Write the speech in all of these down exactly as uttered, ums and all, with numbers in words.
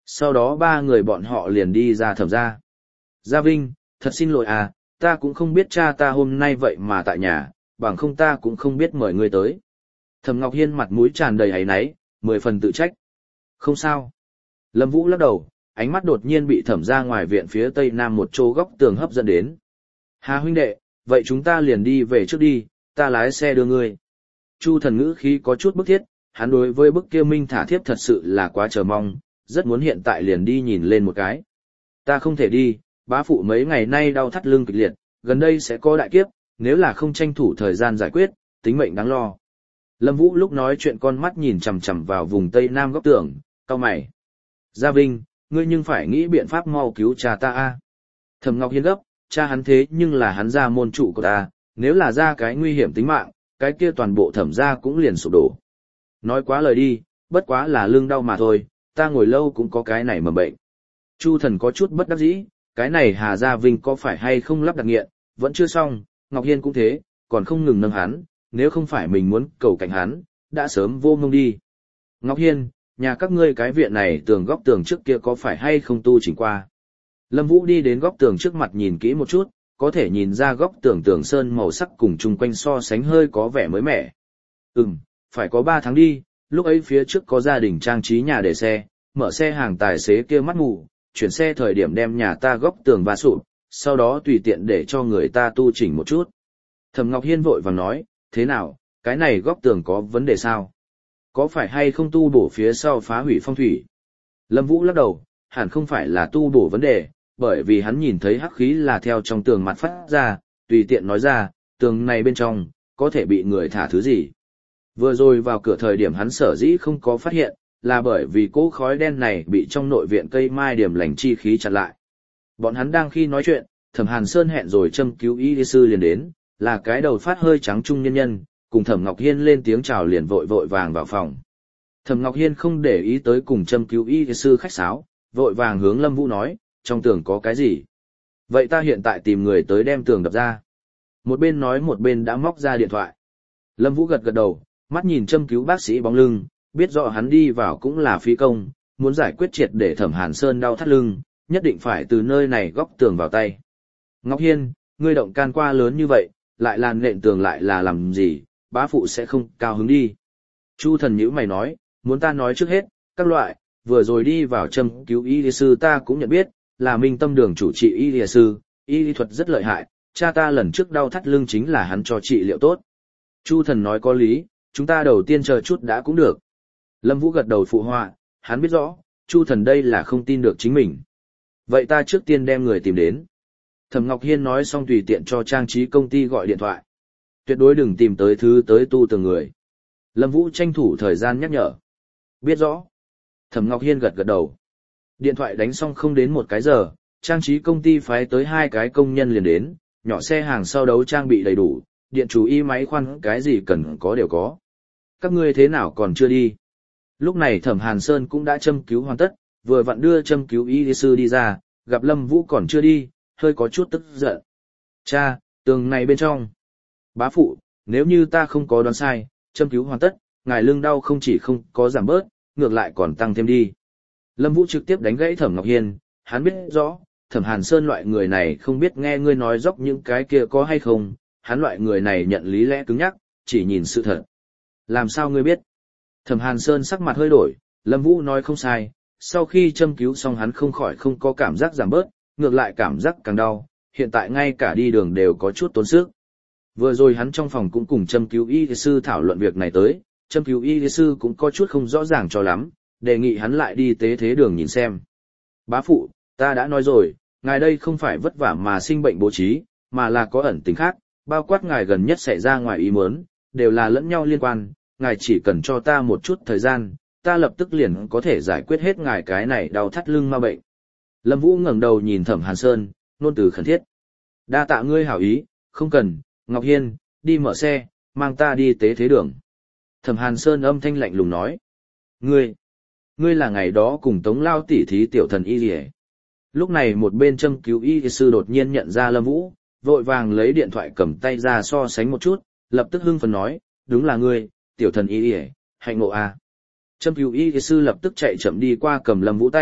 Sau đó ba người bọn họ liền đi ra Thẩm gia. Gia Vinh, thật xin lỗi à, ta cũng không biết cha ta hôm nay vậy mà tại nhà, bằng không ta cũng không biết mời ngươi tới. Thẩm Ngọc Hiên mặt mũi tràn đầy áy náy, mười phần tự trách. Không sao. Lâm Vũ lắc đầu, ánh mắt đột nhiên bị Thẩm gia ngoài viện phía tây nam một chỗ góc tường hấp dẫn đến. Hà huynh đệ, vậy chúng ta liền đi về trước đi, ta lái xe đưa ngươi. Chu Thần ngữ khí có chút bức thiết, hắn đối với bức kia Minh thả thiếp thật sự là quá chờ mong, rất muốn hiện tại liền đi nhìn lên một cái. Ta không thể đi, bá phụ mấy ngày nay đau thắt lưng kịch liệt, gần đây sẽ có đại kiếp, nếu là không tranh thủ thời gian giải quyết, tính mệnh đáng lo. Lâm Vũ lúc nói chuyện con mắt nhìn chằm chằm vào vùng tây nam góc tường, cau mày. Gia Vinh, ngươi nhưng phải nghĩ biện pháp mau cứu cha ta a. Thẩm Ngọc Hiên gấp, cha hắn thế nhưng là hắn gia môn trụ của ta, nếu là ra cái nguy hiểm tính mạng, cái kia toàn bộ Thẩm gia cũng liền sụp đổ. Nói quá lời đi, bất quá là lưng đau mà thôi, ta ngồi lâu cũng có cái này mầm bệnh. Chu Thần có chút bất đắc dĩ, cái này Hà Gia Vinh có phải hay không lắp đặt nghiện, vẫn chưa xong, Ngọc Hiên cũng thế, còn không ngừng nâng hắn, nếu không phải mình muốn cầu cạnh hắn, đã sớm vô ngông đi. Ngọc Hiên, nhà các ngươi cái viện này tường góc tường trước kia có phải hay không tu chỉnh qua? Lâm Vũ đi đến góc tường trước mặt nhìn kỹ một chút, có thể nhìn ra góc tường tường sơn màu sắc cùng chung quanh so sánh hơi có vẻ mới mẻ. Ừm, phải có ba tháng đi, lúc ấy phía trước có gia đình trang trí nhà để xe, mở xe hàng tài xế kia mắt mù, chuyển xe thời điểm đem nhà ta góc tường va sụp, sau đó tùy tiện để cho người ta tu chỉnh một chút. Thẩm Ngọc Hiên vội vàng nói, thế nào, cái này góc tường có vấn đề sao? Có phải hay không tu bổ phía sau phá hủy phong thủy? Lâm Vũ lắc đầu, hẳn không phải là tu bổ vấn đề, bởi vì hắn nhìn thấy hắc khí là theo trong tường mặt phát ra, tùy tiện nói ra, tường này bên trong, có thể bị người thả thứ gì. Vừa rồi vào cửa thời điểm hắn sở dĩ không có phát hiện, là bởi vì cỗ khói đen này bị trong nội viện cây mai điểm lành chi khí chặn lại. Bọn hắn đang khi nói chuyện, Thẩm Hàn Sơn hẹn rồi châm cứu y sư liền đến, là cái đầu phát hơi trắng trung nhân nhân, cùng Thẩm Ngọc Hiên lên tiếng chào liền vội vội vàng vào phòng. Thẩm Ngọc Hiên không để ý tới cùng châm cứu y sư khách sáo, vội vàng hướng Lâm Vũ nói, trong tường có cái gì? Vậy ta hiện tại tìm người tới đem tường đập ra. Một bên nói một bên đã móc ra điện thoại. Lâm Vũ gật gật đầu, mắt nhìn châm cứu bác sĩ bóng lưng, biết rõ hắn đi vào cũng là phí công, muốn giải quyết triệt để Thẩm Hàn Sơn đau thắt lưng, nhất định phải từ nơi này góc tường vào tay. Ngọc Hiên, ngươi động can qua lớn như vậy, lại làn nện tường lại là làm gì, bá phụ sẽ không cao hứng đi. Chu Thần nhíu mày nói, muốn ta nói trước hết, các loại, vừa rồi đi vào châm cứu y lý sư ta cũng nhận biết, là Minh Tâm Đường chủ trị y lý sư, y lý thuật rất lợi hại, cha ta lần trước đau thắt lưng chính là hắn cho trị liệu tốt. Chu Thần nói có lý, chúng ta đầu tiên chờ chút đã cũng được. Lâm Vũ gật đầu phụ họa, hắn biết rõ, Chu Thần đây là không tin được chính mình. Vậy ta trước tiên đem người tìm đến. Thẩm Ngọc Hiên nói xong tùy tiện cho trang trí công ty gọi điện thoại. Tuyệt đối đừng tìm tới thứ tới tu tường người. Lâm Vũ tranh thủ thời gian nhắc nhở. Biết rõ. Thẩm Ngọc Hiên gật gật đầu. Điện thoại đánh xong không đến một cái giờ, trang trí công ty phái tới hai cái công nhân liền đến, nhỏ xe hàng sau đấu trang bị đầy đủ, điện chủ y máy khoan cái gì cần có đều có. Các ngươi thế nào còn chưa đi? Lúc này Thẩm Hàn Sơn cũng đã châm cứu hoàn tất, vừa vặn đưa châm cứu y sư đi ra, gặp Lâm Vũ còn chưa đi, hơi có chút tức giận. Cha, tường này bên trong. Bá phụ, nếu như ta không có đoán sai, châm cứu hoàn tất, ngài lưng đau không chỉ không có giảm bớt, ngược lại còn tăng thêm đi. Lâm Vũ trực tiếp đánh gãy Thẩm Ngọc Hiên, hắn biết rõ, Thẩm Hàn Sơn loại người này không biết nghe ngươi nói dốc những cái kia có hay không, hắn loại người này nhận lý lẽ cứng nhắc, chỉ nhìn sự thật. Làm sao ngươi biết? Thẩm Hàn Sơn sắc mặt hơi đổi, Lâm Vũ nói không sai, sau khi châm cứu xong hắn không khỏi không có cảm giác giảm bớt, ngược lại cảm giác càng đau, hiện tại ngay cả đi đường đều có chút tốn sức. Vừa rồi hắn trong phòng cũng cùng châm cứu y sư thảo luận việc này tới, châm cứu y sư cũng có chút không rõ ràng cho lắm, đề nghị hắn lại đi tế thế đường nhìn xem. Bá phụ, ta đã nói rồi, ngài đây không phải vất vả mà sinh bệnh bố trí, mà là có ẩn tình khác, bao quát ngài gần nhất xảy ra ngoài ý muốn, đều là lẫn nhau liên quan, ngài chỉ cần cho ta một chút thời gian, ta lập tức liền có thể giải quyết hết ngài cái này đau thắt lưng ma bệnh. Lâm Vũ ngẩng đầu nhìn Thẩm Hàn Sơn, nôn từ khẩn thiết. Đa tạ ngươi hảo ý, không cần, Ngọc Hiên, đi mở xe, mang ta đi tế thế đường. Thẩm Hàn Sơn âm thanh lạnh lùng nói. Ngươi, ngươi là ngày đó cùng Tống Lao tỉ thí tiểu thần y gì? Lúc này một bên châm cứu y sư đột nhiên nhận ra Lâm Vũ, vội vàng lấy điện thoại cầm tay ra so sánh một chút, lập tức hưng phấn nói, đúng là ngươi, tiểu thần y gì, hạnh ngộ à. Châm cứu y sư lập tức chạy chậm đi qua cầm Lâm Vũ tay,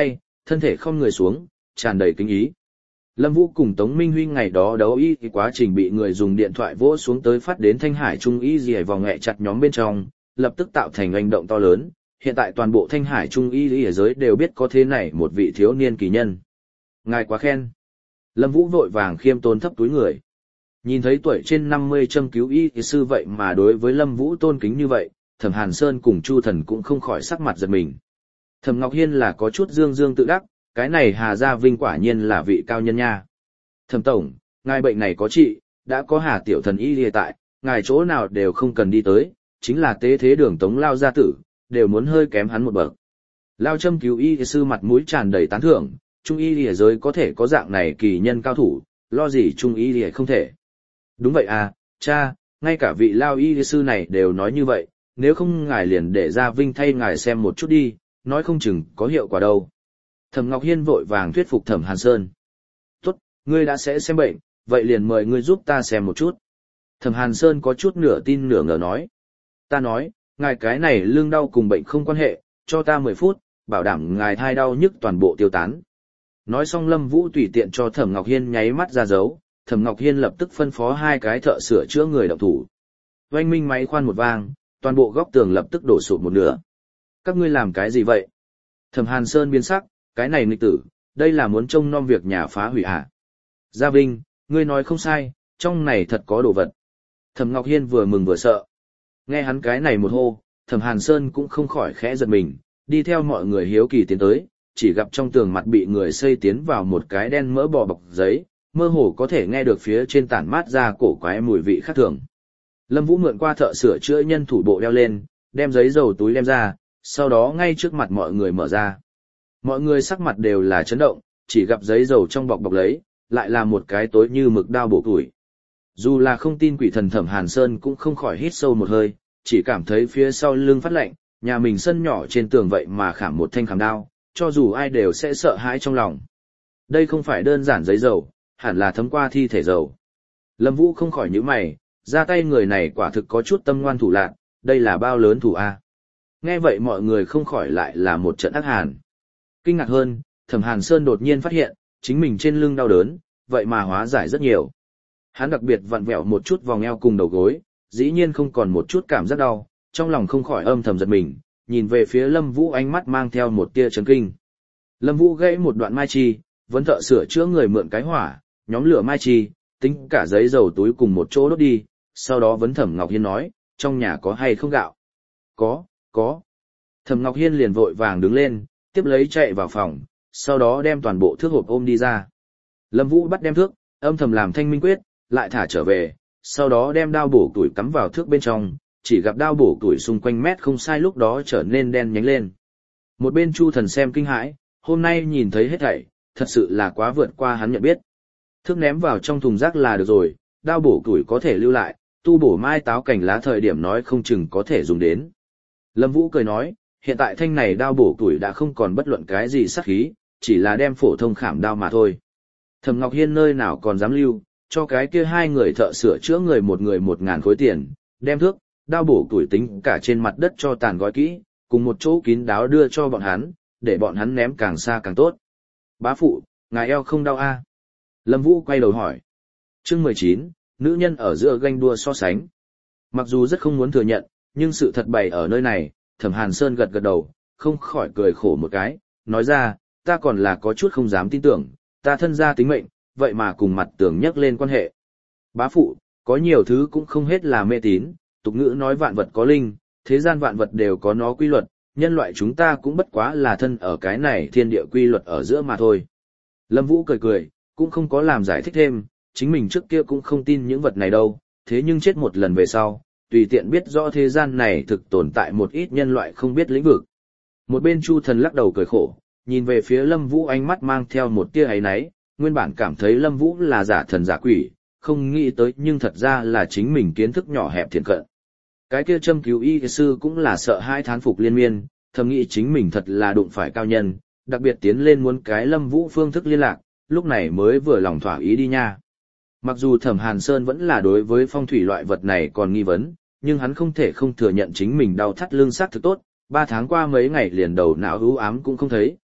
thân thể không người xuống, tràn đầy kính ý. Lâm Vũ cùng Tống Minh Huy ngày đó đấu y thì quá trình bị người dùng điện thoại vỗ xuống tới phát đến Thanh Hải Trung y dì vòng nghẹ chặt nhóm bên trong, lập tức tạo thành hành động to lớn. Hiện tại toàn bộ Thanh Hải Trung y y giới đều biết có thế này một vị thiếu niên kỳ nhân. Ngài quá khen. Lâm Vũ vội vàng khiêm tốn thấp túi người. Nhìn thấy tuổi trên năm mươi châm cứu y sư vậy mà đối với Lâm Vũ tôn kính như vậy, Thẩm Hàn Sơn cùng Chu Thần cũng không khỏi sắc mặt giật mình. Thẩm Ngọc Hiên là có chút dương dương tự đắc, cái này Hà Gia Vinh quả nhiên là vị cao nhân nha. Thẩm tổng, ngài bệnh này có trị, đã có Hà tiểu thần y hiện tại, ngài chỗ nào đều không cần đi tới, chính là tế thế đường Tống lao gia tử, đều muốn hơi kém hắn một bậc. Lao châm cứu y sư mặt mũi tràn đầy tán thưởng, trung y lìa giới có thể có dạng này kỳ nhân cao thủ, lo gì trung y lìa không thể. Đúng vậy à, cha, ngay cả vị Lao y sư này đều nói như vậy, nếu không ngài liền để Gia Vinh thay ngài xem một chút đi, nói không chừng có hiệu quả đâu. Thẩm Ngọc Hiên vội vàng thuyết phục Thẩm Hàn Sơn. Tốt, ngươi đã sẽ xem bệnh, vậy liền mời ngươi giúp ta xem một chút. Thẩm Hàn Sơn có chút nửa tin nửa ngờ nói. Ta nói, ngài cái này lưng đau cùng bệnh không quan hệ, cho ta mười phút, bảo đảm ngài thai đau nhức toàn bộ tiêu tán. Nói xong Lâm Vũ tùy tiện cho Thẩm Ngọc Hiên nháy mắt ra dấu, Thẩm Ngọc Hiên lập tức phân phó hai cái thợ sửa chữa người động thủ. Oanh minh máy khoan một vang, toàn bộ góc tường lập tức đổ sụp một nửa. Các ngươi làm cái gì vậy? Thẩm Hàn Sơn biến sắc, cái này nghịch tử, đây là muốn trông nom việc nhà phá hủy à? Gia Vinh, ngươi nói không sai, trong này thật có đồ vật. Thẩm Ngọc Hiên vừa mừng vừa sợ. Nghe hắn cái này một hô, Thẩm Hàn Sơn cũng không khỏi khẽ giật mình, đi theo mọi người hiếu kỳ tiến tới, chỉ gặp trong tường mặt bị người xây tiến vào một cái đen mỡ bò bọc giấy, mơ hồ có thể nghe được phía trên tản mát ra cổ quái mùi vị khác thường. Lâm Vũ mượn qua thợ sửa chữa nhân thủ bộ đeo lên, đem giấy dầu túi đem ra, sau đó ngay trước mặt mọi người mở ra. Mọi người sắc mặt đều là chấn động, chỉ gặp giấy dầu trong bọc bọc lấy, lại là một cái tối như mực đao bổ củi. Dù là không tin quỷ thần Thẩm Hàn Sơn cũng không khỏi hít sâu một hơi, chỉ cảm thấy phía sau lưng phát lạnh, nhà mình sân nhỏ trên tường vậy mà khảm một thanh khảm đao, cho dù ai đều sẽ sợ hãi trong lòng. Đây không phải đơn giản giấy dầu, hẳn là thấm qua thi thể dầu. Lâm Vũ không khỏi nhíu mày, ra tay người này quả thực có chút tâm ngoan thủ lạn, đây là bao lớn thủ a. Nghe vậy mọi người không khỏi lại là một trận ác hàn. Kinh ngạc hơn, Thẩm Hàn Sơn đột nhiên phát hiện, chính mình trên lưng đau đớn, vậy mà hóa giải rất nhiều. Hắn đặc biệt vặn vẹo một chút vòng eo cùng đầu gối, dĩ nhiên không còn một chút cảm giác đau, trong lòng không khỏi âm thầm giật mình, nhìn về phía Lâm Vũ ánh mắt mang theo một tia chấn kinh. Lâm Vũ gãy một đoạn mai chi, vấn thợ sửa chữa người mượn cái hỏa, nhóm lửa mai chi, tính cả giấy dầu túi cùng một chỗ đốt đi, sau đó vấn Thẩm Ngọc Hiên nói, trong nhà có hay không gạo? Có, có. Thẩm Ngọc Hiên liền vội vàng đứng lên, tiếp lấy chạy vào phòng, sau đó đem toàn bộ thước hộp ôm đi ra. Lâm Vũ bắt đem thước, âm thầm làm thanh minh quyết, lại thả trở về, sau đó đem đao bổ tuổi cắm vào thước bên trong, chỉ gặp đao bổ tuổi xung quanh mét không sai lúc đó trở nên đen nhánh lên. Một bên Chu Thần xem kinh hãi, hôm nay nhìn thấy hết thảy, thật sự là quá vượt qua hắn nhận biết. Thước ném vào trong thùng rác là được rồi, đao bổ tuổi có thể lưu lại, tu bổ mai táo cành lá thời điểm nói không chừng có thể dùng đến. Lâm Vũ cười nói, hiện tại thanh này đao bổ tuổi đã không còn bất luận cái gì sát khí, chỉ là đem phổ thông khảm đao mà thôi. Thẩm Ngọc Hiên nơi nào còn dám lưu, cho cái kia hai người thợ sửa chữa người một người một ngàn khối tiền, đem thước, đao bổ tuổi tính cả trên mặt đất cho tàn gói kỹ, cùng một chỗ kín đáo đưa cho bọn hắn, để bọn hắn ném càng xa càng tốt. Bá phụ, ngài eo không đau a? À? Lâm Vũ quay đầu hỏi. Chương mười chín, nữ nhân ở giữa ganh đua so sánh. Mặc dù rất không muốn thừa nhận, nhưng sự thật bày ở nơi này, Thẩm Hàn Sơn gật gật đầu, không khỏi cười khổ một cái, nói ra, ta còn là có chút không dám tin tưởng, ta thân gia tính mệnh, vậy mà cùng mặt tường nhắc lên quan hệ. Bá phụ, có nhiều thứ cũng không hết là mê tín, tục ngữ nói vạn vật có linh, thế gian vạn vật đều có nó quy luật, nhân loại chúng ta cũng bất quá là thân ở cái này thiên địa quy luật ở giữa mà thôi. Lâm Vũ cười cười, cũng không có làm giải thích thêm, chính mình trước kia cũng không tin những vật này đâu, thế nhưng chết một lần về sau, tùy tiện biết rõ thế gian này thực tồn tại một ít nhân loại không biết lĩnh vực. Một bên Chu Thần lắc đầu cười khổ, nhìn về phía Lâm Vũ ánh mắt mang theo một tia áy náy, nguyên bản cảm thấy Lâm Vũ là giả thần giả quỷ, không nghĩ tới nhưng thật ra là chính mình kiến thức nhỏ hẹp thiện cận. Cái kia châm cứu y sư cũng là sợ hai thán phục liên miên, thầm nghĩ chính mình thật là đụng phải cao nhân, đặc biệt tiến lên muốn cái Lâm Vũ phương thức liên lạc, lúc này mới vừa lòng thỏa ý đi nha. Mặc dù Thẩm Hàn Sơn vẫn là đối với phong thủy loại vật này còn nghi vấn, nhưng hắn không thể không thừa nhận chính mình đau thắt lưng xác thực tốt, ba tháng qua mấy ngày liền đầu não ưu ám cũng không thấy,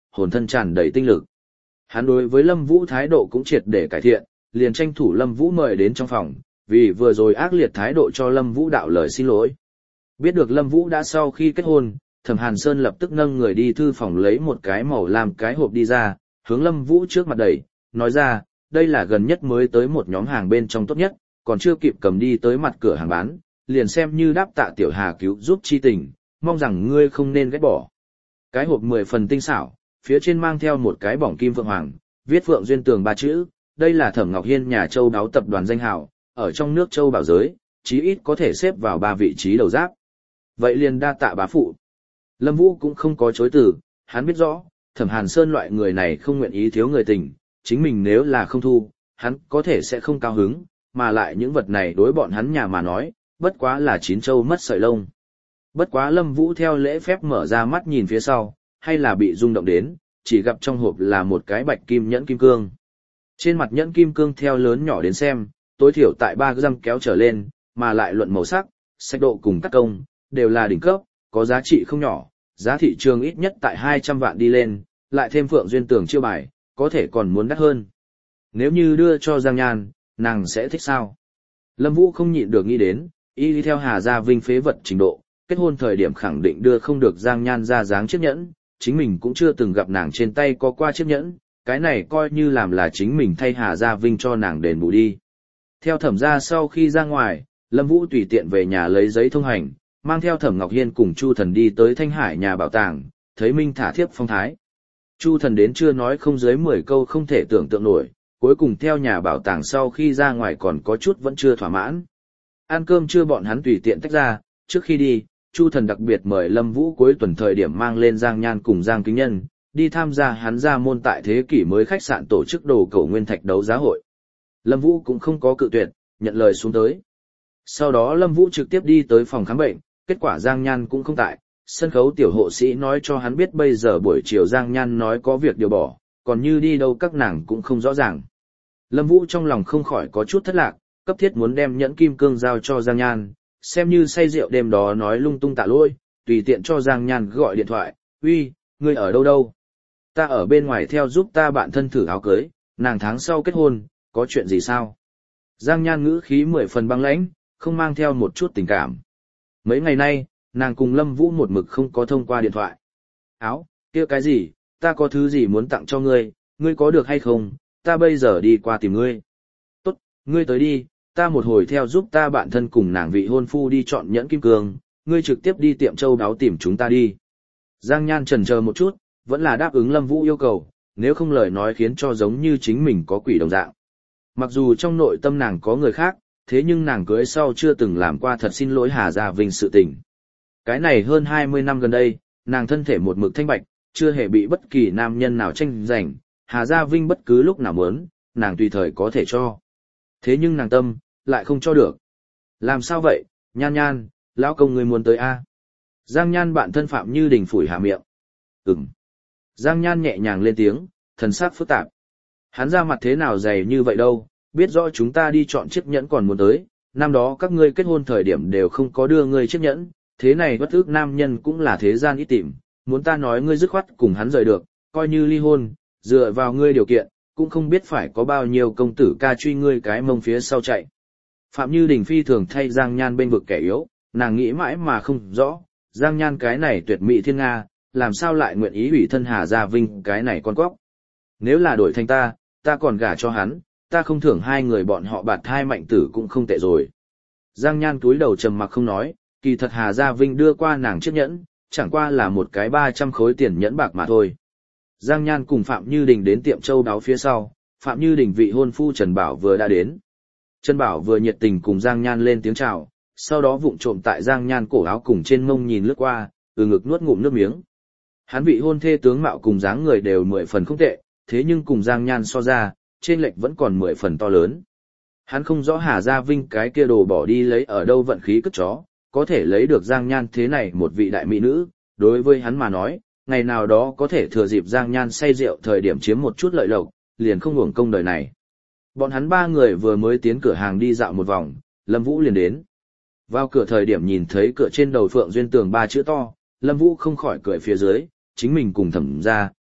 hồn thân tràn đầy tinh lực. Hắn đối với Lâm Vũ thái độ cũng triệt để cải thiện, liền tranh thủ Lâm Vũ mời đến trong phòng, vì vừa rồi ác liệt thái độ cho Lâm Vũ đạo lời xin lỗi. Biết được Lâm Vũ đã sau khi kết hôn, Thẩm Hàn Sơn lập tức nâng người đi thư phòng lấy một cái màu lam cái hộp đi ra, hướng Lâm Vũ trước mặt đẩy, nói ra, đây là gần nhất mới tới một nhóm hàng bên trong tốt nhất, còn chưa kịp cầm đi tới mặt cửa hàng bán, liền xem như đáp tạ Tiểu Hà cứu giúp chi tình, mong rằng ngươi không nên ghét bỏ. Cái hộp mười phần tinh xảo, phía trên mang theo một cái bỏng kim phượng hoàng, viết Phượng Duyên Tường ba chữ, đây là Thẩm Ngọc Hiên nhà châu đáo tập đoàn danh hào, ở trong nước châu bảo giới, chí ít có thể xếp vào ba vị trí đầu giáp. Vậy liền đa tạ bá phụ. Lâm Vũ cũng không có chối từ, hắn biết rõ, Thẩm Hàn Sơn loại người này không nguyện ý thiếu người tình, chính mình nếu là không thu, hắn có thể sẽ không cao hứng, mà lại những vật này đối bọn hắn nhà mà nói, bất quá là chín châu mất sợi lông. Bất quá Lâm Vũ theo lễ phép mở ra mắt nhìn phía sau, hay là bị rung động đến, chỉ gặp trong hộp là một cái bạch kim nhẫn kim cương. Trên mặt nhẫn kim cương theo lớn nhỏ đến xem, tối thiểu tại ba răng kéo trở lên, mà lại luận màu sắc, sắc độ cùng cắt công, đều là đỉnh cấp, có giá trị không nhỏ, giá thị trường ít nhất tại hai trăm vạn đi lên, lại thêm Phượng Duyên Tường chiêu bài, có thể còn muốn đắt hơn. Nếu như đưa cho Giang Nhan, nàng sẽ thích sao? Lâm Vũ không nhịn được nghĩ đến, y đi theo Hà Gia Vinh phế vật trình độ, kết hôn thời điểm khẳng định đưa không được Giang Nhan ra dáng chiếc nhẫn, chính mình cũng chưa từng gặp nàng trên tay có qua chiếc nhẫn, cái này coi như làm là chính mình thay Hà Gia Vinh cho nàng đền bù đi. Theo Thẩm gia sau khi ra ngoài, Lâm Vũ tùy tiện về nhà lấy giấy thông hành, mang theo Thẩm Ngọc Hiên cùng Chu Thần đi tới Thanh Hải nhà bảo tàng, thấy Minh thả thiếp phong thái. Chu Thần đến chưa nói không dưới mười câu không thể tưởng tượng nổi, cuối cùng theo nhà bảo tàng sau khi ra ngoài còn có chút vẫn chưa thỏa mãn. Ăn cơm trưa bọn hắn tùy tiện tách ra, trước khi đi, Chu Thần đặc biệt mời Lâm Vũ cuối tuần thời điểm mang lên Giang Nhan cùng Giang Kính Nhân, đi tham gia hắn Gia Môn tại thế kỷ mới khách sạn tổ chức đồ cổ nguyên thạch đấu giá hội. Lâm Vũ cũng không có cự tuyệt, nhận lời xuống tới. Sau đó Lâm Vũ trực tiếp đi tới phòng khám bệnh, kết quả Giang Nhan cũng không tại, sân khấu tiểu hộ sĩ nói cho hắn biết bây giờ buổi chiều Giang Nhan nói có việc điều bỏ, còn như đi đâu các nàng cũng không rõ ràng. Lâm Vũ trong lòng không khỏi có chút thất lạc, cấp thiết muốn đem nhẫn kim cương giao cho Giang Nhan, xem như say rượu đêm đó nói lung tung tạ lỗi, tùy tiện cho Giang Nhan gọi điện thoại, uy, ngươi ở đâu đâu? Ta ở bên ngoài theo giúp ta bạn thân thử áo cưới, nàng tháng sau kết hôn, có chuyện gì sao? Giang Nhan ngữ khí mười phần băng lãnh, không mang theo một chút tình cảm. Mấy ngày nay, nàng cùng Lâm Vũ một mực không có thông qua điện thoại. Áo, kia cái gì, ta có thứ gì muốn tặng cho ngươi, ngươi có được hay không, ta bây giờ đi qua tìm ngươi. Tốt, ngươi tới đi, ta một hồi theo giúp ta bạn thân cùng nàng vị hôn phu đi chọn nhẫn kim cương, ngươi trực tiếp đi tiệm châu đáo tìm chúng ta đi. Giang Nhan chần chờ một chút, vẫn là đáp ứng Lâm Vũ yêu cầu, nếu không lời nói khiến cho giống như chính mình có quỷ đồng dạng. Mặc dù trong nội tâm nàng có người khác, thế nhưng nàng cưới sau chưa từng làm qua thật xin lỗi Hà Gia Vinh sự tình. Cái này hơn hai mươi năm gần đây, nàng thân thể một mực thanh bạch, chưa hề bị bất kỳ nam nhân nào tranh giành, Hà Gia Vinh bất cứ lúc nào muốn, nàng tùy thời có thể cho. Thế nhưng nàng tâm, lại không cho được. Làm sao vậy, Nhan Nhan, lão công người muốn tới a? Giang Nhan bạn thân Phạm Như Đình phủi hạ miệng. Ừm. Giang Nhan nhẹ nhàng lên tiếng, thần sắc phức tạp. Hắn ra mặt thế nào dày như vậy đâu, biết rõ chúng ta đi chọn chiếc nhẫn còn muốn tới, năm đó các ngươi kết hôn thời điểm đều không có đưa ngươi chiếc nhẫn, thế này bất ước nam nhân cũng là thế gian ít tìm, muốn ta nói ngươi dứt khoát cùng hắn rời được, coi như ly hôn, dựa vào ngươi điều kiện, cũng không biết phải có bao nhiêu công tử ca truy ngươi cái mông phía sau chạy. Phạm Như Đình phi thường thay Giang Nhan bên vực kẻ yếu, nàng nghĩ mãi mà không rõ, Giang Nhan cái này tuyệt mỹ thiên nga, làm sao lại nguyện ý ủy thân Hà Gia Vinh cái này con cóc. Nếu là đổi thành ta, ta còn gả cho hắn, ta không thưởng hai người bọn họ bạt hai mạnh tử cũng không tệ rồi. Giang Nhan túi đầu trầm mặc không nói, kỳ thật Hà Gia Vinh đưa qua nàng chiếc nhẫn, chẳng qua là một cái ba trăm khối tiền nhẫn bạc mà thôi. Giang Nhan cùng Phạm Như Đình đến tiệm châu đáo phía sau, Phạm Như Đình vị hôn phu Trần Bảo vừa đã đến. Trần Bảo vừa nhiệt tình cùng Giang Nhan lên tiếng chào, sau đó vụng trộm tại Giang Nhan cổ áo cùng trên mông nhìn lướt qua, từ ngực nuốt ngụm nước miếng. Hắn vị hôn thê tướng mạo cùng dáng người đều mười phần không tệ, thế nhưng cùng Giang Nhan so ra, trên lệch vẫn còn mười phần to lớn. Hắn không rõ Hà Gia Vinh cái kia đồ bỏ đi lấy ở đâu vận khí cất chó, có thể lấy được Giang Nhan thế này một vị đại mỹ nữ, đối với hắn mà nói, ngày nào đó có thể thừa dịp Giang Nhan say rượu thời điểm chiếm một chút lợi lộc, liền không uổng công đời này. Bọn hắn ba người vừa mới tiến cửa hàng đi dạo một vòng, Lâm Vũ liền đến. Vào cửa thời điểm nhìn thấy cửa trên đầu Phượng Duyên Tường ba chữ to, Lâm Vũ không khỏi cười phía dưới, chính mình cùng Thẩm gia,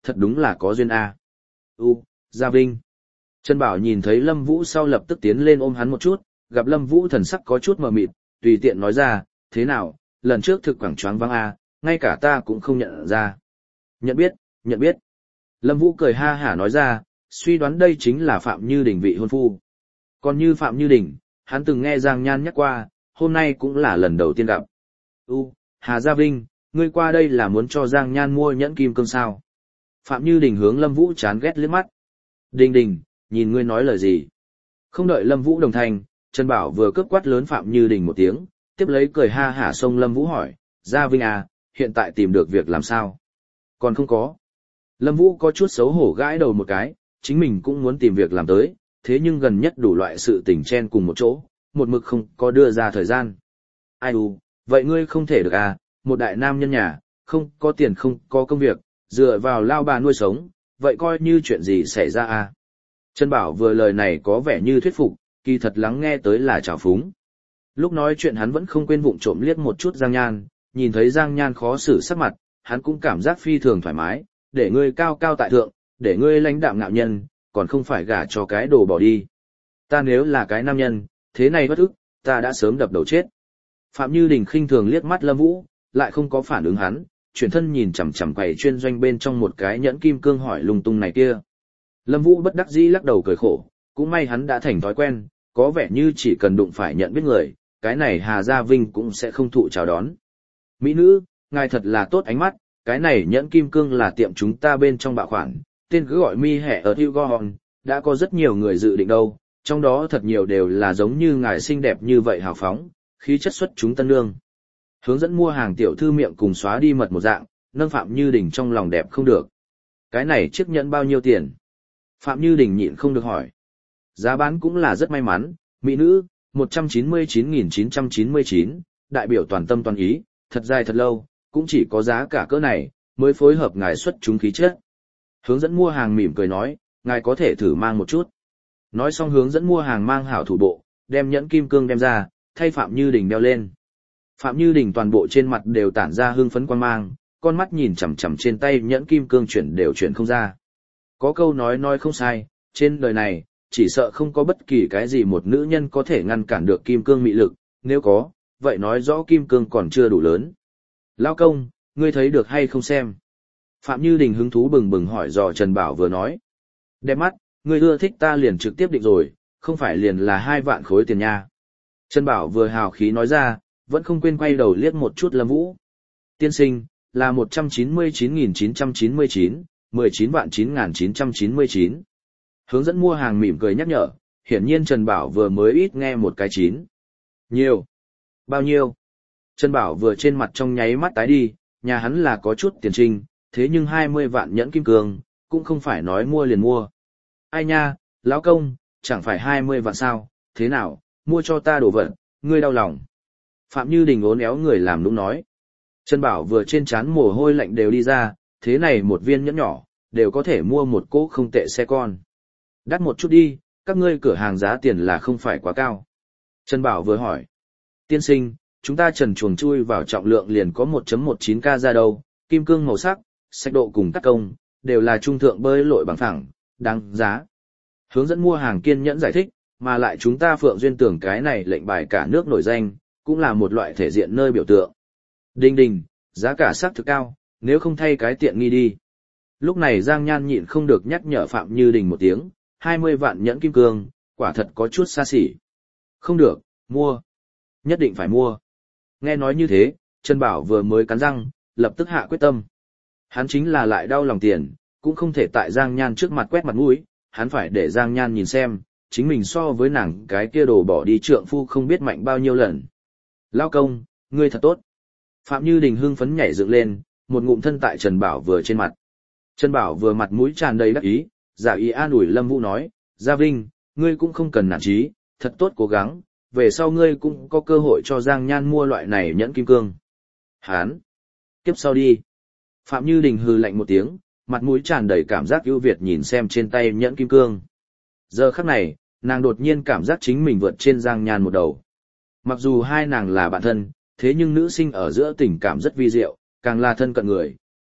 thật đúng là có duyên a. U, Gia Vinh. Trần Bảo nhìn thấy Lâm Vũ sau lập tức tiến lên ôm hắn một chút, gặp Lâm Vũ thần sắc có chút mờ mịt, tùy tiện nói ra, thế nào, lần trước thực quảng choáng váng a, ngay cả ta cũng không nhận ra. Nhận biết, nhận biết. Lâm Vũ cười ha hả nói ra, suy đoán đây chính là Phạm Như Đình vị hôn phu. Còn như Phạm Như Đình, hắn từng nghe Giang Nhan nhắc qua, hôm nay cũng là lần đầu tiên gặp. U, Hà Gia Vinh, ngươi qua đây là muốn cho Giang Nhan mua nhẫn kim cương sao? Phạm Như Đình hướng Lâm Vũ chán ghét liếc mắt. Đình Đình, nhìn ngươi nói lời gì? Không đợi Lâm Vũ đồng thanh, Trần Bảo vừa cướp quát lớn Phạm Như Đình một tiếng, tiếp lấy cười ha hả xông Lâm Vũ hỏi, Gia Vinh à, hiện tại tìm được việc làm sao? Còn không có. Lâm Vũ có chút xấu hổ gãi đầu một cái, chính mình cũng muốn tìm việc làm tới, thế nhưng gần nhất đủ loại sự tình chen cùng một chỗ, một mực không có đưa ra thời gian. Ai u, vậy ngươi không thể được à, một đại nam nhân nhà, không có tiền không có công việc, dựa vào lao bà nuôi sống, vậy coi như chuyện gì xảy ra à. Trần Bảo vừa lời này có vẻ như thuyết phục, kỳ thật lắng nghe tới là trào phúng. Lúc nói chuyện hắn vẫn không quên vụng trộm liếc một chút Giang Nhan, nhìn thấy Giang Nhan khó xử sắc mặt, hắn cũng cảm giác phi thường thoải mái, để ngươi cao cao tại thượng, để ngươi lãnh đạm ngạo nhân, còn không phải gả cho cái đồ bỏ đi. Ta nếu là cái nam nhân, thế này bất ức, ta đã sớm đập đầu chết. Phạm Như Đình khinh thường liếc mắt Lâm Vũ, lại không có phản ứng hắn, chuyển thân nhìn chằm chằm quầy chuyên doanh bên trong một cái nhẫn kim cương hỏi lung tung này kia. Lâm Vũ bất đắc dĩ lắc đầu cười khổ, cũng may hắn đã thành thói quen, có vẻ như chỉ cần đụng phải nhận biết người, cái này Hà Gia Vinh cũng sẽ không thụ chào đón. Mỹ nữ, ngài thật là tốt ánh mắt, cái này nhẫn kim cương là tiệm chúng ta bên trong bạo khoản, tên cứ gọi mi hẻ ở Hugon, đã có rất nhiều người dự định đâu, trong đó thật nhiều đều là giống như ngài xinh đẹp như vậy hào phóng, khí chất xuất chúng tân nương. Hướng dẫn mua hàng tiểu thư miệng cùng xóa đi mật một dạng, nâng Phạm Như Đình trong lòng đẹp không được. Cái này chiếc nhẫn bao nhiêu tiền? Phạm Như Đình nhịn không được hỏi. Giá bán cũng là rất may mắn, mỹ nữ, một trăm chín mươi chín nghìn chín trăm chín mươi chín, đại biểu toàn tâm toàn ý, thật dài thật lâu, cũng chỉ có giá cả cỡ này, mới phối hợp ngài xuất chúng khí chất. Hướng dẫn mua hàng mỉm cười nói, ngài có thể thử mang một chút. Nói xong hướng dẫn mua hàng mang hảo thủ bộ, đem nhẫn kim cương đem ra, thay Phạm Như Đình đeo lên. Phạm Như Đình toàn bộ trên mặt đều tản ra hưng phấn quan mang, con mắt nhìn chằm chằm trên tay nhẫn kim cương chuyển đều chuyển không ra. Có câu nói nói không sai, trên đời này, chỉ sợ không có bất kỳ cái gì một nữ nhân có thể ngăn cản được kim cương mị lực, nếu có, vậy nói rõ kim cương còn chưa đủ lớn. Lao công, ngươi thấy được hay không xem? Phạm Như Đình hứng thú bừng bừng hỏi dò Trần Bảo vừa nói. Đẹp mắt, ngươi ưa thích ta liền trực tiếp định rồi, không phải liền là hai vạn khối tiền nha. Trần Bảo vừa hào khí nói ra, vẫn không quên quay đầu liếc một chút Lâm Vũ. Tiên sinh, là một trăm chín mươi chín nghìn chín trăm chín mươi chín, mười chín vạn chín nghìn chín trăm chín mươi chín. Hướng dẫn mua hàng mỉm cười nhắc nhở, hiển nhiên Trần Bảo vừa mới ít nghe một cái chín. Nhiều. Bao nhiêu? Trần Bảo vừa trên mặt trong nháy mắt tái đi, nhà hắn là có chút tiền trinh, thế nhưng hai mươi vạn nhẫn kim cương, cũng không phải nói mua liền mua. Ai nha, lão công, chẳng phải hai mươi vạn sao, thế nào, mua cho ta đồ vật, ngươi đau lòng. Phạm Như Đình ốn éo người làm nũng nói. Trần Bảo vừa trên trán mồ hôi lạnh đều đi ra, thế này một viên nhẫn nhỏ, đều có thể mua một cỗ không tệ xe con. Đắt một chút đi, các ngươi cửa hàng giá tiền là không phải quá cao. Trần Bảo vừa hỏi. Tiên sinh, chúng ta trần chuồng chui vào trọng lượng liền có một phẩy mười chín ca ra đâu, kim cương màu sắc, sạch độ cùng cắt công, đều là trung thượng bơi lội bằng phẳng, đáng giá. Hướng dẫn mua hàng kiên nhẫn giải thích, mà lại chúng ta Phượng Duyên tưởng cái này lệnh bài cả nước nổi danh, cũng là một loại thể diện nơi biểu tượng. Đinh đình, giá cả sắc thực cao, nếu không thay cái tiện nghi đi. Lúc này Giang Nhan nhịn không được nhắc nhở Phạm Như Đình một tiếng, hai mươi vạn nhẫn kim cương, quả thật có chút xa xỉ. Không được, mua. Nhất định phải mua. Nghe nói như thế, Trần Bảo vừa mới cắn răng, lập tức hạ quyết tâm. Hắn chính là lại đau lòng tiền, cũng không thể tại Giang Nhan trước mặt quét mặt mũi, hắn phải để Giang Nhan nhìn xem, chính mình so với nàng cái kia đồ bỏ đi trượng phu không biết mạnh bao nhiêu lần. Lao công, ngươi thật tốt. Phạm Như Đình hưng phấn nhảy dựng lên, một ngụm thân tại Trần Bảo vừa trên mặt. Trần Bảo vừa mặt mũi tràn đầy đắc ý, giả ý an ủi Lâm Vũ nói, Gia Vinh, ngươi cũng không cần nản chí, thật tốt cố gắng, về sau ngươi cũng có cơ hội cho Giang Nhan mua loại này nhẫn kim cương. Hán! Kiếp sau đi. Phạm Như Đình hừ lạnh một tiếng, mặt mũi tràn đầy cảm giác ưu việt nhìn xem trên tay nhẫn kim cương. Giờ khắc này, nàng đột nhiên cảm giác chính mình vượt trên Giang Nhan một đầu. Mặc dù hai nàng là bạn thân, thế nhưng nữ sinh ở giữa tình cảm rất vi diệu, càng là thân cận người,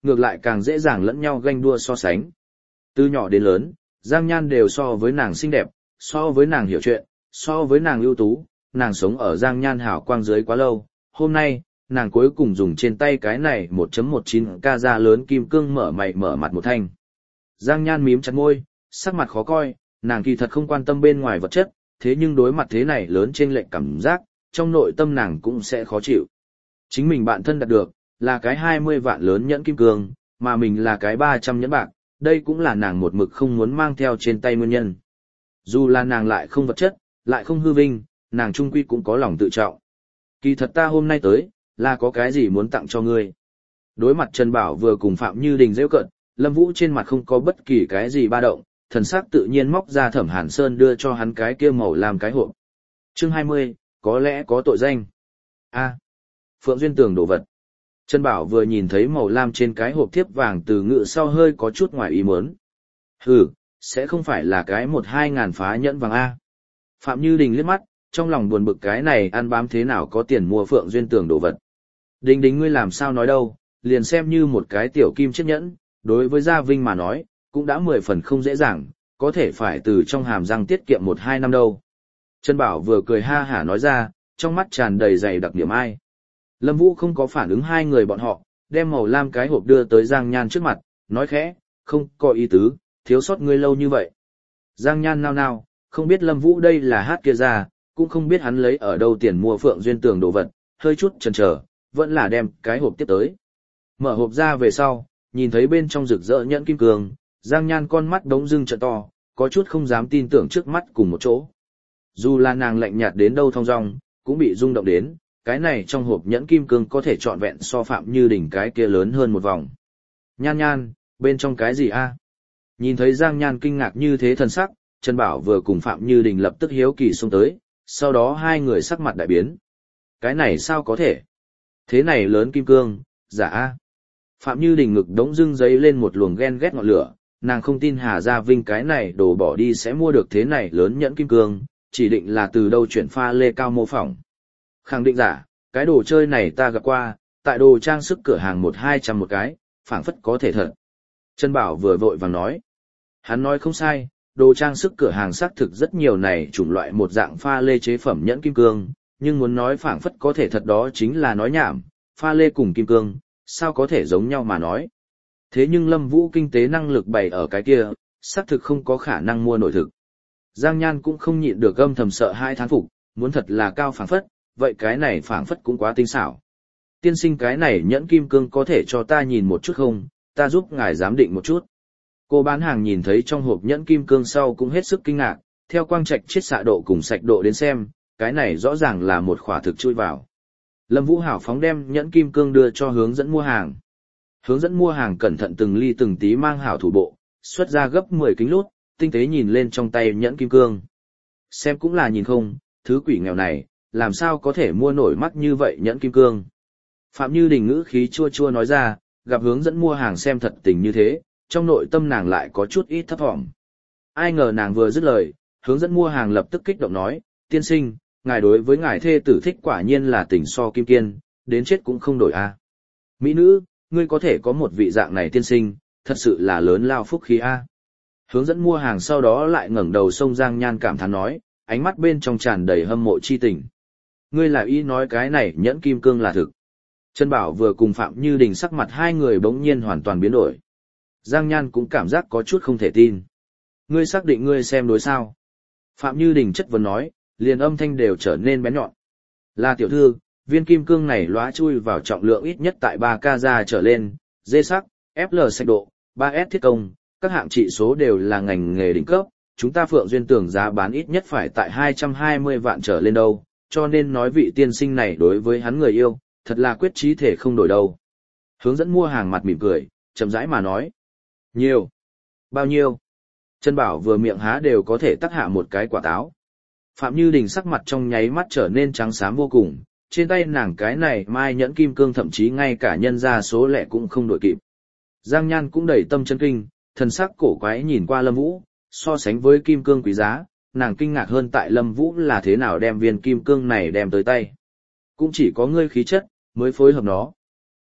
ngược lại càng dễ dàng lẫn nhau ganh đua so sánh. Từ nhỏ đến lớn, Giang Nhan đều so với nàng xinh đẹp, so với nàng hiểu chuyện, so với nàng ưu tú, nàng sống ở Giang Nhan hào quang dưới quá lâu, hôm nay, nàng cuối cùng dùng trên tay cái này một chấm một chín ca ra lớn kim cương mở mày mở mặt một thanh. Giang Nhan mím chặt môi, sắc mặt khó coi, nàng kỳ thật không quan tâm bên ngoài vật chất, thế nhưng đối mặt thế này lớn trên lệnh cảm giác, trong nội tâm nàng cũng sẽ khó chịu. Chính mình bạn thân đạt được, là cái hai mươi vạn lớn nhẫn kim cương, mà mình là cái ba trăm nhẫn bạc, đây cũng là nàng một mực không muốn mang theo trên tay nguyên nhân. Dù là nàng lại không vật chất, lại không hư vinh, nàng trung quy cũng có lòng tự trọng. Kỳ thật ta hôm nay tới, là có cái gì muốn tặng cho ngươi. Đối mặt Trần Bảo vừa cùng Phạm Như Đình giễu cợt, Lâm Vũ trên mặt không có bất kỳ cái gì ba động, thần sắc tự nhiên móc ra Thẩm Hàn Sơn đưa cho hắn cái kia màu làm cái hộp. Chương hai mươi, có lẽ có tội danh. A. Phượng Duyên Tường đồ vật. Trần Bảo vừa nhìn thấy màu lam trên cái hộp thiếp vàng từ ngự sau hơi có chút ngoài ý muốn. Hừ, sẽ không phải là cái một hai ngàn phá nhẫn vàng A. Phạm Như Đình liếc mắt, trong lòng buồn bực cái này ăn bám thế nào có tiền mua Phượng Duyên Tường đồ vật. Đình Đình ngươi làm sao nói đâu, liền xem như một cái tiểu kim chiếc nhẫn, đối với Gia Vinh mà nói, cũng đã mười phần không dễ dàng, có thể phải từ trong hàm răng tiết kiệm một hai năm đâu. Trần Bảo vừa cười ha hả nói ra, trong mắt tràn đầy dày đặc điểm ai. Lâm Vũ không có phản ứng hai người bọn họ, đem màu lam cái hộp đưa tới Giang Nhan trước mặt, nói khẽ, không có ý tứ, thiếu sót ngươi lâu như vậy. Giang Nhan nao nao, không biết Lâm Vũ đây là hát kia ra, cũng không biết hắn lấy ở đâu tiền mua Phượng Duyên Tường đồ vật, hơi chút chần chờ, vẫn là đem cái hộp tiếp tới. Mở hộp ra về sau, nhìn thấy bên trong rực rỡ nhẫn kim cương, Giang Nhan con mắt đống dưng trợ to, có chút không dám tin tưởng trước mắt cùng một chỗ. Dù là nàng lạnh nhạt đến đâu thong dong, cũng bị rung động đến, cái này trong hộp nhẫn kim cương có thể trọn vẹn so Phạm Như Đình cái kia lớn hơn một vòng. Nhan Nhan, bên trong cái gì a? Nhìn thấy Giang Nhan kinh ngạc như thế thần sắc, Trần Bảo vừa cùng Phạm Như Đình lập tức hiếu kỳ xông tới, sau đó hai người sắc mặt đại biến. Cái này sao có thể? Thế này lớn kim cương, giả a. Phạm Như Đình ngực đống dưng giấy lên một luồng ghen ghét ngọn lửa, nàng không tin Hà Gia Vinh cái này đồ bỏ đi sẽ mua được thế này lớn nhẫn kim cương, chỉ định là từ đâu chuyển pha lê cao mô phỏng. Khẳng định giả, cái đồ chơi này ta gặp qua, tại đồ trang sức cửa hàng một hai trăm một cái, phảng phất có thể thật. Trần Bảo vừa vội vàng nói. Hắn nói không sai, đồ trang sức cửa hàng xác thực rất nhiều này chủng loại một dạng pha lê chế phẩm nhẫn kim cương, nhưng muốn nói phảng phất có thể thật đó chính là nói nhảm, pha lê cùng kim cương, sao có thể giống nhau mà nói. Thế nhưng Lâm Vũ kinh tế năng lực bày ở cái kia, xác thực không có khả năng mua nổi thực. Giang Nhan cũng không nhịn được âm thầm sợ hai thán phục, muốn thật là cao phảng phất, vậy cái này phảng phất cũng quá tinh xảo. Tiên sinh cái này nhẫn kim cương có thể cho ta nhìn một chút không, ta giúp ngài giám định một chút. Cô bán hàng nhìn thấy trong hộp nhẫn kim cương sau cũng hết sức kinh ngạc, theo quang trạch chiết xạ độ cùng sạch độ đến xem, cái này rõ ràng là một khỏa thực chui vào. Lâm Vũ hào phóng đem nhẫn kim cương đưa cho hướng dẫn mua hàng. Hướng dẫn mua hàng cẩn thận từng ly từng tí mang hảo thủ bộ, xuất ra gấp mười kính lút, tinh tế nhìn lên trong tay nhẫn kim cương. Xem cũng là nhìn không, thứ quỷ nghèo này, làm sao có thể mua nổi mắt như vậy nhẫn kim cương. Phạm Như Đình ngữ khí chua chua nói ra, gặp hướng dẫn mua hàng xem thật tình như thế, trong nội tâm nàng lại có chút ít thấp thỏm. Ai ngờ nàng vừa dứt lời, hướng dẫn mua hàng lập tức kích động nói, tiên sinh, ngài đối với ngài thê tử thích quả nhiên là tình so kim kiên, đến chết cũng không đổi a. Mỹ nữ, ngươi có thể có một vị dạng này tiên sinh, thật sự là lớn lao phúc khí a. Hướng dẫn mua hàng sau đó lại ngẩng đầu sông Giang Nhan cảm thán nói, ánh mắt bên trong tràn đầy hâm mộ chi tình. Ngươi là ý nói cái này nhẫn kim cương là thực. Trần Bảo vừa cùng Phạm Như Đình sắc mặt hai người bỗng nhiên hoàn toàn biến đổi. Giang Nhan cũng cảm giác có chút không thể tin. Ngươi xác định ngươi xem đối sao? Phạm Như Đình chất vấn nói, liền âm thanh đều trở nên bén nhọn. Là tiểu thư, viên kim cương này lóa chui vào trọng lượng ít nhất tại ba ca ra trở lên, dê sắc, ép lờ sạch độ, ba S thiết công, các hạng trị số đều là ngành nghề đỉnh cấp, chúng ta Phượng Duyên tưởng giá bán ít nhất phải tại hai trăm hai mươi vạn trở lên đâu, cho nên nói vị tiên sinh này đối với hắn người yêu, thật là quyết chí thể không đổi đâu. Hướng dẫn mua hàng mặt mỉm cười, chậm rãi mà nói. Nhiều. Bao nhiêu? Trần Bảo vừa miệng há đều có thể tắc hạ một cái quả táo. Phạm Như Đình sắc mặt trong nháy mắt trở nên trắng xám vô cùng, trên tay nàng cái này mai nhẫn kim cương thậm chí ngay cả nhân ra số lẻ cũng không đổi kịp. Giang Nhan cũng đầy tâm chân kinh, thần sắc cổ quái nhìn qua Lâm Vũ, so sánh với kim cương quý giá, nàng kinh ngạc hơn tại Lâm Vũ là thế nào đem viên kim cương này đem tới tay. Cũng chỉ có ngươi khí chất, mới phối hợp nó.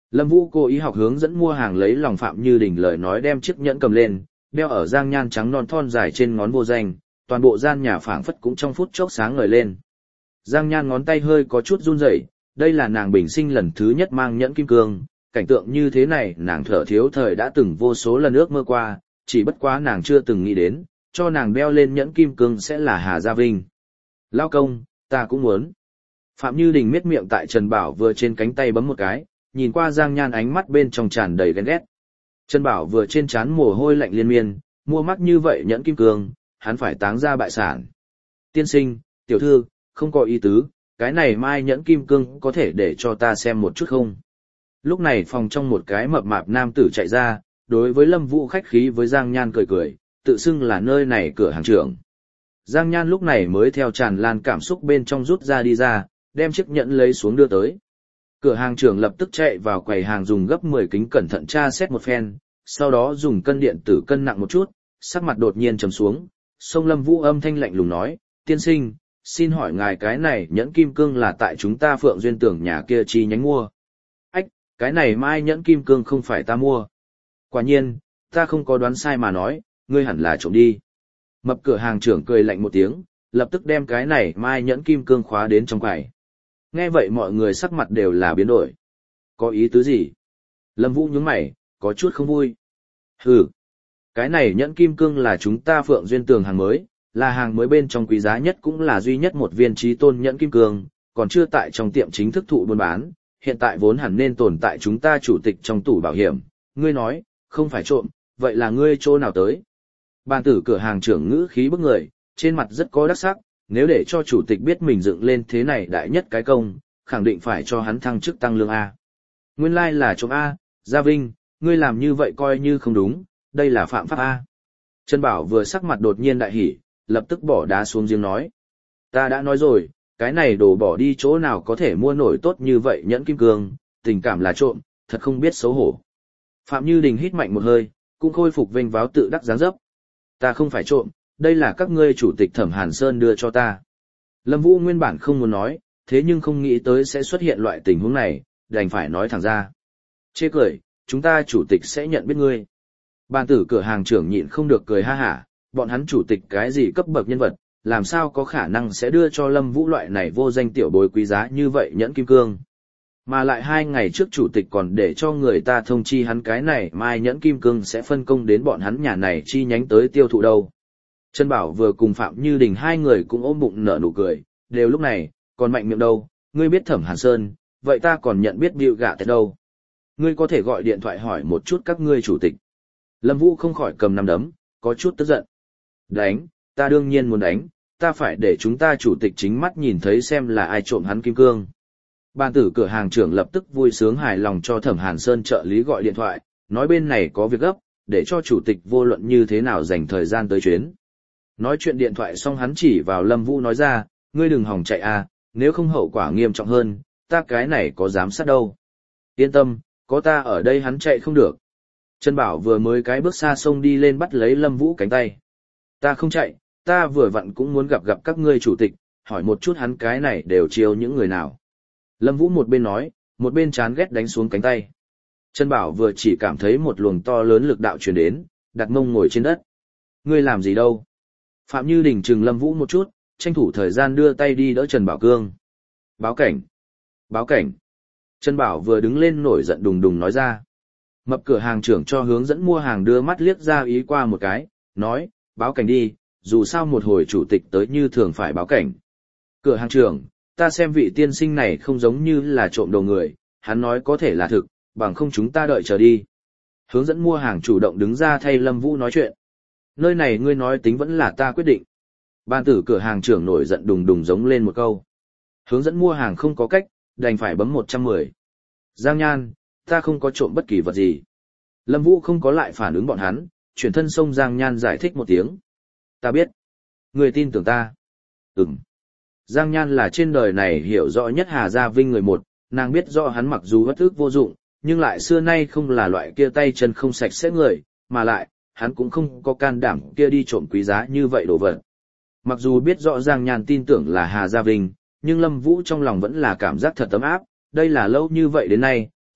Lâm Vũ cố ý học hướng dẫn mua hàng lấy lòng Phạm Như Đình lời nói đem chiếc nhẫn cầm lên, đeo ở Giang Nhan trắng non thon dài trên ngón vô danh, toàn bộ gian nhà phảng phất cũng trong phút chốc sáng ngời lên. Giang Nhan ngón tay hơi có chút run rẩy, đây là nàng bình sinh lần thứ nhất mang nhẫn kim cương, cảnh tượng như thế này nàng thở thiếu thời đã từng vô số lần ước mơ qua, chỉ bất quá nàng chưa từng nghĩ đến, cho nàng đeo lên nhẫn kim cương sẽ là Hà Gia Vinh. Lao công, ta cũng muốn. Phạm Như Đình miết miệng tại Trần Bảo vừa trên cánh tay bấm một cái, nhìn qua Giang Nhan ánh mắt bên trong tràn đầy ghen ghét. Trần Bảo vừa trên trán mồ hôi lạnh liên miên, mua mắc như vậy nhẫn kim cương, hắn phải táng ra bại sản. Tiên sinh, tiểu thư, không có ý tứ, cái này mai nhẫn kim cương có thể để cho ta xem một chút không? Lúc này phòng trong một cái mập mạp nam tử chạy ra, đối với Lâm Vũ khách khí với Giang Nhan cười cười, tự xưng là nơi này cửa hàng trưởng. Giang Nhan lúc này mới theo tràn lan cảm xúc bên trong rút ra đi ra, đem chiếc nhẫn lấy xuống đưa tới. Cửa hàng trưởng lập tức chạy vào quầy hàng dùng gấp mười kính cẩn thận tra xét một phen, sau đó dùng cân điện tử cân nặng một chút, sắc mặt đột nhiên trầm xuống, sông Lâm Vũ âm thanh lạnh lùng nói, tiên sinh, xin hỏi ngài cái này nhẫn kim cương là tại chúng ta Phượng Duyên Tưởng nhà kia chi nhánh mua. Ách, cái này mai nhẫn kim cương không phải ta mua. Quả nhiên, ta không có đoán sai mà nói, ngươi hẳn là trộm đi. Mập cửa hàng trưởng cười lạnh một tiếng, lập tức đem cái này mai nhẫn kim cương khóa đến trong quầy. Nghe vậy mọi người sắc mặt đều là biến đổi. Có ý tứ gì? Lâm Vũ nhướng mày, có chút không vui. Hừ, cái này nhẫn kim cương là chúng ta Phượng Duyên Tường hàng mới, là hàng mới bên trong quý giá nhất cũng là duy nhất một viên trí tôn nhẫn kim cương, còn chưa tại trong tiệm chính thức thụ buôn bán, hiện tại vốn hẳn nên tồn tại chúng ta chủ tịch trong tủ bảo hiểm. Ngươi nói, không phải trộm, vậy là ngươi chỗ nào tới? Bàn tử cửa hàng trưởng ngữ khí bức người, trên mặt rất có đắc sắc, nếu để cho chủ tịch biết mình dựng lên thế này đại nhất cái công, khẳng định phải cho hắn thăng chức tăng lương A. Nguyên lai like là trộm A, Gia Vinh, ngươi làm như vậy coi như không đúng, đây là phạm pháp A. Trần Bảo vừa sắc mặt đột nhiên đại hỉ, lập tức bỏ đá xuống giếng nói. Ta đã nói rồi, cái này đổ bỏ đi chỗ nào có thể mua nổi tốt như vậy nhẫn kim cương, tình cảm là trộm, thật không biết xấu hổ. Phạm Như Đình hít mạnh một hơi, cũng khôi phục vênh váo tự đắc dáng dấp. Ta không phải trộm, đây là các ngươi chủ tịch Thẩm Hàn Sơn đưa cho ta. Lâm Vũ nguyên bản không muốn nói, thế nhưng không nghĩ tới sẽ xuất hiện loại tình huống này, đành phải nói thẳng ra. Chê cười, chúng ta chủ tịch sẽ nhận biết ngươi. Bàn tử cửa hàng trưởng nhịn không được cười ha hả, bọn hắn chủ tịch cái gì cấp bậc nhân vật, làm sao có khả năng sẽ đưa cho Lâm Vũ loại này vô danh tiểu bối quý giá như vậy nhẫn kim cương. Mà lại hai ngày trước chủ tịch còn để cho người ta thông chi hắn cái này mai nhẫn kim cương sẽ phân công đến bọn hắn nhà này chi nhánh tới tiêu thụ đâu. Trân Bảo vừa cùng Phạm Như Đình hai người cũng ôm bụng nở nụ cười, đều lúc này, còn mạnh miệng đâu, ngươi biết Thẩm Hàn Sơn, vậy ta còn nhận biết Bill Gạ đâu. Ngươi có thể gọi điện thoại hỏi một chút các ngươi chủ tịch. Lâm Vũ không khỏi cầm nắm đấm, có chút tức giận. Đánh, ta đương nhiên muốn đánh, ta phải để chúng ta chủ tịch chính mắt nhìn thấy xem là ai trộm hắn kim cương. Bàn tử cửa hàng trưởng lập tức vui sướng hài lòng cho Thẩm Hàn Sơn trợ lý gọi điện thoại, nói bên này có việc gấp, để cho chủ tịch vô luận như thế nào dành thời gian tới chuyến. Nói chuyện điện thoại xong hắn chỉ vào Lâm Vũ nói ra, ngươi đừng hòng chạy à, nếu không hậu quả nghiêm trọng hơn, ta cái này có dám sát đâu. Yên tâm, có ta ở đây hắn chạy không được. Trân Bảo vừa mới cái bước xa sông đi lên bắt lấy Lâm Vũ cánh tay. Ta không chạy, ta vừa vặn cũng muốn gặp gặp các ngươi chủ tịch, hỏi một chút hắn cái này đều chiêu những người nào. Lâm Vũ một bên nói, một bên chán ghét đánh xuống cánh tay. Trân Bảo vừa chỉ cảm thấy một luồng to lớn lực đạo truyền đến, đặt mông ngồi trên đất. Ngươi làm gì đâu? Phạm Như Đình trừng Lâm Vũ một chút, tranh thủ thời gian đưa tay đi đỡ Trần Bảo Cương. Báo cảnh! Báo cảnh! Trần Bảo vừa đứng lên nổi giận đùng đùng nói ra. Mập cửa hàng trưởng cho hướng dẫn mua hàng đưa mắt liếc ra ý qua một cái, nói, báo cảnh đi, dù sao một hồi chủ tịch tới như thường phải báo cảnh. Cửa hàng trưởng, ta xem vị tiên sinh này không giống như là trộm đồ người, hắn nói có thể là thực, bằng không chúng ta đợi chờ đi. Hướng dẫn mua hàng chủ động đứng ra thay Lâm Vũ nói chuyện. Nơi này ngươi nói tính vẫn là ta quyết định. Ban tử cửa hàng trưởng nổi giận đùng đùng giống lên một câu. Hướng dẫn mua hàng không có cách, đành phải bấm một trăm mười. Giang Nhan, ta không có trộm bất kỳ vật gì. Lâm Vũ không có lại phản ứng bọn hắn, chuyển thân xông Giang Nhan giải thích một tiếng. Ta biết. Người tin tưởng ta. Ừm. Giang Nhan là trên đời này hiểu rõ nhất Hà Gia Vinh người một, nàng biết rõ hắn mặc dù bất ức vô dụng, nhưng lại xưa nay không là loại kia tay chân không sạch sẽ người, mà lại, hắn cũng không có can đảm kia đi trộm quý giá như vậy đồ vật. Mặc dù biết rõ Giang Nhan tin tưởng là Hà Gia Vinh, nhưng Lâm Vũ trong lòng vẫn là cảm giác thật ấm áp, đây là lâu như vậy đến nay,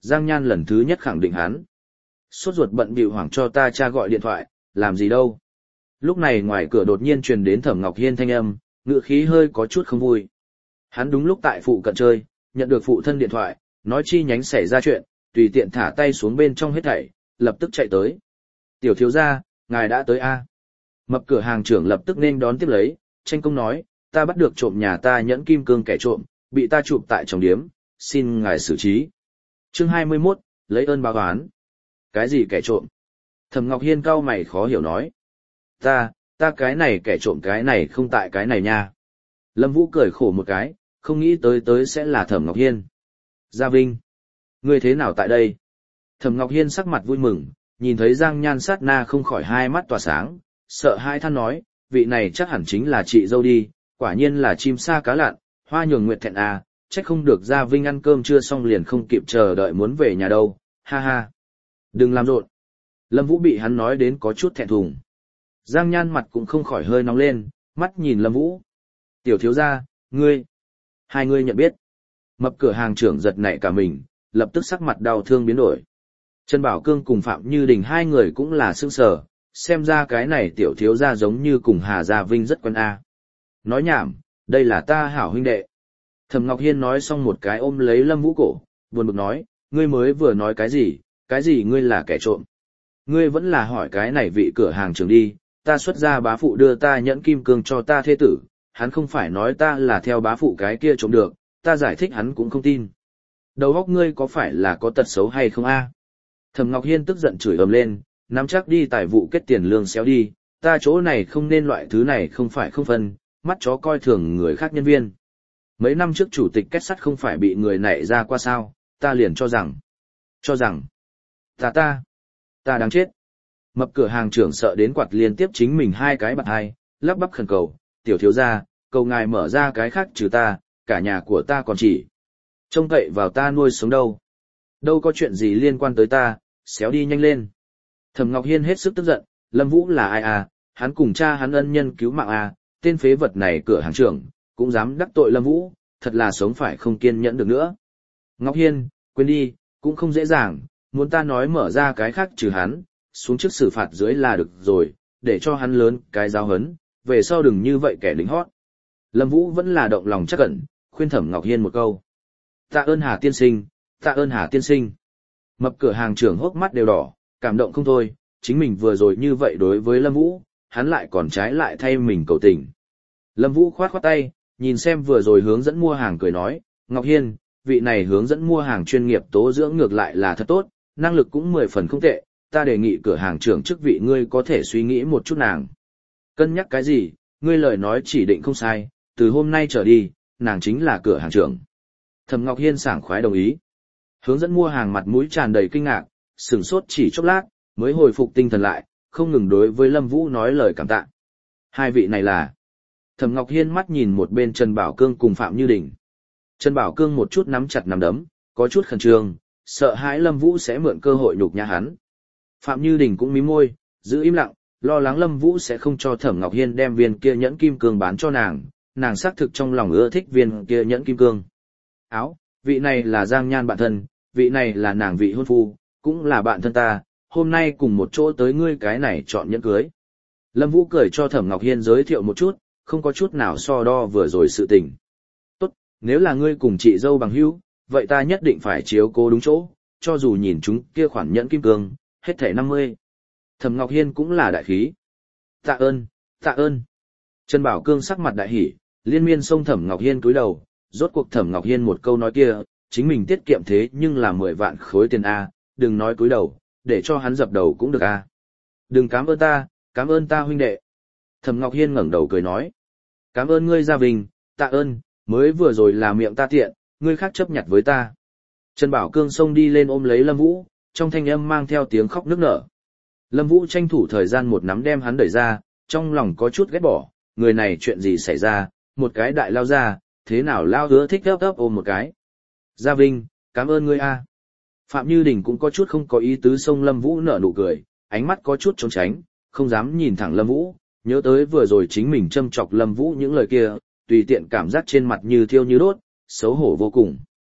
Giang Nhan lần thứ nhất khẳng định hắn. Sốt ruột bận bịu hoảng cho ta cha gọi điện thoại, làm gì đâu. Lúc này ngoài cửa đột nhiên truyền đến Thẩm Ngọc Hiên thanh âm, ngựa khí hơi có chút không vui. Hắn đúng lúc tại phụ cận chơi, nhận được phụ thân điện thoại, nói chi nhánh xảy ra chuyện, tùy tiện thả tay xuống bên trong hết thảy, lập tức chạy tới. Tiểu thiếu gia, ngài đã tới a? Mập cửa hàng trưởng lập tức nên đón tiếp lấy, tranh công nói, ta bắt được trộm nhà ta nhẫn kim cương kẻ trộm, bị ta chụp tại trong điếm, xin ngài xử trí. Chương hai mươi mốt, lấy ơn báo oán. Cái gì kẻ trộm? Thẩm Ngọc Hiên cau mày khó hiểu nói. Ta, ta cái này kẻ trộm cái này không tại cái này nha. Lâm Vũ cười khổ một cái, không nghĩ tới tới sẽ là Thẩm Ngọc Hiên. Gia Vinh, ngươi thế nào tại đây? Thẩm Ngọc Hiên sắc mặt vui mừng, nhìn thấy Giang Nhan sát na không khỏi hai mắt tỏa sáng, sợ hai than nói, vị này chắc hẳn chính là chị dâu đi, quả nhiên là chim sa cá lặn, hoa nhường nguyệt thẹn à, trách không được Gia Vinh ăn cơm chưa xong liền không kịp chờ đợi muốn về nhà đâu, ha ha. Đừng làm rộn. Lâm Vũ bị hắn nói đến có chút thẹn thùng. Giang Nhan mặt cũng không khỏi hơi nóng lên, mắt nhìn Lâm Vũ. Tiểu thiếu gia, ngươi, hai ngươi nhận biết. Mập cửa hàng trưởng giật nảy cả mình, lập tức sắc mặt đau thương biến đổi. Trần Bảo Cương cùng Phạm Như Đình hai người cũng là sững sờ, xem ra cái này tiểu thiếu gia giống như cùng Hà Gia Vinh rất quen a. Nói nhảm, đây là ta hảo huynh đệ. Thẩm Ngọc Hiên nói xong một cái ôm lấy Lâm Vũ cổ, buồn bực nói, ngươi mới vừa nói cái gì, cái gì ngươi là kẻ trộm. Ngươi vẫn là hỏi cái này vị cửa hàng trưởng đi, ta xuất ra bá phụ đưa ta nhẫn kim cương cho ta thê tử, hắn không phải nói ta là theo bá phụ cái kia trộm được, ta giải thích hắn cũng không tin. Đầu óc ngươi có phải là có tật xấu hay không a? Thẩm Ngọc Hiên tức giận chửi ầm lên, nắm chắc đi tài vụ kết tiền lương xéo đi, ta chỗ này không nên loại thứ này không phải không phân, mắt chó coi thường người khác nhân viên. Mấy năm trước chủ tịch kết sắt không phải bị người nảy ra qua sao, ta liền cho rằng, cho rằng, ta ta, ta đáng chết. Mập cửa hàng trưởng sợ đến quạt liên tiếp chính mình hai cái bạt hai, lắp bắp khẩn cầu, tiểu thiếu gia, cầu ngài mở ra cái khác trừ ta, cả nhà của ta còn chỉ trông cậy vào ta nuôi sống đâu. Đâu có chuyện gì liên quan tới ta, xéo đi nhanh lên. Thẩm Ngọc Hiên hết sức tức giận, Lâm Vũ là ai à, hắn cùng cha hắn ân nhân cứu mạng à, tên phế vật này cửa hàng trưởng, cũng dám đắc tội Lâm Vũ, thật là sống phải không kiên nhẫn được nữa. Ngọc Hiên, quên đi, cũng không dễ dàng, muốn ta nói mở ra cái khác trừ hắn, xuống trước xử phạt dưới là được rồi, để cho hắn lớn cái giáo hấn, về sau đừng như vậy kẻ lính hót. Lâm Vũ vẫn là động lòng chắc cẩn, khuyên Thẩm Ngọc Hiên một câu. Tạ ơn Hà tiên sinh, tạ ơn Hà tiên sinh. Mập cửa hàng trưởng hốc mắt đều đỏ, cảm động không thôi, chính mình vừa rồi như vậy đối với Lâm Vũ, hắn lại còn trái lại thay mình cầu tình. Lâm Vũ khoát khoát tay, nhìn xem vừa rồi hướng dẫn mua hàng cười nói, Ngọc Hiên, vị này hướng dẫn mua hàng chuyên nghiệp tố dưỡng ngược lại là thật tốt, năng lực cũng mười phần không tệ, ta đề nghị cửa hàng trưởng chức vị ngươi có thể suy nghĩ một chút nàng. Cân nhắc cái gì, ngươi lời nói chỉ định không sai, từ hôm nay trở đi, nàng chính là cửa hàng trưởng. Thẩm Ngọc Hiên sảng khoái đồng ý. Hướng dẫn mua hàng mặt mũi tràn đầy kinh ngạc, sửng sốt chỉ chốc lát, mới hồi phục tinh thần lại, không ngừng đối với Lâm Vũ nói lời cảm tạ. Hai vị này là... Thẩm Ngọc Hiên mắt nhìn một bên Trần Bảo Cương cùng Phạm Như Đình. Trần Bảo Cương một chút nắm chặt nắm đấm, có chút khẩn trương, sợ hãi Lâm Vũ sẽ mượn cơ hội nhục nhã hắn. Phạm Như Đình cũng mím môi, giữ im lặng, lo lắng Lâm Vũ sẽ không cho Thẩm Ngọc Hiên đem viên kia nhẫn kim cương bán cho nàng, nàng xác thực trong lòng ưa thích viên kia nhẫn kim cương. Áo, vị này là Giang Nhan bạn thân, vị này là nàng vị hôn phu, cũng là bạn thân ta, hôm nay cùng một chỗ tới ngươi cái này chọn nhẫn cưới. Lâm Vũ cười cho Thẩm Ngọc Hiên giới thiệu một chút, không có chút nào so đo vừa rồi sự tình. Tốt, nếu là ngươi cùng chị dâu bằng hữu, vậy ta nhất định phải chiếu cố đúng chỗ, cho dù nhìn chúng kia khoản nhẫn kim cương, hết thảy năm mươi. Thẩm Ngọc Hiên cũng là đại khí. Tạ ơn, tạ ơn. Trần Bảo Cương sắc mặt đại hỉ, liên miên xông Thẩm Ngọc Hiên cúi đầu, rốt cuộc Thẩm Ngọc Hiên một câu nói kia, chính mình tiết kiệm thế nhưng là mười vạn khối tiền A, đừng nói cúi đầu, để cho hắn dập đầu cũng được A. Đừng cảm ơn ta, cảm ơn ta huynh đệ. Thẩm Ngọc Hiên ngẩng đầu cười nói. Cảm ơn ngươi Gia Vinh, tạ ơn, mới vừa rồi là miệng ta tiện, ngươi khác chấp nhặt với ta. Trần Bảo Cương xông đi lên ôm lấy Lâm Vũ, trong thanh âm mang theo tiếng khóc nức nở. Lâm Vũ tranh thủ thời gian một nắm đem hắn đẩy ra, trong lòng có chút ghét bỏ, người này chuyện gì xảy ra, một cái đại lao ra, thế nào lao hứa thích ấp ấp ôm một cái. Gia Vinh, cảm ơn ngươi a. Phạm Như Đình cũng có chút không có ý tứ xông Lâm Vũ nở nụ cười, ánh mắt có chút trốn tránh, không dám nhìn thẳng Lâm Vũ, nhớ tới vừa rồi chính mình châm chọc Lâm Vũ những lời kia, tùy tiện cảm giác trên mặt như thiêu như đốt, xấu hổ vô cùng.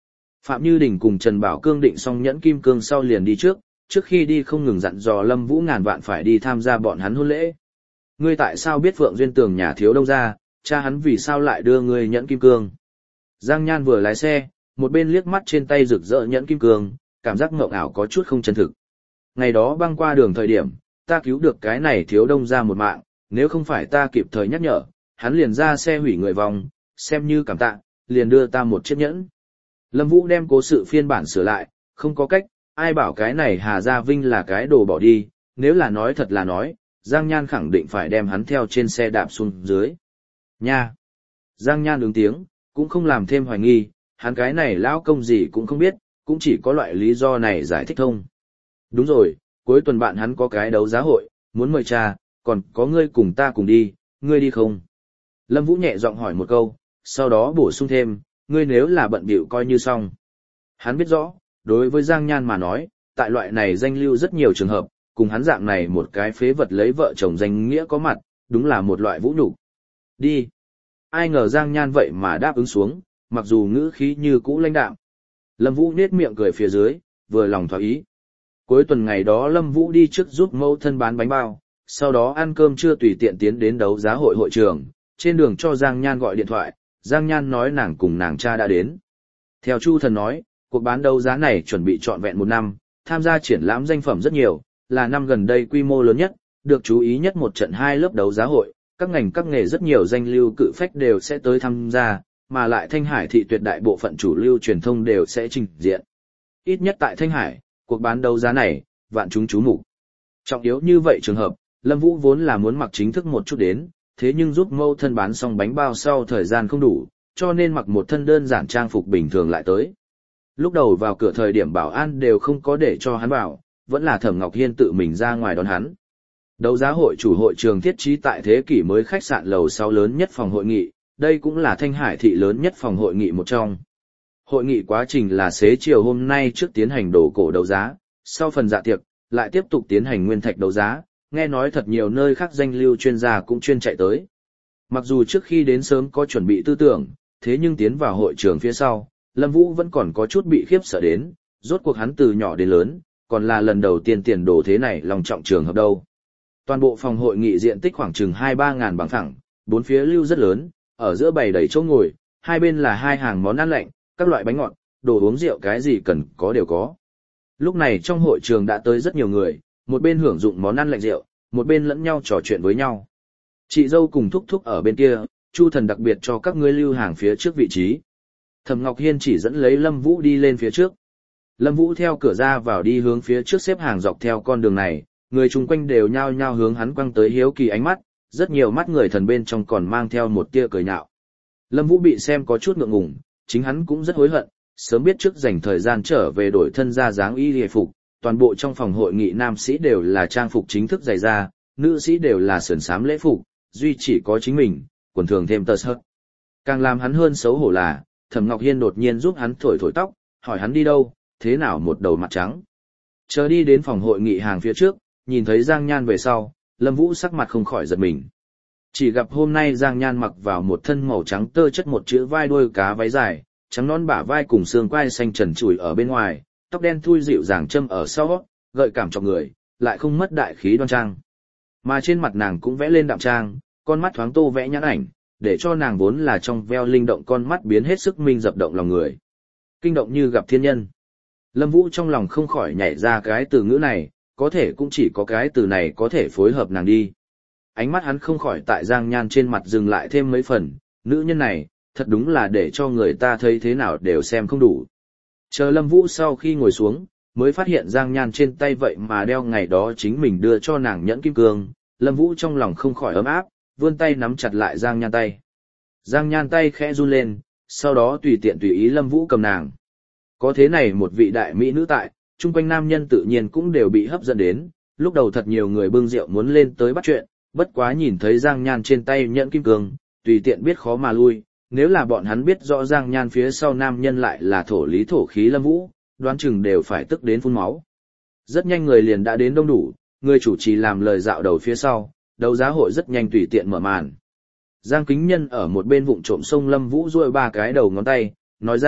Phạm Như Đình cùng Trần Bảo Cương định xong nhẫn kim cương sau liền đi trước, trước khi đi không ngừng dặn dò Lâm Vũ ngàn vạn phải đi tham gia bọn hắn hôn lễ. Ngươi tại sao biết Phượng Duyên Tường nhà thiếu đông ra, cha hắn vì sao lại đưa ngươi nhẫn kim cương? Giang Nhan vừa lái xe, một bên liếc mắt trên tay rực rỡ nhẫn kim cương, cảm giác mộng ảo có chút không chân thực. Ngày đó băng qua đường thời điểm, ta cứu được cái này thiếu đông ra một mạng, nếu không phải ta kịp thời nhắc nhở, hắn liền ra xe hủy người vòng, xem như cảm tạ, liền đưa ta một chiếc nhẫn. Lâm Vũ đem cố sự phiên bản sửa lại, không có cách, ai bảo cái này Hà Gia Vinh là cái đồ bỏ đi, nếu là nói thật là nói, Giang Nhan khẳng định phải đem hắn theo trên xe đạp xuống dưới. Nha! Giang Nhan ứng tiếng, cũng không làm thêm hoài nghi, hắn cái này lão công gì cũng không biết, cũng chỉ có loại lý do này giải thích thông. Đúng rồi, cuối tuần bạn hắn có cái đấu giá hội, muốn mời cha, còn có ngươi cùng ta cùng đi, ngươi đi không? Lâm Vũ nhẹ giọng hỏi một câu, sau đó bổ sung thêm, ngươi nếu là bận bịu coi như xong. Hắn biết rõ, đối với Giang Nhan mà nói, tại loại này danh lưu rất nhiều trường hợp, cùng hắn dạng này một cái phế vật lấy vợ chồng danh nghĩa có mặt, đúng là một loại vũ nhục. Đi. Ai ngờ Giang Nhan vậy mà đáp ứng xuống, mặc dù ngữ khí như cũ lãnh đạm. Lâm Vũ nết miệng cười phía dưới, vừa lòng thỏa ý. Cuối tuần ngày đó Lâm Vũ đi trước giúp mẫu thân bán bánh bao, sau đó ăn cơm trưa tùy tiện tiến đến đấu giá hội hội trường, trên đường cho Giang Nhan gọi điện thoại, Giang Nhan nói nàng cùng nàng cha đã đến. Theo Chu Thần nói, cuộc bán đấu giá này chuẩn bị trọn vẹn một năm, tham gia triển lãm danh phẩm rất nhiều, là năm gần đây quy mô lớn nhất, được chú ý nhất một trận hai lớp đấu giá hội, các ngành các nghề rất nhiều danh lưu cự phách đều sẽ tới tham gia, mà lại Thanh Hải thị tuyệt đại bộ phận chủ lưu truyền thông đều sẽ trình diện. Ít nhất tại Thanh Hải, cuộc bán đấu giá này, vạn chúng chú mục. Trọng yếu như vậy trường hợp, Lâm Vũ vốn là muốn mặc chính thức một chút đến, thế nhưng giúp mâu thân bán xong bánh bao sau thời gian không đủ, cho nên mặc một thân đơn giản trang phục bình thường lại tới. Lúc đầu vào cửa thời điểm bảo an đều không có để cho hắn vào, vẫn là Thẩm Ngọc Hiên tự mình ra ngoài đón hắn. Đấu giá hội chủ hội trường thiết trí tại thế kỷ mới khách sạn lầu sáu lớn nhất phòng hội nghị, đây cũng là Thanh Hải thị lớn nhất phòng hội nghị một trong. Hội nghị quá trình là xế chiều hôm nay trước tiến hành đồ cổ đấu giá, sau phần dạ tiệc, lại tiếp tục tiến hành nguyên thạch đấu giá, nghe nói thật nhiều nơi khác danh lưu chuyên gia cũng chuyên chạy tới. Mặc dù trước khi đến sớm có chuẩn bị tư tưởng, thế nhưng tiến vào hội trường phía sau, Lâm Vũ vẫn còn có chút bị khiếp sợ đến, rốt cuộc hắn từ nhỏ đến lớn, còn là lần đầu tiên tiền đồ thế này lòng trọng trường hợp đâu. Toàn bộ phòng hội nghị diện tích khoảng chừng hai ba ngàn bằng phẳng, bốn phía lưu rất lớn, ở giữa bày đầy chỗ ngồi, hai bên là hai hàng món ăn lạnh, các loại bánh ngọt, đồ uống rượu cái gì cần có đều có. Lúc này trong hội trường đã tới rất nhiều người, một bên hưởng dụng món ăn lạnh rượu, một bên lẫn nhau trò chuyện với nhau. Chị dâu cùng thúc thúc ở bên kia, Chu Thần đặc biệt cho các ngươi lưu hàng phía trước vị trí. Thẩm Ngọc Hiên chỉ dẫn lấy Lâm Vũ đi lên phía trước. Lâm Vũ theo cửa ra vào đi hướng phía trước xếp hàng dọc theo con đường này, người chung quanh đều nhao nhao hướng hắn quăng tới hiếu kỳ ánh mắt, rất nhiều mắt người thần bên trong còn mang theo một tia cười nhạo. Lâm Vũ bị xem có chút ngượng ngùng, chính hắn cũng rất hối hận, sớm biết trước dành thời gian trở về đổi thân ra dáng y hề phục, toàn bộ trong phòng hội nghị nam sĩ đều là trang phục chính thức dày da, nữ sĩ đều là sườn xám lễ phục, duy chỉ có chính mình, quần thường thêm tơ sợt. Càng làm hắn hơn xấu hổ là, Thẩm Ngọc Hiên đột nhiên giúp hắn thổi thổi tóc, hỏi hắn đi đâu, thế nào một đầu mặt trắng. Chờ đi đến phòng hội nghị hàng phía trước, nhìn thấy Giang Nhan về sau, Lâm Vũ sắc mặt không khỏi giật mình. Chỉ gặp hôm nay Giang Nhan mặc vào một thân màu trắng tơ chất một chữ vai đuôi cá váy dài, trắng non bả vai cùng xương quai xanh trần trụi ở bên ngoài, tóc đen thui dịu dàng châm ở sau, gợi cảm cho người, lại không mất đại khí đoan trang. Mà trên mặt nàng cũng vẽ lên đạm trang, con mắt thoáng tô vẽ nhãn ảnh, để cho nàng vốn là trong veo linh động con mắt biến hết sức minh dập động lòng người. Kinh động như gặp thiên nhân. Lâm Vũ trong lòng không khỏi nhảy ra cái từ ngữ này, có thể cũng chỉ có cái từ này có thể phối hợp nàng đi. Ánh mắt hắn không khỏi tại Giang Nhan trên mặt dừng lại thêm mấy phần, nữ nhân này, thật đúng là để cho người ta thấy thế nào đều xem không đủ. Chờ Lâm Vũ sau khi ngồi xuống, mới phát hiện Giang Nhan trên tay vậy mà đeo ngày đó chính mình đưa cho nàng nhẫn kim cương, Lâm Vũ trong lòng không khỏi ấm áp, vươn tay nắm chặt lại Giang Nhan tay. Giang Nhan tay khẽ run lên, sau đó tùy tiện tùy ý Lâm Vũ cầm nàng. Có thế này một vị đại mỹ nữ tại, chung quanh nam nhân tự nhiên cũng đều bị hấp dẫn đến, lúc đầu thật nhiều người bưng rượu muốn lên tới bắt chuyện, bất quá nhìn thấy Giang Nhan trên tay nhẫn kim cương, tùy tiện biết khó mà lui, nếu là bọn hắn biết rõ Giang Nhan phía sau nam nhân lại là thổ lý thổ khí Lâm Vũ, đoán chừng đều phải tức đến phun máu. Rất nhanh người liền đã đến đông đủ, người chủ trì làm lời dạo đầu phía sau, đấu giá hội rất nhanh tùy tiện mở màn. Giang Kính Nhân ở một bên vụng trộm sông Lâm Vũ duỗi ba cái đầu ngón tay, nói ra,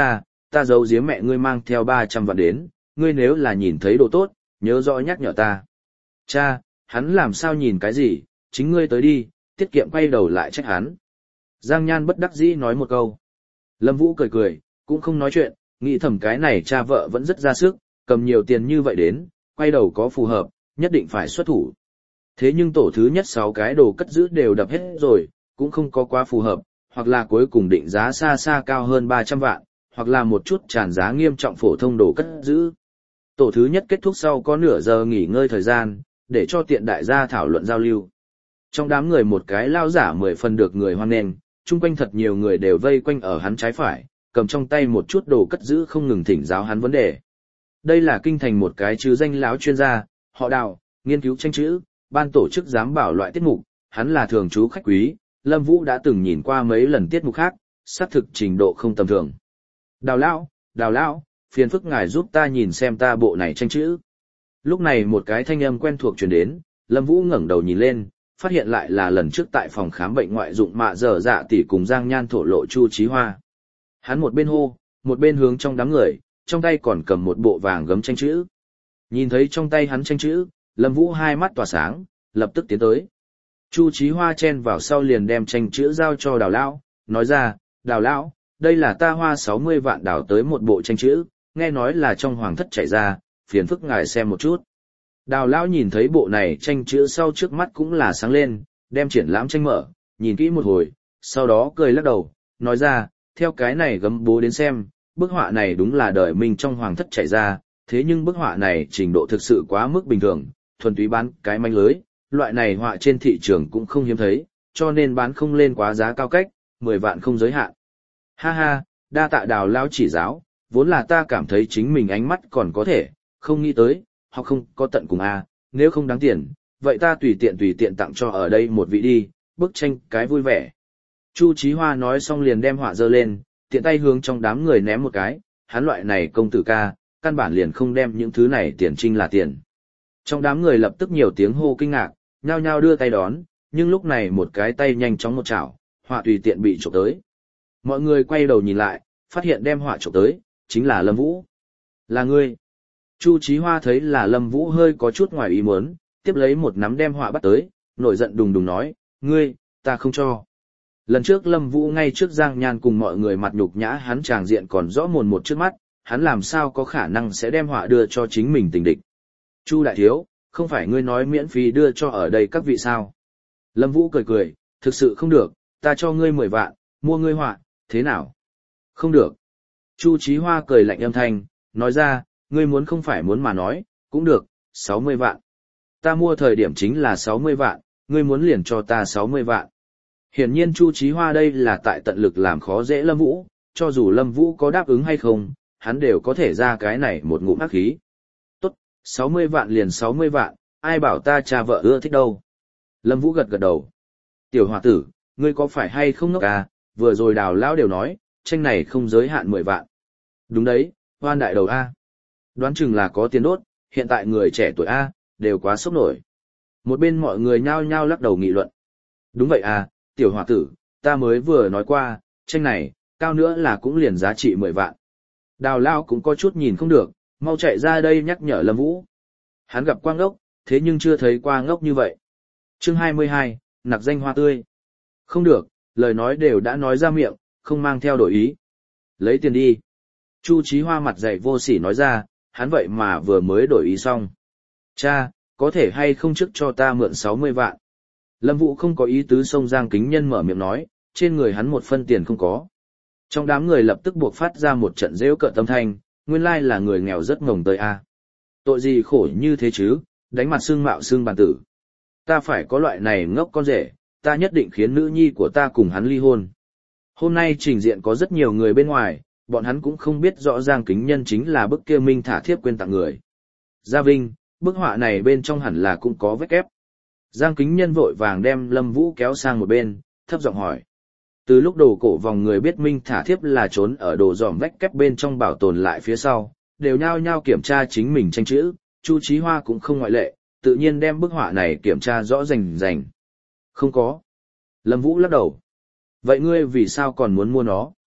ta giấu giếm mẹ ngươi mang theo ba trăm vạn đến, ngươi nếu là nhìn thấy đồ tốt, nhớ rõ nhắc nhở ta. Cha, hắn làm sao nhìn cái gì, chính ngươi tới đi, tiết kiệm quay đầu lại trách hắn. Giang Nhan bất đắc dĩ nói một câu. Lâm Vũ cười cười, cũng không nói chuyện, nghĩ thầm cái này cha vợ vẫn rất ra sức, cầm nhiều tiền như vậy đến, quay đầu có phù hợp, nhất định phải xuất thủ. Thế nhưng tổ thứ nhất sáu cái đồ cất giữ đều đập hết rồi, cũng không có quá phù hợp, hoặc là cuối cùng định giá xa xa cao hơn ba trăm vạn, hoặc là một chút tràn giá nghiêm trọng phổ thông đồ cất giữ. Tổ thứ nhất kết thúc sau có nửa giờ nghỉ ngơi thời gian, để cho tiện đại gia thảo luận giao lưu. Trong đám người một cái lao giả mười phần được người hoan nghênh, chung quanh thật nhiều người đều vây quanh ở hắn trái phải, cầm trong tay một chút đồ cất giữ không ngừng thỉnh giáo hắn vấn đề. Đây là kinh thành một cái chứ danh lão chuyên gia, họ Đào, nghiên cứu tranh chữ, ban tổ chức giám bảo loại tiết mục, hắn là thường trú khách quý, Lâm Vũ đã từng nhìn qua mấy lần tiết mục khác, xác thực trình độ không tầm thường. Đào lão, Đào lão, phiền phức ngài giúp ta nhìn xem ta bộ này tranh chữ. Lúc này một cái thanh âm quen thuộc truyền đến, Lâm Vũ ngẩng đầu nhìn lên, phát hiện lại là lần trước tại phòng khám bệnh ngoại dụng mạ dở dạ tỷ cùng Giang Nhan thổ lộ Chu Chí Hoa. Hắn một bên hô, một bên hướng trong đám người, trong tay còn cầm một bộ vàng gấm tranh chữ. Nhìn thấy trong tay hắn tranh chữ, Lâm Vũ hai mắt tỏa sáng, lập tức tiến tới. Chu Chí Hoa chen vào sau liền đem tranh chữ giao cho Đào lão, nói ra, Đào lão, đây là ta hoa sáu mươi vạn đào tới một bộ tranh chữ, nghe nói là trong hoàng thất chạy ra, phiền phức ngài xem một chút. Đào lão nhìn thấy bộ này tranh chữ sau trước mắt cũng là sáng lên, đem triển lãm tranh mở, nhìn kỹ một hồi, sau đó cười lắc đầu, nói ra, theo cái này gấm bố đến xem, bức họa này đúng là đời mình trong hoàng thất chạy ra, thế nhưng bức họa này trình độ thực sự quá mức bình thường, thuần túy bán cái manh lưới, loại này họa trên thị trường cũng không hiếm thấy, cho nên bán không lên quá giá cao cách, mười vạn không giới hạn. Ha ha, đa tạ Đào lão chỉ giáo, vốn là ta cảm thấy chính mình ánh mắt còn có thể, không nghĩ tới, hoặc không có tận cùng a, nếu không đáng tiền, vậy ta tùy tiện tùy tiện tặng cho ở đây một vị đi, bức tranh cái vui vẻ. Chu Chí Hoa nói xong liền đem họa dơ lên, tiện tay hướng trong đám người ném một cái, hắn loại này công tử ca, căn bản liền không đem những thứ này tiền trinh là tiền. Trong đám người lập tức nhiều tiếng hô kinh ngạc, nhao nhao đưa tay đón, nhưng lúc này một cái tay nhanh chóng một chảo, họa tùy tiện bị chụp tới. Mọi người quay đầu nhìn lại, phát hiện đem họa chụp tới, chính là Lâm Vũ. Là ngươi. Chu Chí Hoa thấy là Lâm Vũ hơi có chút ngoài ý muốn, tiếp lấy một nắm đem họa bắt tới, nổi giận đùng đùng nói, ngươi, ta không cho. Lần trước Lâm Vũ ngay trước Giang Nhan cùng mọi người mặt nhục nhã hắn tràng diện còn rõ mồn một trước mắt, hắn làm sao có khả năng sẽ đem họa đưa cho chính mình tình địch. Chu đại thiếu, không phải ngươi nói miễn phí đưa cho ở đây các vị sao? Lâm Vũ cười cười, thực sự không được, ta cho ngươi mười vạn, mua ngươi họa, thế nào? Không được. Chu Chí Hoa cười lạnh âm thanh, nói ra, ngươi muốn không phải muốn mà nói, cũng được, sáu mươi vạn. Ta mua thời điểm chính là sáu mươi vạn, ngươi muốn liền cho ta sáu mươi vạn. Hiển nhiên Chu Chí Hoa đây là tại tận lực làm khó dễ Lâm Vũ, cho dù Lâm Vũ có đáp ứng hay không, hắn đều có thể ra cái này một ngụm ác khí. Tốt, sáu mươi vạn liền sáu mươi vạn, ai bảo ta cha vợ ưa thích đâu. Lâm Vũ gật gật đầu. Tiểu hòa tử, ngươi có phải hay không ngốc à, vừa rồi Đào lão đều nói, tranh này không giới hạn mười vạn. Đúng đấy, hoan đại đầu A. Đoán chừng là có tiền đốt, hiện tại người trẻ tuổi A, đều quá sốc nổi. Một bên mọi người nhao nhao lắc đầu nghị luận. Đúng vậy à, tiểu hòa tử, ta mới vừa nói qua, tranh này, cao nữa là cũng liền giá trị mười vạn. Đào lao cũng có chút nhìn không được, mau chạy ra đây nhắc nhở Lâm Vũ. Hắn gặp qua ngốc, thế nhưng chưa thấy qua ngốc như vậy. Chương hai mươi hai, nặc danh hoa tươi. Không được, lời nói đều đã nói ra miệng, không mang theo đổi ý. Lấy tiền đi. Chu Chí Hoa mặt dày vô sỉ nói ra, hắn vậy mà vừa mới đổi ý xong. Cha, có thể hay không trước cho ta mượn sáu mươi vạn. Lâm Vũ không có ý tứ xông Giang Kính Nhân mở miệng nói, trên người hắn một phân tiền không có. Trong đám người lập tức buộc phát ra một trận rêu cợt tâm thanh, nguyên lai là người nghèo rất ngồng tới a. Tội gì khổ như thế chứ, đánh mặt xương mạo xương bàn tử. Ta phải có loại này ngốc con rể, ta nhất định khiến nữ nhi của ta cùng hắn ly hôn. Hôm nay trình diện có rất nhiều người bên ngoài, bọn hắn cũng không biết rõ Giang Kính Nhân chính là bức kia Minh Thả Thiếp quên tặng người. Gia Vinh, bức họa này bên trong hẳn là cũng có vết kép. Giang Kính Nhân vội vàng đem Lâm Vũ kéo sang một bên, thấp giọng hỏi. Từ lúc đồ cổ vòng người biết Minh Thả Thiếp là trốn ở đồ dòm vách kép bên trong bảo tồn lại phía sau, đều nhao nhao kiểm tra chính mình tranh chữ, Chu Chí Hoa cũng không ngoại lệ, tự nhiên đem bức họa này kiểm tra rõ rành rành. Không có. Lâm Vũ lắc đầu. Vậy ngươi vì sao còn muốn mua nó?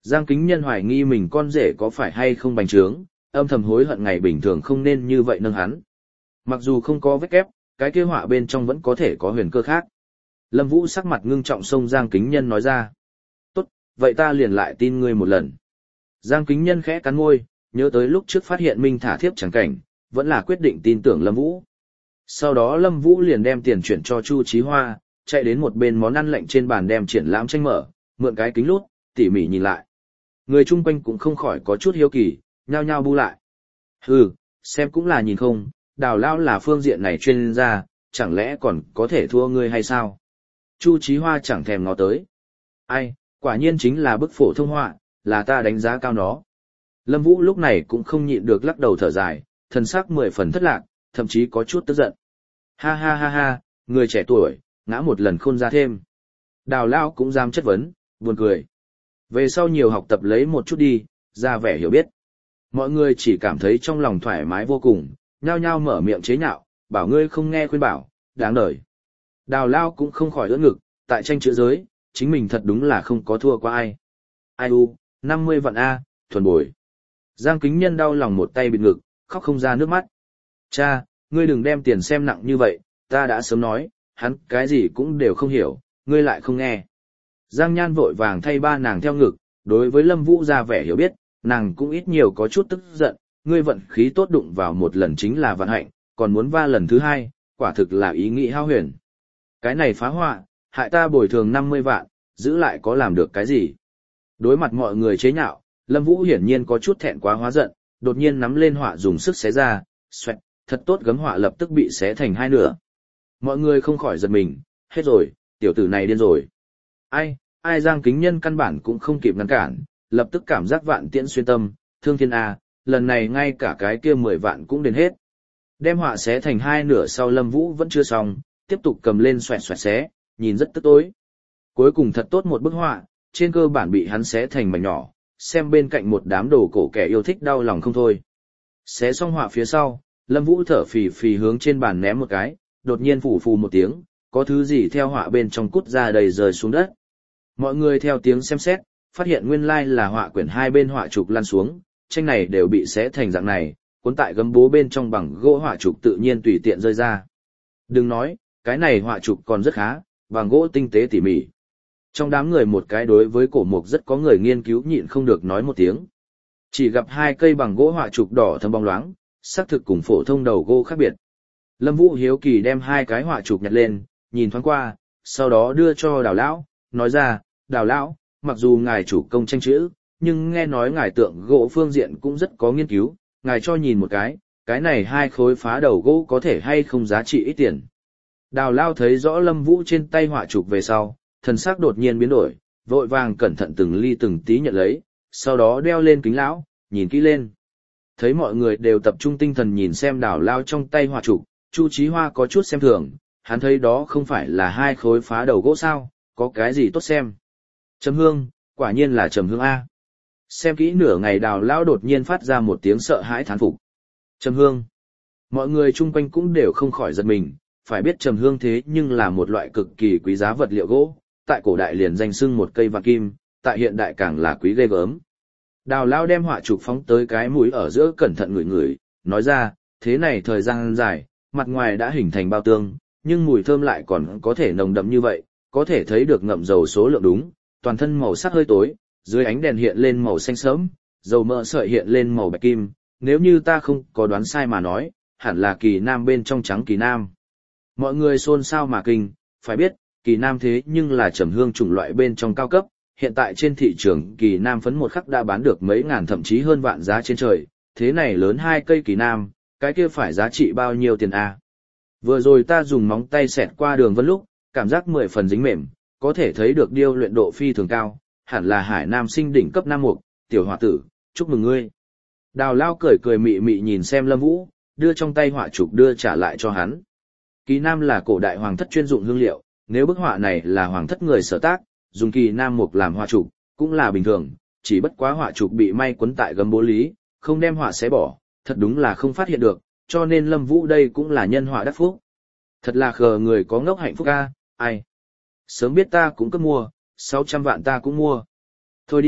Giang Kính Nhân hoài nghi mình con rể có phải hay không bành trướng, âm thầm hối hận ngày bình thường không nên như vậy nâng hắn. Mặc dù không có vết kép, cái kia họa bên trong vẫn có thể có huyền cơ khác. Lâm Vũ sắc mặt ngưng trọng xông Giang Kính Nhân nói ra. Tốt, vậy ta liền lại tin ngươi một lần. Giang Kính Nhân khẽ cắn môi, nhớ tới lúc trước phát hiện Minh thả thiếp chẳng cảnh, vẫn là quyết định tin tưởng Lâm Vũ. Sau đó Lâm Vũ liền đem tiền chuyển cho Chu Chí Hoa, chạy đến một bên món ăn lạnh trên bàn đem triển lãm tranh mở, mượn cái kính lút, tỉ mỉ nhìn lại. Người chung quanh cũng không khỏi có chút hiếu kỳ, nhao nhao bu lại. Hừ, xem cũng là nhìn không, Đào lão là phương diện này chuyên gia, chẳng lẽ còn có thể thua ngươi hay sao? Chu Chí Hoa chẳng thèm ngó tới. Ai, quả nhiên chính là bức phổ thông họa, là ta đánh giá cao nó. Lâm Vũ lúc này cũng không nhịn được lắc đầu thở dài, thần sắc mười phần thất lạc, thậm chí có chút tức giận. Ha ha ha ha, người trẻ tuổi, ngã một lần khôn ra thêm. Đào lão cũng dám chất vấn, buồn cười. Về sau nhiều học tập lấy một chút đi, ra vẻ hiểu biết. Mọi người chỉ cảm thấy trong lòng thoải mái vô cùng, nhao nhao mở miệng chế nhạo, bảo ngươi không nghe khuyên bảo, đáng đời. Đào lao cũng không khỏi ưỡn ngực, tại tranh chữ giới, chính mình thật đúng là không có thua qua ai. Ai u, năm mươi vạn A, thuần bồi. Giang Kính Nhân đau lòng một tay bịt ngực, khóc không ra nước mắt. Cha, ngươi đừng đem tiền xem nặng như vậy, ta đã sớm nói, hắn cái gì cũng đều không hiểu, ngươi lại không nghe. Giang Nhan vội vàng thay ba nàng theo ngực, đối với Lâm Vũ ra vẻ hiểu biết, nàng cũng ít nhiều có chút tức giận, ngươi vận khí tốt đụng vào một lần chính là vận hạnh, còn muốn va lần thứ hai, quả thực là ý nghĩ hao huyền. Cái này phá họa, hại ta bồi thường năm mươi vạn, giữ lại có làm được cái gì? Đối mặt mọi người chế nhạo, Lâm Vũ hiển nhiên có chút thẹn quá hóa giận, đột nhiên nắm lên họa dùng sức xé ra, xoẹt, thật tốt gấm họa lập tức bị xé thành hai nửa. Mọi người không khỏi giật mình, hết rồi, tiểu tử này điên rồi. Ai, ai Giang Kính Nhân căn bản cũng không kịp ngăn cản, lập tức cảm giác vạn tiễn xuyên tâm, thương thiên A, lần này ngay cả cái kia mười vạn cũng đến hết. Đem họa xé thành hai nửa sau Lâm Vũ vẫn chưa xong, tiếp tục cầm lên xoẹt xoẹt xé, nhìn rất tức tối. Cuối cùng thật tốt một bức họa, trên cơ bản bị hắn xé thành mảnh nhỏ, xem bên cạnh một đám đồ cổ kẻ yêu thích đau lòng không thôi. Xé xong họa phía sau, Lâm Vũ thở phì phì hướng trên bàn ném một cái, đột nhiên phù phù một tiếng, có thứ gì theo họa bên trong cút ra đầy rơi xuống đất. Mọi người theo tiếng xem xét, phát hiện nguyên lai là họa quyển hai bên họa trục lăn xuống, tranh này đều bị xé thành dạng này, cuốn tại gấm bố bên trong bằng gỗ họa trục tự nhiên tùy tiện rơi ra. Đừng nói, cái này họa trục còn rất khá, bằng gỗ tinh tế tỉ mỉ. Trong đám người một cái đối với cổ mục rất có người nghiên cứu nhịn không được nói một tiếng. Chỉ gặp hai cây bằng gỗ họa trục đỏ thâm bóng loáng, xác thực cùng phổ thông đầu gỗ khác biệt. Lâm Vũ hiếu kỳ đem hai cái họa trục nhặt lên, nhìn thoáng qua, sau đó đưa cho Đào lão, nói ra, Đào lão, mặc dù ngài chủ công tranh chữ, nhưng nghe nói ngài tượng gỗ phương diện cũng rất có nghiên cứu, ngài cho nhìn một cái, cái này hai khối phá đầu gỗ có thể hay không giá trị ít tiền. Đào lao thấy rõ Lâm Vũ trên tay họa trục về sau, thần sắc đột nhiên biến đổi, vội vàng cẩn thận từng ly từng tí nhận lấy, sau đó đeo lên kính lão, nhìn kỹ lên. Thấy mọi người đều tập trung tinh thần nhìn xem Đào lao trong tay họa trục, Chu Chí Hoa có chút xem thường, hắn thấy đó không phải là hai khối phá đầu gỗ sao, có cái gì tốt xem. Trầm hương, quả nhiên là trầm hương A. Xem kỹ nửa ngày Đào lão đột nhiên phát ra một tiếng sợ hãi thán phục. Trầm hương. Mọi người chung quanh cũng đều không khỏi giật mình, phải biết trầm hương thế nhưng là một loại cực kỳ quý giá vật liệu gỗ, tại cổ đại liền danh xưng một cây vàng kim, tại hiện đại càng là quý ghê gớm. Đào lão đem họa trục phóng tới cái mũi ở giữa cẩn thận ngửi ngửi, nói ra, thế này thời gian dài, mặt ngoài đã hình thành bao tương, nhưng mùi thơm lại còn có thể nồng đậm như vậy, có thể thấy được ngậm dầu số lượng đúng, toàn thân màu sắc hơi tối, dưới ánh đèn hiện lên màu xanh sẫm, dầu mỡ sợi hiện lên màu bạch kim, nếu như ta không có đoán sai mà nói, hẳn là kỳ nam bên trong trắng kỳ nam. Mọi người xôn xao mà kinh, phải biết, kỳ nam thế nhưng là trầm hương chủng loại bên trong cao cấp, hiện tại trên thị trường kỳ nam phấn một khắc đã bán được mấy ngàn thậm chí hơn vạn giá trên trời, thế này lớn hai cây kỳ nam, cái kia phải giá trị bao nhiêu tiền a? Vừa rồi ta dùng móng tay xẹt qua đường vân lúc, cảm giác mười phần dính mềm, có thể thấy được điêu luyện độ phi thường cao, hẳn là hải nam sinh đỉnh cấp nam mục, tiểu hòa tử, chúc mừng ngươi. Đào lao cười cười mị mị nhìn xem Lâm Vũ, đưa trong tay họa trục đưa trả lại cho hắn. Kỳ nam là cổ đại hoàng thất chuyên dụng hương liệu, nếu bức họa này là hoàng thất người sở tác, dùng kỳ nam mục làm họa trục, cũng là bình thường, chỉ bất quá họa trục bị may quấn tại gấm bố lý, không đem họa xé bỏ, thật đúng là không phát hiện được, cho nên Lâm Vũ đây cũng là nhân họa đắc phúc. Thật là khờ người có ngốc hạnh phúc a, ai. Sớm biết ta cũng cấp mua, sáu trăm vạn ta cũng mua. Thôi đi,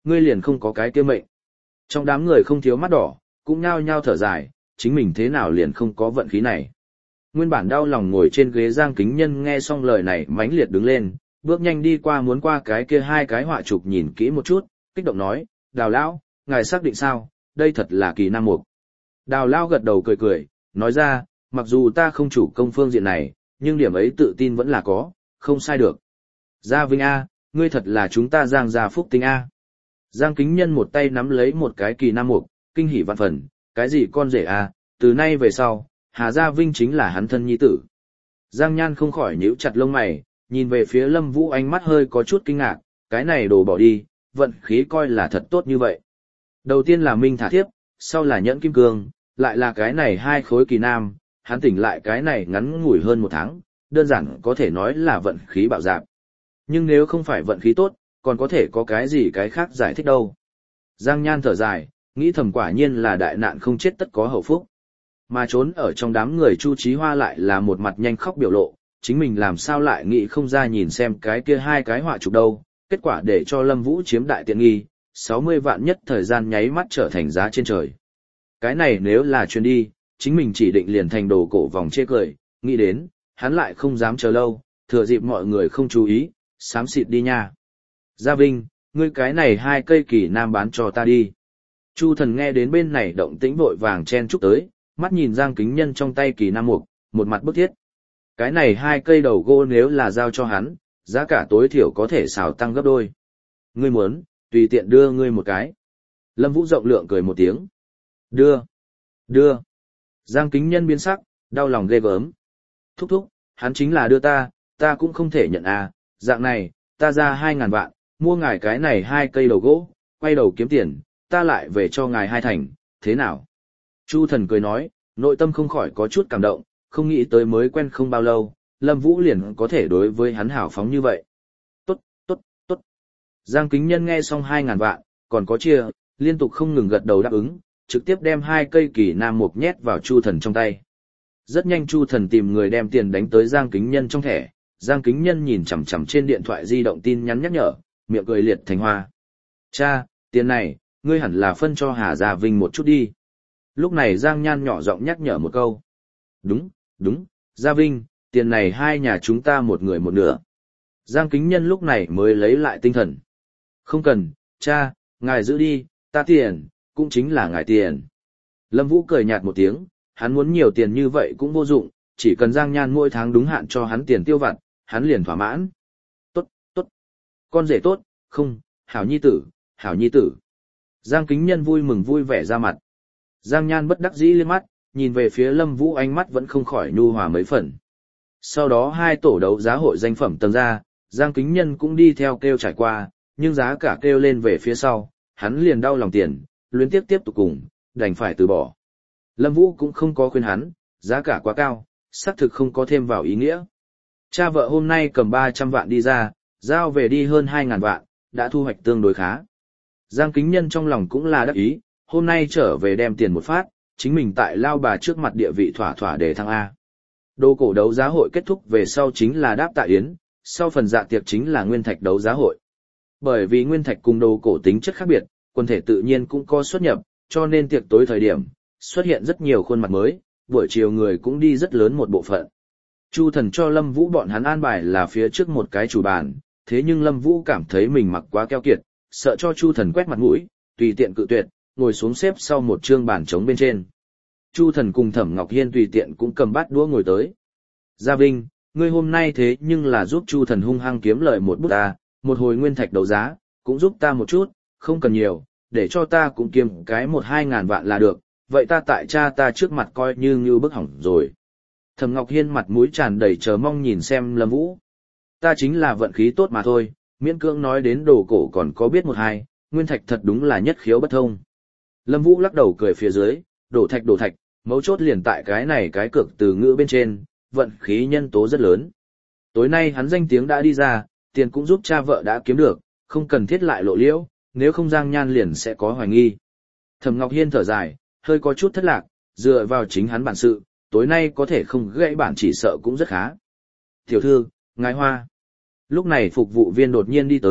ngươi liền không có cái kia mệnh. Trong đám người không thiếu mắt đỏ, cũng nhao nhao thở dài, chính mình thế nào liền không có vận khí này. Nguyên bản đau lòng ngồi trên ghế Giang Kính Nhân nghe xong lời này mãnh liệt đứng lên, bước nhanh đi qua muốn qua cái kia hai cái họa chụp nhìn kỹ một chút, kích động nói, Đào lão, ngài xác định sao, đây thật là kỳ nam mục. Đào lão gật đầu cười cười, nói ra, mặc dù ta không chủ công phương diện này, nhưng điểm ấy tự tin vẫn là có, không sai được. Gia Vinh A, ngươi thật là chúng ta Giang gia phúc tinh A. Giang Kính Nhân một tay nắm lấy một cái kỳ nam mục, kinh hỉ vạn phần, cái gì con rể A, từ nay về sau, Hà Gia Vinh chính là hắn thân nhi tử. Giang Nhan không khỏi nhíu chặt lông mày, nhìn về phía Lâm Vũ ánh mắt hơi có chút kinh ngạc, cái này đồ bỏ đi, vận khí coi là thật tốt như vậy. Đầu tiên là Minh Thả Thiếp, sau là Nhẫn Kim Cương, lại là cái này hai khối kỳ nam, hắn tỉnh lại cái này ngắn ngủi hơn một tháng, đơn giản có thể nói là vận khí bạo dạn. Nhưng nếu không phải vận khí tốt, còn có thể có cái gì cái khác giải thích đâu. Giang Nhan thở dài, nghĩ thầm quả nhiên là đại nạn không chết tất có hậu phúc. Mà trốn ở trong đám người Chu Chí Hoa lại là một mặt nhanh khóc biểu lộ, chính mình làm sao lại nghĩ không ra nhìn xem cái kia hai cái họa chụp đâu, kết quả để cho Lâm Vũ chiếm đại tiện nghi, sáu mươi vạn nhất thời gian nháy mắt trở thành giá trên trời. Cái này nếu là chuyến đi, chính mình chỉ định liền thành đồ cổ vòng chê cười, nghĩ đến, hắn lại không dám chờ lâu, thừa dịp mọi người không chú ý, xám xịt đi nha. Gia Vinh, ngươi cái này hai cây kỳ nam bán cho ta đi. Chu Thần nghe đến bên này động tĩnh vội vàng chen chúc tới, mắt nhìn Giang Kính Nhân trong tay kỳ nam mục, một mặt bức thiết. Cái này hai cây đầu gỗ nếu là giao cho hắn, giá cả tối thiểu có thể xào tăng gấp đôi. Ngươi muốn, tùy tiện đưa ngươi một cái. Lâm Vũ rộng lượng cười một tiếng. Đưa, đưa. Giang Kính Nhân biến sắc, đau lòng ghê gớm. Thúc thúc, hắn chính là đưa ta, ta cũng không thể nhận à, dạng này, ta ra hai ngàn vạn, mua ngài cái này hai cây đầu gỗ, quay đầu kiếm tiền, ta lại về cho ngài hai thành, thế nào? Chu Thần cười nói, nội tâm không khỏi có chút cảm động, không nghĩ tới mới quen không bao lâu, Lâm Vũ liền có thể đối với hắn hảo phóng như vậy. Tốt, tốt, tốt. Giang Kính Nhân nghe xong hai ngàn vạn, còn có chia, liên tục không ngừng gật đầu đáp ứng, trực tiếp đem hai cây kỳ nam mục nhét vào Chu Thần trong tay. Rất nhanh Chu Thần tìm người đem tiền đánh tới Giang Kính Nhân trong thẻ, Giang Kính Nhân nhìn chằm chằm trên điện thoại di động tin nhắn nhắc nhở, miệng cười liệt thành hoa. Cha, tiền này, ngươi hẳn là phân cho Hà Gia Vinh một chút đi. Lúc này Giang Nhan nhỏ giọng nhắc nhở một câu. Đúng, đúng, Gia Vinh, tiền này hai nhà chúng ta một người một nửa. Giang Kính Nhân lúc này mới lấy lại tinh thần. Không cần, cha, ngài giữ đi, ta tiền, cũng chính là ngài tiền. Lâm Vũ cười nhạt một tiếng, hắn muốn nhiều tiền như vậy cũng vô dụng, chỉ cần Giang Nhan mỗi tháng đúng hạn cho hắn tiền tiêu vặt, hắn liền thỏa mãn. Tốt, tốt. Con rể tốt, không, hảo nhi tử, hảo nhi tử. Giang Kính Nhân vui mừng vui vẻ ra mặt. Giang Nhan bất đắc dĩ liếc mắt, nhìn về phía Lâm Vũ ánh mắt vẫn không khỏi nhu hòa mấy phần. Sau đó hai tổ đấu giá hội danh phẩm tầng ra, Giang Kính Nhân cũng đi theo kêu trải qua, nhưng giá cả kêu lên về phía sau, hắn liền đau lòng tiền, luyến tiếp tiếp tục cùng, đành phải từ bỏ. Lâm Vũ cũng không có khuyên hắn, giá cả quá cao, xác thực không có thêm vào ý nghĩa. Cha vợ hôm nay cầm ba trăm vạn đi ra, giao về đi hơn hai ngàn vạn, đã thu hoạch tương đối khá. Giang Kính Nhân trong lòng cũng là đắc ý, hôm nay trở về đem tiền một phát, chính mình tại lao bà trước mặt địa vị thỏa thỏa để thăng A. Đồ cổ đấu giá hội kết thúc về sau chính là đáp tạ yến, sau phần dạ tiệc chính là nguyên thạch đấu giá hội. Bởi vì nguyên thạch cùng đồ cổ tính chất khác biệt, quần thể tự nhiên cũng có xuất nhập, cho nên tiệc tối thời điểm, xuất hiện rất nhiều khuôn mặt mới, buổi chiều người cũng đi rất lớn một bộ phận. Chu Thần cho Lâm Vũ bọn hắn an bài là phía trước một cái chủ bàn, thế nhưng Lâm Vũ cảm thấy mình mặc quá keo kiệt, sợ cho Chu Thần quét mặt mũi, tùy tiện cự tuyệt, ngồi xuống xếp sau một trương bàn trống bên trên. Chu Thần cùng Thẩm Ngọc Hiên tùy tiện cũng cầm bát đũa ngồi tới. Gia Vinh, ngươi hôm nay thế nhưng là giúp Chu Thần hung hăng kiếm lợi một bút ta, một hồi nguyên thạch đấu giá, cũng giúp ta một chút, không cần nhiều, để cho ta cũng kiếm cái một hai ngàn vạn là được, vậy ta tại cha ta trước mặt coi như như bức hỏng rồi. Thẩm Ngọc Hiên mặt mũi tràn đầy chờ mong nhìn xem Lâm Vũ. Ta chính là vận khí tốt mà thôi, miễn cưỡng nói đến đồ cổ còn có biết một hai, nguyên thạch thật đúng là nhất khiếu bất thông. Lâm Vũ lắc đầu cười phía dưới, đổ thạch đổ thạch, mấu chốt liền tại cái này cái cược từ ngữ bên trên, vận khí nhân tố rất lớn. Tối nay hắn danh tiếng đã đi ra, tiền cũng giúp cha vợ đã kiếm được, không cần thiết lại lộ liễu, nếu không Giang Nhan liền sẽ có hoài nghi. Thẩm Ngọc Hiên thở dài, hơi có chút thất lạc, dựa vào chính hắn bản sự, tối nay có thể không gãy bản chỉ sợ cũng rất khá. Tiểu thư, ngài Hoa. Lúc này phục vụ viên đột nhiên đi tới,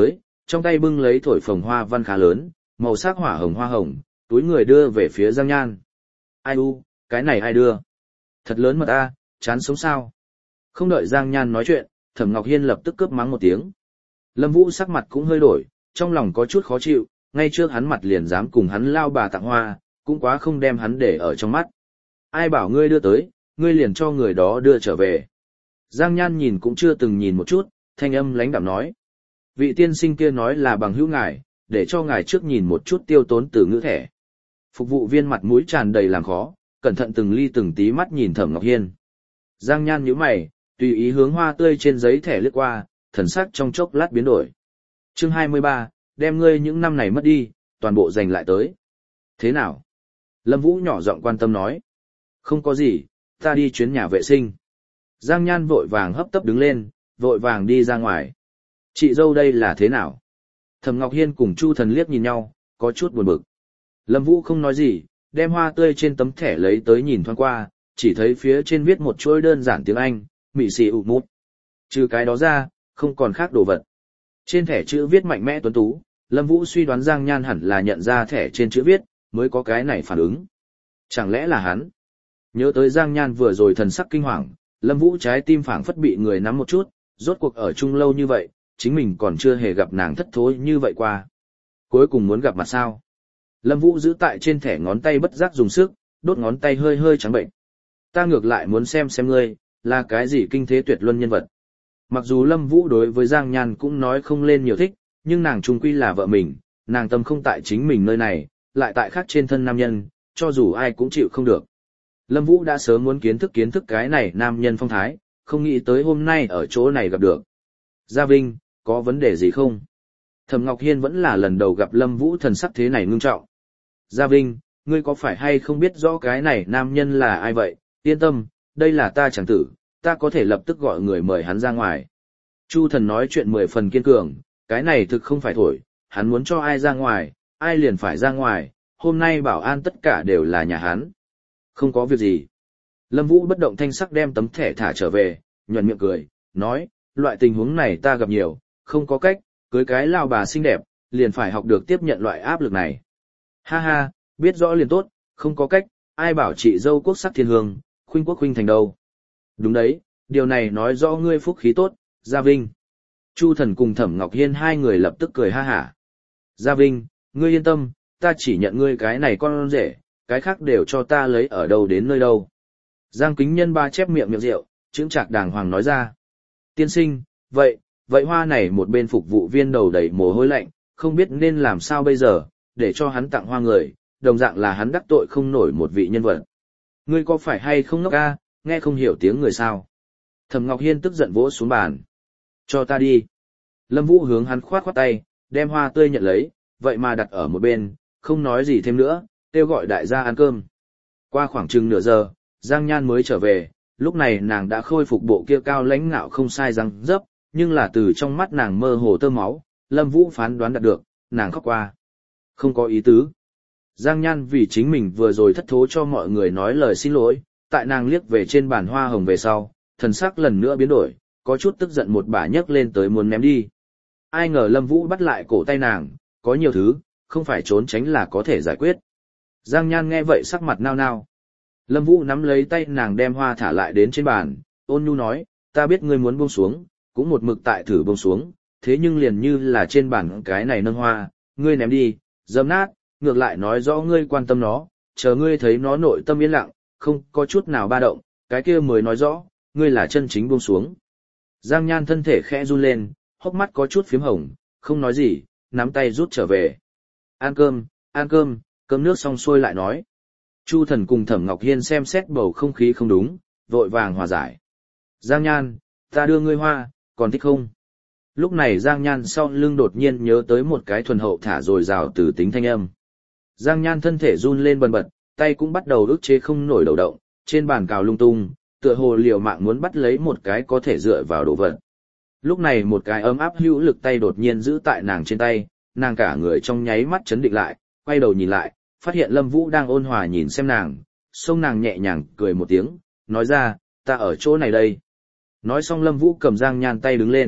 trong tay bưng lấy thổi phồng hoa văn khá lớn, màu sắc hỏa hồng hoa hồng, túi người đưa về phía Giang Nhan. Ai u, cái này ai đưa? Thật lớn mà ta, chán sống sao? Không đợi Giang Nhan nói chuyện, Thẩm Ngọc Hiên lập tức cướp mắng một tiếng. Lâm Vũ sắc mặt cũng hơi đổi, trong lòng có chút khó chịu, ngay trước hắn mặt liền dám cùng hắn lao bà tặng hoa, cũng quá không đem hắn để ở trong mắt. Ai bảo ngươi đưa tới, ngươi liền cho người đó đưa trở về. Giang Nhan nhìn cũng chưa từng nhìn một chút, thanh âm lãnh đạm nói. Vị tiên sinh kia nói là bằng hữu ngài, để cho ngài trước nhìn một chút tiêu tốn từ ngữ thẻ. Phục vụ viên mặt mũi tràn đầy làm khó, cẩn thận từng ly từng tí mắt nhìn Thẩm Ngọc Hiên. Giang Nhan nhíu mày, tùy ý hướng hoa tươi trên giấy thẻ lướt qua, thần sắc trong chốc lát biến đổi. Chương hai mươi ba, đem ngươi những năm này mất đi, toàn bộ dành lại tới. Thế nào? Lâm Vũ nhỏ giọng quan tâm nói. Không có gì, ta đi chuyến nhà vệ sinh. Giang Nhan vội vàng hấp tấp đứng lên, vội vàng đi ra ngoài. Chị dâu đây là thế nào? Thẩm Ngọc Hiên cùng Chu Thần liếc nhìn nhau, có chút buồn bực. Lâm Vũ không nói gì, đem hoa tươi trên tấm thẻ lấy tới nhìn thoáng qua, chỉ thấy phía trên viết một chuỗi đơn giản tiếng Anh, mị xì ụ mút. Trừ cái đó ra, không còn khác đồ vật. Trên thẻ chữ viết mạnh mẽ tuấn tú, Lâm Vũ suy đoán Giang Nhan hẳn là nhận ra thẻ trên chữ viết, mới có cái này phản ứng. Chẳng lẽ là hắn? Nhớ tới Giang Nhan vừa rồi thần sắc kinh hoàng, Lâm Vũ trái tim phảng phất bị người nắm một chút, rốt cuộc ở chung lâu như vậy, chính mình còn chưa hề gặp nàng thất thối như vậy qua. Cuối cùng muốn gặp mặt sao? Lâm Vũ giữ tại trên thẻ ngón tay bất giác dùng sức, đốt ngón tay hơi hơi trắng bệnh. Ta ngược lại muốn xem xem ngươi, là cái gì kinh thế tuyệt luân nhân vật. Mặc dù Lâm Vũ đối với Giang Nhan cũng nói không lên nhiều thích, nhưng nàng trung quy là vợ mình, nàng tâm không tại chính mình nơi này, lại tại khác trên thân nam nhân, cho dù ai cũng chịu không được. Lâm Vũ đã sớm muốn kiến thức kiến thức cái này nam nhân phong thái, không nghĩ tới hôm nay ở chỗ này gặp được. Gia Vinh, có vấn đề gì không? Thẩm Ngọc Hiên vẫn là lần đầu gặp Lâm Vũ thần sắc thế này ngưng trọng. Gia Vinh, ngươi có phải hay không biết rõ cái này nam nhân là ai vậy? Yên tâm, đây là ta chẳng tử, ta có thể lập tức gọi người mời hắn ra ngoài. Chu Thần nói chuyện mười phần kiên cường, cái này thực không phải thổi, hắn muốn cho ai ra ngoài, ai liền phải ra ngoài, hôm nay bảo an tất cả đều là nhà hắn. Không có việc gì. Lâm Vũ bất động thanh sắc đem tấm thẻ thả trở về, nhuận miệng cười, nói, loại tình huống này ta gặp nhiều, không có cách, cưới cái lao bà xinh đẹp, liền phải học được tiếp nhận loại áp lực này. Ha ha, biết rõ liền tốt, không có cách, ai bảo chị dâu quốc sắc thiên hương, khuynh quốc khuynh thành đâu. Đúng đấy, điều này nói rõ ngươi phúc khí tốt, Gia Vinh. Chu Thần cùng Thẩm Ngọc Hiên hai người lập tức cười ha hả. Gia Vinh, ngươi yên tâm, ta chỉ nhận ngươi cái này con rể, cái khác đều cho ta lấy ở đâu đến nơi đâu. Giang Kính Nhân ba chép miệng miệng rượu, chững chạc đàng hoàng nói ra. Tiên sinh, vậy, vậy hoa này một bên phục vụ viên đầu đầy mồ hôi lạnh, không biết nên làm sao bây giờ, để cho hắn tặng hoa người, đồng dạng là hắn đắc tội không nổi một vị nhân vật. Ngươi có phải hay không ngốc ca, nghe không hiểu tiếng người sao? Thẩm Ngọc Hiên tức giận vỗ xuống bàn. Cho ta đi. Lâm Vũ hướng hắn khoát khoát tay, đem hoa tươi nhận lấy, vậy mà đặt ở một bên, không nói gì thêm nữa, kêu gọi đại gia ăn cơm. Qua khoảng chừng nửa giờ, Giang Nhan mới trở về, lúc này nàng đã khôi phục bộ kia cao lãnh ngạo không sai răng dấp, nhưng là từ trong mắt nàng mơ hồ tơ máu, Lâm Vũ phán đoán đạt được, nàng khóc qua. Không có ý tứ. Giang Nhan vì chính mình vừa rồi thất thố cho mọi người nói lời xin lỗi, tại nàng liếc về trên bàn hoa hồng về sau, thần sắc lần nữa biến đổi, có chút tức giận một bả nhấc lên tới muốn ném đi. Ai ngờ Lâm Vũ bắt lại cổ tay nàng, có nhiều thứ, không phải trốn tránh là có thể giải quyết. Giang Nhan nghe vậy sắc mặt nao nao. Lâm Vũ nắm lấy tay nàng đem hoa thả lại đến trên bàn, ôn nhu nói, ta biết ngươi muốn buông xuống, cũng một mực tại thử buông xuống, thế nhưng liền như là trên bàn cái này nâng hoa, ngươi ném đi, dâm nát, ngược lại nói rõ ngươi quan tâm nó, chờ ngươi thấy nó nội tâm yên lặng, không có chút nào ba động, cái kia mới nói rõ, ngươi là chân chính buông xuống. Giang Nhan thân thể khẽ run lên, hốc mắt có chút phím hồng, không nói gì, nắm tay rút trở về. Ăn cơm, ăn cơm, cơm nước xong xuôi lại nói. Chu Thần cùng Thẩm Ngọc Hiên xem xét bầu không khí không đúng, vội vàng hòa giải. Giang Nhan, ta đưa ngươi hoa, còn thích không? Lúc này Giang Nhan sau lưng đột nhiên nhớ tới một cái thuần hậu thả rồi rào từ tính thanh âm. Giang Nhan thân thể run lên bần bật, tay cũng bắt đầu ức chế không nổi đầu động, trên bàn cào lung tung, tựa hồ liều mạng muốn bắt lấy một cái có thể dựa vào đồ vật. Lúc này một cái ấm áp hữu lực tay đột nhiên giữ tại nàng trên tay, nàng cả người trong nháy mắt chấn định lại, quay đầu nhìn lại, phát hiện Lâm Vũ đang ôn hòa nhìn xem nàng, xông nàng nhẹ nhàng cười một tiếng, nói ra, ta ở chỗ này đây. Nói xong Lâm Vũ cầm Giang Nhan tay đứng lên,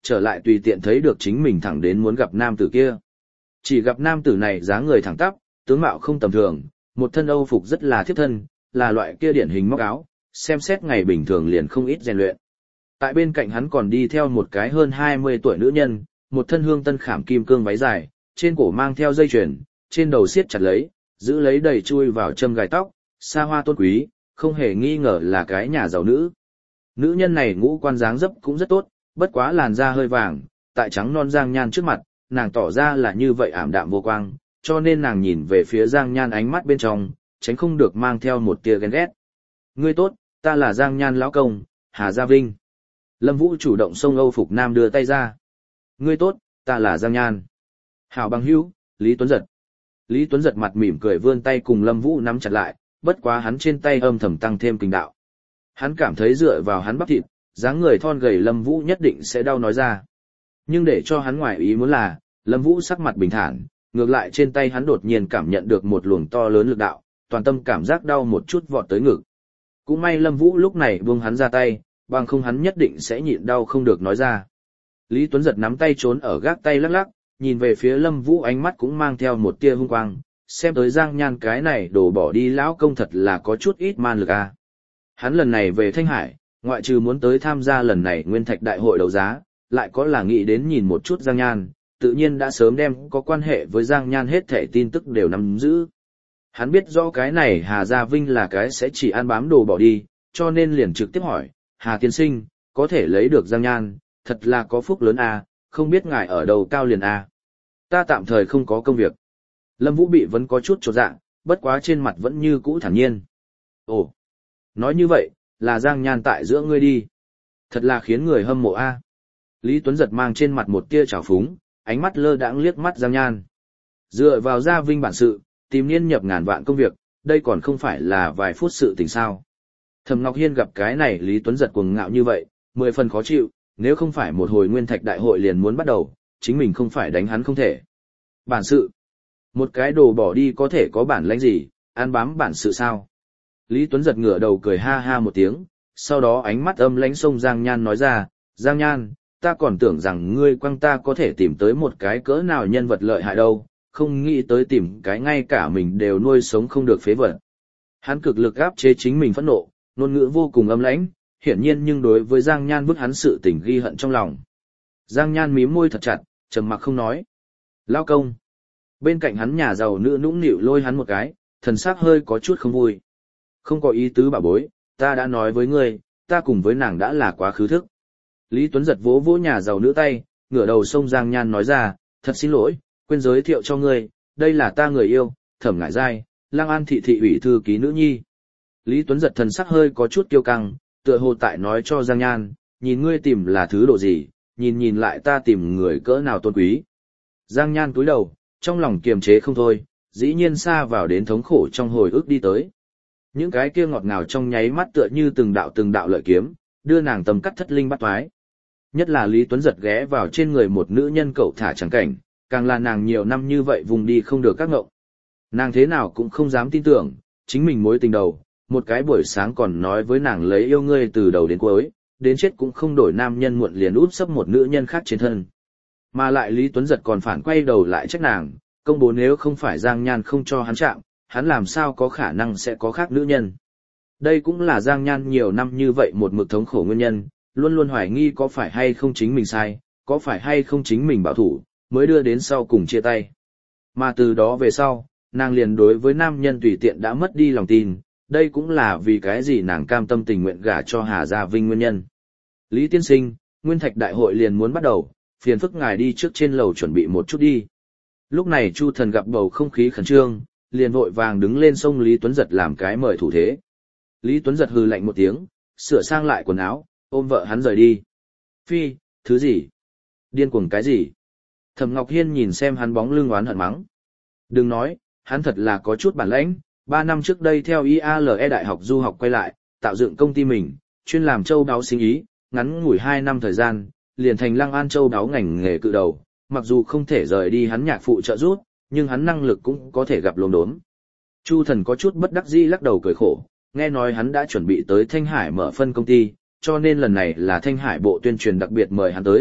trở lại tùy tiện thấy được chính mình thẳng đến muốn gặp nam tử kia. Chỉ gặp nam tử này dáng người thẳng tắp, tướng mạo không tầm thường, một thân âu phục rất là thiếp thân, là loại kia điển hình móc áo, xem xét ngày bình thường liền không ít rèn luyện. Tại bên cạnh hắn còn đi theo một cái hơn hai mươi tuổi nữ nhân, một thân hương tân khảm kim cương váy dài, trên cổ mang theo dây chuyền, trên đầu siết chặt lấy, giữ lấy đầy chui vào châm gài tóc, xa hoa tôn quý, không hề nghi ngờ là cái nhà giàu nữ. Nữ nhân này ngũ quan dáng dấp cũng rất tốt, bất quá làn da hơi vàng, tại trắng non Giang Nhan trước mặt, nàng tỏ ra là như vậy ảm đạm vô quang, cho nên nàng nhìn về phía Giang Nhan ánh mắt bên trong, tránh không được mang theo một tia ghen ghét. Ngươi tốt, ta là Giang Nhan lão công, Hà Gia Vinh. Lâm Vũ chủ động xông Âu Phục Nam đưa tay ra. Ngươi tốt, ta là Giang Nhan. Hảo bằng hữu, Lý Tuấn Giật. Lý Tuấn Giật mặt mỉm cười vươn tay cùng Lâm Vũ nắm chặt lại, bất quá hắn trên tay âm thầm tăng thêm kinh đạo. Hắn cảm thấy dựa vào hắn bắp thịt, dáng người thon gầy Lâm Vũ nhất định sẽ đau nói ra. Nhưng để cho hắn ngoài ý muốn là, Lâm Vũ sắc mặt bình thản, ngược lại trên tay hắn đột nhiên cảm nhận được một luồng to lớn lực đạo, toàn tâm cảm giác đau một chút vọt tới ngực. Cũng may Lâm Vũ lúc này buông hắn ra tay, bằng không hắn nhất định sẽ nhịn đau không được nói ra. Lý Tuấn Giật nắm tay trốn ở gác tay lắc lắc, nhìn về phía Lâm Vũ ánh mắt cũng mang theo một tia hung quang, xem tới Giang Nhan cái này đổ bỏ đi lão công thật là có chút ít man lực à. Hắn lần này về Thanh Hải, ngoại trừ muốn tới tham gia lần này Nguyên Thạch Đại hội đấu giá, lại có là nghĩ đến nhìn một chút Giang Nhan, tự nhiên đã sớm đem có quan hệ với Giang Nhan hết thảy tin tức đều nắm giữ. Hắn biết rõ cái này Hà Gia Vinh là cái sẽ chỉ ăn bám đồ bỏ đi, cho nên liền trực tiếp hỏi, Hà tiên sinh, có thể lấy được Giang Nhan, thật là có phúc lớn à, không biết ngài ở đầu cao liền à. Ta tạm thời không có công việc. Lâm Vũ bị vẫn có chút chột dạ, bất quá trên mặt vẫn như cũ thản nhiên. Ồ, nói như vậy, là Giang Nhan tại giữa ngươi đi. Thật là khiến người hâm mộ a. À. Lý Tuấn Giật mang trên mặt một tia trào phúng, ánh mắt lơ đãng liếc mắt Giang Nhan. Dựa vào Gia Vinh bản sự, tìm niên nhập ngàn vạn công việc, đây còn không phải là vài phút sự tình sao. Thẩm Ngọc Hiên gặp cái này Lý Tuấn Giật cuồng ngạo như vậy, mười phần khó chịu, nếu không phải một hồi Nguyên Thạch Đại hội liền muốn bắt đầu, chính mình không phải đánh hắn không thể. Bản sự. Một cái đồ bỏ đi có thể có bản lãnh gì, ăn bám bản sự sao? Lý Tuấn Giật ngửa đầu cười ha ha một tiếng, sau đó ánh mắt âm lãnh xông Giang Nhan nói ra, Giang Nhan, ta còn tưởng rằng ngươi quăng ta có thể tìm tới một cái cỡ nào nhân vật lợi hại đâu, không nghĩ tới tìm cái ngay cả mình đều nuôi sống không được phế vật. Hắn cực lực áp chế chính mình phẫn nộ, ngôn ngữ vô cùng âm lãnh, hiển nhiên nhưng đối với Giang Nhan bức hắn sự tình ghi hận trong lòng. Giang Nhan mím môi thật chặt, trầm mặc không nói. Lao công. Bên cạnh hắn nhà giàu nữ nũng nịu lôi hắn một cái, thần sắc hơi có chút không vui. Không có ý tứ bà bối, ta đã nói với ngươi, ta cùng với nàng đã là quá khứ thức. Lý Tuấn Giật vỗ vỗ nhà giàu nữ tay, ngửa đầu sông Giang Nhan nói ra, thật xin lỗi, quên giới thiệu cho ngươi, đây là ta người yêu, Thẩm Ngải Giai, Lang An thị thị ủy thư ký nữ nhi. Lý Tuấn Giật thần sắc hơi có chút kiêu căng, tựa hồ tại nói cho Giang Nhan, nhìn ngươi tìm là thứ độ gì, nhìn nhìn lại ta tìm người cỡ nào tôn quý. Giang Nhan cúi đầu, trong lòng kiềm chế không thôi, dĩ nhiên xa vào đến thống khổ trong hồi ức đi tới. Những cái kia ngọt ngào trong nháy mắt tựa như từng đạo từng đạo lợi kiếm, đưa nàng tầm cắt thất linh bắt toái. Nhất là Lý Tuấn Giật ghé vào trên người một nữ nhân cậu thả chẳng cảnh, càng là nàng nhiều năm như vậy vùng đi không được các ngộng. Nàng thế nào cũng không dám tin tưởng, chính mình mối tình đầu, một cái buổi sáng còn nói với nàng lấy yêu ngươi từ đầu đến cuối, đến chết cũng không đổi nam nhân muộn liền úp sấp một nữ nhân khác trên thân. Mà lại Lý Tuấn Giật còn phản quay đầu lại trách nàng, công bố nếu không phải Giang Nhan không cho hắn chạm, hắn làm sao có khả năng sẽ có khác nữ nhân. Đây cũng là Giang Nhan nhiều năm như vậy một mực thống khổ nguyên nhân, luôn luôn hoài nghi có phải hay không chính mình sai, có phải hay không chính mình bảo thủ, mới đưa đến sau cùng chia tay. Mà từ đó về sau, nàng liền đối với nam nhân tùy tiện đã mất đi lòng tin, đây cũng là vì cái gì nàng cam tâm tình nguyện gả cho Hà Gia Vinh nguyên nhân. Lý tiên sinh, Nguyên Thạch Đại hội liền muốn bắt đầu, phiền phức ngài đi trước trên lầu chuẩn bị một chút đi. Lúc này Chu Thần gặp bầu không khí khẩn trương, liền vội vàng đứng lên xông Lý Tuấn Giật làm cái mời thủ thế. Lý Tuấn Giật hừ lạnh một tiếng, sửa sang lại quần áo, ôm vợ hắn rời đi. Phi, thứ gì? Điên cuồng cái gì? Thẩm Ngọc Hiên nhìn xem hắn bóng lưng oán hận mắng. Đừng nói, hắn thật là có chút bản lãnh, ba năm trước đây theo i a lờ e đại học du học quay lại, tạo dựng công ty mình, chuyên làm châu đáo sinh ý, ngắn ngủi hai năm thời gian, liền thành Lăng An châu đáo ngành nghề cự đầu, mặc dù không thể rời đi hắn nhạc phụ trợ giúp, nhưng hắn năng lực cũng có thể gặp lồn đốm. Chu Thần có chút bất đắc dĩ lắc đầu cười khổ, nghe nói hắn đã chuẩn bị tới Thanh Hải mở phân công ty, cho nên lần này là Thanh Hải bộ tuyên truyền đặc biệt mời hắn tới,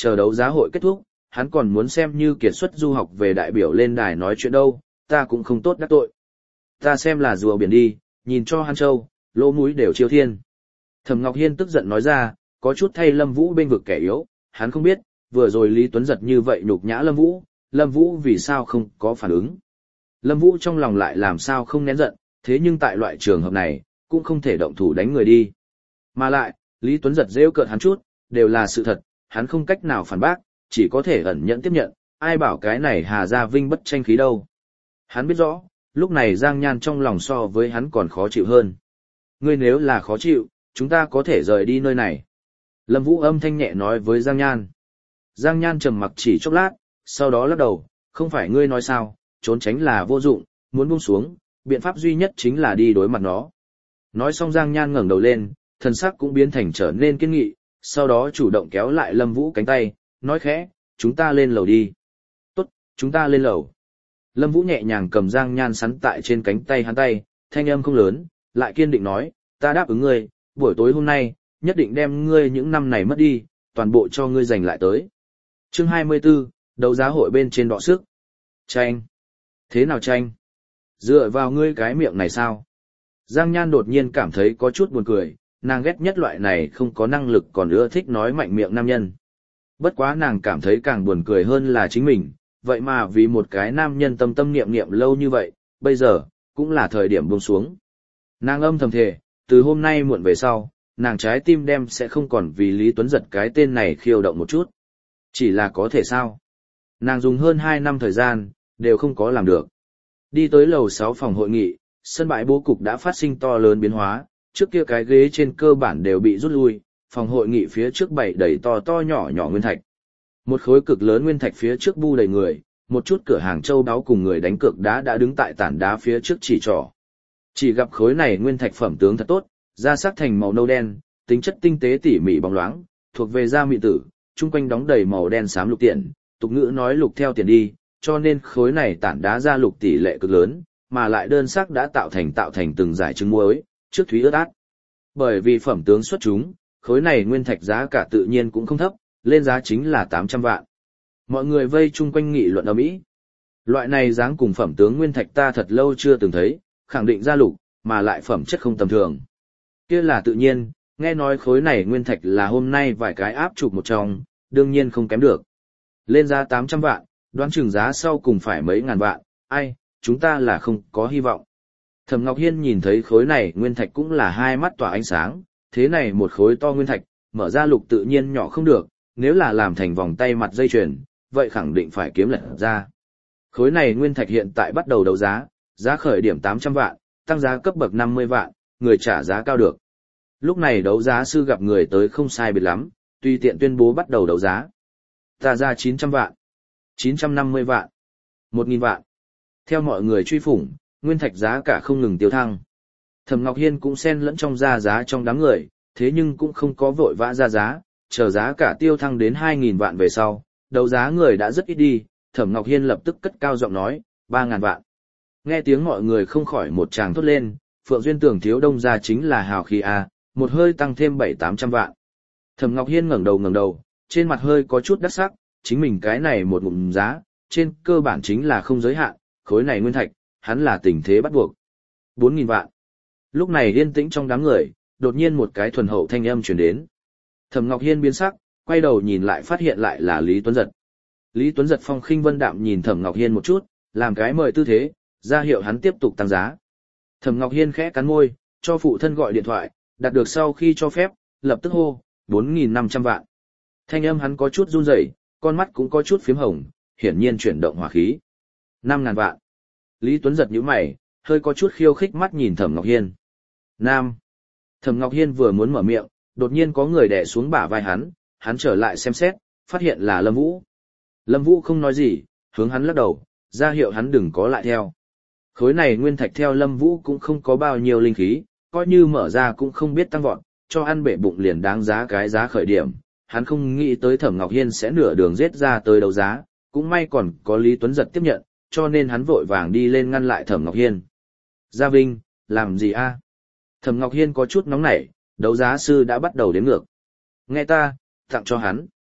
chờ đấu giá hội kết thúc, hắn còn muốn xem như kiệt xuất du học về đại biểu lên đài nói chuyện đâu, ta cũng không tốt đắc tội. Ta xem là rùa biển đi, nhìn cho hắn châu, lỗ mũi đều chiêu thiên. Thẩm Ngọc Hiên tức giận nói ra, có chút thay Lâm Vũ bên vực kẻ yếu, hắn không biết, vừa rồi Lý Tuấn Giật như vậy nhục nhã Lâm Vũ, Lâm Vũ vì sao không có phản ứng. Lâm Vũ trong lòng lại làm sao không nén giận, thế nhưng tại loại trường hợp này, cũng không thể động thủ đánh người đi. Mà lại, Lý Tuấn Giật rêu cợt hắn chút, đều là sự thật, hắn không cách nào phản bác, chỉ có thể ẩn nhẫn tiếp nhận, ai bảo cái này Hà Gia Vinh bất tranh khí đâu. Hắn biết rõ, lúc này Giang Nhan trong lòng so với hắn còn khó chịu hơn. Ngươi nếu là khó chịu, chúng ta có thể rời đi nơi này. Lâm Vũ âm thanh nhẹ nói với Giang Nhan. Giang Nhan trầm mặc chỉ chốc lát, sau đó lắc đầu, không phải ngươi nói sao, trốn tránh là vô dụng, muốn buông xuống, biện pháp duy nhất chính là đi đối mặt nó. Nói xong Giang Nhan ngẩng đầu lên, thần sắc cũng biến thành trở nên kiên nghị, sau đó chủ động kéo lại Lâm Vũ cánh tay, nói khẽ, chúng ta lên lầu đi. Tốt, chúng ta lên lầu. Lâm Vũ nhẹ nhàng cầm Giang Nhan sắn tại trên cánh tay hắn tay, thanh âm không lớn, lại kiên định nói, ta đáp ứng ngươi, buổi tối hôm nay, nhất định đem ngươi những năm này mất đi, toàn bộ cho ngươi giành lại tới. Chương hai mươi 24, đấu giá hội bên trên đọ sức. Tranh. Thế nào tranh? Dựa vào ngươi cái miệng này sao? Giang Nhan đột nhiên cảm thấy có chút buồn cười, nàng ghét nhất loại này không có năng lực còn ưa thích nói mạnh miệng nam nhân. Bất quá nàng cảm thấy càng buồn cười hơn là chính mình, vậy mà vì một cái nam nhân tâm tâm niệm niệm lâu như vậy, bây giờ, cũng là thời điểm buông xuống. Nàng âm thầm thề, từ hôm nay muộn về sau, nàng trái tim đem sẽ không còn vì Lý Tuấn Giật cái tên này khiêu động một chút. Chỉ là có thể sao? Nàng dùng hơn hai năm thời gian, đều không có làm được. Đi tới lầu sáu phòng hội nghị, sân bãi bố cục đã phát sinh to lớn biến hóa, trước kia cái ghế trên cơ bản đều bị rút lui, phòng hội nghị phía trước bày đầy to to nhỏ nhỏ nguyên thạch. Một khối cực lớn nguyên thạch phía trước bu đầy người, một chút cửa hàng châu đáo cùng người đánh cược đá đã đứng tại tảng đá phía trước chỉ trỏ. Chỉ gặp khối này nguyên thạch phẩm tướng thật tốt, da sắc thành màu nâu đen, tính chất tinh tế tỉ mỉ bóng loáng, thuộc về da mịn tử, chung quanh đóng đầy màu đen xám lục tiền, tục ngữ nói lục theo tiền đi, cho nên khối này tảng đá da lục tỷ lệ cực lớn, mà lại đơn sắc đã tạo thành tạo thành từng dải trứng muối, trước thúy ướt át. Bởi vì phẩm tướng xuất chúng, khối này nguyên thạch giá cả tự nhiên cũng không thấp, lên giá chính là tám trăm vạn. Mọi người vây chung quanh nghị luận ầm ĩ. Loại này dáng cùng phẩm tướng nguyên thạch ta thật lâu chưa từng thấy, khẳng định ra lục, mà lại phẩm chất không tầm thường. Kia là tự nhiên, nghe nói khối này nguyên thạch là hôm nay vài cái áp chụp một trong, đương nhiên không kém được. Lên giá tám trăm vạn, đoán chừng giá sau cùng phải mấy ngàn vạn, ai, chúng ta là không có hy vọng. Thẩm Ngọc Hiên nhìn thấy khối này nguyên thạch cũng là hai mắt tỏa ánh sáng, thế này một khối to nguyên thạch, mở ra lục tự nhiên nhỏ không được, nếu là làm thành vòng tay mặt dây chuyền, vậy khẳng định phải kiếm lật ra. Khối này nguyên thạch hiện tại bắt đầu đấu giá, giá khởi điểm tám trăm vạn, tăng giá cấp bậc năm mươi vạn, người trả giá cao được. Lúc này đấu giá sư gặp người tới không sai biệt lắm, tùy tiện tuyên bố bắt đầu đấu giá. Ta ra chín trăm vạn, chín trăm năm mươi vạn, một nghìn vạn. Theo mọi người truy phủng, nguyên thạch giá cả không ngừng tiêu thăng. Thẩm Ngọc Hiên cũng xen lẫn trong ra giá trong đám người, thế nhưng cũng không có vội vã ra giá, chờ giá cả tiêu thăng đến hai nghìn vạn về sau, đấu giá người đã rất ít đi, Thẩm Ngọc Hiên lập tức cất cao giọng nói, ba nghìn vạn. Nghe tiếng mọi người không khỏi một tràng thốt lên, Phượng Duyên tưởng thiếu đông ra chính là hào khí a, một hơi tăng thêm bảy tám trăm vạn. Thẩm Ngọc Hiên ngẩng đầu ngẩng đầu, trên mặt hơi có chút đắc sắc, chính mình cái này một ngụm giá, trên cơ bản chính là không giới hạn, khối này nguyên thạch, hắn là tình thế bắt buộc. bốn nghìn vạn. Lúc này yên tĩnh trong đám người, đột nhiên một cái thuần hậu thanh âm truyền đến. Thẩm Ngọc Hiên biến sắc, quay đầu nhìn lại phát hiện lại là Lý Tuấn Giật. Lý Tuấn Giật phong khinh vân đạm nhìn Thẩm Ngọc Hiên một chút, làm cái mời tư thế, ra hiệu hắn tiếp tục tăng giá. Thẩm Ngọc Hiên khẽ cắn môi, cho phụ thân gọi điện thoại, đạt được sau khi cho phép, lập tức hô, bốn nghìn năm trăm vạn. Thanh âm hắn có chút run rẩy, con mắt cũng có chút phím hồng, hiển nhiên chuyển động hỏa khí. năm ngàn vạn. Lý Tuấn Giật nhíu mày, hơi có chút khiêu khích mắt nhìn Thẩm Ngọc Hiên. Nam. Thẩm Ngọc Hiên vừa muốn mở miệng, đột nhiên có người đè xuống bả vai hắn, hắn trở lại xem xét, phát hiện là Lâm Vũ. Lâm Vũ không nói gì, hướng hắn lắc đầu, ra hiệu hắn đừng có lại theo. Khối này nguyên thạch theo Lâm Vũ cũng không có bao nhiêu linh khí, coi như mở ra cũng không biết tăng vọt, cho ăn bể bụng liền đáng giá cái giá khởi điểm. Hắn không nghĩ tới Thẩm Ngọc Hiên sẽ nửa đường giết ra tới đấu giá, cũng may còn có Lý Tuấn Giật tiếp nhận, cho nên hắn vội vàng đi lên ngăn lại Thẩm Ngọc Hiên. Gia Vinh, làm gì a? Thẩm Ngọc Hiên có chút nóng nảy, đấu giá sư đã bắt đầu đếm ngược. Nghe ta, tặng cho hắn.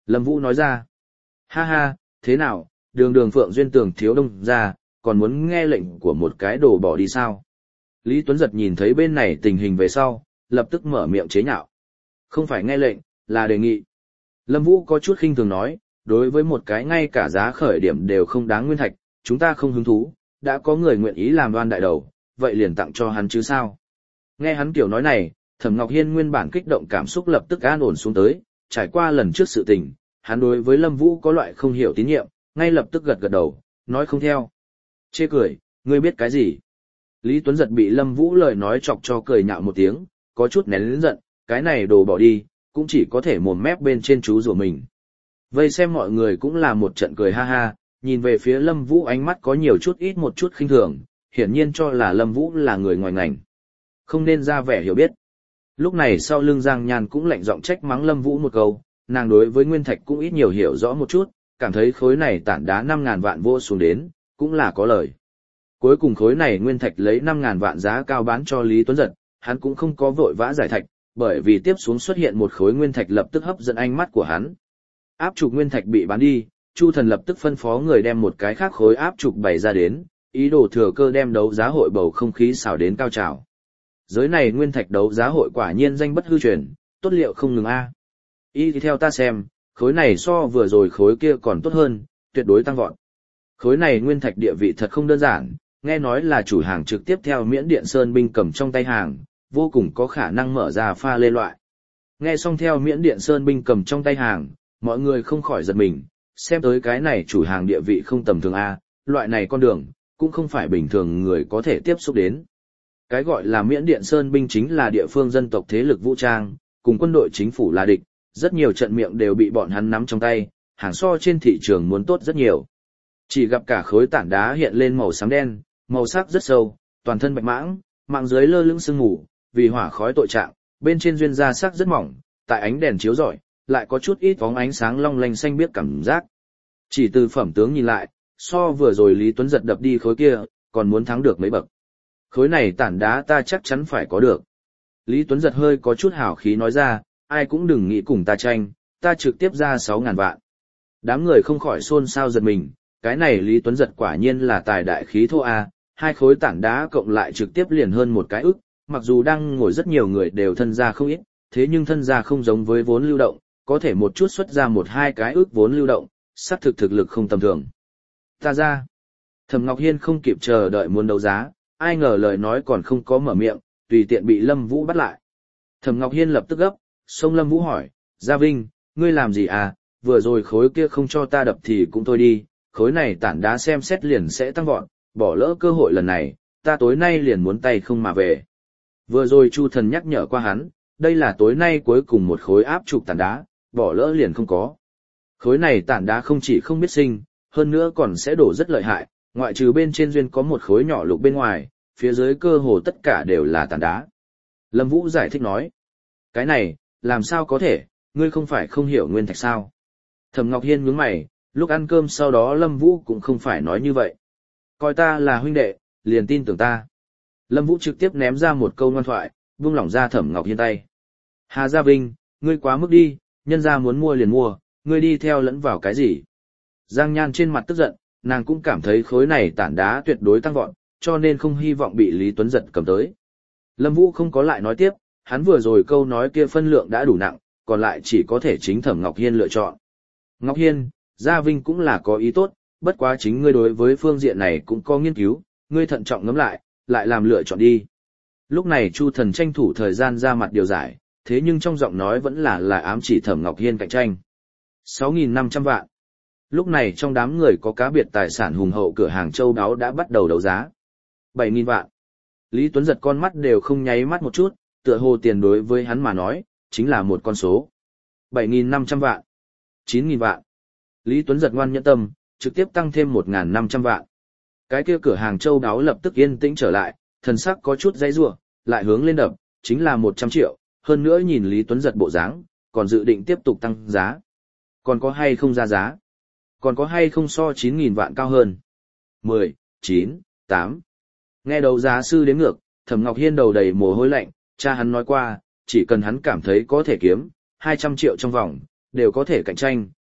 Lâm Vũ nói ra. Ha ha, thế nào, đường đường Phượng Duyên Tường thiếu đông ra, còn muốn nghe lệnh của một cái đồ bỏ đi sao? Lý Tuấn Giật nhìn thấy bên này tình hình về sau, lập tức mở miệng chế nhạo. Không phải nghe lệnh, là đề nghị. Lâm Vũ có chút khinh thường nói, đối với một cái ngay cả giá khởi điểm đều không đáng nguyên thạch, chúng ta không hứng thú, đã có người nguyện ý làm đoan đại đầu, vậy liền tặng cho hắn chứ sao? Nghe hắn kiểu nói này, Thẩm Ngọc Hiên nguyên bản kích động cảm xúc lập tức an ổn xuống tới, trải qua lần trước sự tình, hắn đối với Lâm Vũ có loại không hiểu tín nhiệm, ngay lập tức gật gật đầu, nói không theo. Chê cười, ngươi biết cái gì? Lý Tuấn Giật bị Lâm Vũ lời nói chọc cho cười nhạo một tiếng, có chút nén lớn giận, cái này đồ bỏ đi, cũng chỉ có thể mồm mép bên trên chú rủa mình. Vây xem mọi người cũng là một trận cười ha ha, nhìn về phía Lâm Vũ ánh mắt có nhiều chút ít một chút khinh thường, hiển nhiên cho là Lâm Vũ là người ngoài ngành. Không nên ra vẻ hiểu biết. Lúc này sau lưng Giang Nhan cũng lạnh giọng trách mắng Lâm Vũ một câu, nàng đối với nguyên thạch cũng ít nhiều hiểu rõ một chút, cảm thấy khối này tản đá năm ngàn vạn vô xuống đến, cũng là có lời. Cuối cùng khối này nguyên thạch lấy năm ngàn vạn giá cao bán cho Lý Tuấn Giật, hắn cũng không có vội vã giải thạch, bởi vì tiếp xuống xuất hiện một khối nguyên thạch lập tức hấp dẫn ánh mắt của hắn. Áp trục nguyên thạch bị bán đi, Chu Thần lập tức phân phó người đem một cái khác khối áp trục bày ra đến, ý đồ thừa cơ đem đấu giá hội bầu không khí xào đến cao trào. Giới này nguyên thạch đấu giá hội quả nhiên danh bất hư truyền, tốt liệu không ngừng a. Y thì theo ta xem, khối này so vừa rồi khối kia còn tốt hơn, tuyệt đối tăng vọt. Khối này nguyên thạch địa vị thật không đơn giản, nghe nói là chủ hàng trực tiếp theo Miễn Điện Sơn binh cầm trong tay hàng, vô cùng có khả năng mở ra pha lê loại. Nghe xong theo Miễn Điện Sơn binh cầm trong tay hàng, mọi người không khỏi giật mình, xem tới cái này chủ hàng địa vị không tầm thường a, loại này con đường, cũng không phải bình thường người có thể tiếp xúc đến. Cái gọi là Miễn Điện Sơn binh chính là địa phương dân tộc thế lực vũ trang, cùng quân đội chính phủ là địch, rất nhiều trận miệng đều bị bọn hắn nắm trong tay, hàng so trên thị trường muốn tốt rất nhiều. Chỉ gặp cả khối tảng đá hiện lên màu xám đen, màu sắc rất sâu, toàn thân bạch mãng, mạng dưới lơ lửng sương mù, vì hỏa khói tội trạng, bên trên duyên da sắc rất mỏng, tại ánh đèn chiếu rọi, lại có chút ít bóng ánh sáng long lanh xanh biếc cảm giác. Chỉ từ phẩm tướng nhìn lại, so vừa rồi Lý Tuấn Giật đập đi khối kia, còn muốn thắng được mấy bậc. Khối này tảng đá ta chắc chắn phải có được. Lý Tuấn Giật hơi có chút hào khí nói ra, ai cũng đừng nghĩ cùng ta tranh, ta trực tiếp ra sáu ngàn vạn. Đám người không khỏi xôn xao giật mình, cái này Lý Tuấn Giật quả nhiên là tài đại khí thô a, hai khối tảng đá cộng lại trực tiếp liền hơn một cái ức, mặc dù đang ngồi rất nhiều người đều thân gia không ít, thế nhưng thân gia không giống với vốn lưu động, có thể một chút xuất ra một hai cái ức vốn lưu động, xác thực thực lực không tầm thường. Ta ra. Thẩm Ngọc Hiên không kịp chờ đợi muốn đấu giá, ai ngờ lời nói còn không có mở miệng, tùy tiện bị Lâm Vũ bắt lại. Thẩm Ngọc Hiên lập tức gấp, xông Lâm Vũ hỏi, Gia Vinh, ngươi làm gì à, vừa rồi khối kia không cho ta đập thì cũng thôi đi, khối này tảng đá xem xét liền sẽ tăng vọt, bỏ lỡ cơ hội lần này, ta tối nay liền muốn tay không mà về. Vừa rồi Chu Thần nhắc nhở qua hắn, đây là tối nay cuối cùng một khối áp trục tảng đá, bỏ lỡ liền không có. Khối này tảng đá không chỉ không biết sinh, hơn nữa còn sẽ đổ rất lợi hại, ngoại trừ bên trên duyên có một khối nhỏ lục bên ngoài, phía dưới cơ hồ tất cả đều là tảng đá. Lâm Vũ giải thích nói, cái này, làm sao có thể, ngươi không phải không hiểu nguyên thạch sao? Thẩm Ngọc Hiên nhướng mày, lúc ăn cơm sau đó Lâm Vũ cũng không phải nói như vậy. Coi ta là huynh đệ, liền tin tưởng ta. Lâm Vũ trực tiếp ném ra một câu ngoan thoại, buông lỏng ra Thẩm Ngọc Hiên tay. Hà Gia Vinh, ngươi quá mức đi, nhân gia muốn mua liền mua, ngươi đi theo lẫn vào cái gì? Giang Nhan trên mặt tức giận, nàng cũng cảm thấy khối này tảng đá tuyệt đối tăng vọt, cho nên không hy vọng bị Lý Tuấn Giật cầm tới. Lâm Vũ không có lại nói tiếp, hắn vừa rồi câu nói kia phân lượng đã đủ nặng, còn lại chỉ có thể chính Thẩm Ngọc Hiên lựa chọn. Ngọc Hiên, Gia Vinh cũng là có ý tốt, bất quá chính ngươi đối với phương diện này cũng có nghiên cứu, ngươi thận trọng ngẫm lại, lại làm lựa chọn đi. Lúc này Chu Thần tranh thủ thời gian ra mặt điều giải, thế nhưng trong giọng nói vẫn là là ám chỉ Thẩm Ngọc Hiên cạnh tranh. sáu nghìn năm trăm vạn. Lúc này trong đám người có cá biệt tài sản hùng hậu cửa hàng châu đáo đã bắt đầu đấu giá. bảy nghìn vạn. Lý Tuấn Giật con mắt đều không nháy mắt một chút, tựa hồ tiền đối với hắn mà nói, chính là một con số. bảy nghìn năm trăm vạn. chín nghìn vạn. Lý Tuấn Giật ngoan nhẫn tâm, trực tiếp tăng thêm một nghìn năm trăm vạn. Cái kia cửa hàng châu đáo lập tức yên tĩnh trở lại, thần sắc có chút dãy rủa, lại hướng lên đập, chính là một trăm triệu, hơn nữa nhìn Lý Tuấn Giật bộ dáng, còn dự định tiếp tục tăng giá. Còn có hay không ra giá? Còn có hay không so chín nghìn vạn cao hơn? mười, chín, tám. Nghe đầu giá sư đếm ngược, Thẩm Ngọc Hiên đầu đầy mồ hôi lạnh, cha hắn nói qua, chỉ cần hắn cảm thấy có thể kiếm hai trăm triệu trong vòng, đều có thể cạnh tranh,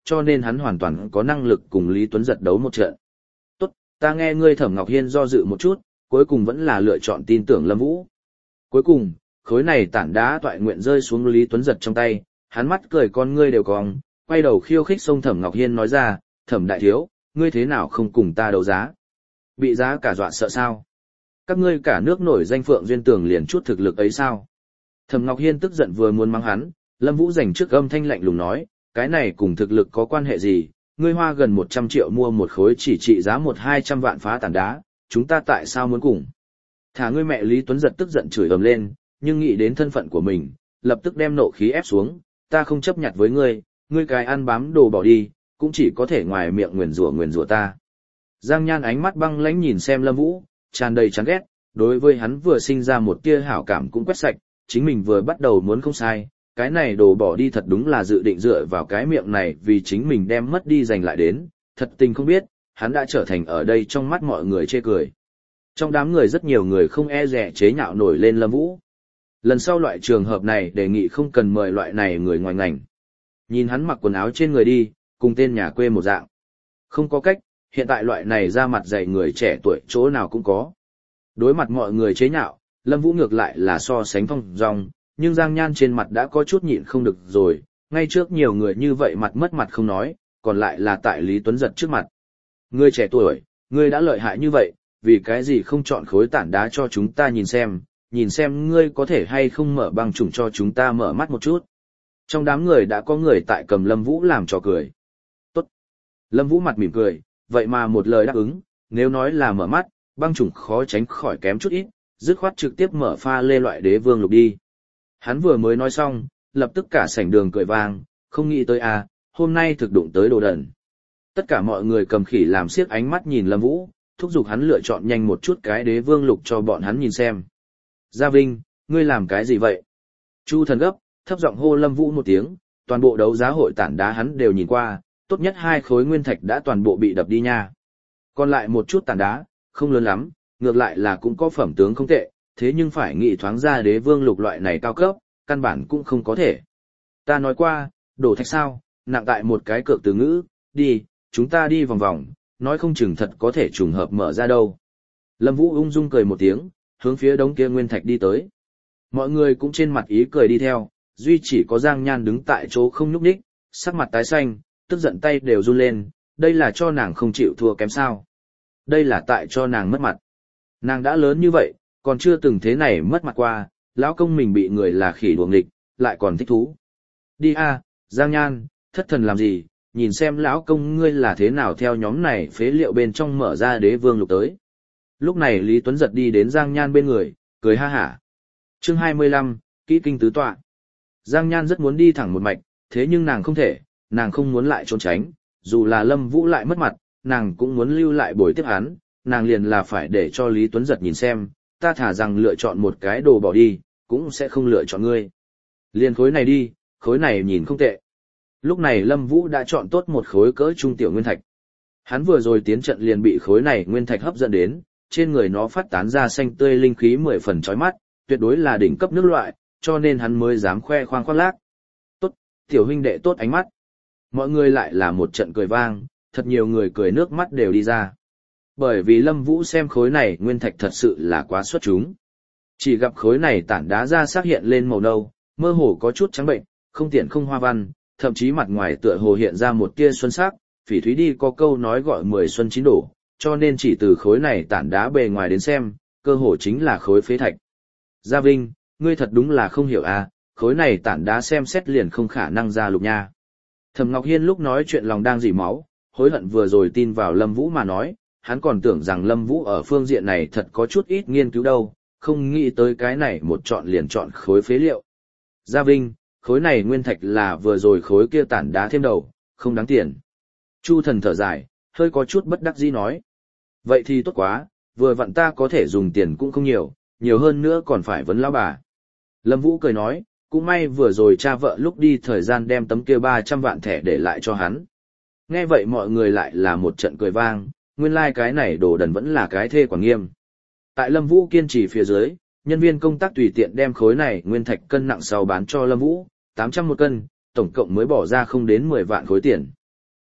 cho nên hắn hoàn toàn có năng lực cùng Lý Tuấn Giật đấu một trận. Tốt, ta nghe ngươi Thẩm Ngọc Hiên do dự một chút, cuối cùng vẫn là lựa chọn tin tưởng Lâm Vũ. Cuối cùng, khối này tảng đá toại nguyện rơi xuống Lý Tuấn Giật trong tay, hắn mắt cười con ngươi đều cong, quay đầu khiêu khích xông Thẩm Ngọc Hiên nói ra, Thẩm đại thiếu, ngươi thế nào không cùng ta đấu giá? Bị giá cả dọa sợ sao? Các ngươi cả nước nổi danh Phượng Duyên Tường liền chút thực lực ấy sao? Thẩm Ngọc Hiên tức giận vừa muốn mắng hắn, Lâm Vũ dành trước âm thanh lạnh lùng nói, cái này cùng thực lực có quan hệ gì? Ngươi hoa gần một trăm triệu mua một khối chỉ trị giá một hai trăm vạn phá tảng đá, chúng ta tại sao muốn cùng? Thả ngươi mẹ. Lý Tuấn Giật tức giận chửi ầm lên, nhưng nghĩ đến thân phận của mình, lập tức đem nộ khí ép xuống, ta không chấp nhặt với ngươi, ngươi cái ăn bám đồ bỏ đi, cũng chỉ có thể ngoài miệng nguyền rủa nguyền rủa ta. Giang Nhan ánh mắt băng lãnh nhìn xem Lâm Vũ, tràn đầy chán ghét, đối với hắn vừa sinh ra một tia hảo cảm cũng quét sạch, chính mình vừa bắt đầu muốn không sai, cái này đồ bỏ đi thật đúng là dự định dựa vào cái miệng này vì chính mình đem mất đi giành lại đến, thật tình không biết, hắn đã trở thành ở đây trong mắt mọi người chê cười. Trong đám người rất nhiều người không e dè chế nhạo nổi lên Lâm Vũ. Lần sau loại trường hợp này đề nghị không cần mời loại này người ngoài ngành. Nhìn hắn mặc quần áo trên người đi, cùng tên nhà quê một dạng. Không có cách, hiện tại loại này ra mặt dạy người trẻ tuổi chỗ nào cũng có. Đối mặt mọi người chế nhạo, Lâm Vũ ngược lại là so sánh phong dong, nhưng Giang Nhan trên mặt đã có chút nhịn không được rồi, ngay trước nhiều người như vậy mặt mất mặt không nói, còn lại là tại Lý Tuấn Giật trước mặt. Ngươi trẻ tuổi, ngươi đã lợi hại như vậy, vì cái gì không chọn khối tảng đá cho chúng ta nhìn xem, nhìn xem ngươi có thể hay không mở băng chủng cho chúng ta mở mắt một chút. Trong đám người đã có người tại cầm Lâm Vũ làm trò cười. Tốt. Lâm Vũ mặt mỉm cười, vậy mà một lời đáp ứng, nếu nói là mở mắt, băng chủng khó tránh khỏi kém chút ít, dứt khoát trực tiếp mở pha lê loại đế vương lục đi. Hắn vừa mới nói xong, lập tức cả sảnh đường cười vang, không nghĩ tới à, hôm nay thực đụng tới đồ đần. Tất cả mọi người cầm khỉ làm xiếc ánh mắt nhìn Lâm Vũ, thúc giục hắn lựa chọn nhanh một chút cái đế vương lục cho bọn hắn nhìn xem. Gia Vinh, ngươi làm cái gì vậy? Chu Thần gấp, thấp giọng hô Lâm Vũ một tiếng, toàn bộ đấu giá hội tảng đá hắn đều nhìn qua, tốt nhất hai khối nguyên thạch đã toàn bộ bị đập đi nha. Còn lại một chút tảng đá, không lớn lắm, ngược lại là cũng có phẩm tướng không tệ, thế nhưng phải nghĩ thoáng ra đế vương lục loại này cao cấp, căn bản cũng không có thể. Ta nói qua, đổ thạch sao, nặng tại một cái cược từ ngữ, đi, chúng ta đi vòng vòng, nói không chừng thật có thể trùng hợp mở ra đâu. Lâm Vũ ung dung cười một tiếng, hướng phía đống kia nguyên thạch đi tới. Mọi người cũng trên mặt ý cười đi theo, duy chỉ có Giang Nhan đứng tại chỗ không nhúc nhích, sắc mặt tái xanh, tức giận tay đều run lên, đây là cho nàng không chịu thua kém sao. Đây là tại cho nàng mất mặt. Nàng đã lớn như vậy, còn chưa từng thế này mất mặt qua, lão công mình bị người là khỉ đuồng nghịch, lại còn thích thú. Đi a, Giang Nhan, thất thần làm gì, nhìn xem lão công ngươi là thế nào theo nhóm này phế liệu bên trong mở ra đế vương lục tới. Lúc này Lý Tuấn Giật đi đến Giang Nhan bên người, cười ha hả. Chương hai mươi lăm, kỹ kinh tứ tọa. Giang Nhan rất muốn đi thẳng một mạch, thế nhưng nàng không thể, nàng không muốn lại trốn tránh, dù là Lâm Vũ lại mất mặt, nàng cũng muốn lưu lại bồi tiếp hắn, nàng liền là phải để cho Lý Tuấn Giật nhìn xem, ta thả rằng lựa chọn một cái đồ bỏ đi, cũng sẽ không lựa chọn ngươi. Liền khối này đi, khối này nhìn không tệ. Lúc này Lâm Vũ đã chọn tốt một khối cỡ trung tiểu nguyên thạch. Hắn vừa rồi tiến trận liền bị khối này nguyên thạch hấp dẫn đến, trên người nó phát tán ra xanh tươi linh khí mười phần chói mắt, tuyệt đối là đỉnh cấp nước loại, cho nên hắn mới dám khoe khoang khoác lác. Tốt, tiểu huynh đệ tốt ánh mắt. Mọi người lại là một trận cười vang, thật nhiều người cười nước mắt đều đi ra. Bởi vì Lâm Vũ xem khối này nguyên thạch thật sự là quá xuất chúng. Chỉ gặp khối này tảng đá ra xác hiện lên màu nâu, mơ hồ có chút trắng bệnh, không tiện không hoa văn, thậm chí mặt ngoài tựa hồ hiện ra một tia xuân sắc, Phỉ Thúy đi có câu nói gọi mười xuân chín đổ, cho nên chỉ từ khối này tảng đá bề ngoài đến xem, cơ hồ chính là khối phế thạch. Gia Vinh, ngươi thật đúng là không hiểu à, khối này tảng đá xem xét liền không khả năng ra lục nha. Thẩm Ngọc Hiên lúc nói chuyện lòng đang dỉ máu, hối hận vừa rồi tin vào Lâm Vũ mà nói, hắn còn tưởng rằng Lâm Vũ ở phương diện này thật có chút ít nghiên cứu đâu, không nghĩ tới cái này một chọn liền chọn khối phế liệu. Gia Vinh, khối này nguyên thạch là vừa rồi khối kia tảng đá thêm đầu, không đáng tiền. Chu Thần thở dài, hơi có chút bất đắc dĩ nói. Vậy thì tốt quá, vừa vặn ta có thể dùng tiền cũng không nhiều, nhiều hơn nữa còn phải vấn lão bà. Lâm Vũ cười nói, cũng may vừa rồi cha vợ lúc đi thời gian đem tấm kia ba trăm vạn thẻ để lại cho hắn. Nghe vậy mọi người lại là một trận cười vang, nguyên lai like cái này đồ đần vẫn là cái thê quản nghiêm. Tại Lâm Vũ kiên trì phía dưới, nhân viên công tác tùy tiện đem khối này nguyên thạch cân nặng sau bán cho Lâm Vũ, tám trăm một cân, tổng cộng mới bỏ ra không đến mười vạn khối tiền.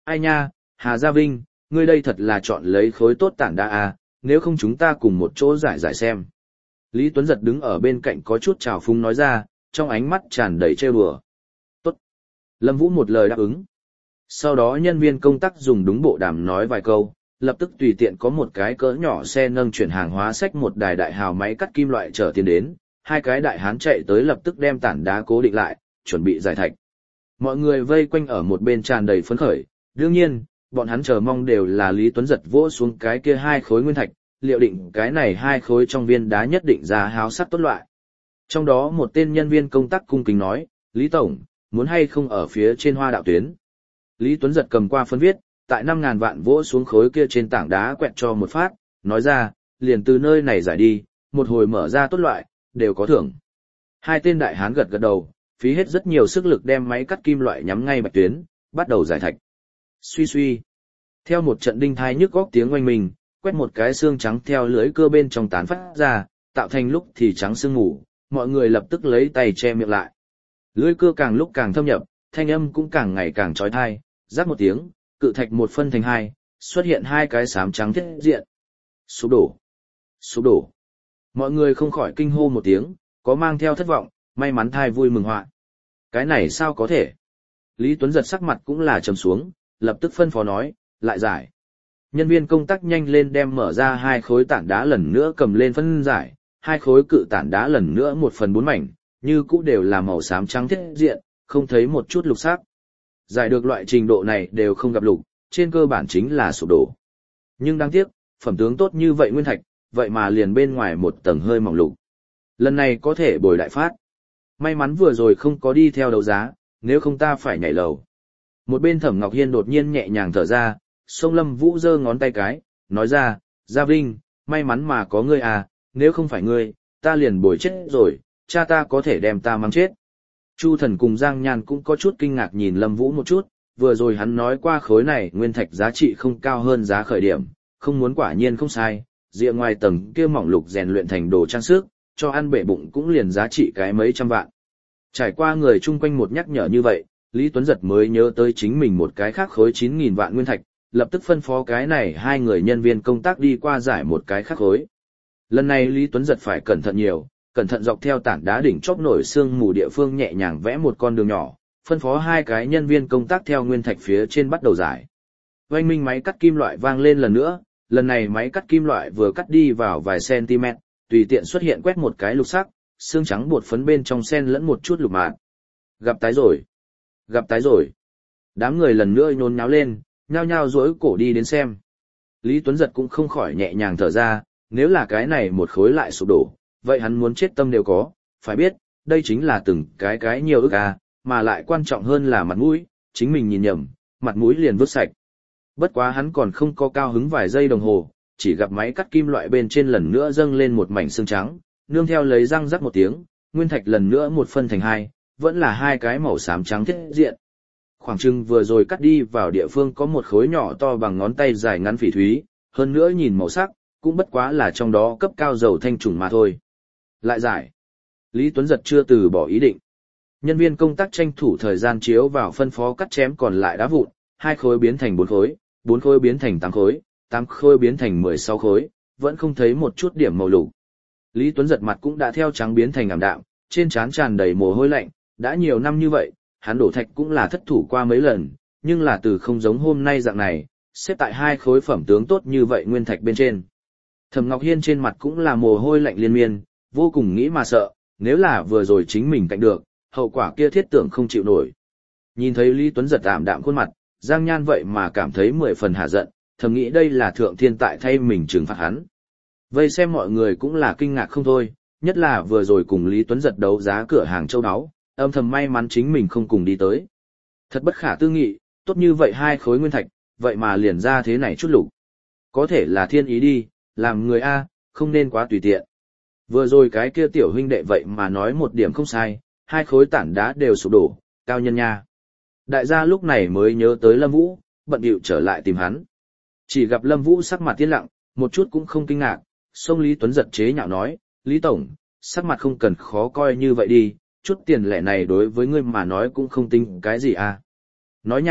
Ai nha, Hà Gia Vinh, ngươi đây thật là chọn lấy khối tốt tảng đá à, nếu không chúng ta cùng một chỗ giải giải xem. Lý Tuấn Giật đứng ở bên cạnh có chút trào phúng nói ra, trong ánh mắt tràn đầy trêu đùa. Tốt. Lâm Vũ một lời đáp ứng. Sau đó nhân viên công tác dùng đúng bộ đàm nói vài câu, lập tức tùy tiện có một cái cỡ nhỏ xe nâng chuyển hàng hóa xách một đài đại hào máy cắt kim loại chở tiền đến, hai cái đại hán chạy tới lập tức đem tảng đá cố định lại, chuẩn bị giải thạch. Mọi người vây quanh ở một bên tràn đầy phấn khởi, đương nhiên, bọn hắn chờ mong đều là Lý Tuấn Giật vỗ xuống cái kia hai khối nguyên thạch, liệu định cái này hai khối trong viên đá nhất định ra háo sắc tốt loại. Trong đó một tên nhân viên công tác cung kính nói, Lý Tổng, muốn hay không ở phía trên hoa đạo tuyến. Lý Tuấn Giật cầm qua phân viết, tại năm ngàn vạn vỗ xuống khối kia trên tảng đá quẹt cho một phát, nói ra, liền từ nơi này giải đi, một hồi mở ra tốt loại, đều có thưởng. Hai tên đại hán gật gật đầu, phí hết rất nhiều sức lực đem máy cắt kim loại nhắm ngay bạch tuyến, bắt đầu giải thạch. Suy suy. Theo một trận đinh thai nhức góc tiếng oanh mình, quét một cái xương trắng theo lưới cưa bên trong tán phát ra, tạo thành lúc thì trắng sương mù, mọi người lập tức lấy tay che miệng lại. Lưới cưa càng lúc càng thâm nhập, thanh âm cũng càng ngày càng trói thai, rắc một tiếng, cự thạch một phân thành hai, xuất hiện hai cái xám trắng thiết diện. Sụp đổ. Sụp đổ. Mọi người không khỏi kinh hô một tiếng, có mang theo thất vọng, may mắn thai vui mừng họa. Cái này sao có thể? Lý Tuấn Giật sắc mặt cũng là trầm xuống, lập tức phân phó nói, lại giải. Nhân viên công tác nhanh lên đem mở ra hai khối tảng đá lần nữa cầm lên phân giải, hai khối cự tảng đá lần nữa một phần bốn mảnh, như cũ đều là màu xám trắng thiết diện, không thấy một chút lục sắc. Giải được loại trình độ này đều không gặp lục, trên cơ bản chính là sụp đổ. Nhưng đáng tiếc, phẩm tướng tốt như vậy nguyên thạch, vậy mà liền bên ngoài một tầng hơi mỏng lục. Lần này có thể bồi đại phát. May mắn vừa rồi không có đi theo đấu giá, nếu không ta phải nhảy lầu. Một bên Thẩm Ngọc Hiên đột nhiên nhẹ nhàng thở ra, sông Lâm Vũ giơ ngón tay cái, nói ra, Gia Vinh, may mắn mà có ngươi à, nếu không phải ngươi, ta liền bồi chết rồi, cha ta có thể đem ta mang chết. Chu Thần cùng Giang Nhan cũng có chút kinh ngạc nhìn Lâm Vũ một chút, vừa rồi hắn nói qua khối này nguyên thạch giá trị không cao hơn giá khởi điểm, không muốn quả nhiên không sai, rìa ngoài tầng kia mỏng lục rèn luyện thành đồ trang sức, cho ăn bể bụng cũng liền giá trị cái mấy trăm vạn. Trải qua người chung quanh một nhắc nhở như vậy, Lý Tuấn Giật mới nhớ tới chính mình một cái khác khối chín nghìn vạn nguyên thạch, lập tức phân phó cái này hai người nhân viên công tác đi qua giải một cái khác khối. Lần này Lý Tuấn Giật phải cẩn thận nhiều, cẩn thận dọc theo tảng đá đỉnh chóp nổi xương mù địa phương nhẹ nhàng vẽ một con đường nhỏ, phân phó hai cái nhân viên công tác theo nguyên thạch phía trên bắt đầu giải. Oanh minh máy cắt kim loại vang lên lần nữa, lần này máy cắt kim loại vừa cắt đi vào vài cm, tùy tiện xuất hiện quét một cái lục sắc, xương trắng bột phấn bên trong sen lẫn một chút lục mạt. Gặp tái rồi, gặp tái rồi. Đám người lần nữa nhốn nháo lên, nhao nhao duỗi cổ đi đến xem. Lý Tuấn Giật cũng không khỏi nhẹ nhàng thở ra, nếu là cái này một khối lại sụp đổ, vậy hắn muốn chết tâm đều có, phải biết, đây chính là từng cái cái nhiều ức à, mà lại quan trọng hơn là mặt mũi, chính mình nhìn nhầm, mặt mũi liền vứt sạch. Bất quá hắn còn không có cao hứng vài giây đồng hồ, chỉ gặp máy cắt kim loại bên trên lần nữa dâng lên một mảnh xương trắng, nương theo lấy răng rắc một tiếng, nguyên thạch lần nữa một phân thành hai, vẫn là hai cái màu xám trắng thiết diện. Khoảng chừng vừa rồi cắt đi vào địa phương có một khối nhỏ to bằng ngón tay dài ngắn phỉ thúy, hơn nữa nhìn màu sắc, cũng bất quá là trong đó cấp cao dầu thanh trùng mà thôi. Lại giải. Lý Tuấn Giật chưa từ bỏ ý định. Nhân viên công tác tranh thủ thời gian chiếu vào phân phó cắt chém còn lại đá vụn, hai khối biến thành bốn khối, bốn khối biến thành tám khối, tám khối biến thành mười sáu khối, vẫn không thấy một chút điểm màu lục. Lý Tuấn Giật mặt cũng đã theo trắng biến thành ảm đạm, trên trán tràn đầy mồ hôi lạnh, đã nhiều năm như vậy, hắn đổ thạch cũng là thất thủ qua mấy lần, nhưng là từ không giống hôm nay dạng này, xếp tại hai khối phẩm tướng tốt như vậy nguyên thạch bên trên. Thẩm Ngọc Hiên trên mặt cũng là mồ hôi lạnh liên miên, vô cùng nghĩ mà sợ, nếu là vừa rồi chính mình cạnh được, hậu quả kia thiết tưởng không chịu nổi. Nhìn thấy Lý Tuấn Giật ảm đạm khuôn mặt, Giang Nhan vậy mà cảm thấy mười phần hả giận, thầm nghĩ đây là thượng thiên tại thay mình trừng phạt hắn. Vây xem mọi người cũng là kinh ngạc không thôi, nhất là vừa rồi cùng Lý Tuấn Giật đấu giá cửa hàng châu áo, âm thầm may mắn chính mình không cùng đi tới. Thật bất khả tư nghị, tốt như vậy hai khối nguyên thạch, vậy mà liền ra thế này chút lục. Có thể là thiên ý đi, làm người A, không nên quá tùy tiện. Vừa rồi cái kia tiểu huynh đệ vậy mà nói một điểm không sai, hai khối tảng đá đều sụp đổ, cao nhân nha. Đại gia lúc này mới nhớ tới Lâm Vũ, bận bịu trở lại tìm hắn. Chỉ gặp Lâm Vũ sắc mặt tiến lặng, một chút cũng không kinh ngạc, sông Lý Tuấn Giật chế nhạo nói, Lý Tổng, sắc mặt không cần khó coi như vậy đi, chút tiền lẻ này đối với ngươi mà nói cũng không tính cái gì à. Nói nhảm,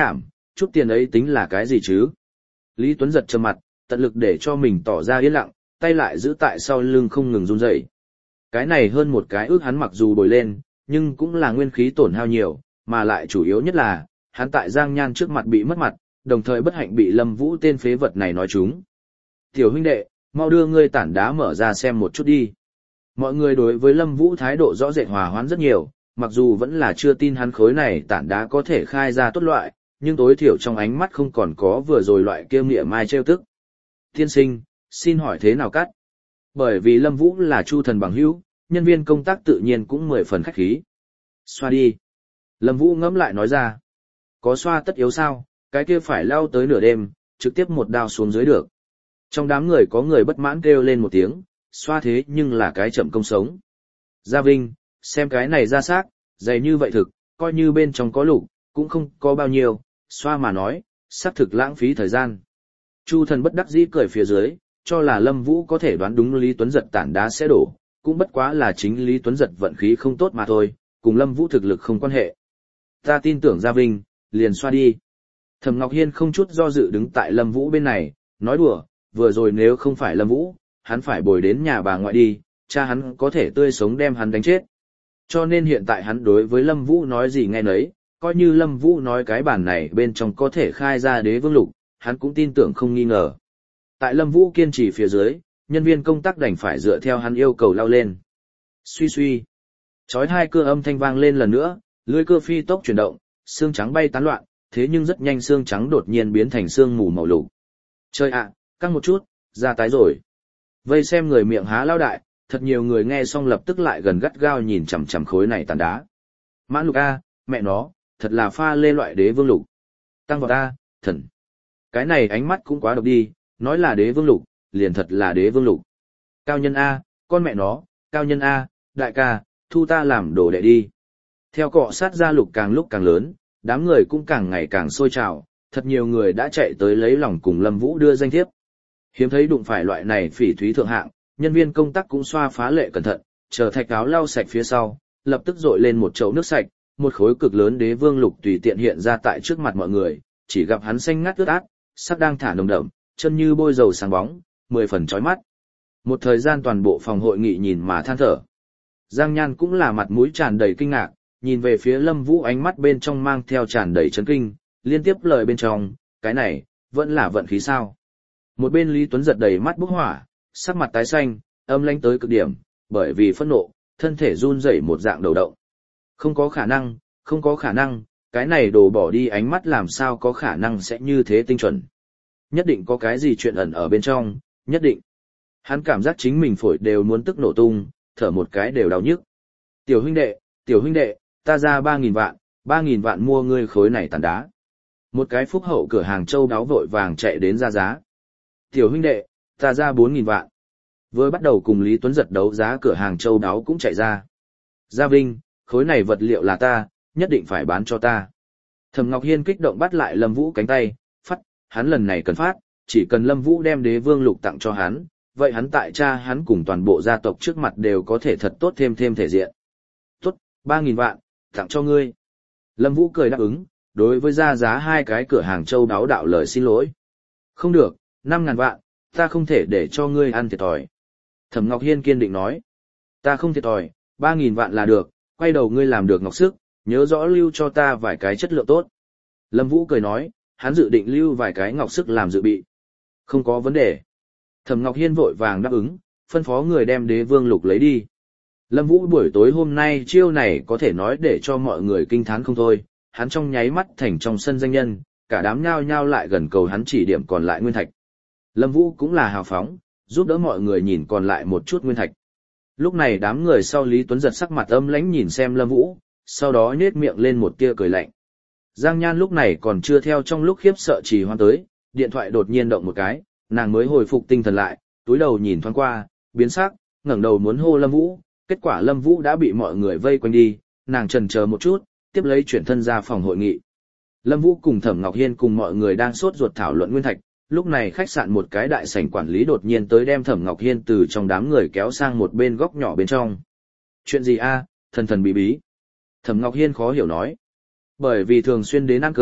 chút tiền ấy tính là cái gì chứ? Lý Tuấn giật trầm mặt, tận lực để cho mình tỏ ra yên lặng, tay lại giữ tại sau lưng không ngừng run rẩy. Cái này hơn một cái ước hắn mặc dù bồi lên, nhưng cũng là nguyên khí tổn hao nhiều, mà lại chủ yếu nhất là, hắn tại Giang Nhan trước mặt bị mất mặt, đồng thời bất hạnh bị Lâm Vũ tên phế vật này nói trúng. Tiểu huynh đệ, mau đưa ngươi tản đá mở ra xem một chút đi. Mọi người đối với Lâm Vũ thái độ rõ rệt hòa hoãn rất nhiều, mặc dù vẫn là chưa tin hắn khối này tản đá có thể khai ra tốt loại, nhưng tối thiểu trong ánh mắt không còn có vừa rồi loại kia mỉa mai trêu tức. Tiên sinh, xin hỏi thế nào cắt? Bởi vì Lâm Vũ là Chu Thần bằng hữu, nhân viên công tác tự nhiên cũng mười phần khách khí. Xoa đi. Lâm Vũ ngẫm lại nói ra. Có xoa tất yếu sao, cái kia phải lao tới nửa đêm, trực tiếp một đao xuống dưới được. Trong đám người có người bất mãn kêu lên một tiếng, xoa thế nhưng là cái chậm công sống. Gia Vinh, xem cái này ra xác, dày như vậy thực, coi như bên trong có lục, cũng không có bao nhiêu, xoa mà nói, xác thực lãng phí thời gian. Chu Thần bất đắc dĩ cười phía dưới, cho là Lâm Vũ có thể đoán đúng Lý Tuấn Giật tản đá sẽ đổ, cũng bất quá là chính Lý Tuấn Giật vận khí không tốt mà thôi, cùng Lâm Vũ thực lực không quan hệ. Ta tin tưởng Gia Vinh, liền xoa đi. Thẩm Ngọc Hiên không chút do dự đứng tại Lâm Vũ bên này, nói đùa, vừa rồi nếu không phải Lâm Vũ, hắn phải bồi đến nhà bà ngoại đi, cha hắn có thể tươi sống đem hắn đánh chết. Cho nên hiện tại hắn đối với Lâm Vũ nói gì nghe nấy, coi như Lâm Vũ nói cái bản này bên trong có thể khai ra đế vương lục, hắn cũng tin tưởng không nghi ngờ. Tại Lâm Vũ kiên trì phía dưới, nhân viên công tác đành phải dựa theo hắn yêu cầu lao lên. Suy suy. Chói hai cưa âm thanh vang lên lần nữa, lưỡi cưa phi tốc chuyển động, xương trắng bay tán loạn, thế nhưng rất nhanh xương trắng đột nhiên biến thành xương mù màu lục. Trời ạ, căng một chút, ra tái rồi. Vây xem người miệng há lao đại, thật nhiều người nghe xong lập tức lại gần gắt gao nhìn chằm chằm khối này tàn đá. Mãn lục A, mẹ nó, thật là pha lê loại đế vương lục. Tăng vào A, thần. Cái này ánh mắt cũng quá độc đi, nói là đế vương lục, liền thật là đế vương lục. Cao nhân A, con mẹ nó, cao nhân A, đại ca, thu ta làm đồ đệ đi. Theo cọ sát ra lục càng lúc càng lớn, đám người cũng càng ngày càng sôi trào, thật nhiều người đã chạy tới lấy lòng cùng Lâm Vũ đưa danh thiếp. Hiếm thấy đụng phải loại này phỉ thúy thượng hạng, nhân viên công tác cũng xoa phá lệ cẩn thận, chờ thạch áo lau sạch phía sau, lập tức dội lên một chậu nước sạch, một khối cực lớn đế vương lục tùy tiện hiện ra tại trước mặt mọi người, chỉ gặp hắn xanh ngắt ướt át, sắc đang thả nồng đậm, chân như bôi dầu sáng bóng, mười phần chói mắt. Một thời gian toàn bộ phòng hội nghị nhìn mà than thở. Giang Nhan cũng là mặt mũi tràn đầy kinh ngạc, nhìn về phía Lâm Vũ ánh mắt bên trong mang theo tràn đầy chấn kinh, liên tiếp lời bên trong, cái này, vẫn là vận khí sao. Một bên Lý Tuấn giật đầy mắt bốc hỏa, sắc mặt tái xanh, âm lãnh tới cực điểm, bởi vì phẫn nộ, thân thể run rẩy một dạng đầu động. Không có khả năng, không có khả năng, cái này đồ bỏ đi ánh mắt làm sao có khả năng sẽ như thế tinh chuẩn. Nhất định có cái gì chuyện ẩn ở bên trong, nhất định. Hắn cảm giác chính mình phổi đều muốn tức nổ tung, thở một cái đều đau nhức. Tiểu huynh đệ, tiểu huynh đệ, ta ra ba nghìn vạn, ba nghìn vạn mua ngươi khối này tàn đá. Một cái phúc hậu cửa hàng châu đáo vội vàng chạy đến ra giá. Tiểu huynh đệ, ta ra bốn nghìn vạn. Vừa bắt đầu cùng Lý Tuấn giật đấu giá cửa hàng châu đáo cũng chạy ra. Gia Vinh, khối này vật liệu là ta, nhất định phải bán cho ta. Thẩm Ngọc Hiên kích động bắt lại Lâm Vũ cánh tay, phát, hắn lần này cần phát, chỉ cần Lâm Vũ đem đế vương lục tặng cho hắn, vậy hắn tại cha hắn cùng toàn bộ gia tộc trước mặt đều có thể thật tốt thêm thêm thể diện. Tốt, ba nghìn vạn, tặng cho ngươi. Lâm Vũ cười đáp ứng, đối với ra giá hai cái cửa hàng châu đáo đạo lời xin lỗi. Không được, năm ngàn vạn, ta không thể để cho ngươi ăn thiệt thòi. Thẩm Ngọc Hiên kiên định nói. Ta không thiệt thòi, ba nghìn vạn là được, quay đầu ngươi làm được ngọc sức, nhớ rõ lưu cho ta vài cái chất lượng tốt. Lâm Vũ cười nói, hắn dự định lưu vài cái ngọc sức làm dự bị. Không có vấn đề. Thẩm Ngọc Hiên vội vàng đáp ứng, phân phó người đem đế vương lục lấy đi. Lâm Vũ buổi tối hôm nay chiêu này có thể nói để cho mọi người kinh thán không thôi, hắn trong nháy mắt thành trong sân danh nhân, cả đám nhao nhao lại gần cầu hắn chỉ điểm còn lại nguyên thạch. Lâm Vũ cũng là hào phóng, giúp đỡ mọi người nhìn còn lại một chút nguyên thạch. Lúc này đám người sau Lý Tuấn giật sắc mặt âm lãnh nhìn xem Lâm Vũ, sau đó nhếch miệng lên một tia cười lạnh. Giang Nhan lúc này còn chưa theo trong lúc khiếp sợ trì hoãn tới, điện thoại đột nhiên động một cái, nàng mới hồi phục tinh thần lại, túi đầu nhìn thoáng qua, biến sắc, ngẩng đầu muốn hô Lâm Vũ, kết quả Lâm Vũ đã bị mọi người vây quanh đi, nàng chần chờ một chút, tiếp lấy chuyển thân ra phòng hội nghị. Lâm Vũ cùng Thẩm Ngọc Hiên cùng mọi người đang sốt ruột thảo luận nguyên thạch, lúc này khách sạn một cái đại sảnh quản lý đột nhiên tới đem Thẩm Ngọc Hiên từ trong đám người kéo sang một bên góc nhỏ bên trong. Chuyện gì a, thần thần bí bí. Thẩm Ngọc Hiên khó hiểu nói. Bởi vì thường xuyên đến ăn cơm,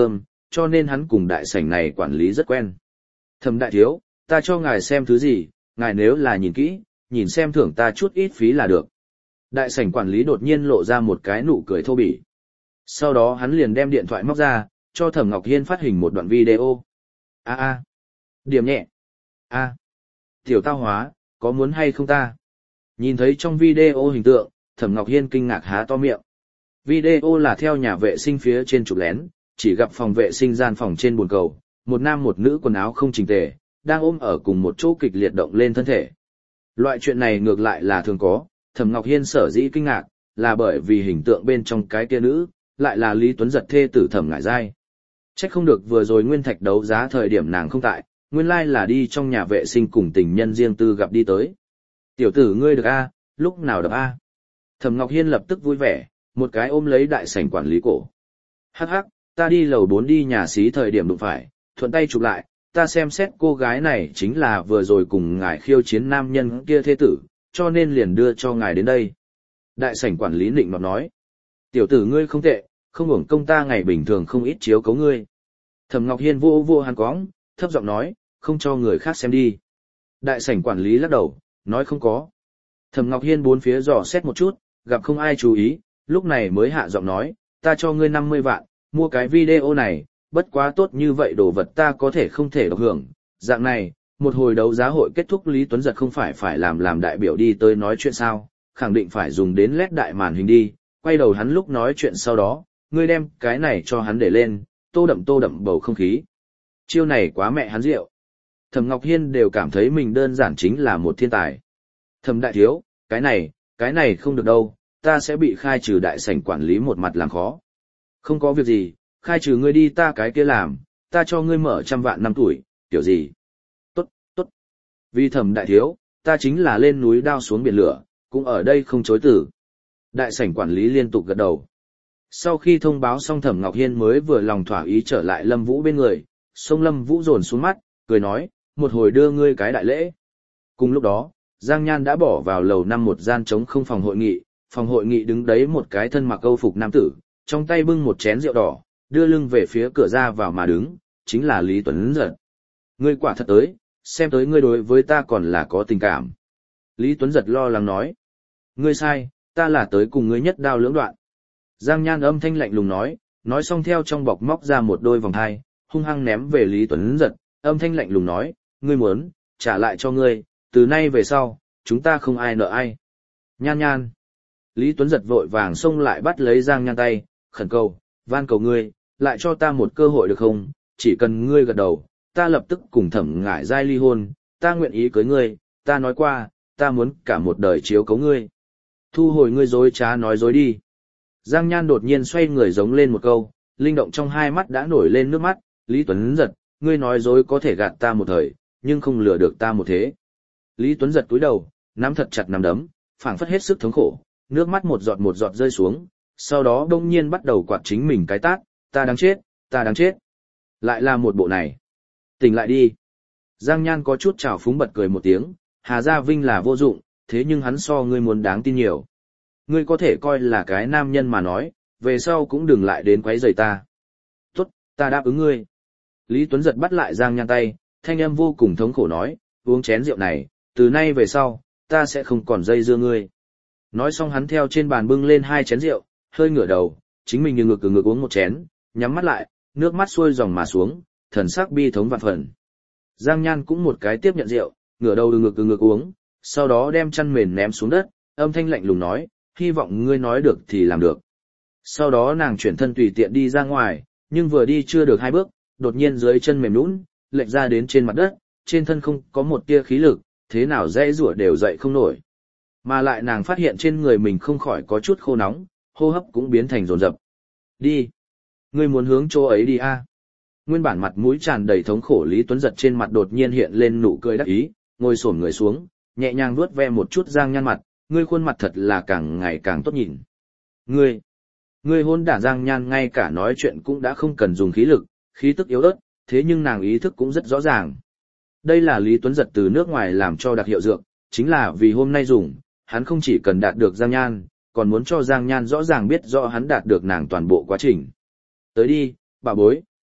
cho nên hắn cùng đại sảnh này quản lý rất quen. Thẩm đại thiếu, ta cho ngài xem thứ gì, ngài nếu là nhìn kỹ, nhìn xem thưởng ta chút ít phí là được. Đại sảnh quản lý đột nhiên lộ ra một cái nụ cười thô bỉ. Sau đó hắn liền đem điện thoại móc ra, cho Thẩm Ngọc Hiên phát hình một đoạn video. A a, điểm nhẹ. A, tiểu tao hóa, có muốn hay không ta? Nhìn thấy trong video hình tượng, Thẩm Ngọc Hiên kinh ngạc há to miệng. Video là theo nhà vệ sinh phía trên chụp lén, chỉ gặp phòng vệ sinh gian phòng trên bồn cầu, một nam một nữ quần áo không chỉnh tề, đang ôm ở cùng một chỗ kịch liệt động lên thân thể. Loại chuyện này ngược lại là thường có, Thẩm Ngọc Hiên sở dĩ kinh ngạc, là bởi vì hình tượng bên trong cái kia nữ, lại là Lý Tuấn Giật thê tử Thẩm Ngải Giai. Trách không được vừa rồi nguyên thạch đấu giá thời điểm nàng không tại, nguyên lai là đi trong nhà vệ sinh cùng tình nhân riêng tư gặp đi tới. Tiểu tử ngươi được a, lúc nào đập a? Thẩm Ngọc Hiên lập tức vui vẻ, một cái ôm lấy đại sảnh quản lý cổ. Hắc hắc, ta đi lầu bốn đi nhà xí thời điểm đụng phải, thuận tay chụp lại, ta xem xét cô gái này chính là vừa rồi cùng ngài khiêu chiến nam nhân kia thế tử, cho nên liền đưa cho ngài đến đây. Đại sảnh quản lý nịnh nọt nói. Tiểu tử ngươi không tệ, không hưởng công ta ngày bình thường không ít chiếu cấu ngươi. Thẩm Ngọc Hiên vô vô hắn cóng, thấp giọng nói, không cho người khác xem đi. Đại sảnh quản lý lắc đầu, nói không có. Thẩm Ngọc Hiên bốn phía dò xét một chút, gặp không ai chú ý, lúc này mới hạ giọng nói, ta cho ngươi năm mươi vạn, mua cái video này, bất quá tốt như vậy đồ vật ta có thể không thể độc hưởng. Dạng này, một hồi đấu giá hội kết thúc Lý Tuấn Giật không phải phải làm làm đại biểu đi tới nói chuyện sao, khẳng định phải dùng đến led đại màn hình đi, quay đầu hắn lúc nói chuyện sau đó, ngươi đem cái này cho hắn để lên, tô đậm tô đậm bầu không khí. Chiêu này quá mẹ hắn rượu. Thẩm Ngọc Hiên đều cảm thấy mình đơn giản chính là một thiên tài. Thẩm đại thiếu, cái này, cái này không được đâu, ta sẽ bị khai trừ đại sảnh quản lý một mặt làm khó. Không có việc gì, khai trừ ngươi đi ta cái kia làm, ta cho ngươi mở trăm vạn năm tuổi, kiểu gì. Tốt, tốt. Vì Thẩm đại thiếu, ta chính là lên núi đao xuống biển lửa, cũng ở đây không chối từ. Đại sảnh quản lý liên tục gật đầu. Sau khi thông báo xong Thẩm Ngọc Hiên mới vừa lòng thỏa ý trở lại Lâm Vũ bên người, xông Lâm Vũ dồn xuống mắt, cười nói, một hồi đưa ngươi cái đại lễ. Cùng lúc đó, Giang Nhan đã bỏ vào lầu năm một gian trống không phòng hội nghị, phòng hội nghị đứng đấy một cái thân mặc câu phục nam tử, trong tay bưng một chén rượu đỏ, đưa lưng về phía cửa ra vào mà đứng, chính là Lý Tuấn Giật. Ngươi quả thật tới, xem tới ngươi đối với ta còn là có tình cảm. Lý Tuấn Giật lo lắng nói. Ngươi sai, ta là tới cùng ngươi nhất đao lưỡng đoạn. Giang Nhan âm thanh lạnh lùng nói, nói xong theo trong bọc móc ra một đôi vòng thai, hung hăng ném về Lý Tuấn Giật, âm thanh lạnh lùng nói, ngươi muốn, trả lại cho ngươi, từ nay về sau, chúng ta không ai nợ ai. Nhan Nhan. Lý Tuấn Giật vội vàng xông lại bắt lấy Giang Nhan tay, khẩn cầu, van cầu ngươi, lại cho ta một cơ hội được không, chỉ cần ngươi gật đầu, ta lập tức cùng Thẩm Ngải Giai ly hôn, ta nguyện ý cưới ngươi, ta nói qua, ta muốn cả một đời chiếu cố ngươi. Thu hồi ngươi dối trá nói dối đi. Giang Nhan đột nhiên xoay người giống lên một câu, linh động trong hai mắt đã nổi lên nước mắt, Lý Tuấn Giật, ngươi nói dối có thể gạt ta một thời, nhưng không lừa được ta một thế. Lý Tuấn Giật cúi đầu, nắm thật chặt nắm đấm, phảng phất hết sức thống khổ, nước mắt một giọt một giọt rơi xuống, sau đó đông nhiên bắt đầu quạt chính mình cái tát, ta đáng chết, ta đáng chết. Lại là một bộ này. Tỉnh lại đi. Giang Nhan có chút trào phúng bật cười một tiếng, Hà Gia Vinh là vô dụng, thế nhưng hắn so ngươi muốn đáng tin nhiều. Ngươi có thể coi là cái nam nhân mà nói, về sau cũng đừng lại đến quấy rầy ta. Tốt, ta đáp ứng ngươi. Lý Tuấn Giật bắt lại Giang Nhan tay, thanh âm vô cùng thống khổ nói, uống chén rượu này, từ nay về sau, ta sẽ không còn dây dưa ngươi. Nói xong hắn theo trên bàn bưng lên hai chén rượu, hơi ngửa đầu, chính mình như ngực ngực uống một chén, nhắm mắt lại, nước mắt xuôi dòng mà xuống, thần sắc bi thống vạn phần. Giang Nhan cũng một cái tiếp nhận rượu, ngửa đầu ngực ngực uống, sau đó đem chăn mền ném xuống đất, âm thanh lạnh lùng nói, hy vọng ngươi nói được thì làm được. Sau đó nàng chuyển thân tùy tiện đi ra ngoài, nhưng vừa đi chưa được hai bước, đột nhiên dưới chân mềm nhũn, lệch ra đến trên mặt đất, trên thân không có một tia khí lực, thế nào dãy rủa đều dậy không nổi. Mà lại nàng phát hiện trên người mình không khỏi có chút khô nóng, hô hấp cũng biến thành dồn dập. Đi. Ngươi muốn hướng chỗ ấy đi a? À? Nguyên bản mặt mũi tràn đầy thống khổ Lý Tuấn Giật trên mặt đột nhiên hiện lên nụ cười đắc ý, ngồi xổm người xuống, nhẹ nhàng vuốt ve một chút Giang Nhan mặt, ngươi khuôn mặt thật là càng ngày càng tốt nhìn. Ngươi, ngươi hôn đản Giang Nhan ngay cả nói chuyện cũng đã không cần dùng khí lực, khí tức yếu ớt, thế nhưng nàng ý thức cũng rất rõ ràng. Đây là Lý Tuấn Giật từ nước ngoài làm cho đặc hiệu dược, chính là vì hôm nay dùng, hắn không chỉ cần đạt được Giang Nhan, còn muốn cho Giang Nhan rõ ràng biết rõ hắn đạt được nàng toàn bộ quá trình. Tới đi, bà bối,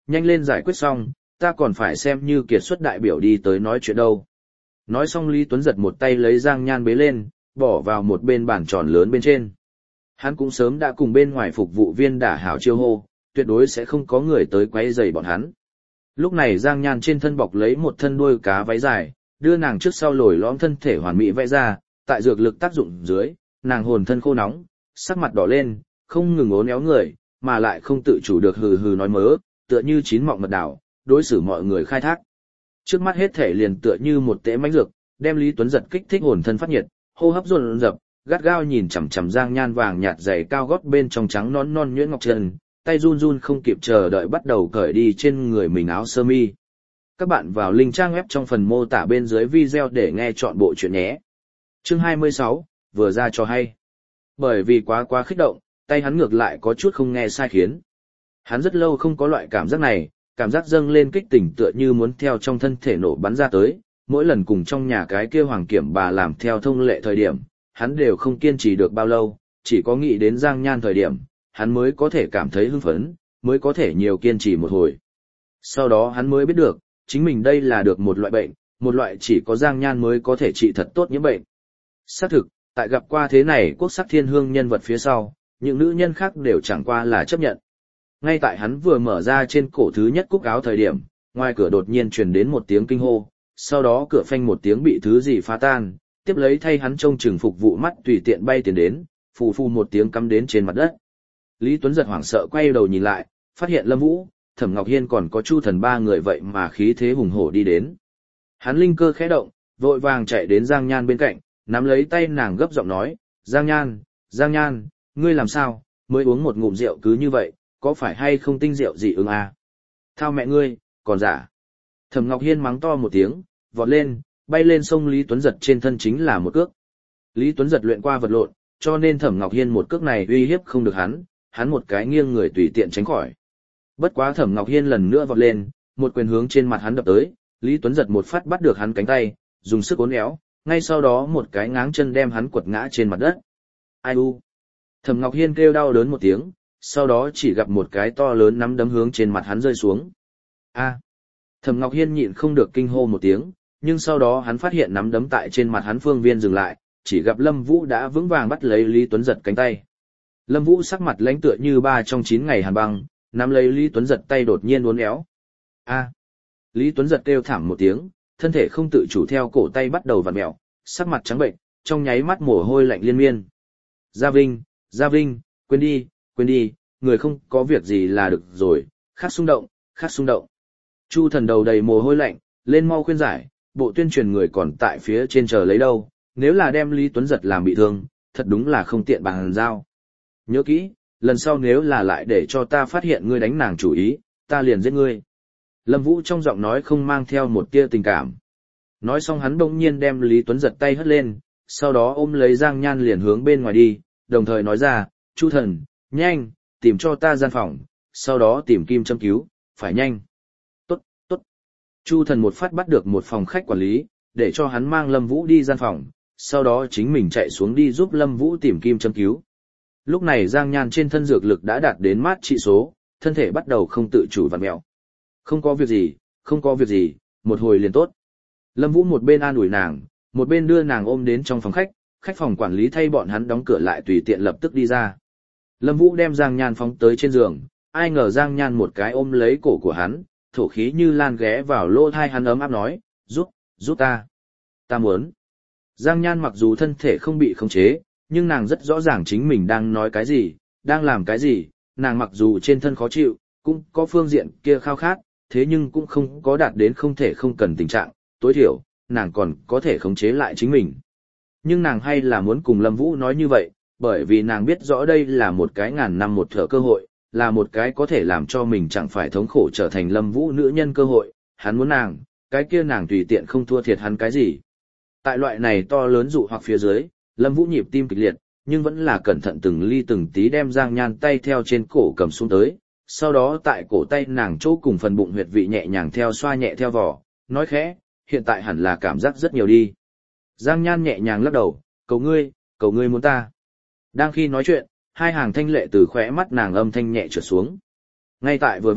nhanh lên giải quyết xong, ta còn phải xem như kiệt xuất đại biểu đi tới nói chuyện đâu. Nói xong Lý Tuấn giật một tay lấy Giang Nhan bế lên, bỏ vào một bên bàn tròn lớn bên trên. Hắn cũng sớm đã cùng bên ngoài phục vụ viên đả hảo chiêu hô, tuyệt đối sẽ không có người tới quấy rầy bọn hắn. Lúc này Giang Nhan trên thân bọc lấy một thân đuôi cá váy dài, đưa nàng trước sau lồi lõm thân thể hoàn mỹ vẽ ra, tại dược lực tác dụng dưới, nàng hồn thân khô nóng, sắc mặt đỏ lên, không ngừng ốn éo người, mà lại không tự chủ được hừ hừ nói mớ, tựa như chín mọng mật đảo, đối xử mọi người khai thác. Trước mắt hết thể liền tựa như một tễ mãnh dược, đem Lý Tuấn giật kích thích hồn thân phát nhiệt, hô hấp dồn dập, gắt gao nhìn chằm chằm Giang Nhan vàng nhạt giày cao gót bên trong trắng nón non nhuyễn ngọc chân, tay run run không kịp chờ đợi bắt đầu cởi đi trên người mình áo sơ mi. Các bạn vào link trang web trong phần mô tả bên dưới video để nghe chọn bộ chuyện nhé. Chương hai mươi sáu, vừa ra cho hay. Bởi vì quá quá kích động, tay hắn ngược lại có chút không nghe sai khiến. Hắn rất lâu không có loại cảm giác này, cảm giác dâng lên kích tỉnh tựa như muốn theo trong thân thể nổ bắn ra tới, mỗi lần cùng trong nhà cái kia hoàng kiểm bà làm theo thông lệ thời điểm, hắn đều không kiên trì được bao lâu, chỉ có nghĩ đến Giang Nhan thời điểm, hắn mới có thể cảm thấy hưng phấn, mới có thể nhiều kiên trì một hồi. Sau đó hắn mới biết được, chính mình đây là được một loại bệnh, một loại chỉ có Giang Nhan mới có thể trị thật tốt những bệnh. Xác thực, tại gặp qua thế này quốc sắc thiên hương nhân vật phía sau, những nữ nhân khác đều chẳng qua là chấp nhận. Ngay tại hắn vừa mở ra trên cổ thứ nhất cúc áo thời điểm, ngoài cửa đột nhiên truyền đến một tiếng kinh hô, sau đó cửa phanh một tiếng bị thứ gì phá tan, tiếp lấy thay hắn trông chừng phục vụ mắt tùy tiện bay tiền đến, phù phù một tiếng cắm đến trên mặt đất. Lý Tuấn giật hoảng sợ quay đầu nhìn lại, phát hiện Lâm Vũ, Thẩm Ngọc Hiên còn có Chu Thần ba người vậy mà khí thế hùng hổ đi đến. Hắn linh cơ khẽ động, vội vàng chạy đến Giang Nhan bên cạnh, nắm lấy tay nàng gấp giọng nói, Giang Nhan, Giang Nhan, ngươi làm sao, mới uống một ngụm rượu cứ như vậy, có phải hay không tinh rượu gì ưng à? Thao mẹ ngươi, còn giả. Thẩm Ngọc Hiên mắng to một tiếng, vọt lên, bay lên sông Lý Tuấn giật trên thân chính là một cước. Lý Tuấn giật luyện qua vật lộn, cho nên Thẩm Ngọc Hiên một cước này uy hiếp không được hắn, hắn một cái nghiêng người tùy tiện tránh khỏi. Bất quá Thẩm Ngọc Hiên lần nữa vọt lên, một quyền hướng trên mặt hắn đập tới, Lý Tuấn giật một phát bắt được hắn cánh tay, dùng sức uốn éo, ngay sau đó một cái ngáng chân đem hắn quật ngã trên mặt đất. Ai u. Thẩm Ngọc Hiên kêu đau đớn một tiếng, sau đó chỉ gặp một cái to lớn nắm đấm hướng trên mặt hắn rơi xuống. A. Thẩm Ngọc Hiên nhịn không được kinh hô một tiếng, nhưng sau đó hắn phát hiện nắm đấm tại trên mặt hắn phương viên dừng lại, chỉ gặp Lâm Vũ đã vững vàng bắt lấy Lý Tuấn giật cánh tay. Lâm Vũ sắc mặt lãnh tựa như ba trong chín ngày hàn băng, nắm lấy Lý Tuấn giật tay đột nhiên uốn éo. A. Lý Tuấn giật kêu thảm một tiếng, thân thể không tự chủ theo cổ tay bắt đầu vặn mèo, sắc mặt trắng bệnh, trong nháy mắt mồ hôi lạnh liên miên. Gia Vinh, Gia Vinh, quên đi, quên đi, người không có việc gì là được rồi, khát xung động, khát xung động. Chu Thần đầu đầy mồ hôi lạnh, lên mau khuyên giải, bộ tuyên truyền người còn tại phía trên chờ lấy đâu, nếu là đem Lý Tuấn giật làm bị thương, thật đúng là không tiện bàn giao. Nhớ kỹ, lần sau nếu là lại để cho ta phát hiện ngươi đánh nàng chủ ý, ta liền giết ngươi. Lâm Vũ trong giọng nói không mang theo một tia tình cảm. Nói xong hắn bỗng nhiên đem Lý Tuấn giật tay hất lên, sau đó ôm lấy Giang Nhan liền hướng bên ngoài đi, đồng thời nói ra, Chu Thần, nhanh, tìm cho ta gian phòng, sau đó tìm kim châm cứu, phải nhanh. Tốt, tốt. Chu Thần một phát bắt được một phòng khách quản lý, để cho hắn mang Lâm Vũ đi gian phòng, sau đó chính mình chạy xuống đi giúp Lâm Vũ tìm kim châm cứu. Lúc này Giang Nhan trên thân dược lực đã đạt đến mát trị số, thân thể bắt đầu không tự chủ vặn mèo. Không có việc gì, không có việc gì, một hồi liền tốt. Lâm Vũ một bên an ủi nàng, một bên đưa nàng ôm đến trong phòng khách, khách phòng quản lý thay bọn hắn đóng cửa lại tùy tiện lập tức đi ra. Lâm Vũ đem Giang Nhan phóng tới trên giường, ai ngờ Giang Nhan một cái ôm lấy cổ của hắn, thổ khí như lan ghé vào lỗ tai hắn ấm áp nói, giúp, giúp ta. Ta muốn. Giang Nhan mặc dù thân thể không bị khống chế, nhưng nàng rất rõ ràng chính mình đang nói cái gì, đang làm cái gì, nàng mặc dù trên thân khó chịu, cũng có phương diện kia khao khát, thế nhưng cũng không có đạt đến không thể không cần tình trạng, tối thiểu, nàng còn có thể khống chế lại chính mình. Nhưng nàng hay là muốn cùng Lâm Vũ nói như vậy, bởi vì nàng biết rõ đây là một cái ngàn năm một thở cơ hội, là một cái có thể làm cho mình chẳng phải thống khổ trở thành Lâm Vũ nữ nhân cơ hội, hắn muốn nàng, cái kia nàng tùy tiện không thua thiệt hắn cái gì. Tại loại này to lớn dụ hoặc phía dưới, Lâm Vũ nhịp tim kịch liệt, nhưng vẫn là cẩn thận từng ly từng tí đem Giang Nhan tay theo trên cổ cầm xuống tới, sau đó tại cổ tay nàng chỗ cùng phần bụng huyệt vị nhẹ nhàng theo xoa nhẹ theo vỏ, nói khẽ, hiện tại hẳn là cảm giác rất nhiều đi. Giang Nhan nhẹ nhàng lắc đầu, cầu ngươi, cầu ngươi muốn ta. Đang khi nói chuyện, hai hàng thanh lệ từ khóe mắt nàng âm thanh nhẹ trượt xuống. Ngay tại vừa vặn,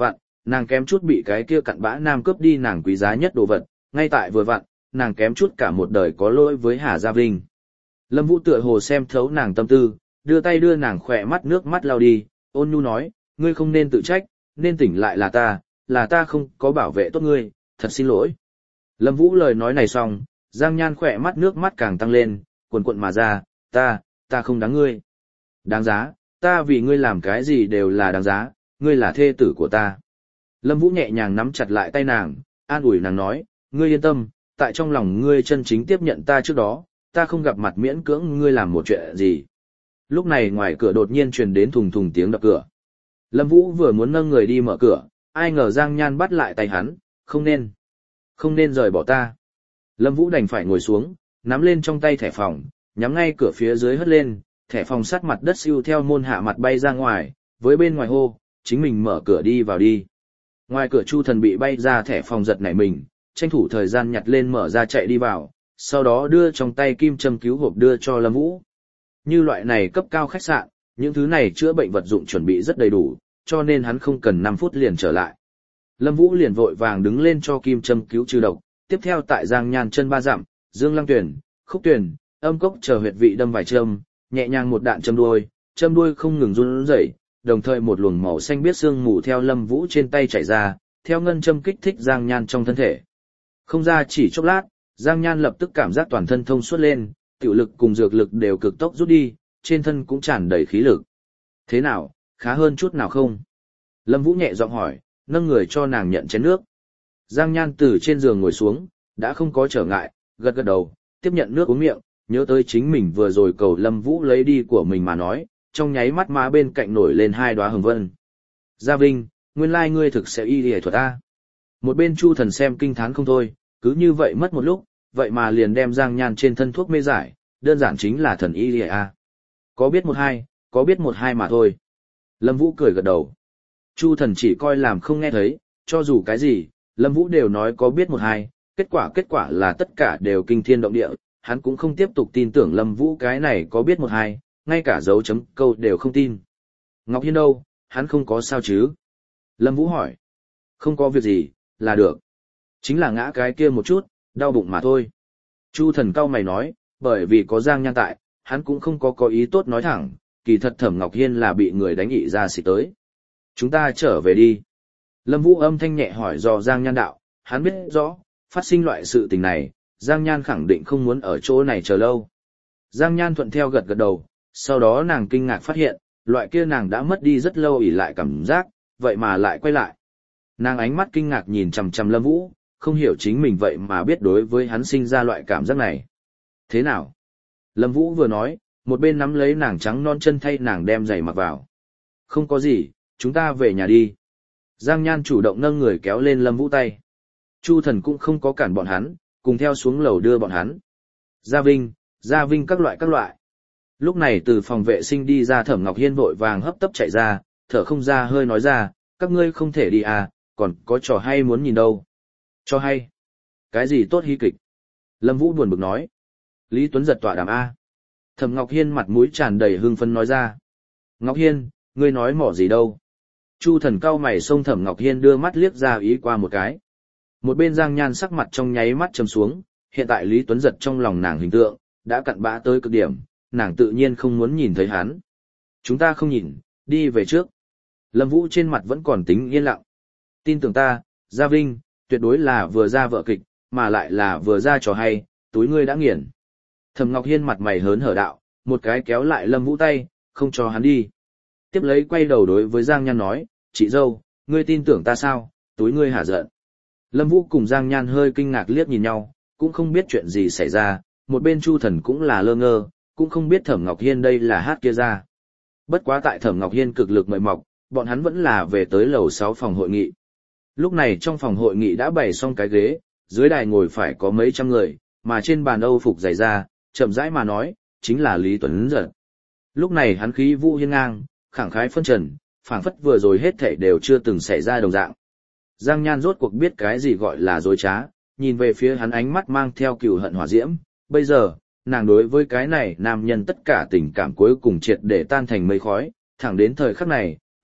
Nàng kém chút bị cái kia cặn bã nam cướp đi nàng quý giá nhất đồ vật, ngay tại vừa vặn, nàng kém chút cả một đời có lỗi với Hà Gia Vinh. Lâm Vũ tựa hồ xem thấu nàng tâm tư, đưa tay đưa nàng khỏe mắt nước mắt lau đi, ôn nhu nói, ngươi không nên tự trách, nên tỉnh lại là ta, là ta không có bảo vệ tốt ngươi, thật xin lỗi. Lâm Vũ lời nói này xong, Giang Nhan khỏe mắt nước mắt càng tăng lên, cuồn cuộn mà ra, ta, ta không đáng ngươi. Đáng giá, ta vì ngươi làm cái gì đều là đáng giá, ngươi là thê tử của ta. Lâm Vũ nhẹ nhàng nắm chặt lại tay nàng, an ủi nàng nói, ngươi yên tâm, tại trong lòng ngươi chân chính tiếp nhận ta trước đó, ta không gặp mặt miễn cưỡng ngươi làm một chuyện gì. Lúc này ngoài cửa đột nhiên truyền đến thùng thùng tiếng đập cửa. Lâm Vũ vừa muốn nâng người đi mở cửa, ai ngờ Giang Nhan bắt lại tay hắn, không nên, không nên rời bỏ ta. Lâm Vũ đành phải ngồi xuống, nắm lên trong tay thẻ phòng, nhắm ngay cửa phía dưới hất lên, thẻ phòng sát mặt đất siêu theo môn hạ mặt bay ra ngoài, với bên ngoài hô, chính mình mở cửa đi vào đi. Ngoài cửa Chu Thần bị bay ra thẻ phòng giật nảy mình, tranh thủ thời gian nhặt lên mở ra chạy đi vào, sau đó đưa trong tay kim châm cứu hộp đưa cho Lâm Vũ. Như loại này cấp cao khách sạn, những thứ này chữa bệnh vật dụng chuẩn bị rất đầy đủ, cho nên hắn không cần năm phút liền trở lại. Lâm Vũ liền vội vàng đứng lên cho kim châm cứu trừ độc, tiếp theo tại Giang Nhan chân ba dặm, Dương Lăng Tuyển, Khúc Tuyển, Âm Cốc chờ huyệt vị đâm vài châm, nhẹ nhàng một đạn châm đuôi, châm đuôi không ngừng run rẩy, đồng thời một luồng màu xanh biết sương mù theo Lâm Vũ trên tay chảy ra, theo ngân châm kích thích Giang Nhan trong thân thể. Không ra chỉ chốc lát, Giang Nhan lập tức cảm giác toàn thân thông suốt lên, tiểu lực cùng dược lực đều cực tốc rút đi, trên thân cũng tràn đầy khí lực. Thế nào, khá hơn chút nào không? Lâm Vũ nhẹ giọng hỏi, nâng người cho nàng nhận chén nước. Giang Nhan từ trên giường ngồi xuống, đã không có trở ngại, gật gật đầu, tiếp nhận nước uống miệng, nhớ tới chính mình vừa rồi cầu Lâm Vũ lấy đi của mình mà nói, trong nháy mắt má bên cạnh nổi lên hai đóa hồng vân. Gia Vinh, nguyên lai ngươi thực sẽ y y thuật a. Một bên Chu Thần xem kinh thán không thôi, cứ như vậy mất một lúc, vậy mà liền đem Giang Nhan trên thân thuốc mê giải, đơn giản chính là thần y a. Có biết một hai, có biết một hai mà thôi. Lâm Vũ cười gật đầu. Chu Thần chỉ coi làm không nghe thấy, cho dù cái gì, Lâm Vũ đều nói có biết một hai, kết quả kết quả là tất cả đều kinh thiên động địa, hắn cũng không tiếp tục tin tưởng Lâm Vũ cái này có biết một hai, ngay cả dấu chấm câu đều không tin. Ngọc Hiên đâu, hắn không có sao chứ? Lâm Vũ hỏi. Không có việc gì, là được. Chính là ngã cái kia một chút, đau bụng mà thôi. Chu Thần cau mày nói, bởi vì có Giang Nhan tại, hắn cũng không có có ý tốt nói thẳng, kỳ thật Thẩm Ngọc Hiên là bị người đánh ị ra xịt tới. Chúng ta trở về đi. Lâm Vũ âm thanh nhẹ hỏi dò Giang Nhan đạo, hắn biết rõ, phát sinh loại sự tình này, Giang Nhan khẳng định không muốn ở chỗ này chờ lâu. Giang Nhan thuận theo gật gật đầu, sau đó nàng kinh ngạc phát hiện, loại kia nàng đã mất đi rất lâu ỉ lại cảm giác, vậy mà lại quay lại. Nàng ánh mắt kinh ngạc nhìn chằm chằm Lâm Vũ, không hiểu chính mình vậy mà biết đối với hắn sinh ra loại cảm giác này. Thế nào? Lâm Vũ vừa nói, một bên nắm lấy nàng trắng non chân thay nàng đem giày mặc vào. Không có gì, chúng ta về nhà đi. Giang Nhan chủ động nâng người kéo lên Lâm Vũ tay. Chu Thần cũng không có cản bọn hắn, cùng theo xuống lầu đưa bọn hắn. Gia Vinh, Gia Vinh các loại các loại. Lúc này từ phòng vệ sinh đi ra Thẩm Ngọc Hiên vội vàng hấp tấp chạy ra, thở không ra hơi nói ra, các ngươi không thể đi à, còn có trò hay muốn nhìn đâu. Cho hay. Cái gì tốt hí kịch? Lâm Vũ buồn bực nói. Lý Tuấn giật tọa đàm A. Thẩm Ngọc Hiên mặt mũi tràn đầy hưng phấn nói ra. Ngọc Hiên, ngươi nói mỏ gì đâu? Chu Thần cau mày xông Thẩm Ngọc Hiên đưa mắt liếc ra ý qua một cái. Một bên Giang Nhan sắc mặt trong nháy mắt trầm xuống, hiện tại Lý Tuấn giật trong lòng nàng hình tượng, đã cặn bã tới cực điểm, nàng tự nhiên không muốn nhìn thấy hắn. Chúng ta không nhìn, đi về trước. Lâm Vũ trên mặt vẫn còn tính yên lặng. Tin tưởng ta, Gia Vinh, tuyệt đối là vừa ra vợ kịch, mà lại là vừa ra trò hay, túi ngươi đã nghiền. Thẩm Ngọc Hiên mặt mày hớn hở đạo, một cái kéo lại Lâm Vũ tay, không cho hắn đi. Tiếp lấy quay đầu đối với Giang Nhan nói, chị dâu, ngươi tin tưởng ta sao, túi ngươi hả giận. Lâm Vũ cùng Giang Nhan hơi kinh ngạc liếc nhìn nhau, cũng không biết chuyện gì xảy ra, một bên Chu Thần cũng là lơ ngơ, cũng không biết Thẩm Ngọc Hiên đây là hát kia ra. Bất quá tại Thẩm Ngọc Hiên cực lực mời mọc, bọn hắn vẫn là về tới lầu sáu phòng hội nghị. Lúc này trong phòng hội nghị đã bày xong cái ghế, dưới đài ngồi phải có mấy trăm người, mà trên bàn Âu phục dày ra, chậm rãi mà nói, chính là Lý Tuấn Giật. Lúc này hắn khí vũ hiên ngang, khẳng khái phân trần, phảng phất vừa rồi hết thảy đều chưa từng xảy ra đồng dạng. Giang Nhan rốt cuộc biết cái gì gọi là dối trá, nhìn về phía hắn ánh mắt mang theo cừu hận hỏa diễm, bây giờ, nàng đối với cái này nam nhân tất cả tình cảm cuối cùng triệt để tan thành mây khói, thẳng đến thời khắc này,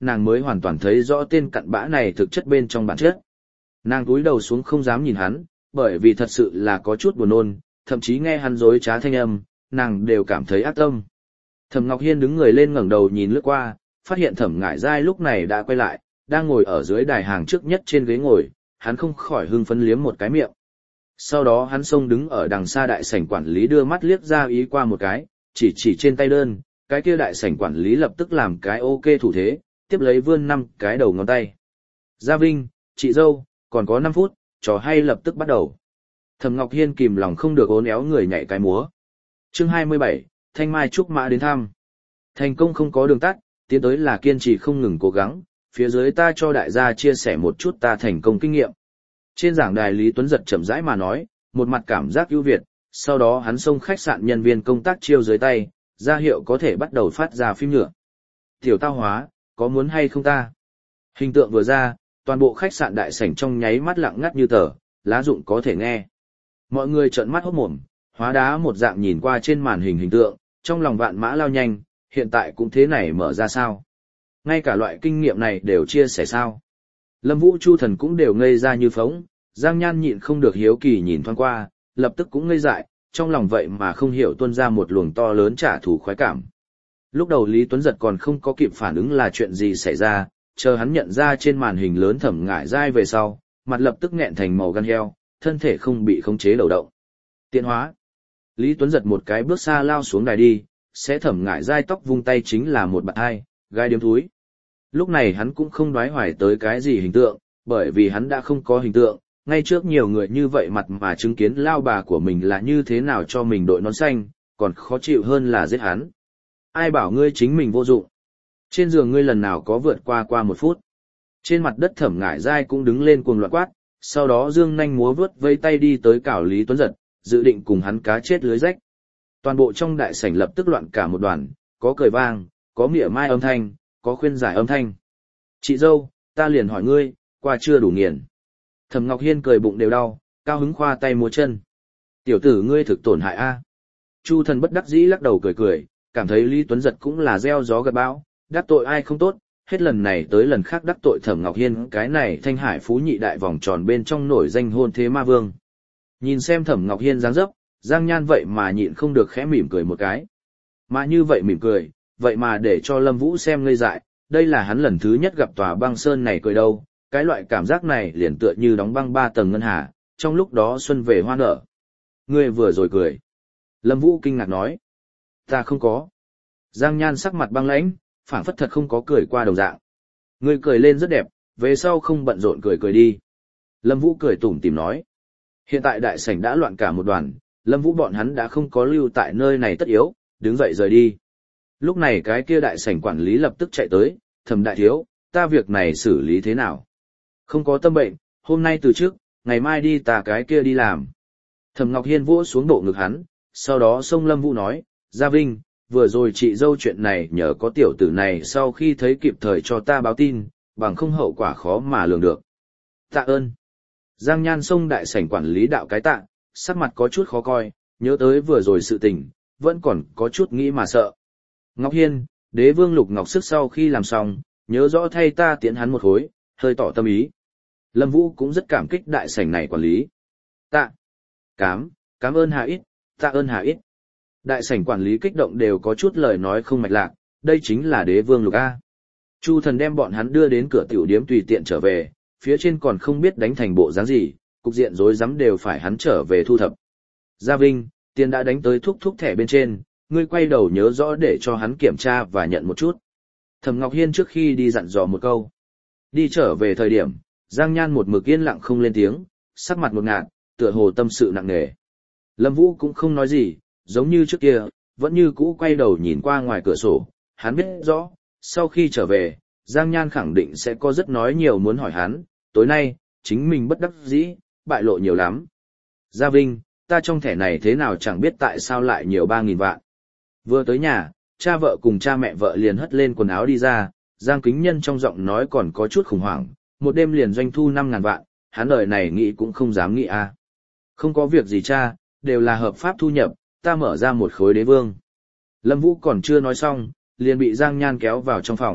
nàng mới hoàn toàn thấy rõ tên cặn bã này thực chất bên trong bản chất. Nàng cúi đầu xuống không dám nhìn hắn, bởi vì thật sự là có chút buồn nôn, thậm chí nghe hắn dối trá thanh âm, nàng đều cảm thấy ác tâm. Thẩm Ngọc Hiên đứng người lên ngẩng đầu nhìn lướt qua, phát hiện Thẩm Ngải Giai lúc này đã quay lại, đang ngồi ở dưới đài hàng trước nhất trên ghế ngồi, hắn không khỏi hưng phấn liếm một cái miệng. Sau đó hắn xông đứng ở đằng xa đại sảnh quản lý đưa mắt liếc ra ý qua một cái, chỉ chỉ trên tay đơn, cái kia đại sảnh quản lý lập tức làm cái ok thủ thế, tiếp lấy vươn năm cái đầu ngón tay. Gia Vinh, chị dâu, còn có năm phút, trò hay lập tức bắt đầu. Thẩm Ngọc Hiên kìm lòng không được ốn éo người nhảy cái múa. Chương hai mươi bảy, Thanh Mai Trúc Mã đến thăm. Thành công không có đường tắt, tiến tới là kiên trì không ngừng cố gắng, phía dưới ta cho đại gia chia sẻ một chút ta thành công kinh nghiệm. Trên giảng đài Lý Tuấn giật chậm rãi mà nói, một mặt cảm giác ưu việt, sau đó hắn xông khách sạn nhân viên công tác chiêu dưới tay, ra hiệu có thể bắt đầu phát ra phim nhựa. Tiểu tao hóa, có muốn hay không ta? Hình tượng vừa ra, toàn bộ khách sạn đại sảnh trong nháy mắt lặng ngắt như tờ, lá dụng có thể nghe. Mọi người trợn mắt hốt mồm, hóa đá một dạng nhìn qua trên màn hình hình tượng, trong lòng vạn mã lao nhanh, hiện tại cũng thế này mở ra sao? Ngay cả loại kinh nghiệm này đều chia sẻ sao? Lâm Vũ Chu Thần cũng đều ngây ra như phóng, Giang Nhan nhịn không được hiếu kỳ nhìn thoáng qua, lập tức cũng ngây dại, trong lòng vậy mà không hiểu tuôn ra một luồng to lớn trả thù khoái cảm. Lúc đầu Lý Tuấn Giật còn không có kịp phản ứng là chuyện gì xảy ra, chờ hắn nhận ra trên màn hình lớn Thẩm Ngải Giai về sau, mặt lập tức nghẹn thành màu gan heo, thân thể không bị khống chế đầu động. Tiện hóa. Lý Tuấn Giật một cái bước xa lao xuống đài đi, sẽ Thẩm Ngải Giai tóc vung tay chính là một bạn hai, gai điếm thúi. Lúc này hắn cũng không đoái hoài tới cái gì hình tượng, bởi vì hắn đã không có hình tượng, ngay trước nhiều người như vậy mặt mà chứng kiến lao bà của mình là như thế nào cho mình đội nón xanh, còn khó chịu hơn là giết hắn. Ai bảo ngươi chính mình vô dụng. Trên giường ngươi lần nào có vượt qua qua một phút. Trên mặt đất Thẩm Ngải Giai cũng đứng lên cuồng loạn quát, sau đó dương nhanh múa vớt vây tay đi tới cào Lý Tuấn Giật, dự định cùng hắn cá chết lưới rách. Toàn bộ trong đại sảnh lập tức loạn cả một đoàn, có cười vang, có mỉa mai âm thanh, có khuyên giải âm thanh. Chị dâu, ta liền hỏi ngươi, qua chưa đủ nghiền. Thẩm Ngọc Hiên cười bụng đều đau, cao hứng khoa tay múa chân. Tiểu tử ngươi thực tổn hại a. Chu Thần bất đắc dĩ lắc đầu cười cười, cảm thấy Lý Tuấn Giật cũng là gieo gió gặt bão, đắc tội ai không tốt, hết lần này tới lần khác đắc tội Thẩm Ngọc Hiên cái này thanh hải phú nhị đại vòng tròn bên trong nổi danh hôn thế ma vương. Nhìn xem Thẩm Ngọc Hiên dáng dấp, Giang Nhan vậy mà nhịn không được khẽ mỉm cười một cái. Mà như vậy mỉm cười, vậy mà để cho Lâm Vũ xem ngây dại, đây là hắn lần thứ nhất gặp tòa băng sơn này cười đâu, cái loại cảm giác này liền tựa như đóng băng ba tầng ngân hà, trong lúc đó xuân về hoa nở. Ngươi vừa rồi cười. Lâm Vũ kinh ngạc nói. Ta không có. Giang Nhan sắc mặt băng lãnh, phảng phất thật không có cười qua đồng dạng. Ngươi cười lên rất đẹp, về sau không bận rộn cười cười đi. Lâm Vũ cười tủm tỉm nói. Hiện tại đại sảnh đã loạn cả một đoàn, Lâm Vũ bọn hắn đã không có lưu tại nơi này tất yếu, đứng dậy rời đi. Lúc này cái kia đại sảnh quản lý lập tức chạy tới, Thẩm đại thiếu, ta việc này xử lý thế nào? Không có tâm bệnh, hôm nay từ trước, ngày mai đi ta cái kia đi làm. Thẩm Ngọc Hiên vỗ xuống bộ ngực hắn, sau đó xông Lâm Vũ nói, Gia Vinh, vừa rồi chị dâu chuyện này nhờ có tiểu tử này sau khi thấy kịp thời cho ta báo tin, bằng không hậu quả khó mà lường được. Tạ ơn. Giang Nhan xông đại sảnh quản lý đạo cái tạ, sắc mặt có chút khó coi, nhớ tới vừa rồi sự tình, vẫn còn có chút nghĩ mà sợ. Ngọc Hiên, Đế Vương Lục Ngọc Sức sau khi làm xong, nhớ rõ thay ta tiễn hắn một khối, hơi tỏ tâm ý. Lâm Vũ cũng rất cảm kích đại sảnh này quản lý. Tạ. Cám, cảm ơn Hà ít, tạ ơn Hà ít. Đại sảnh quản lý kích động đều có chút lời nói không mạch lạc, đây chính là Đế Vương Lục A. Chu Thần đem bọn hắn đưa đến cửa tiểu điếm tùy tiện trở về, phía trên còn không biết đánh thành bộ dáng gì, cục diện rối rắm đều phải hắn trở về thu thập. Gia Vinh, tiền đã đánh tới thúc thúc thẻ bên trên, ngươi quay đầu nhớ rõ để cho hắn kiểm tra và nhận một chút. Thẩm Ngọc Hiên trước khi đi dặn dò một câu. Đi trở về thời điểm, Giang Nhan một mực yên lặng không lên tiếng, sắc mặt một ngạt, tựa hồ tâm sự nặng nề. Lâm Vũ cũng không nói gì, giống như trước kia, vẫn như cũ quay đầu nhìn qua ngoài cửa sổ, hắn biết rõ, sau khi trở về, Giang Nhan khẳng định sẽ có rất nói nhiều muốn hỏi hắn, tối nay, chính mình bất đắc dĩ, bại lộ nhiều lắm. Gia Vinh, ta trong thẻ này thế nào chẳng biết tại sao lại nhiều ba nghìn vạn. Vừa tới nhà, cha vợ cùng cha mẹ vợ liền hất lên quần áo đi ra, Giang Kính Nhân trong giọng nói còn có chút khủng hoảng, một đêm liền doanh thu năm ngàn vạn, hắn đời này nghĩ cũng không dám nghĩ a. Không có việc gì cha, đều là hợp pháp thu nhập, ta mở ra một khối đế vương. Lâm Vũ còn chưa nói xong, liền bị Giang Nhan kéo vào trong phòng,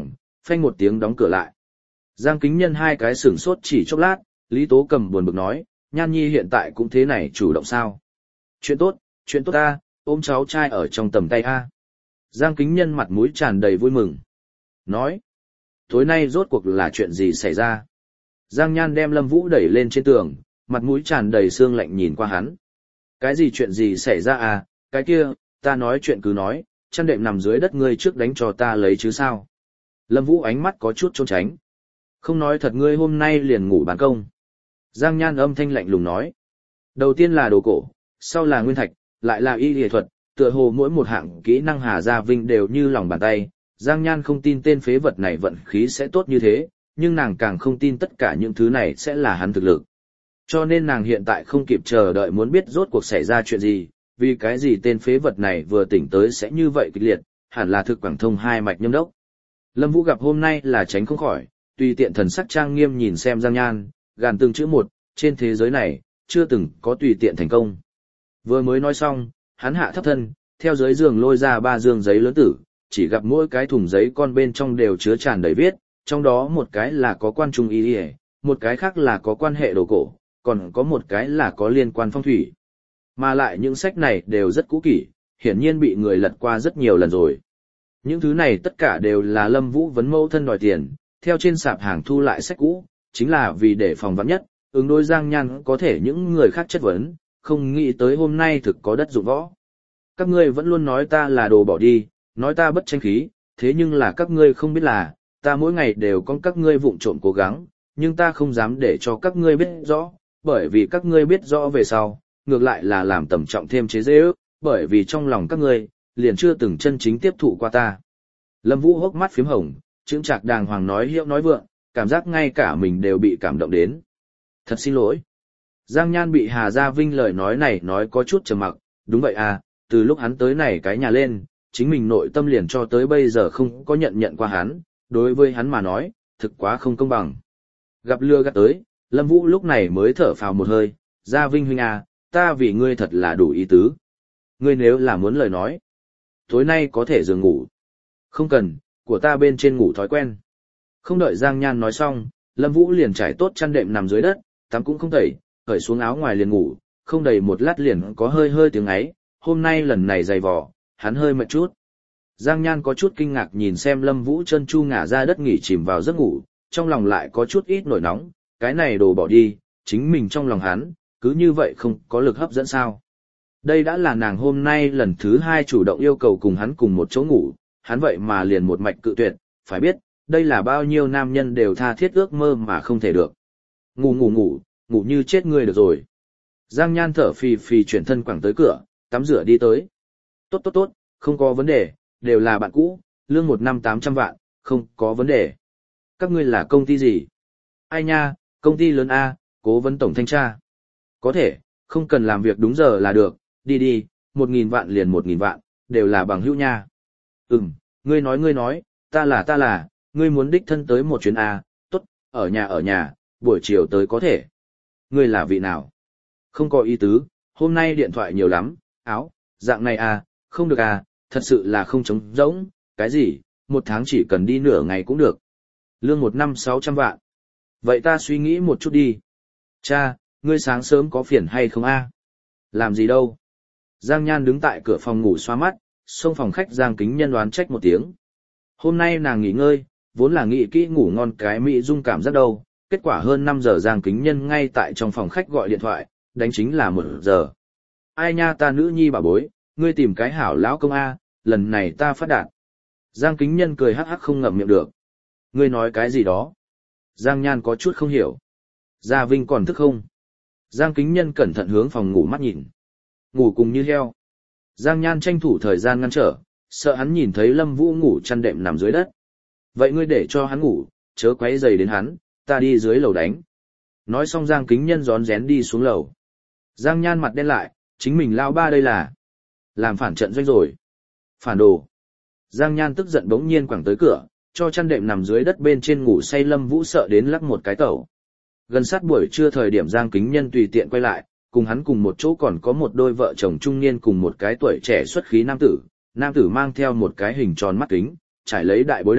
phanh một tiếng đóng cửa lại. Giang Kính Nhân hai cái sửng sốt chỉ chốc lát, Lý Tố Cầm buồn bực nói, Nhan Nhi hiện tại cũng thế này chủ động sao? Chuyện tốt, chuyện tốt ta, ôm cháu trai ở trong tầm tay a. Giang Kính Nhân mặt mũi tràn đầy vui mừng. Nói, tối nay rốt cuộc là chuyện gì xảy ra? Giang Nhan đem Lâm Vũ đẩy lên trên tường, mặt mũi tràn đầy sương lạnh nhìn qua hắn. Cái gì chuyện gì xảy ra à, cái kia, ta nói chuyện cứ nói, chăn đệm nằm dưới đất ngươi trước đánh cho ta lấy chứ sao? Lâm Vũ ánh mắt có chút trốn tránh. Không nói thật ngươi hôm nay liền ngủ bán công. Giang Nhan âm thanh lạnh lùng nói. Đầu tiên là đồ cổ, sau là nguyên thạch, lại là y y thuật, tựa hồ mỗi một hạng kỹ năng Hà Gia Vinh đều như lòng bàn tay. Giang Nhan không tin tên phế vật này vận khí sẽ tốt như thế, nhưng nàng càng không tin tất cả những thứ này sẽ là hắn thực lực. Cho nên nàng hiện tại không kịp chờ đợi muốn biết rốt cuộc xảy ra chuyện gì, vì cái gì tên phế vật này vừa tỉnh tới sẽ như vậy kịch liệt, hẳn là thực quảng thông hai mạch nhâm đốc. Lâm Vũ gặp hôm nay là tránh không khỏi, tùy tiện thần sắc trang nghiêm nhìn xem Giang Nhan, gàn từng chữ một, trên thế giới này, chưa từng có tùy tiện thành công. Vừa mới nói xong, hắn hạ thấp thân, theo dưới giường lôi ra ba dương giấy lớn tử, chỉ gặp mỗi cái thùng giấy con bên trong đều chứa tràn đầy viết, trong đó một cái là có quan trung y y, một cái khác là có quan hệ đồ cổ, còn có một cái là có liên quan phong thủy. Mà lại những sách này đều rất cũ kỹ, hiển nhiên bị người lật qua rất nhiều lần rồi. Những thứ này tất cả đều là Lâm Vũ vấn mẫu thân đòi tiền, theo trên sạp hàng thu lại sách cũ, chính là vì để phòng vắn nhất, ứng đối Giang Nhan có thể những người khác chất vấn, không nghĩ tới hôm nay thực có đất dụng võ. Các ngươi vẫn luôn nói ta là đồ bỏ đi, nói ta bất tranh khí, thế nhưng là các ngươi không biết là, ta mỗi ngày đều có các ngươi vụng trộm cố gắng, nhưng ta không dám để cho các ngươi biết rõ, bởi vì các ngươi biết rõ về sau, ngược lại là làm tầm trọng thêm chế dễ ước, bởi vì trong lòng các ngươi, liền chưa từng chân chính tiếp thụ qua ta. Lâm Vũ hốc mắt phím hồng, chững chạc đàng hoàng nói hiệu nói vượng, cảm giác ngay cả mình đều bị cảm động đến. Thật xin lỗi. Giang Nhan bị Hà Gia Vinh lời nói này nói có chút trầm mặc, đúng vậy à, từ lúc hắn tới này cái nhà lên, chính mình nội tâm liền cho tới bây giờ không có nhận nhận qua hắn, đối với hắn mà nói, thực quá không công bằng. Gặp lừa gạt tới, Lâm Vũ lúc này mới thở phào một hơi, Gia Vinh huynh à, ta vì ngươi thật là đủ ý tứ. Ngươi nếu là muốn lời nói, tối nay có thể giường ngủ. Không cần, của ta bên trên ngủ thói quen. Không đợi Giang Nhan nói xong, Lâm Vũ liền trải tốt chăn đệm nằm dưới đất, tắm cũng không tẩy, cởi xuống áo ngoài liền ngủ, không đầy một lát liền có hơi hơi tiếng ấy, hôm nay lần này dày vò, hắn hơi mệt chút. Giang Nhan có chút kinh ngạc nhìn xem Lâm Vũ chân chu ngả ra đất nghỉ chìm vào giấc ngủ, trong lòng lại có chút ít nổi nóng, cái này đồ bỏ đi, chính mình trong lòng hắn, cứ như vậy không có lực hấp dẫn sao. Đây đã là nàng hôm nay lần thứ hai chủ động yêu cầu cùng hắn cùng một chỗ ngủ, hắn vậy mà liền một mạch cự tuyệt, phải biết, đây là bao nhiêu nam nhân đều tha thiết ước mơ mà không thể được. Ngủ ngủ ngủ, ngủ như chết người được rồi. Giang Nhan thở phì phì chuyển thân quẳng tới cửa, tắm rửa đi tới. Tốt tốt tốt, không có vấn đề, đều là bạn cũ, lương một năm tám trăm vạn, không có vấn đề. Các ngươi là công ty gì? Ai nha, công ty lớn A, cố vấn tổng thanh tra. Có thể, không cần làm việc đúng giờ là được, đi đi, một nghìn vạn liền một nghìn vạn, đều là bằng hữu nha. Ừm, ngươi nói ngươi nói, ta là ta là, ngươi muốn đích thân tới một chuyến A, tốt, ở nhà ở nhà, buổi chiều tới có thể. Ngươi là vị nào? Không có ý tứ, hôm nay điện thoại nhiều lắm, áo, dạng này à, không được à, thật sự là không trống rỗng, cái gì, một tháng chỉ cần đi nửa ngày cũng được. Lương một năm sáu trăm vạn. Vậy ta suy nghĩ một chút đi. Cha, ngươi sáng sớm có phiền hay không a? Làm gì đâu? Giang Nhan đứng tại cửa phòng ngủ xoa mắt, xông phòng khách Giang Kính Nhân đoán trách một tiếng. Hôm nay nàng nghỉ ngơi, vốn là nghĩ kỹ ngủ ngon cái mỹ dung cảm rất đâu, kết quả hơn năm giờ Giang Kính Nhân ngay tại trong phòng khách gọi điện thoại, đánh chính là một giờ. Ai nha ta nữ nhi bà bối, ngươi tìm cái hảo lão công A, lần này ta phát đạt. Giang Kính Nhân cười hắc hắc không ngậm miệng được. Ngươi nói cái gì đó? Giang Nhan có chút không hiểu. Gia Vinh còn thức không? Giang Kính Nhân cẩn thận hướng phòng ngủ mắt nhìn. Ngủ cùng như heo. Giang Nhan tranh thủ thời gian ngăn trở, sợ hắn nhìn thấy Lâm Vũ ngủ chăn đệm nằm dưới đất. Vậy ngươi để cho hắn ngủ, chớ quấy rầy đến hắn, ta đi dưới lầu đánh. Nói xong Giang Kính Nhân rón rén đi xuống lầu. Giang Nhan mặt đen lại, chính mình lao ba đây là làm phản trận doanh rồi. Phản đồ. Giang Nhan tức giận bỗng nhiên quẳng tới cửa, cho chăn đệm nằm dưới đất bên trên ngủ say Lâm Vũ sợ đến lắc một cái tẩu. Gần sát buổi trưa thời điểm Giang Kính Nhân tùy tiện quay lại, cùng hắn cùng một chỗ còn có một đôi vợ chồng trung niên cùng một cái tuổi trẻ xuất khí nam tử. Nam tử mang theo một cái hình tròn mắt kính, trải lấy đại bối đầu,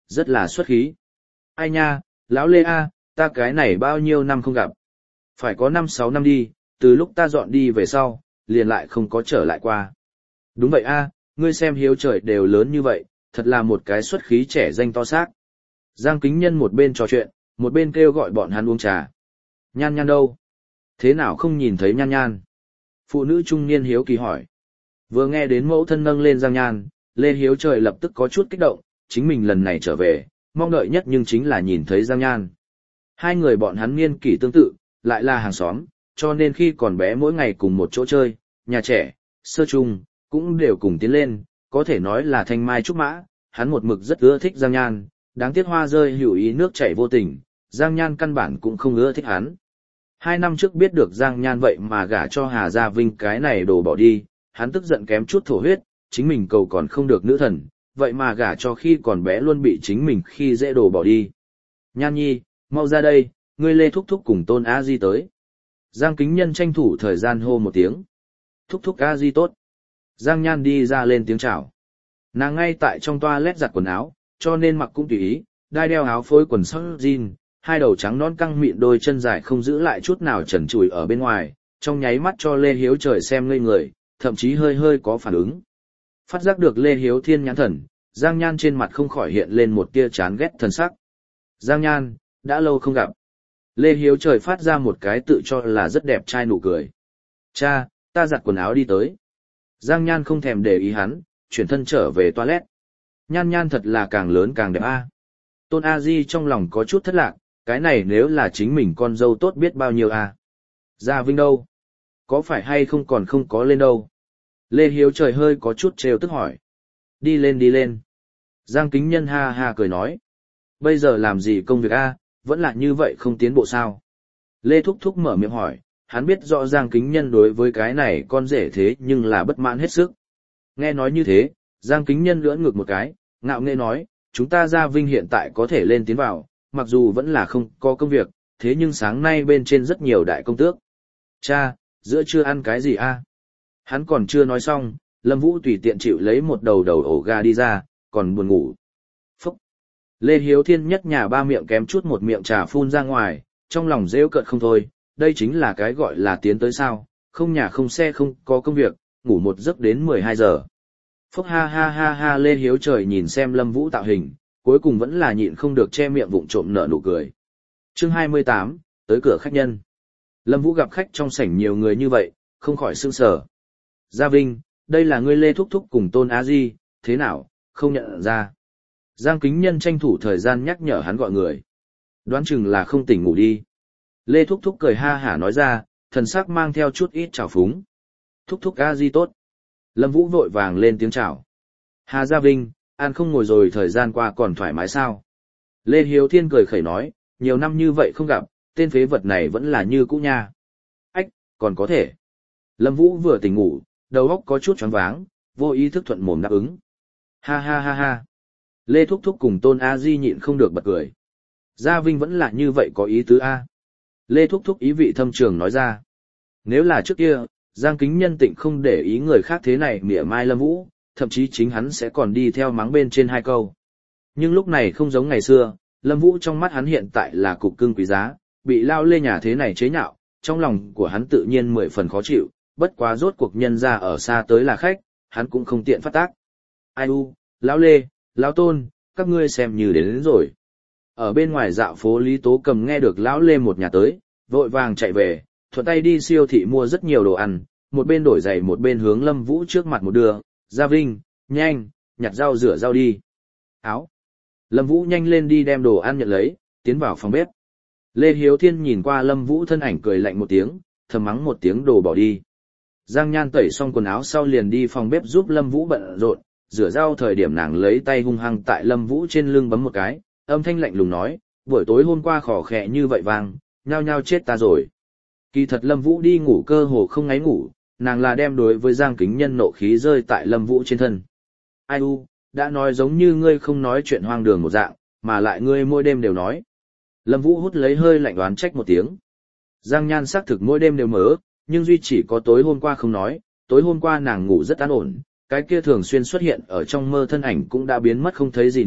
rất là xuất khí. Ai nha, lão Lê A, ta cái này bao nhiêu năm không gặp. Phải có năm sáu năm đi, từ lúc ta dọn đi về sau, liền lại không có trở lại qua. Đúng vậy A, ngươi xem hiếu trời đều lớn như vậy, thật là một cái xuất khí trẻ danh to xác. Giang Kính Nhân một bên trò chuyện, một bên kêu gọi bọn hắn uống trà. Nhan Nhan đâu? Thế nào không nhìn thấy Nhan Nhan? Phụ nữ trung niên hiếu kỳ hỏi. Vừa nghe đến mẫu thân nâng lên Giang Nhan, Lê Hiếu Trời lập tức có chút kích động, chính mình lần này trở về, mong đợi nhất nhưng chính là nhìn thấy Giang Nhan. Hai người bọn hắn niên kỷ tương tự, lại là hàng xóm, cho nên khi còn bé mỗi ngày cùng một chỗ chơi, nhà trẻ, sơ trung, cũng đều cùng tiến lên, có thể nói là thanh mai trúc mã, hắn một mực rất ưa thích Giang Nhan, đáng tiếc hoa rơi hữu ý nước chảy vô tình, Giang Nhan căn bản cũng không ưa thích hắn. Hai năm trước biết được Giang Nhan vậy mà gả cho Hà Gia Vinh cái này đồ bỏ đi, hắn tức giận kém chút thổ huyết, chính mình cầu còn không được nữ thần, vậy mà gả cho khi còn bé luôn bị chính mình khi dễ đồ bỏ đi. Nhan Nhi, mau ra đây, ngươi Lê Thúc Thúc cùng Tôn A Di tới. Giang Kính Nhân tranh thủ thời gian hô một tiếng. Thúc Thúc A Di tốt. Giang Nhan đi ra lên tiếng chào. Nàng ngay tại trong toilet giặt quần áo, cho nên mặc cũng tùy ý, đai đeo áo phối quần sóc jean, hai đầu trắng non căng mịn đôi chân dài không giữ lại chút nào trần trụi ở bên ngoài, trong nháy mắt cho Lê Hiếu Trời xem ngây người, thậm chí hơi hơi có phản ứng. Phát giác được Lê Hiếu Thiên nhãn thần, Giang Nhan trên mặt không khỏi hiện lên một tia chán ghét thần sắc. Giang Nhan, đã lâu không gặp. Lê Hiếu Trời phát ra một cái tự cho là rất đẹp trai nụ cười. Cha, ta giặt quần áo đi tới. Giang Nhan không thèm để ý hắn, chuyển thân trở về toilet. Nhan Nhan thật là càng lớn càng đẹp a. Tôn A Di trong lòng có chút thất lạc, cái này nếu là chính mình con dâu tốt biết bao nhiêu a. Gia Vinh đâu? Có phải hay không còn không có lên đâu? Lê Hiếu Trời hơi có chút trêu tức hỏi. Đi lên đi lên. Giang Kính Nhân ha ha cười nói. Bây giờ làm gì công việc a, vẫn là như vậy không tiến bộ sao? Lê Thúc Thúc mở miệng hỏi, hắn biết rõ Giang Kính Nhân đối với cái này con rể thế nhưng là bất mãn hết sức. Nghe nói như thế, Giang Kính Nhân lưỡn ngược một cái, ngạo nghễ nói, chúng ta Gia Vinh hiện tại có thể lên tiến vào, mặc dù vẫn là không có công việc, thế nhưng sáng nay bên trên rất nhiều đại công tước. Cha, giữa trưa ăn cái gì a? Hắn còn chưa nói xong, Lâm Vũ tùy tiện chịu lấy một đầu đầu ổ gà đi ra, còn buồn ngủ. Phúc! Lê Hiếu Thiên nhất nhà ba miệng kém chút một miệng trà phun ra ngoài, trong lòng rêu cợt không thôi, đây chính là cái gọi là tiến tới sao, không nhà không xe không có công việc, ngủ một giấc đến mười hai giờ. Phúc ha ha ha ha Lê Hiếu Trời nhìn xem Lâm Vũ tạo hình, cuối cùng vẫn là nhịn không được che miệng vụng trộm nở nụ cười. Chương hai mươi tám, tới cửa khách nhân. Lâm Vũ gặp khách trong sảnh nhiều người như vậy, không khỏi sững sờ. Gia Vinh, đây là ngươi Lê Thúc Thúc cùng Tôn Á Di, thế nào, không nhận ra. Giang Kính Nhân tranh thủ thời gian nhắc nhở hắn gọi người. Đoán chừng là không tỉnh ngủ đi. Lê Thúc Thúc cười ha hả nói ra, thần sắc mang theo chút ít trào phúng. Thúc Thúc A Di tốt. Lâm Vũ vội vàng lên tiếng chào. Hà Gia Vinh, ăn không ngồi rồi thời gian qua còn thoải mái sao? Lê Hiếu Thiên cười khẩy nói, nhiều năm như vậy không gặp, tên phế vật này vẫn là như cũ nha. Ách, còn có thể. Lâm Vũ vừa tỉnh ngủ, đầu óc có chút choáng váng, vô ý thức thuận mồm đáp ứng. Ha ha ha ha. Lê Thúc Thúc cùng Tôn A Di nhịn không được bật cười. Gia Vinh vẫn là như vậy có ý tứ A. Lê Thúc Thúc ý vị thâm trường nói ra. Nếu là trước kia, Giang Kính Nhân tịnh không để ý người khác thế này mỉa mai Lâm Vũ, thậm chí chính hắn sẽ còn đi theo mắng bên trên hai câu. Nhưng lúc này không giống ngày xưa, Lâm Vũ trong mắt hắn hiện tại là cục cưng quý giá, bị lao lê nhà thế này chế nhạo, trong lòng của hắn tự nhiên mười phần khó chịu, bất quá rốt cuộc nhân ra ở xa tới là khách, hắn cũng không tiện phát tác. Ai u, lão lê, lão tôn, các ngươi xem như đến, đến rồi. Ở bên ngoài dạo phố Lý Tố Cầm nghe được lão lê một nhà tới, vội vàng chạy về, thuận tay đi siêu thị mua rất nhiều đồ ăn, một bên đổi giày một bên hướng Lâm Vũ trước mặt một đưa, Gia Vinh, nhanh, nhặt rau rửa rau đi. Áo. Lâm Vũ nhanh lên đi đem đồ ăn nhận lấy, tiến vào phòng bếp. Lê Hiếu Thiên nhìn qua Lâm Vũ thân ảnh cười lạnh một tiếng, thầm mắng một tiếng đồ bỏ đi. Giang Nhan tẩy xong quần áo sau liền đi phòng bếp giúp Lâm Vũ bận rộn, rửa rau thời điểm nàng lấy tay hung hăng tại Lâm Vũ trên lưng bấm một cái, âm thanh lạnh lùng nói, buổi tối hôm qua khò khẽ như vậy vang, nhao nhao chết ta rồi. Kỳ thật Lâm Vũ đi ngủ cơ hồ không ngáy ngủ, nàng là đem đối với Giang Kính Nhân nộ khí rơi tại Lâm Vũ trên thân. Ai u, đã nói giống như ngươi không nói chuyện hoang đường một dạng, mà lại ngươi mỗi đêm đều nói. Lâm Vũ hút lấy hơi lạnh đoán trách một tiếng. Giang Nhan xác thực mỗi đêm đều mớ, nhưng duy chỉ có tối hôm qua không nói, tối hôm qua nàng ngủ rất an ổn, cái kia thường xuyên xuất hiện ở trong mơ thân ảnh cũng đã biến mất không thấy gì nữa,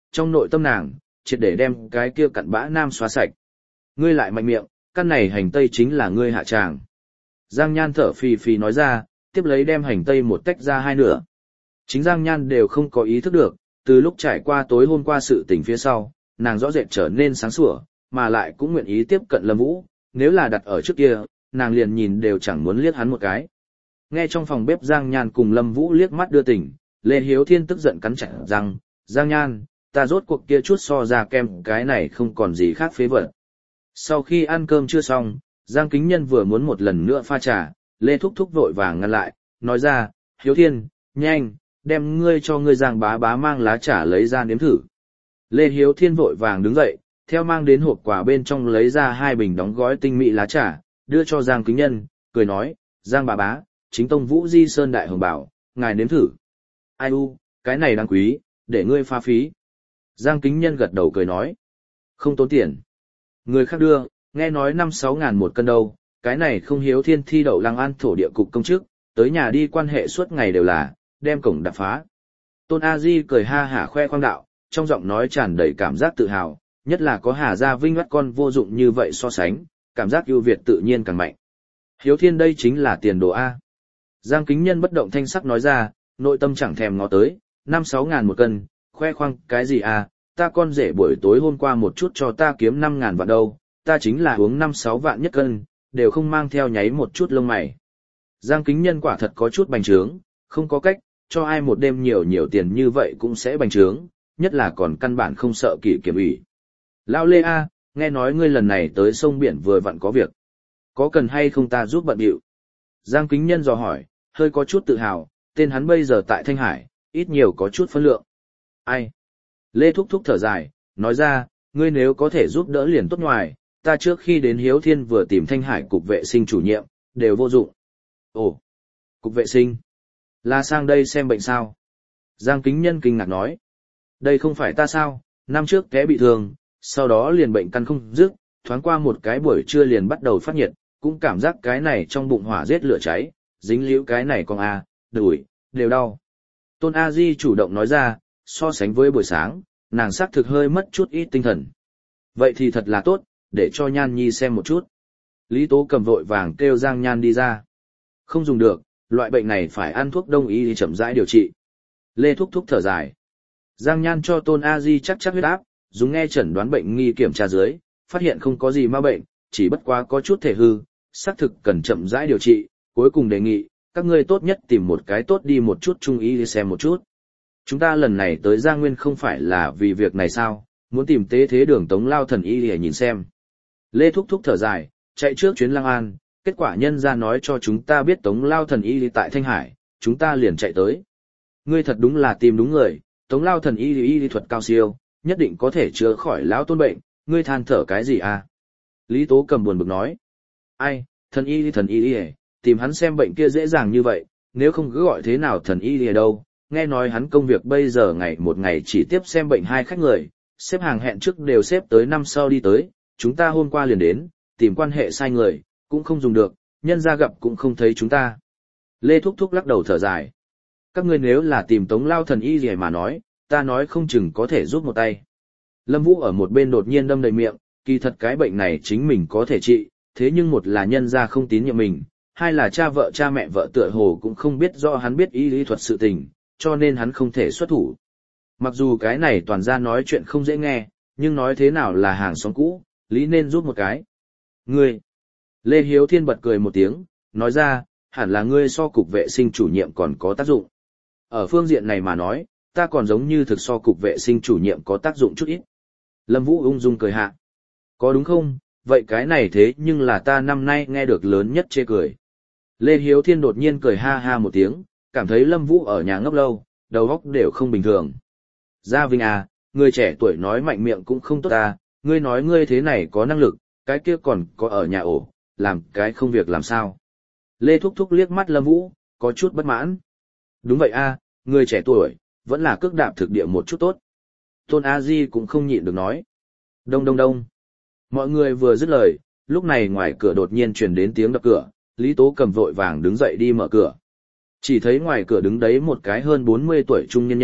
trong nội tâm nàng, triệt để đem cái kia cặn bã nam xóa sạch. Ngươi lại mạnh miệng, căn này hành tây chính là ngươi hạ tràng. Giang Nhan thở phì phì nói ra, tiếp lấy đem hành tây một tách ra hai nửa. Chính Giang Nhan đều không có ý thức được, từ lúc trải qua tối hôm qua sự tình phía sau, nàng rõ rệt trở nên sáng sủa, mà lại cũng nguyện ý tiếp cận Lâm Vũ, nếu là đặt ở trước kia, nàng liền nhìn đều chẳng muốn liếc hắn một cái. Nghe trong phòng bếp Giang Nhan cùng Lâm Vũ liếc mắt đưa tình, Lê Hiếu Thiên tức giận cắn chặt răng, Giang Nhan, ta rốt cuộc kia chút so ra kem cái này không còn gì khác phế vật. Sau khi ăn cơm chưa xong, Giang Kính Nhân vừa muốn một lần nữa pha trà, Lê Thúc Thúc vội vàng ngăn lại, nói ra, Hiếu Thiên, nhanh, đem ngươi cho ngươi Giang bá bá mang lá trà lấy ra nếm thử. Lê Hiếu Thiên vội vàng đứng dậy, theo mang đến hộp quà bên trong lấy ra hai bình đóng gói tinh mỹ lá trà, đưa cho Giang Kính Nhân, cười nói, Giang bá bá, chính tông Vũ Di Sơn Đại Hồng bảo, ngài nếm thử. Ai u, cái này đáng quý, để ngươi pha phí. Giang Kính Nhân gật đầu cười nói, không tốn tiền. Người khác đưa, nghe nói năm sáu ngàn một cân đâu, cái này không Hiếu Thiên thi đậu Lăng An thổ địa cục công chức, tới nhà đi quan hệ suốt ngày đều là, đem cổng đạp phá. Tôn A Di cười ha hả khoe khoang đạo, trong giọng nói tràn đầy cảm giác tự hào, nhất là có Hà Gia Vinh mắt con vô dụng như vậy so sánh, cảm giác ưu việt tự nhiên càng mạnh. Hiếu Thiên đây chính là tiền đồ A. Giang Kính Nhân bất động thanh sắc nói ra, nội tâm chẳng thèm ngó tới, năm sáu ngàn một cân, khoe khoang cái gì à, ta con rể buổi tối hôm qua một chút cho ta kiếm năm ngàn vạn đâu, ta chính là uống năm sáu vạn nhất cân, đều không mang theo nháy một chút lông mày. Giang Kính Nhân quả thật có chút bành trướng, không có cách, cho ai một đêm nhiều nhiều tiền như vậy cũng sẽ bành trướng, nhất là còn căn bản không sợ kỷ kiểm ủy. Lão Lê A, nghe nói ngươi lần này tới sông biển vừa vặn có việc. Có cần hay không ta giúp bận điệu? Giang Kính Nhân dò hỏi, hơi có chút tự hào, tên hắn bây giờ tại Thanh Hải, ít nhiều có chút phân lượng. Ai? Lê Thúc Thúc thở dài, nói ra, ngươi nếu có thể giúp đỡ liền tốt ngoài, ta trước khi đến Hiếu Thiên vừa tìm Thanh Hải cục vệ sinh chủ nhiệm, đều vô dụng. Ồ, cục vệ sinh? Là sang đây xem bệnh sao? Giang Kính Nhân kinh ngạc nói. Đây không phải ta sao, năm trước té bị thương, sau đó liền bệnh căn không dứt, thoáng qua một cái buổi trưa liền bắt đầu phát nhiệt, cũng cảm giác cái này trong bụng hỏa giết lửa cháy, dính liễu cái này con a, đùi, đều đau. Tôn A Di chủ động nói ra, so sánh với buổi sáng, nàng xác thực hơi mất chút ít tinh thần. Vậy thì thật là tốt, để cho Nhan Nhi xem một chút. Lý Tố cầm vội vàng kêu Giang Nhan đi ra. Không dùng được, loại bệnh này phải ăn thuốc đông y thì chậm rãi điều trị. Lê Thúc Thúc thở dài. Giang Nhan cho Tôn A Di chắc chắc huyết áp, dùng nghe chẩn đoán bệnh nghi kiểm tra dưới, phát hiện không có gì ma bệnh, chỉ bất quá có chút thể hư, xác thực cần chậm rãi điều trị, cuối cùng đề nghị, các ngươi tốt nhất tìm một cái tốt đi một chút trung y đi xem một chút. Chúng ta lần này tới Giang Nguyên không phải là vì việc này sao, muốn tìm tế thế đường Tống Lao thần y để nhìn xem. Lê Thúc Thúc thở dài, chạy trước chuyến Lăng An, kết quả nhân ra nói cho chúng ta biết Tống Lao thần y tại Thanh Hải, chúng ta liền chạy tới. Ngươi thật đúng là tìm đúng người, Tống Lao thần y y lý thuật cao siêu, nhất định có thể chữa khỏi lão tôn bệnh, ngươi than thở cái gì à? Lý Tố cầm buồn bực nói. Ai, thần y thần y y, tìm hắn xem bệnh kia dễ dàng như vậy, nếu không cứ gọi thế nào thần y y đâu, nghe nói hắn công việc bây giờ ngày một ngày chỉ tiếp xem bệnh hai khách người, xếp hàng hẹn trước đều xếp tới năm sau đi tới, chúng ta hôm qua liền đến, tìm quan hệ sai người, cũng không dùng được, nhân ra gặp cũng không thấy chúng ta. Lê Thúc Thúc lắc đầu thở dài. Các ngươi nếu là tìm Tống Lao thần y gì mà nói, ta nói không chừng có thể giúp một tay. Lâm Vũ ở một bên đột nhiên đâm đầy miệng, kỳ thật cái bệnh này chính mình có thể trị, thế nhưng một là nhân ra không tín nhiệm mình, hai là cha vợ cha mẹ vợ tựa hồ cũng không biết rõ hắn biết y lý thuật sự tình, cho nên hắn không thể xuất thủ. Mặc dù cái này toàn ra nói chuyện không dễ nghe, nhưng nói thế nào là hàng xóm cũ, lý nên giúp một cái. Ngươi! Lê Hiếu Thiên bật cười một tiếng, nói ra, hẳn là ngươi so cục vệ sinh chủ nhiệm còn có tác dụng. Ở phương diện này mà nói, ta còn giống như thực so cục vệ sinh chủ nhiệm có tác dụng chút ít. Lâm Vũ ung dung cười hạ. Có đúng không? Vậy cái này thế nhưng là ta năm nay nghe được lớn nhất chê cười. Lê Hiếu Thiên đột nhiên cười ha ha một tiếng, cảm thấy Lâm Vũ ở nhà ngốc lâu, đầu óc đều không bình thường. Gia Vinh à, người trẻ tuổi nói mạnh miệng cũng không tốt à, ngươi nói ngươi thế này có năng lực, cái kia còn có ở nhà ổ, làm cái không việc làm sao. Lê Thúc Thúc liếc mắt Lâm Vũ, có chút bất mãn. Đúng vậy a, người trẻ tuổi, vẫn là cước đạp thực địa một chút tốt. Tôn A Di cũng không nhịn được nói. Đông đông đông. Mọi người vừa dứt lời, lúc này ngoài cửa đột nhiên truyền đến tiếng đập cửa, Lý Tố cầm vội vàng đứng dậy đi mở cửa. Chỉ thấy ngoài cửa đứng đấy một cái hơn bốn mươi tuổi trung nhân nhân,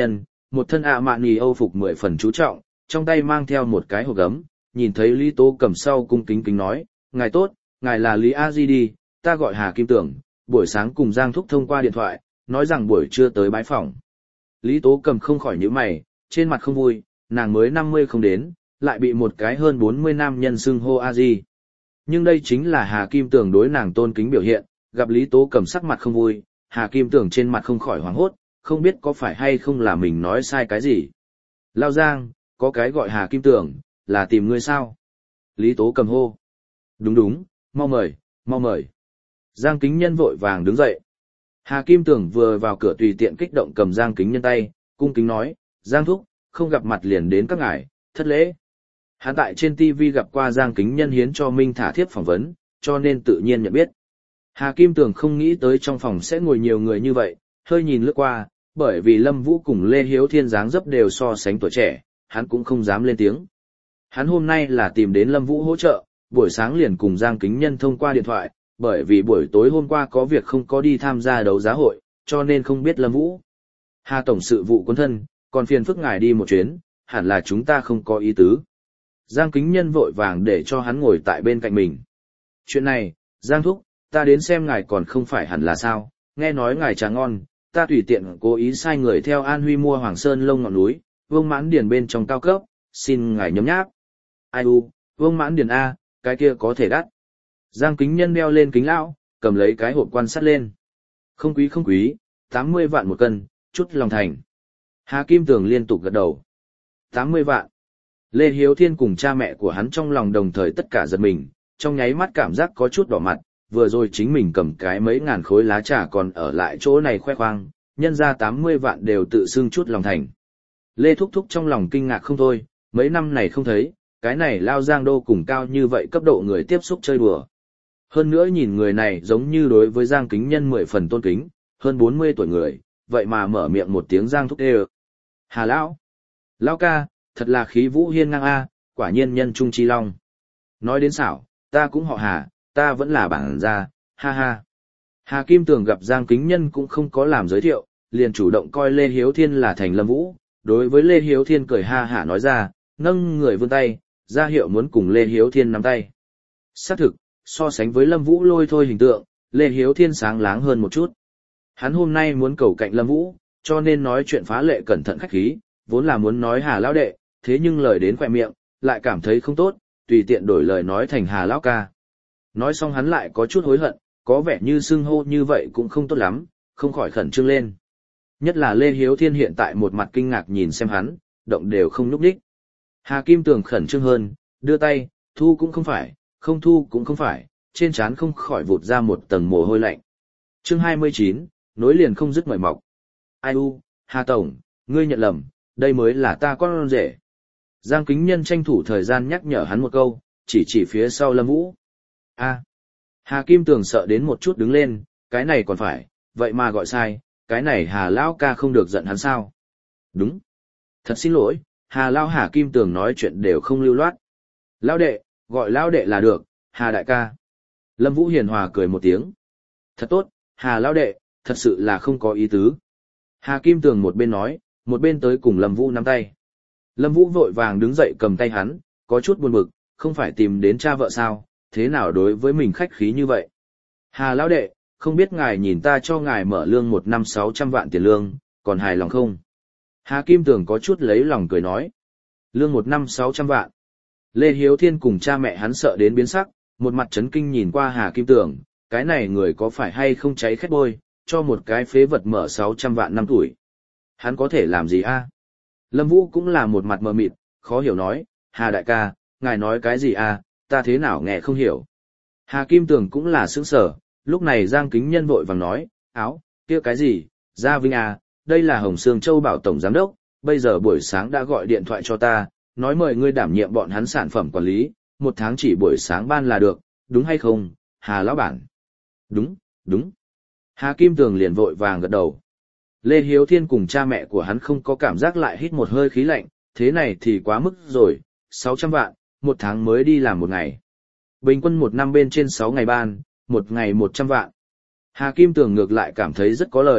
một thân ạ mạn nì Âu phục mười phần chú trọng, trong tay mang theo một cái hộp gấm, nhìn thấy Lý Tố Cầm sau cung kính kính nói, ngài tốt, ngài là Lý A Di đi, ta gọi Hà Kim Tưởng, buổi sáng cùng Giang Thúc thông qua điện thoại, nói rằng buổi trưa tới bái phỏng. Lý Tố Cầm không khỏi nhíu mày, trên mặt không vui, nàng mới năm mươi không đến, lại bị một cái hơn bốn mươi nam nhân xưng hô A Di. Nhưng đây chính là Hà Kim Tưởng đối nàng tôn kính biểu hiện, gặp Lý Tố Cầm sắc mặt không vui, Hà Kim Tưởng trên mặt không khỏi hoảng hốt, không biết có phải hay không là mình nói sai cái gì. Lao Giang, có cái gọi Hà Kim Tưởng, là tìm ngươi sao? Lý Tố Cầm hô. Đúng đúng, mau mời, mau mời. Giang Kính Nhân vội vàng đứng dậy. Hà Kim Tưởng vừa vào cửa tùy tiện kích động cầm Giang Kính Nhân tay, cung kính nói, Giang Thúc, không gặp mặt liền đến các ngài, thất lễ. Hắn tại trên ti vi gặp qua Giang Kính Nhân hiến cho Minh Thả thiếp phỏng vấn, cho nên tự nhiên nhận biết. Hà Kim Tưởng không nghĩ tới trong phòng sẽ ngồi nhiều người như vậy, hơi nhìn lướt qua, bởi vì Lâm Vũ cùng Lê Hiếu Thiên dáng dấp đều so sánh tuổi trẻ, hắn cũng không dám lên tiếng. Hắn hôm nay là tìm đến Lâm Vũ hỗ trợ, buổi sáng liền cùng Giang Kính Nhân thông qua điện thoại, bởi vì buổi tối hôm qua có việc không có đi tham gia đấu giá hội, cho nên không biết Lâm Vũ. Hà Tổng sự vụ quân thân, còn phiền phức ngài đi một chuyến, hẳn là chúng ta không có ý tứ. Giang Kính Nhân vội vàng để cho hắn ngồi tại bên cạnh mình. Chuyện này, Giang Thúc, ta đến xem ngài còn không phải hẳn là sao, nghe nói ngài trà ngon, ta tùy tiện cố ý sai người theo An Huy mua Hoàng Sơn lông ngọn núi, Vương Mãn Điền bên trong cao cấp, xin ngài nhấm nháp. Ai u, Vương Mãn Điền A, cái kia có thể đắt. Giang Kính Nhân đeo lên kính lão, cầm lấy cái hộp quan sát lên. Không quý không quý, tám mươi vạn một cân, chút lòng thành. Hà Kim Tường liên tục gật đầu. tám mươi vạn. Lê Hiếu Thiên cùng cha mẹ của hắn trong lòng đồng thời tất cả giật mình, trong nháy mắt cảm giác có chút đỏ mặt, vừa rồi chính mình cầm cái mấy ngàn khối lá trà còn ở lại chỗ này khoe khoang, nhân ra tám mươi vạn đều tự xưng chút lòng thành. Lê Thúc Thúc trong lòng kinh ngạc không thôi, mấy năm này không thấy, cái này Lao Giang Đô cùng cao như vậy cấp độ người tiếp xúc chơi đùa. Hơn nữa nhìn người này giống như đối với Giang Kính Nhân mười phần tôn kính, hơn bốn mươi tuổi người, vậy mà mở miệng một tiếng Giang Thúc đê. Hà Lão, Lão ca, thật là khí vũ hiên ngang a, quả nhiên nhân trung chi long. Nói đến xảo, ta cũng họ Hà, ta vẫn là bản gia, ha ha. Hà Kim Tường gặp Giang Kính Nhân cũng không có làm giới thiệu, liền chủ động coi Lê Hiếu Thiên là thành Lâm Vũ, đối với Lê Hiếu Thiên cười ha hả nói ra, nâng người vươn tay, ra hiệu muốn cùng Lê Hiếu Thiên nắm tay. Xác thực, so sánh với Lâm Vũ lôi thôi hình tượng, Lê Hiếu Thiên sáng láng hơn một chút. Hắn hôm nay muốn cầu cạnh Lâm Vũ, cho nên nói chuyện phá lệ cẩn thận khách khí, vốn là muốn nói Hà Lão đệ, thế nhưng lời đến khỏe miệng, lại cảm thấy không tốt, tùy tiện đổi lời nói thành Hà Lão ca. Nói xong hắn lại có chút hối hận, có vẻ như xưng hô như vậy cũng không tốt lắm, không khỏi khẩn trương lên. Nhất là Lê Hiếu Thiên hiện tại một mặt kinh ngạc nhìn xem hắn, động đều không nhúc nhích. Hà Kim Tường khẩn trương hơn, đưa tay, thu cũng không phải, không thu cũng không phải, trên trán không khỏi vụt ra một tầng mồ hôi lạnh. Chương hai mươi chín, nối liền không dứt mỏi mọc. Ai u, Hà Tổng, ngươi nhận lầm, đây mới là ta con rể. Giang Kính Nhân tranh thủ thời gian nhắc nhở hắn một câu, chỉ chỉ phía sau Lâm Vũ. A. Hà Kim Tường sợ đến một chút đứng lên, cái này còn phải, vậy mà gọi sai, cái này Hà Lão ca không được giận hắn sao? Đúng. Thật xin lỗi, Hà Lão Hà Kim Tường nói chuyện đều không lưu loát. Lão đệ, gọi Lão đệ là được, Hà đại ca. Lâm Vũ hiền hòa cười một tiếng. Thật tốt, Hà Lão đệ, thật sự là không có ý tứ. Hà Kim Tường một bên nói, một bên tới cùng Lâm Vũ nắm tay. Lâm Vũ vội vàng đứng dậy cầm tay hắn, có chút buồn bực, không phải tìm đến cha vợ sao, thế nào đối với mình khách khí như vậy. Hà Lão đệ, không biết ngài nhìn ta cho ngài mở lương một năm sáu trăm vạn tiền lương, còn hài lòng không? Hà Kim Tường có chút lấy lòng cười nói. Lương một năm sáu trăm vạn. Lê Hiếu Thiên cùng cha mẹ hắn sợ đến biến sắc, một mặt chấn kinh nhìn qua Hà Kim Tường, cái này người có phải hay không cháy khét bôi, cho một cái phế vật mở sáu trăm vạn năm tuổi. Hắn có thể làm gì a? Lâm Vũ cũng là một mặt mờ mịt, khó hiểu nói, Hà đại ca, ngài nói cái gì a, ta thế nào nghe không hiểu. Hà Kim Tường cũng là sững sờ, lúc này Giang Kính Nhân vội vàng nói, áo, kia cái gì, Gia Vinh à, đây là Hồng Sương Châu Bảo Tổng Giám Đốc, bây giờ buổi sáng đã gọi điện thoại cho ta, nói mời ngươi đảm nhiệm bọn hắn sản phẩm quản lý, một tháng chỉ buổi sáng ban là được, đúng hay không, Hà lão bản? Đúng, đúng. Hà Kim Tường liền vội vàng gật đầu. Lê Hiếu Thiên cùng cha mẹ của hắn không có cảm giác lại hít một hơi khí lạnh, thế này thì quá mức rồi, sáu trăm vạn, một tháng mới đi làm một ngày. Bình quân một năm bên trên sáu ngày ban, một ngày một trăm vạn. Hà Kim Tường ngược lại cảm thấy rất có lời,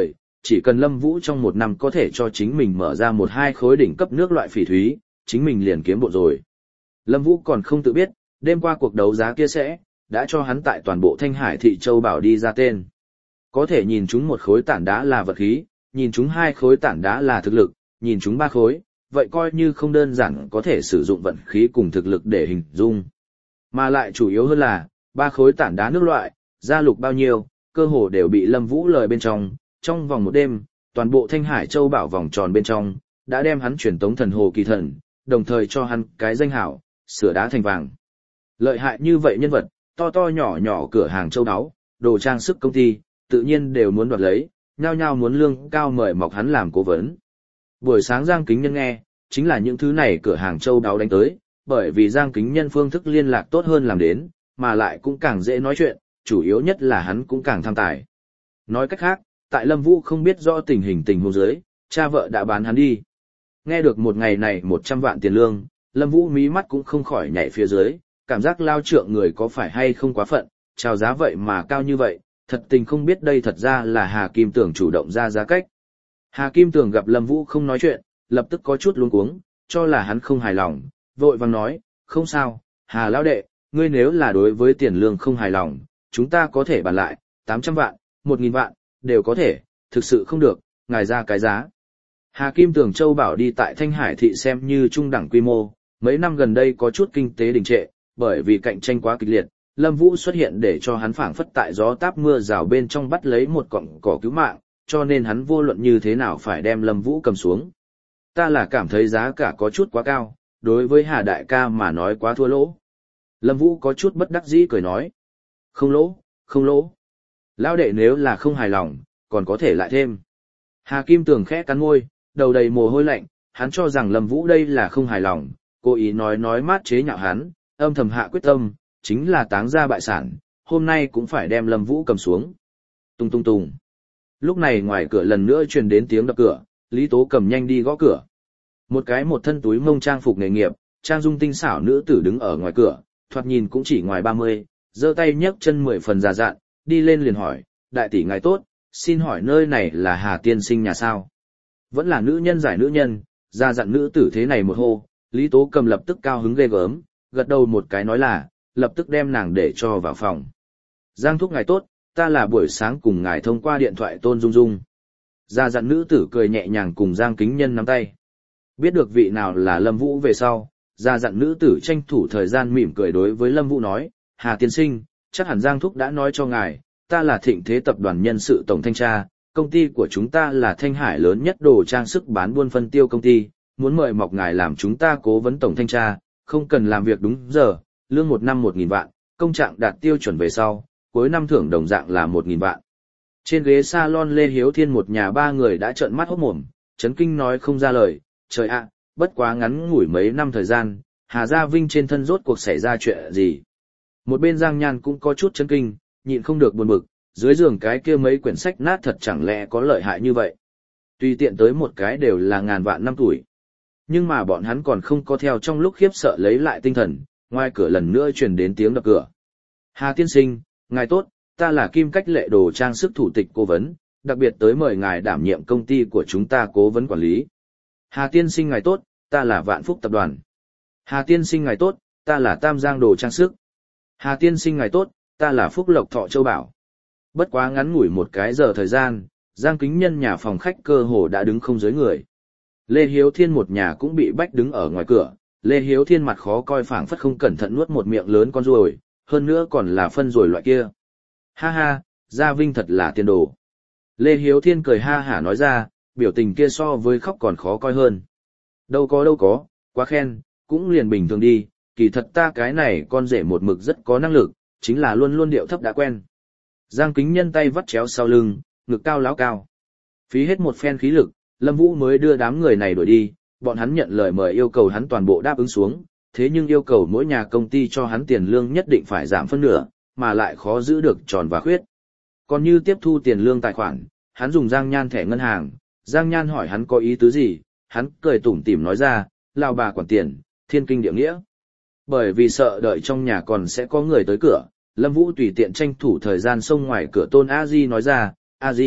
chỉ cần Lâm Vũ trong một năm có thể cho chính mình mở ra một hai khối đỉnh cấp nước loại phỉ thúy, chính mình liền kiếm bộ rồi. Lâm Vũ còn không tự biết, đêm qua cuộc đấu giá kia sẽ, đã cho hắn tại toàn bộ Thanh Hải thị châu bảo đi ra tên. Có thể nhìn chúng một khối tảng đá là vật khí, nhìn chúng hai khối tảng đá là thực lực, nhìn chúng ba khối, vậy coi như không đơn giản có thể sử dụng vận khí cùng thực lực để hình dung. Mà lại chủ yếu hơn là, ba khối tảng đá nước loại, gia lục bao nhiêu, cơ hồ đều bị Lâm Vũ lời bên trong, trong vòng một đêm, toàn bộ Thanh Hải châu bảo vòng tròn bên trong, đã đem hắn truyền tống thần hồ kỳ thần, đồng thời cho hắn cái danh hảo, sửa đá thành vàng. Lợi hại như vậy nhân vật, to to nhỏ nhỏ cửa hàng châu áo, đồ trang sức công ty, tự nhiên đều muốn đoạt lấy, nhao nhao muốn lương cao mời mọc hắn làm cố vấn. Buổi sáng Giang Kính Nhân nghe, chính là những thứ này cửa hàng châu áo đánh tới, bởi vì Giang Kính Nhân phương thức liên lạc tốt hơn làm đến, mà lại cũng càng dễ nói chuyện, chủ yếu nhất là hắn cũng càng tham tài. Nói cách khác, tại Lâm Vũ không biết rõ tình hình tình huống dưới, cha vợ đã bán hắn đi. Nghe được một ngày này một trăm vạn tiền lương, Lâm Vũ mí mắt cũng không khỏi nhảy phía dưới, cảm giác lao trượng người có phải hay không quá phận, chào giá vậy mà cao như vậy, thật tình không biết đây thật ra là Hà Kim Tường chủ động ra giá cách. Hà Kim Tường gặp Lâm Vũ không nói chuyện, lập tức có chút luống cuống, cho là hắn không hài lòng, vội vàng nói, không sao, Hà lão đệ, ngươi nếu là đối với tiền lương không hài lòng, chúng ta có thể bàn lại, tám trăm vạn, một nghìn vạn, đều có thể, thực sự không được, ngài ra cái giá. Hà Kim Tường châu bảo đi tại Thanh Hải thị xem như trung đẳng quy mô, mấy năm gần đây có chút kinh tế đình trệ, bởi vì cạnh tranh quá kịch liệt, Lâm Vũ xuất hiện để cho hắn phảng phất tại gió táp mưa rào bên trong bắt lấy một cọng cỏ cứu mạng, cho nên hắn vô luận như thế nào phải đem Lâm Vũ cầm xuống. Ta là cảm thấy giá cả có chút quá cao, đối với Hà đại ca mà nói quá thua lỗ. Lâm Vũ có chút bất đắc dĩ cười nói. Không lỗ, không lỗ. Lão đệ nếu là không hài lòng, còn có thể lại thêm. Hà Kim Tường khẽ cắn môi, đầu đầy mồ hôi lạnh, hắn cho rằng Lâm Vũ đây là không hài lòng, cố ý nói nói mát chế nhạo hắn, âm thầm hạ quyết tâm, chính là táng ra bại sản, hôm nay cũng phải đem Lâm Vũ cầm xuống. Tung tung tung. Lúc này ngoài cửa lần nữa truyền đến tiếng đập cửa, Lý Tố cầm nhanh đi gõ cửa. Một cái một thân túi mông trang phục nghề nghiệp, trang dung tinh xảo nữ tử đứng ở ngoài cửa, thoạt nhìn cũng chỉ ngoài ba mươi, giơ tay nhấc chân mười phần già dặn, đi lên liền hỏi, đại tỷ ngài tốt, xin hỏi nơi này là Hà tiên sinh nhà sao? Vẫn là nữ nhân giải nữ nhân, già dặn nữ tử thế này một hô, Lý Tố cầm lập tức cao hứng ghê gớm, gật đầu một cái nói là, lập tức đem nàng để cho vào phòng. Giang thúc ngài tốt, ta là buổi sáng cùng ngài thông qua điện thoại Tôn Dung Dung. Già dặn nữ tử cười nhẹ nhàng cùng Giang Kính Nhân nắm tay. Biết được vị nào là Lâm Vũ về sau, già dặn nữ tử tranh thủ thời gian mỉm cười đối với Lâm Vũ nói, Hà tiên sinh, chắc hẳn Giang thúc đã nói cho ngài, ta là Thịnh Thế tập đoàn nhân sự tổng thanh tra, công ty của chúng ta là Thanh Hải lớn nhất đồ trang sức bán buôn phân tiêu công ty, muốn mời mọc ngài làm chúng ta cố vấn tổng thanh tra, không cần làm việc đúng giờ, lương một năm một nghìn vạn, công trạng đạt tiêu chuẩn về sau, cuối năm thưởng đồng dạng là một nghìn vạn. Trên ghế salon Lê Hiếu Thiên một nhà ba người đã trợn mắt hốt mồm, chấn kinh nói không ra lời, trời ạ, bất quá ngắn ngủi mấy năm thời gian, Hà Gia Vinh trên thân rốt cuộc xảy ra chuyện gì. Một bên Giang Nhan cũng có chút chấn kinh, nhịn không được buồn bực, dưới giường cái kia mấy quyển sách nát thật chẳng lẽ có lợi hại như vậy. Tùy tiện tới một cái đều là ngàn vạn năm tuổi. Nhưng mà bọn hắn còn không có theo trong lúc khiếp sợ lấy lại tinh thần, ngoài cửa lần nữa truyền đến tiếng đập cửa. Hà tiên sinh, ngài tốt, ta là Kim Cách Lệ đồ trang sức thủ tịch cố vấn, đặc biệt tới mời ngài đảm nhiệm công ty của chúng ta cố vấn quản lý. Hà tiên sinh ngài tốt, ta là Vạn Phúc tập đoàn. Hà tiên sinh ngài tốt, ta là Tam Giang đồ trang sức. Hà tiên sinh ngài tốt, ta là Phúc Lộc Thọ Châu Bảo. Bất quá ngắn ngủi một cái giờ thời gian, Giang Kính Nhân nhà phòng khách cơ hồ đã đứng không dưới người. Lê Hiếu Thiên một nhà cũng bị bách đứng ở ngoài cửa, Lê Hiếu Thiên mặt khó coi phảng phất không cẩn thận nuốt một miệng lớn con ruồi, hơn nữa còn là phân ruồi loại kia. Ha ha, Gia Vinh thật là tiền đồ. Lê Hiếu Thiên cười ha hả nói ra, biểu tình kia so với khóc còn khó coi hơn. Đâu có đâu có, quá khen, cũng liền bình thường đi, kỳ thật ta cái này con rể một mực rất có năng lực, chính là luôn luôn điệu thấp đã quen. Giang Kính Nhân tay vắt chéo sau lưng, ngực cao láo cao. Phí hết một phen khí lực, Lâm Vũ mới đưa đám người này đuổi đi, bọn hắn nhận lời mời yêu cầu hắn toàn bộ đáp ứng xuống, thế nhưng yêu cầu mỗi nhà công ty cho hắn tiền lương nhất định phải giảm phân nửa, mà lại khó giữ được tròn và khuyết. Còn như tiếp thu tiền lương tài khoản, hắn dùng Giang Nhan thẻ ngân hàng, Giang Nhan hỏi hắn có ý tứ gì, hắn cười tủm tỉm nói ra, lao bà quản tiền, thiên kinh địa nghĩa. Bởi vì sợ đợi trong nhà còn sẽ có người tới cửa, Lâm Vũ tùy tiện tranh thủ thời gian xông ngoài cửa Tôn A Di nói ra, A Di,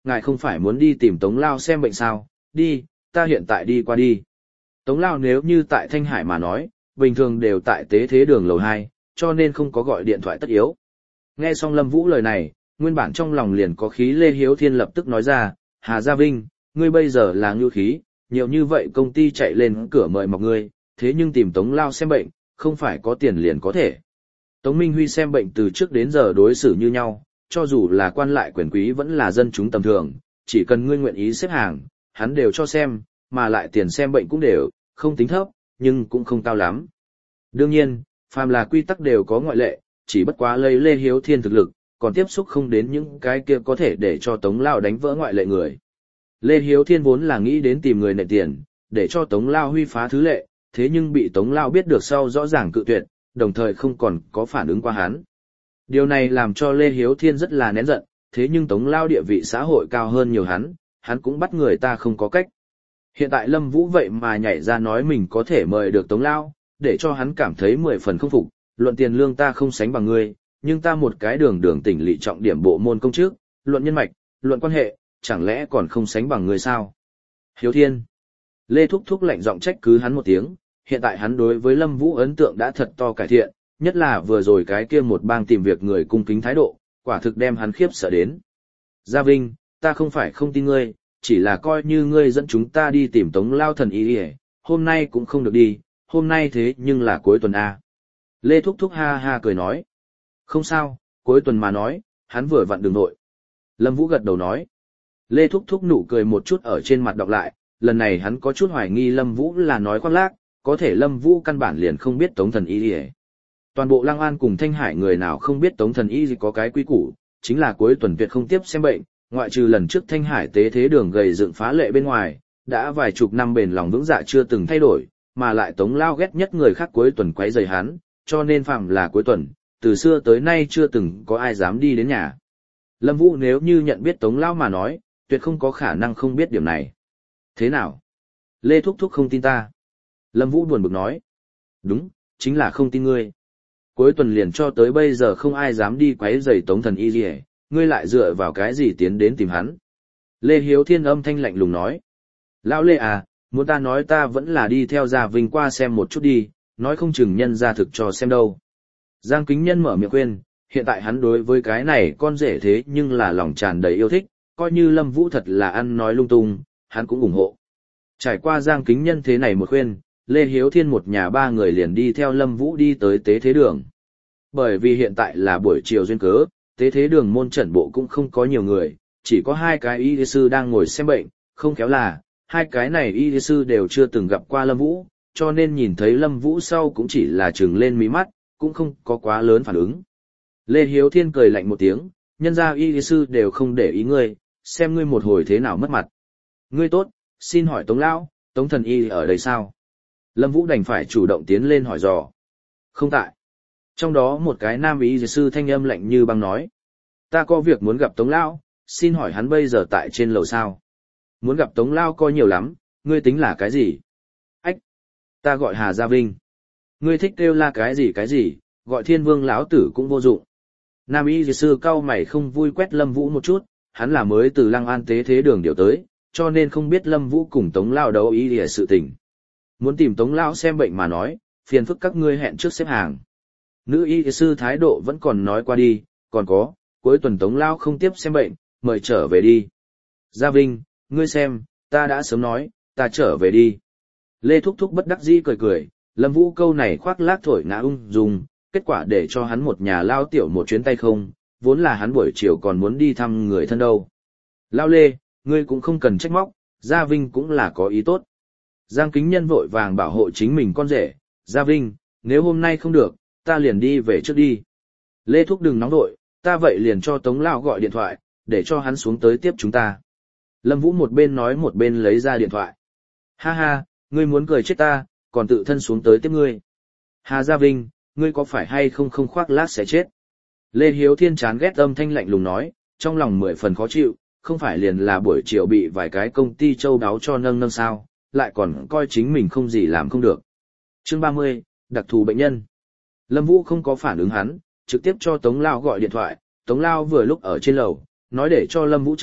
ngài không phải muốn đi tìm Tống Lao xem bệnh sao, đi, ta hiện tại đi qua đi. Tống Lao nếu như tại Thanh Hải mà nói, bình thường đều tại tế thế đường lầu hai, cho nên không có gọi điện thoại tất yếu. Nghe xong Lâm Vũ lời này, nguyên bản trong lòng liền có khí Lê Hiếu Thiên lập tức nói ra, Hà Gia Vinh, ngươi bây giờ là ngưu khí, nhiều như vậy công ty chạy lên cửa mời mọc ngươi, thế nhưng tìm Tống Lao xem bệnh, không phải có tiền liền có thể. Tống Minh Huy xem bệnh từ trước đến giờ đối xử như nhau, cho dù là quan lại quyền quý vẫn là dân chúng tầm thường, chỉ cần ngươi nguyện ý xếp hàng, hắn đều cho xem, mà lại tiền xem bệnh cũng đều, không tính thấp, nhưng cũng không cao lắm. Đương nhiên, phàm là quy tắc đều có ngoại lệ, chỉ bất quá lấy Lê Hiếu Thiên thực lực, còn tiếp xúc không đến những cái kia có thể để cho Tống Lao đánh vỡ ngoại lệ người. Lê Hiếu Thiên vốn là nghĩ đến tìm người nệ tiền, để cho Tống Lao huy phá thứ lệ, thế nhưng bị Tống Lao biết được sau rõ ràng cự tuyệt, đồng thời không còn có phản ứng qua hắn. Điều này làm cho Lê Hiếu Thiên rất là nén giận, thế nhưng Tống Lao địa vị xã hội cao hơn nhiều hắn, hắn cũng bắt người ta không có cách. Hiện tại Lâm Vũ vậy mà nhảy ra nói mình có thể mời được Tống Lao, để cho hắn cảm thấy mười phần không phục, luận tiền lương ta không sánh bằng ngươi, nhưng ta một cái đường đường tỉnh lỵ trọng điểm bộ môn công chức, luận nhân mạch, luận quan hệ, chẳng lẽ còn không sánh bằng ngươi sao? Hiếu Thiên. Lê Thúc Thúc lạnh giọng trách cứ hắn một tiếng, hiện tại hắn đối với Lâm Vũ ấn tượng đã thật to cải thiện, nhất là vừa rồi cái kia một bang tìm việc người cung kính thái độ, quả thực đem hắn khiếp sợ đến. Gia Vinh, ta không phải không tin ngươi, chỉ là coi như ngươi dẫn chúng ta đi tìm Tống Lao thần y đi, hôm nay cũng không được đi, hôm nay thế nhưng là cuối tuần A. Lê Thúc Thúc ha ha cười nói. Không sao, cuối tuần mà nói, hắn vừa vặn đường nội. Lâm Vũ gật đầu nói. Lê Thúc Thúc nụ cười một chút ở trên mặt đọc lại, lần này hắn có chút hoài nghi Lâm Vũ là nói khoác lác, có thể Lâm Vũ căn bản liền không biết Tống thần y đi. Toàn bộ Lăng An cùng Thanh Hải người nào không biết Tống thần y có cái quy củ, chính là cuối tuần tuyệt không tiếp xem bệnh, ngoại trừ lần trước Thanh Hải tế thế đường gầy dựng phá lệ bên ngoài, đã vài chục năm bền lòng vững dạ chưa từng thay đổi, mà lại Tống Lao ghét nhất người khác cuối tuần quấy rầy hắn, cho nên phạm là cuối tuần, từ xưa tới nay chưa từng có ai dám đi đến nhà. Lâm Vũ nếu như nhận biết Tống Lao mà nói, tuyệt không có khả năng không biết điểm này. Thế nào? Lê Thúc Thúc không tin ta. Lâm Vũ buồn bực nói. Đúng, chính là không tin ngươi. Cuối tuần liền cho tới bây giờ không ai dám đi quấy rầy Tống thần y gì, ngươi lại dựa vào cái gì tiến đến tìm hắn. Lê Hiếu Thiên âm thanh lạnh lùng nói. Lão Lê à, muốn ta nói ta vẫn là đi theo Gia Vinh qua xem một chút đi, nói không chừng nhân ra thực cho xem đâu. Giang Kính Nhân mở miệng khuyên, hiện tại hắn đối với cái này con rể thế nhưng là lòng tràn đầy yêu thích, coi như Lâm Vũ thật là ăn nói lung tung, hắn cũng ủng hộ. Trải qua Giang Kính Nhân thế này một khuyên, Lê Hiếu Thiên một nhà ba người liền đi theo Lâm Vũ đi tới tế thế đường. Bởi vì hiện tại là buổi chiều duyên cớ, tế thế đường môn诊bộ cũng không có nhiều người, chỉ có hai cái y sư đang ngồi xem bệnh, không khéo là, hai cái này y sư đều chưa từng gặp qua Lâm Vũ, cho nên nhìn thấy Lâm Vũ sau cũng chỉ là trừng lên mí mắt, cũng không có quá lớn phản ứng. Lê Hiếu Thiên cười lạnh một tiếng, nhân ra y sư đều không để ý ngươi, xem ngươi một hồi thế nào mất mặt. Ngươi tốt, xin hỏi Tống Lão, Tống thần y ở đây sao? Lâm Vũ đành phải chủ động tiến lên hỏi dò. Không tại. Trong đó một cái nam y sư thanh âm lạnh như băng nói. Ta có việc muốn gặp Tống Lão, xin hỏi hắn bây giờ tại trên lầu sao? Muốn gặp Tống Lão coi nhiều lắm, ngươi tính là cái gì? Ách! Ta gọi Hà Gia Vinh. Ngươi thích kêu là cái gì cái gì, gọi Thiên Vương lão tử cũng vô dụng. Nam y sư cau mày không vui quét Lâm Vũ một chút, hắn là mới từ Lăng An tế thế đường điều tới, cho nên không biết Lâm Vũ cùng Tống Lão đấu ý để sự tình. Muốn tìm Tống Lão xem bệnh mà nói, phiền phức các ngươi hẹn trước xếp hàng. Nữ y sư thái độ vẫn còn nói qua đi, còn có, cuối tuần Tống Lão không tiếp xem bệnh, mời trở về đi. Gia Vinh, ngươi xem, ta đã sớm nói, ta trở về đi. Lê Thúc Thúc bất đắc dĩ cười cười, Lâm Vũ câu này khoác lác thổi ngã ung dung, kết quả để cho hắn một nhà lao tiểu một chuyến tay không, vốn là hắn buổi chiều còn muốn đi thăm người thân đâu. Lao Lê, ngươi cũng không cần trách móc, Gia Vinh cũng là có ý tốt. Giang Kính Nhân vội vàng bảo hộ chính mình con rể, Gia Vinh, nếu hôm nay không được, ta liền đi về trước đi. Lê Thúc đừng nóng vội, ta vậy liền cho Tống Lão gọi điện thoại, để cho hắn xuống tới tiếp chúng ta. Lâm Vũ một bên nói một bên lấy ra điện thoại. Ha ha, ngươi muốn cười chết ta, còn tự thân xuống tới tiếp ngươi. Hà Gia Vinh, ngươi có phải hay không không khoác lác sẽ chết. Lê Hiếu Thiên chán ghét âm thanh lạnh lùng nói, trong lòng mười phần khó chịu, không phải liền là buổi chiều bị vài cái công ty châu đáo cho nâng nâng sao, lại còn coi chính mình không gì làm không được. Chương ba mươi, đặc thù bệnh nhân. Lâm Vũ không có phản ứng hắn, trực tiếp cho Tống Lao gọi điện thoại, Tống Lao vừa lúc ở trên lầu, nói để cho Lâm Vũ chờ,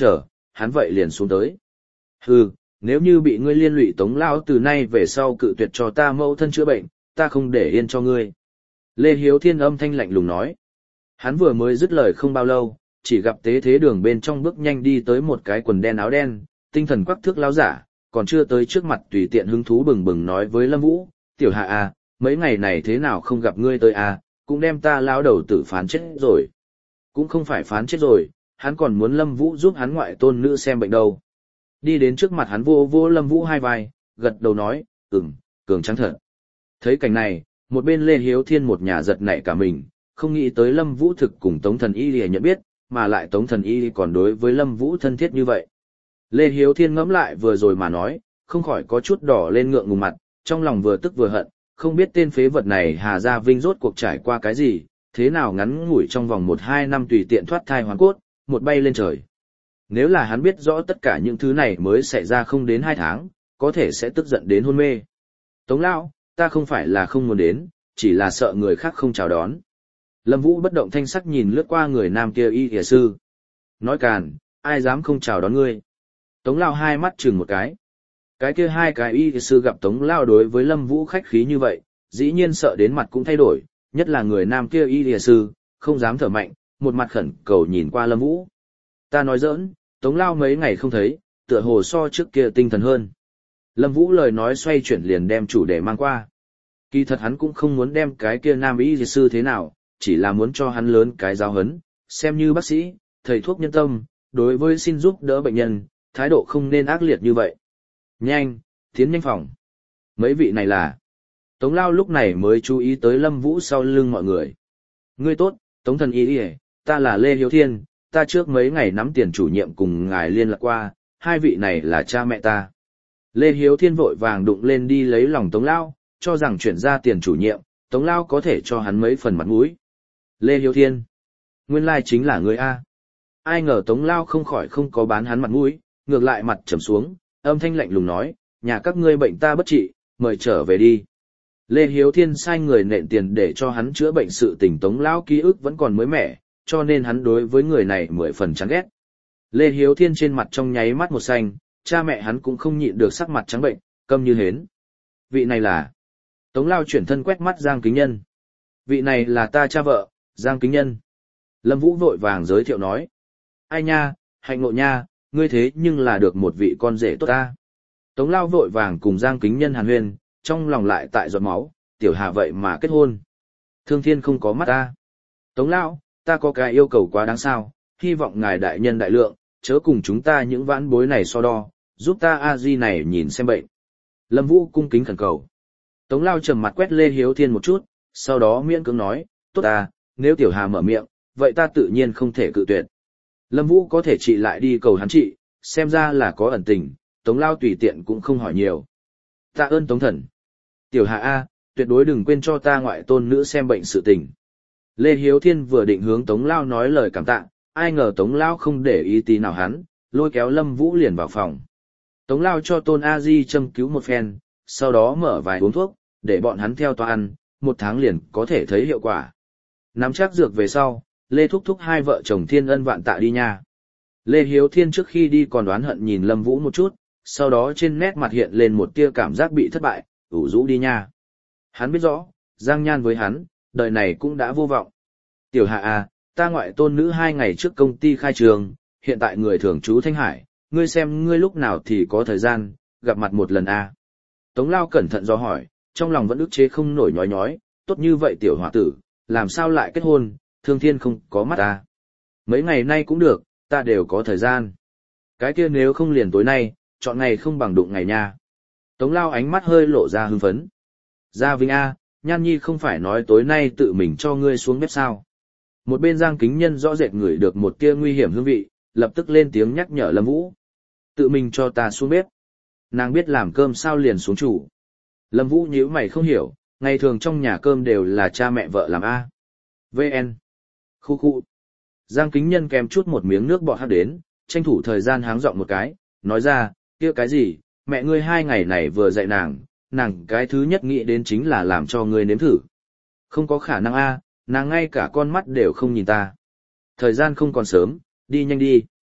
hắn vậy liền xuống tới. Hừ, nếu như bị ngươi liên lụy Tống lão từ nay về sau cự tuyệt cho ta mẫu thân chữa bệnh, ta không để yên cho ngươi. Lê Hiếu Thiên âm thanh lạnh lùng nói. Hắn vừa mới dứt lời không bao lâu, chỉ gặp tế thế đường bên trong bước nhanh đi tới một cái quần đen áo đen, tinh thần quắc thước lão giả, còn chưa tới trước mặt tùy tiện hứng thú bừng bừng nói với Lâm Vũ, tiểu hạ à, mấy ngày này thế nào không gặp ngươi tới à, cũng đem ta lão đầu tử phán chết rồi. Cũng không phải phán chết rồi, hắn còn muốn Lâm Vũ giúp hắn ngoại tôn nữ xem bệnh đâu. Đi đến trước mặt hắn vô vô Lâm Vũ hai vai, gật đầu nói, ừm, cường trắng thật. Thấy cảnh này, một bên Lê Hiếu Thiên một nhà giật nảy cả mình, không nghĩ tới Lâm Vũ thực cùng Tống Thần Y lìa nhận biết, mà lại Tống Thần Y còn đối với Lâm Vũ thân thiết như vậy. Lê Hiếu Thiên ngẫm lại vừa rồi mà nói, không khỏi có chút đỏ lên ngượng ngùng mặt, trong lòng vừa tức vừa hận, không biết tên phế vật này Hà Gia Vinh rốt cuộc trải qua cái gì, thế nào ngắn ngủi trong vòng một hai năm tùy tiện thoát thai hoàn cốt, một bay lên trời. Nếu là hắn biết rõ tất cả những thứ này mới xảy ra không đến hai tháng, có thể sẽ tức giận đến hôn mê. Tống lão, ta không phải là không muốn đến, chỉ là sợ người khác không chào đón. Lâm Vũ bất động thanh sắc nhìn lướt qua người nam kia y y sư. Nói càn, ai dám không chào đón ngươi. Tống lão hai mắt chừng một cái. Cái kia hai cái y y sư gặp Tống lão đối với Lâm Vũ khách khí như vậy, dĩ nhiên sợ đến mặt cũng thay đổi, nhất là người nam kia y y sư, không dám thở mạnh, một mặt khẩn cầu nhìn qua Lâm Vũ. Ta nói giỡn, Tống lão mấy ngày không thấy, tựa hồ so trước kia tinh thần hơn. Lâm Vũ lời nói xoay chuyển liền đem chủ đề mang qua. Kỳ thật hắn cũng không muốn đem cái kia nam y sư thế nào, chỉ là muốn cho hắn lớn cái giáo hấn, xem như bác sĩ, thầy thuốc nhân tâm, đối với xin giúp đỡ bệnh nhân, thái độ không nên ác liệt như vậy. Nhanh, tiến nhanh phòng. Mấy vị này là... Tống Lao lúc này mới chú ý tới Lâm Vũ sau lưng mọi người. Ngươi tốt, Tống Thần Y Y, ta là Lê Hiếu Thiên, ta trước mấy ngày nắm tiền chủ nhiệm cùng ngài liên lạc qua, hai vị này là cha mẹ ta. Lê Hiếu Thiên vội vàng đụng lên đi lấy lòng Tống Lao, cho rằng chuyển ra tiền chủ nhiệm, Tống Lao có thể cho hắn mấy phần mặt mũi. Lê Hiếu Thiên, nguyên lai chính là người A. Ai ngờ Tống Lao không khỏi không có bán hắn mặt mũi, ngược lại mặt trầm xuống, âm thanh lạnh lùng nói, nhà các ngươi bệnh ta bất trị, mời trở về đi. Lê Hiếu Thiên sai người nện tiền để cho hắn chữa bệnh sự tình Tống Lao ký ức vẫn còn mới mẻ, cho nên hắn đối với người này mười phần chán ghét. Lê Hiếu Thiên trên mặt trong nháy mắt một xanh, cha mẹ hắn cũng không nhịn được sắc mặt trắng bệnh, câm như hến. Vị này là... Tống Lao chuyển thân quét mắt Giang Kính Nhân. Vị này là ta cha vợ, Giang Kính Nhân. Lâm Vũ vội vàng giới thiệu nói. Ai nha, hạnh ngộ nha, ngươi thế nhưng là được một vị con rể tốt ta. Tống Lao vội vàng cùng Giang Kính Nhân hàn huyên, trong lòng lại tại giọt máu, tiểu Hà vậy mà kết hôn. Thương thiên không có mắt ta. Tống Lao, ta có cái yêu cầu quá đáng sao, hy vọng ngài đại nhân đại lượng, chớ cùng chúng ta những vãn bối này so đo, giúp ta a di này nhìn xem bệnh. Lâm Vũ cung kính khẩn cầu. Tống Lao trầm mặt quét Lê Hiếu Thiên một chút, sau đó miễn cưỡng nói, tốt à, nếu tiểu Hà mở miệng, vậy ta tự nhiên không thể cự tuyệt. Lâm Vũ có thể trị lại đi cầu hắn trị, xem ra là có ẩn tình, Tống Lao tùy tiện cũng không hỏi nhiều. Tạ ơn Tống Thần. Tiểu Hà A, tuyệt đối đừng quên cho ta ngoại tôn nữ xem bệnh sự tình. Lê Hiếu Thiên vừa định hướng Tống Lao nói lời cảm tạ, ai ngờ Tống Lao không để ý tí nào hắn, lôi kéo Lâm Vũ liền vào phòng. Tống Lao cho Tôn A Di châm cứu một phen, sau đó mở vài uống thuốc, để bọn hắn theo toa ăn, một tháng liền có thể thấy hiệu quả. Nắm chắc dược về sau, Lê thúc thúc hai vợ chồng thiên ân vạn tạ đi nha. Lê Hiếu Thiên trước khi đi còn đoán hận nhìn Lâm Vũ một chút, sau đó trên nét mặt hiện lên một tia cảm giác bị thất bại, ủ rũ đi nha. Hắn biết rõ, Giang Nhan với hắn, đời này cũng đã vô vọng. Tiểu Hạ à, ta ngoại tôn nữ hai ngày trước công ty khai trường, hiện tại người thường trú Thanh Hải, ngươi xem ngươi lúc nào thì có thời gian, gặp mặt một lần à. Tống Lao cẩn thận do hỏi, trong lòng vẫn ức chế không nổi nhói nhói, tốt như vậy tiểu hòa tử, làm sao lại kết hôn, thương thiên không có mắt à. Mấy ngày nay cũng được, ta đều có thời gian. Cái kia nếu không liền tối nay, chọn ngày không bằng đụng ngày nha. Tống Lao ánh mắt hơi lộ ra hưng phấn. Gia Vinh A, Nhan Nhi không phải nói tối nay tự mình cho ngươi xuống bếp sao. Một bên Giang Kính Nhân rõ rệt ngửi được một tia nguy hiểm hương vị, lập tức lên tiếng nhắc nhở Lâm Vũ. Tự mình cho ta xuống bếp. Nàng biết làm cơm sao liền xuống chủ. Lâm Vũ nhíu mày không hiểu, ngày thường trong nhà cơm đều là cha mẹ vợ làm A. vê en. Khu khu. Giang Kính Nhân kèm chút một miếng nước bọt hắt đến, tranh thủ thời gian háng giọng một cái, nói ra, kia cái gì, mẹ ngươi hai ngày này vừa dạy nàng, nàng cái thứ nhất nghĩ đến chính là làm cho ngươi nếm thử. Không có khả năng A, nàng ngay cả con mắt đều không nhìn ta. Thời gian không còn sớm, đi nhanh đi.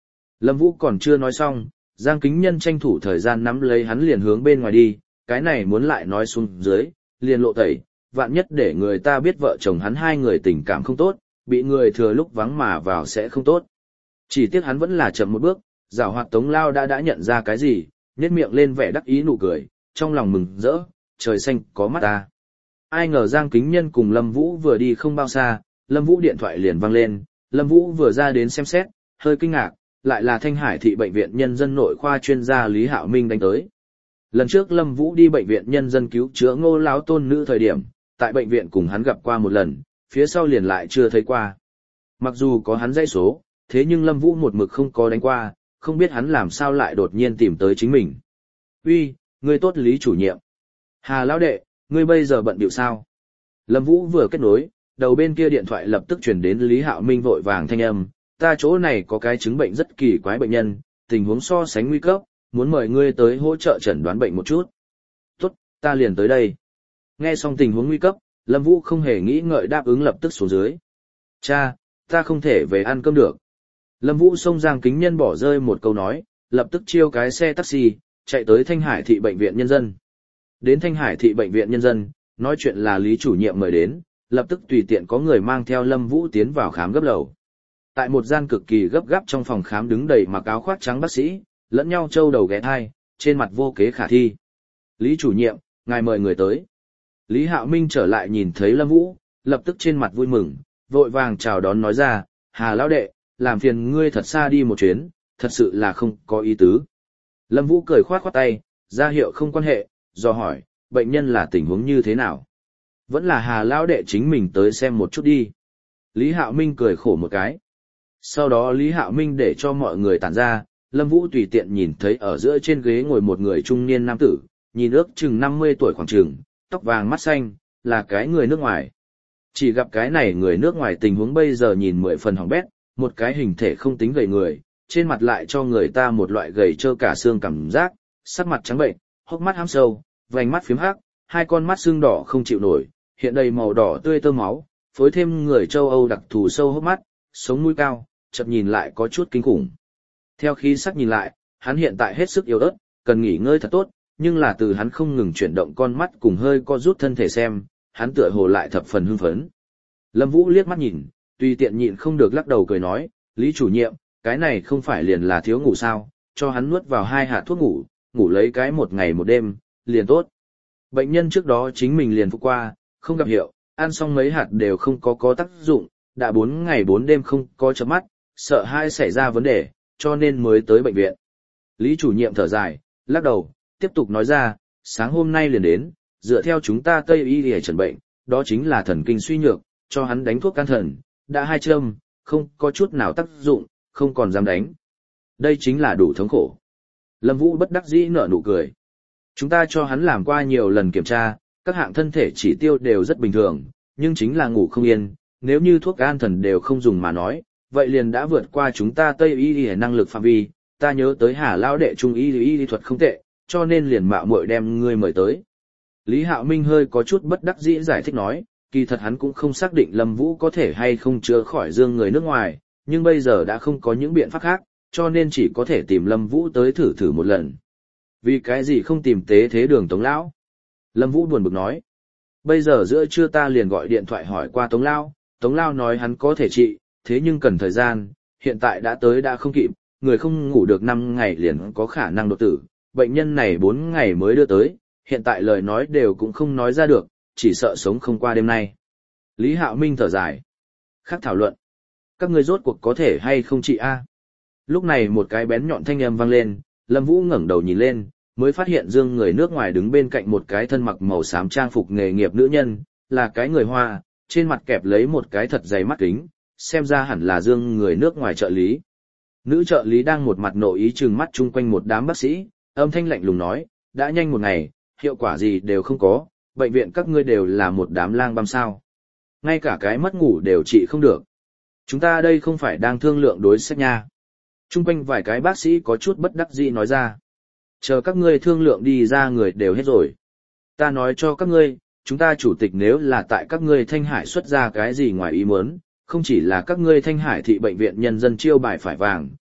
Lâm Vũ còn chưa nói xong, Giang Kính Nhân tranh thủ thời gian nắm lấy hắn liền hướng bên ngoài đi, cái này muốn lại nói xuống dưới, liền lộ tẩy, vạn nhất để người ta biết vợ chồng hắn hai người tình cảm không tốt, bị người thừa lúc vắng mà vào sẽ không tốt. Chỉ tiếc hắn vẫn là chậm một bước, giảo hoạt Tống Lao đã đã nhận ra cái gì, nhếch miệng lên vẻ đắc ý nụ cười, trong lòng mừng rỡ, trời xanh có mắt ta. Ai ngờ Giang Kính Nhân cùng Lâm Vũ vừa đi không bao xa, Lâm Vũ điện thoại liền vang lên, Lâm Vũ vừa ra đến xem xét, hơi kinh ngạc, lại là Thanh Hải thị bệnh viện nhân dân nội khoa chuyên gia Lý Hạo Minh đánh tới. Lần trước Lâm Vũ đi bệnh viện nhân dân cứu chữa Ngô lão tôn nữ thời điểm, tại bệnh viện cùng hắn gặp qua một lần, phía sau liền lại chưa thấy qua. Mặc dù có hắn dãy số, thế nhưng Lâm Vũ một mực không có đánh qua, không biết hắn làm sao lại đột nhiên tìm tới chính mình. "Uy, ngươi tốt Lý chủ nhiệm." "Hà lão đệ, ngươi bây giờ bận bịu sao?" Lâm Vũ vừa kết nối, đầu bên kia điện thoại lập tức truyền đến Lý Hạo Minh vội vàng thanh âm, "Ta chỗ này có cái chứng bệnh rất kỳ quái bệnh nhân, tình huống so sánh nguy cấp, muốn mời ngươi tới hỗ trợ chẩn đoán bệnh một chút." "Tốt, ta liền tới đây." Nghe xong tình huống nguy cấp, Lâm Vũ không hề nghĩ ngợi đáp ứng lập tức xuống dưới. "Cha, ta không thể về ăn cơm được." Lâm Vũ xông Giang Kính Nhân bỏ rơi một câu nói, lập tức chiêu cái xe taxi, chạy tới Thanh Hải thị bệnh viện nhân dân. Đến Thanh Hải thị bệnh viện nhân dân, nói chuyện là Lý chủ nhiệm mời đến, lập tức tùy tiện có người mang theo Lâm Vũ tiến vào khám gấp lầu. Tại một gian cực kỳ gấp gáp trong phòng khám đứng đầy mặc áo khoác trắng bác sĩ, lẫn nhau trâu đầu ghé thai, trên mặt vô kế khả thi. "Lý chủ nhiệm, ngài mời người tới." Lý Hạo Minh trở lại nhìn thấy Lâm Vũ, lập tức trên mặt vui mừng, vội vàng chào đón nói ra, "Hà lão đệ, làm phiền ngươi thật xa đi một chuyến, thật sự là không có ý tứ." Lâm Vũ cười khoát khoát tay, ra hiệu không quan hệ, do hỏi, bệnh nhân là tình huống như thế nào? "Vẫn là Hà lão đệ chính mình tới xem một chút đi." Lý Hạo Minh cười khổ một cái. Sau đó Lý Hạo Minh để cho mọi người tản ra, Lâm Vũ tùy tiện nhìn thấy ở giữa trên ghế ngồi một người trung niên nam tử, nhìn ước chừng năm mươi tuổi khoảng chừng, tóc vàng mắt xanh, là cái người nước ngoài. Chỉ gặp cái này người nước ngoài tình huống bây giờ nhìn mười phần hỏng bét, một cái hình thể không tính gầy người, trên mặt lại cho người ta một loại gầy trơ cả xương cảm giác, sắc mặt trắng bệnh, hốc mắt hám sâu, vành mắt phím hắc, hai con mắt xương đỏ không chịu nổi, hiện đầy màu đỏ tươi tơ máu, phối thêm người châu Âu đặc thù sâu hốc mắt, sống mũi cao, chợt nhìn lại có chút kinh khủng. Theo khí sắc nhìn lại, hắn hiện tại hết sức yếu ớt, cần nghỉ ngơi thật tốt, nhưng là từ hắn không ngừng chuyển động con mắt cùng hơi co rút thân thể xem, hắn tựa hồ lại thập phần hưng phấn. Lâm Vũ liếc mắt nhìn, tùy tiện nhịn không được lắc đầu cười nói, "Lý chủ nhiệm, cái này không phải liền là thiếu ngủ sao, cho hắn nuốt vào hai hạt thuốc ngủ, ngủ lấy cái một ngày một đêm, liền tốt." Bệnh nhân trước đó chính mình liền phục qua, không gặp hiệu, ăn xong mấy hạt đều không có có tác dụng, đã bốn ngày bốn đêm không có chớp mắt, sợ hai xảy ra vấn đề, cho nên mới tới bệnh viện. Lý chủ nhiệm thở dài, lắc đầu, tiếp tục nói ra, "Sáng hôm nay liền đến, dựa theo chúng ta Tây y để chẩn bệnh, đó chính là thần kinh suy nhược, cho hắn đánh thuốc can thần, đã hai châm, không có chút nào tác dụng, không còn dám đánh. Đây chính là đủ thống khổ." Lâm Vũ bất đắc dĩ nở nụ cười. "Chúng ta cho hắn làm qua nhiều lần kiểm tra, các hạng thân thể chỉ tiêu đều rất bình thường, nhưng chính là ngủ không yên, nếu như thuốc an thần đều không dùng mà nói, vậy liền đã vượt qua chúng ta Tây y y năng lực phạm vi, ta nhớ tới Hà lão đệ trung y y lý thuật không tệ, cho nên liền mạo muội đem ngươi mời tới." Lý Hạo Minh hơi có chút bất đắc dĩ giải thích nói, kỳ thật hắn cũng không xác định Lâm Vũ có thể hay không chữa khỏi dương người nước ngoài, nhưng bây giờ đã không có những biện pháp khác, cho nên chỉ có thể tìm Lâm Vũ tới thử thử một lần. "Vì cái gì không tìm tế thế đường Tống lão?" Lâm Vũ buồn bực nói. "Bây giờ giữa trưa ta liền gọi điện thoại hỏi qua Tống lão, Tống lão nói hắn có thể trị, thế nhưng cần thời gian, hiện tại đã tới đã không kịp, người không ngủ được năm ngày liền có khả năng đột tử, bệnh nhân này bốn ngày mới đưa tới, hiện tại lời nói đều cũng không nói ra được, chỉ sợ sống không qua đêm nay." Lý Hạo Minh thở dài. "Khác thảo luận, các ngươi rốt cuộc có thể hay không trị a?" Lúc này một cái bén nhọn thanh âm vang lên, Lâm Vũ ngẩng đầu nhìn lên, mới phát hiện Dương người nước ngoài đứng bên cạnh một cái thân mặc màu xám trang phục nghề nghiệp nữ nhân, là cái người Hoa, trên mặt kẹp lấy một cái thật dày mắt kính, xem ra hẳn là Dương người nước ngoài trợ lý. Nữ trợ lý đang một mặt nội ý trừng mắt chung quanh một đám bác sĩ, âm thanh lạnh lùng nói, "Đã nhanh một ngày, hiệu quả gì đều không có, bệnh viện các ngươi đều là một đám lang băm sao. Ngay cả cái mất ngủ đều trị không được. Chúng ta đây không phải đang thương lượng đối sách nha." Chung quanh vài cái bác sĩ có chút bất đắc dĩ nói ra. "Chờ các ngươi thương lượng đi ra người đều hết rồi. Ta nói cho các ngươi, chúng ta chủ tịch nếu là tại các ngươi Thanh Hải xuất ra cái gì ngoài ý muốn, không chỉ là các ngươi Thanh Hải thị bệnh viện nhân dân chiêu bài phải vàng,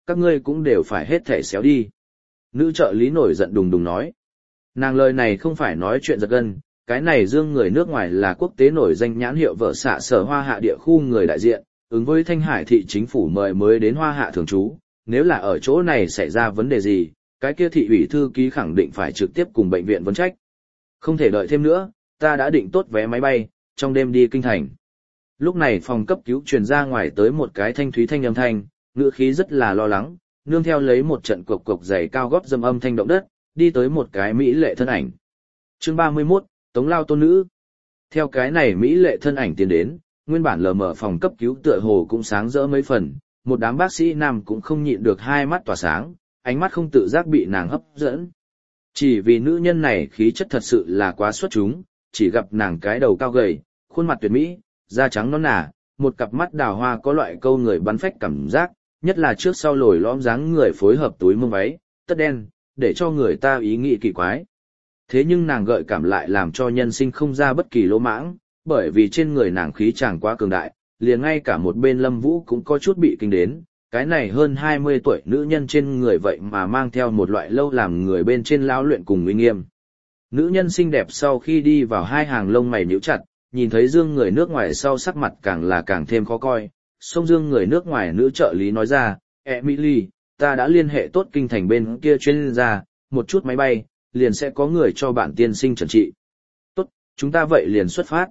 các ngươi cũng đều phải hết thể xéo đi. Nữ trợ lý nổi giận đùng đùng nói. Nàng lời này không phải nói chuyện giật gân, cái này Dương người nước ngoài là quốc tế nổi danh nhãn hiệu vợ xạ sở Hoa Hạ địa khu người đại diện, ứng với Thanh Hải thị chính phủ mời mới đến Hoa Hạ thường trú, nếu là ở chỗ này xảy ra vấn đề gì, cái kia thị ủy thư ký khẳng định phải trực tiếp cùng bệnh viện vấn trách. Không thể đợi thêm nữa, ta đã định tốt vé máy bay, trong đêm đi kinh thành. Lúc này phòng cấp cứu truyền ra ngoài tới một cái thanh thúy thanh âm thanh, ngữ khí rất là lo lắng, nương theo lấy một trận cộc cộc giày cao gót dâm âm thanh động đất, đi tới một cái mỹ lệ thân ảnh. Chương ba mươi mốt, Tống Lao tôn nữ. Theo cái này mỹ lệ thân ảnh tiến đến, nguyên bản lờ mờ phòng cấp cứu tựa hồ cũng sáng rỡ mấy phần, một đám bác sĩ nam cũng không nhịn được hai mắt tỏa sáng, ánh mắt không tự giác bị nàng hấp dẫn. Chỉ vì nữ nhân này khí chất thật sự là quá xuất chúng, chỉ gặp nàng cái đầu cao gầy, khuôn mặt tuyệt mỹ, da trắng nõn nà, một cặp mắt đào hoa có loại câu người bắn phách cảm giác, nhất là trước sau lồi lõm dáng người phối hợp túi mông váy, tất đen, để cho người ta ý nghĩ kỳ quái. Thế nhưng nàng gợi cảm lại làm cho nhân sinh không ra bất kỳ lỗ mãng, bởi vì trên người nàng khí chàng quá cường đại, liền ngay cả một bên Lâm Vũ cũng có chút bị kinh đến, cái này hơn hai mươi tuổi nữ nhân trên người vậy mà mang theo một loại lâu làm người bên trên lão luyện cùng uy nghiêm. Nữ nhân xinh đẹp sau khi đi vào hai hàng lông mày nhíu chặt, nhìn thấy Dương người nước ngoài sau sắc mặt càng là càng thêm khó coi. Song Dương người nước ngoài nữ trợ lý nói ra, Emily, ta đã liên hệ tốt kinh thành bên kia chuyên gia, một chút máy bay, liền sẽ có người cho bạn tiên sinh trần trị. Tốt, chúng ta vậy liền xuất phát.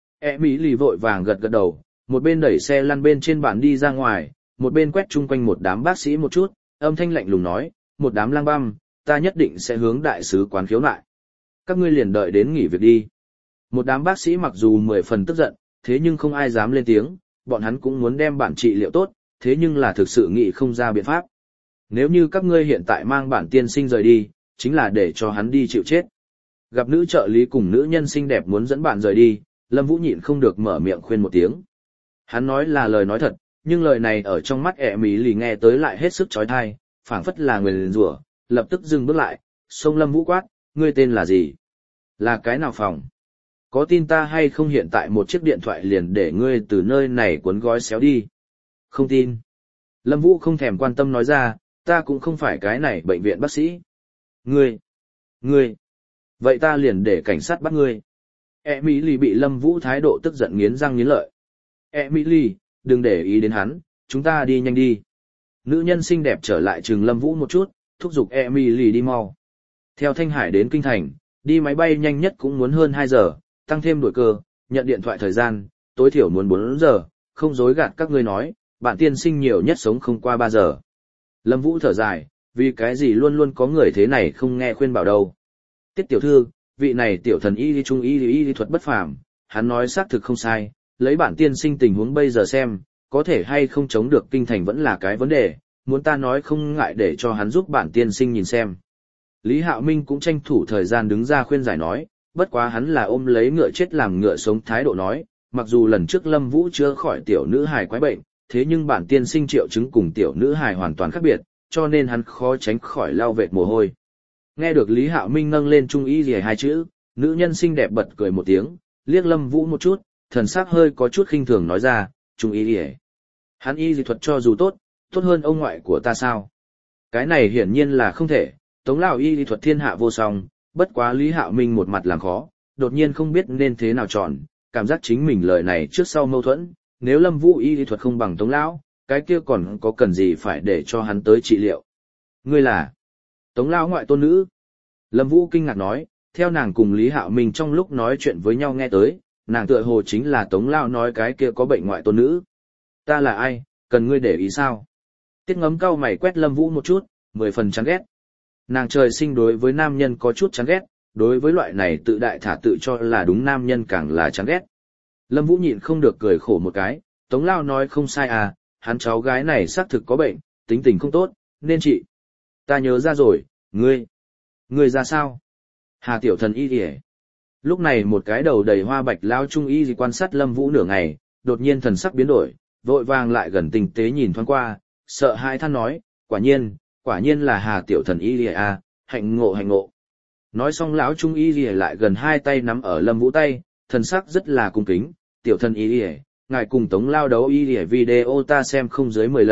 Emily vội vàng gật gật đầu, một bên đẩy xe lăn bên trên bàn đi ra ngoài, một bên quét chung quanh một đám bác sĩ một chút, âm thanh lạnh lùng nói, một đám lang băm, ta nhất định sẽ hướng đại sứ quán khiếu nại. Các ngươi liền đợi đến nghỉ việc đi. Một đám bác sĩ mặc dù mười phần tức giận, thế nhưng không ai dám lên tiếng, bọn hắn cũng muốn đem bản trị liệu tốt, thế nhưng là thực sự nghĩ không ra biện pháp. Nếu như các ngươi hiện tại mang bản tiên sinh rời đi, chính là để cho hắn đi chịu chết. Gặp nữ trợ lý cùng nữ nhân xinh đẹp muốn dẫn bạn rời đi, Lâm Vũ nhịn không được mở miệng khuyên một tiếng. Hắn nói là lời nói thật, nhưng lời này ở trong mắt ẹ mỹ lì nghe tới lại hết sức chói tai, phảng phất là nguyền rủa, lập tức dừng bước lại, xông Lâm Vũ quát, ngươi tên là gì? Là cái nào phòng? Có tin ta hay không hiện tại một chiếc điện thoại liền để ngươi từ nơi này cuốn gói xéo đi? Không tin. Lâm Vũ không thèm quan tâm nói ra, ta cũng không phải cái này bệnh viện bác sĩ. Ngươi, ngươi, vậy ta liền để cảnh sát bắt ngươi. Emily bị Lâm Vũ thái độ tức giận nghiến răng nghiến lợi. Emily, đừng để ý đến hắn, chúng ta đi nhanh đi. Nữ nhân xinh đẹp trở lại trừng Lâm Vũ một chút, thúc giục Emily đi mau. Theo Thanh Hải đến Kinh Thành, đi máy bay nhanh nhất cũng muốn hơn hai giờ, tăng thêm đổi cơ, nhận điện thoại thời gian, tối thiểu muốn bốn giờ, không dối gạt các ngươi nói, bạn tiên sinh nhiều nhất sống không qua ba giờ. Lâm Vũ thở dài, vì cái gì luôn luôn có người thế này không nghe khuyên bảo đâu. Tiết tiểu thư, vị này tiểu thần y lý trung y lý y lý thuật bất phàm, hắn nói xác thực không sai, lấy bản tiên sinh tình huống bây giờ xem, có thể hay không chống được Kinh Thành vẫn là cái vấn đề, muốn ta nói không ngại để cho hắn giúp bản tiên sinh nhìn xem. Lý Hạo Minh cũng tranh thủ thời gian đứng ra khuyên giải nói, bất quá hắn là ôm lấy ngựa chết làm ngựa sống thái độ nói, mặc dù lần trước Lâm Vũ chữa khỏi tiểu nữ hài quái bệnh, thế nhưng bản tiên sinh triệu chứng cùng tiểu nữ hài hoàn toàn khác biệt, cho nên hắn khó tránh khỏi lau vệt mồ hôi. Nghe được Lý Hạo Minh nâng lên trung y rìa hai chữ, nữ nhân xinh đẹp bật cười một tiếng, liếc Lâm Vũ một chút, thần sắc hơi có chút khinh thường nói ra, trung y rìa. Hắn y dị thuật cho dù tốt, tốt hơn ông ngoại của ta sao? Cái này hiển nhiên là không thể, Tống lão y dị thuật thiên hạ vô song, bất quá Lý Hạo Minh một mặt làm khó, đột nhiên không biết nên thế nào chọn, cảm giác chính mình lời này trước sau mâu thuẫn, nếu Lâm Vũ y lý thuật không bằng Tống lão, cái kia còn có cần gì phải để cho hắn tới trị liệu. Ngươi là Tống lão ngoại tôn nữ. Lâm Vũ kinh ngạc nói, theo nàng cùng Lý Hạo Minh trong lúc nói chuyện với nhau nghe tới, nàng tựa hồ chính là Tống lão nói cái kia có bệnh ngoại tôn nữ. Ta là ai, cần ngươi để ý sao? Tiết Ngấm cau mày quét Lâm Vũ một chút, mười phần chán ghét. Nàng trời sinh đối với nam nhân có chút chán ghét, đối với loại này tự đại thả tự cho là đúng nam nhân càng là chán ghét. Lâm Vũ nhịn không được cười khổ một cái, Tống lão nói không sai à, hắn cháu gái này xác thực có bệnh, tính tình không tốt, nên trị. Ta nhớ ra rồi, ngươi, ngươi ra sao? Hà tiểu thần y kìa. Lúc này một cái đầu đầy hoa bạch lao trung y gì quan sát Lâm Vũ nửa ngày, đột nhiên thần sắc biến đổi, vội vàng lại gần tinh tế nhìn thoáng qua, sợ hãi than nói, quả nhiên, quả nhiên là Hà tiểu thần y kìa à, hạnh ngộ hạnh ngộ. Nói xong lão trung y kìa lại gần hai tay nắm ở Lâm Vũ tay, thần sắc rất là cung kính, tiểu thần y kìa, ngài cùng Tống lão đấu y kìa video ta xem không dưới mười lần,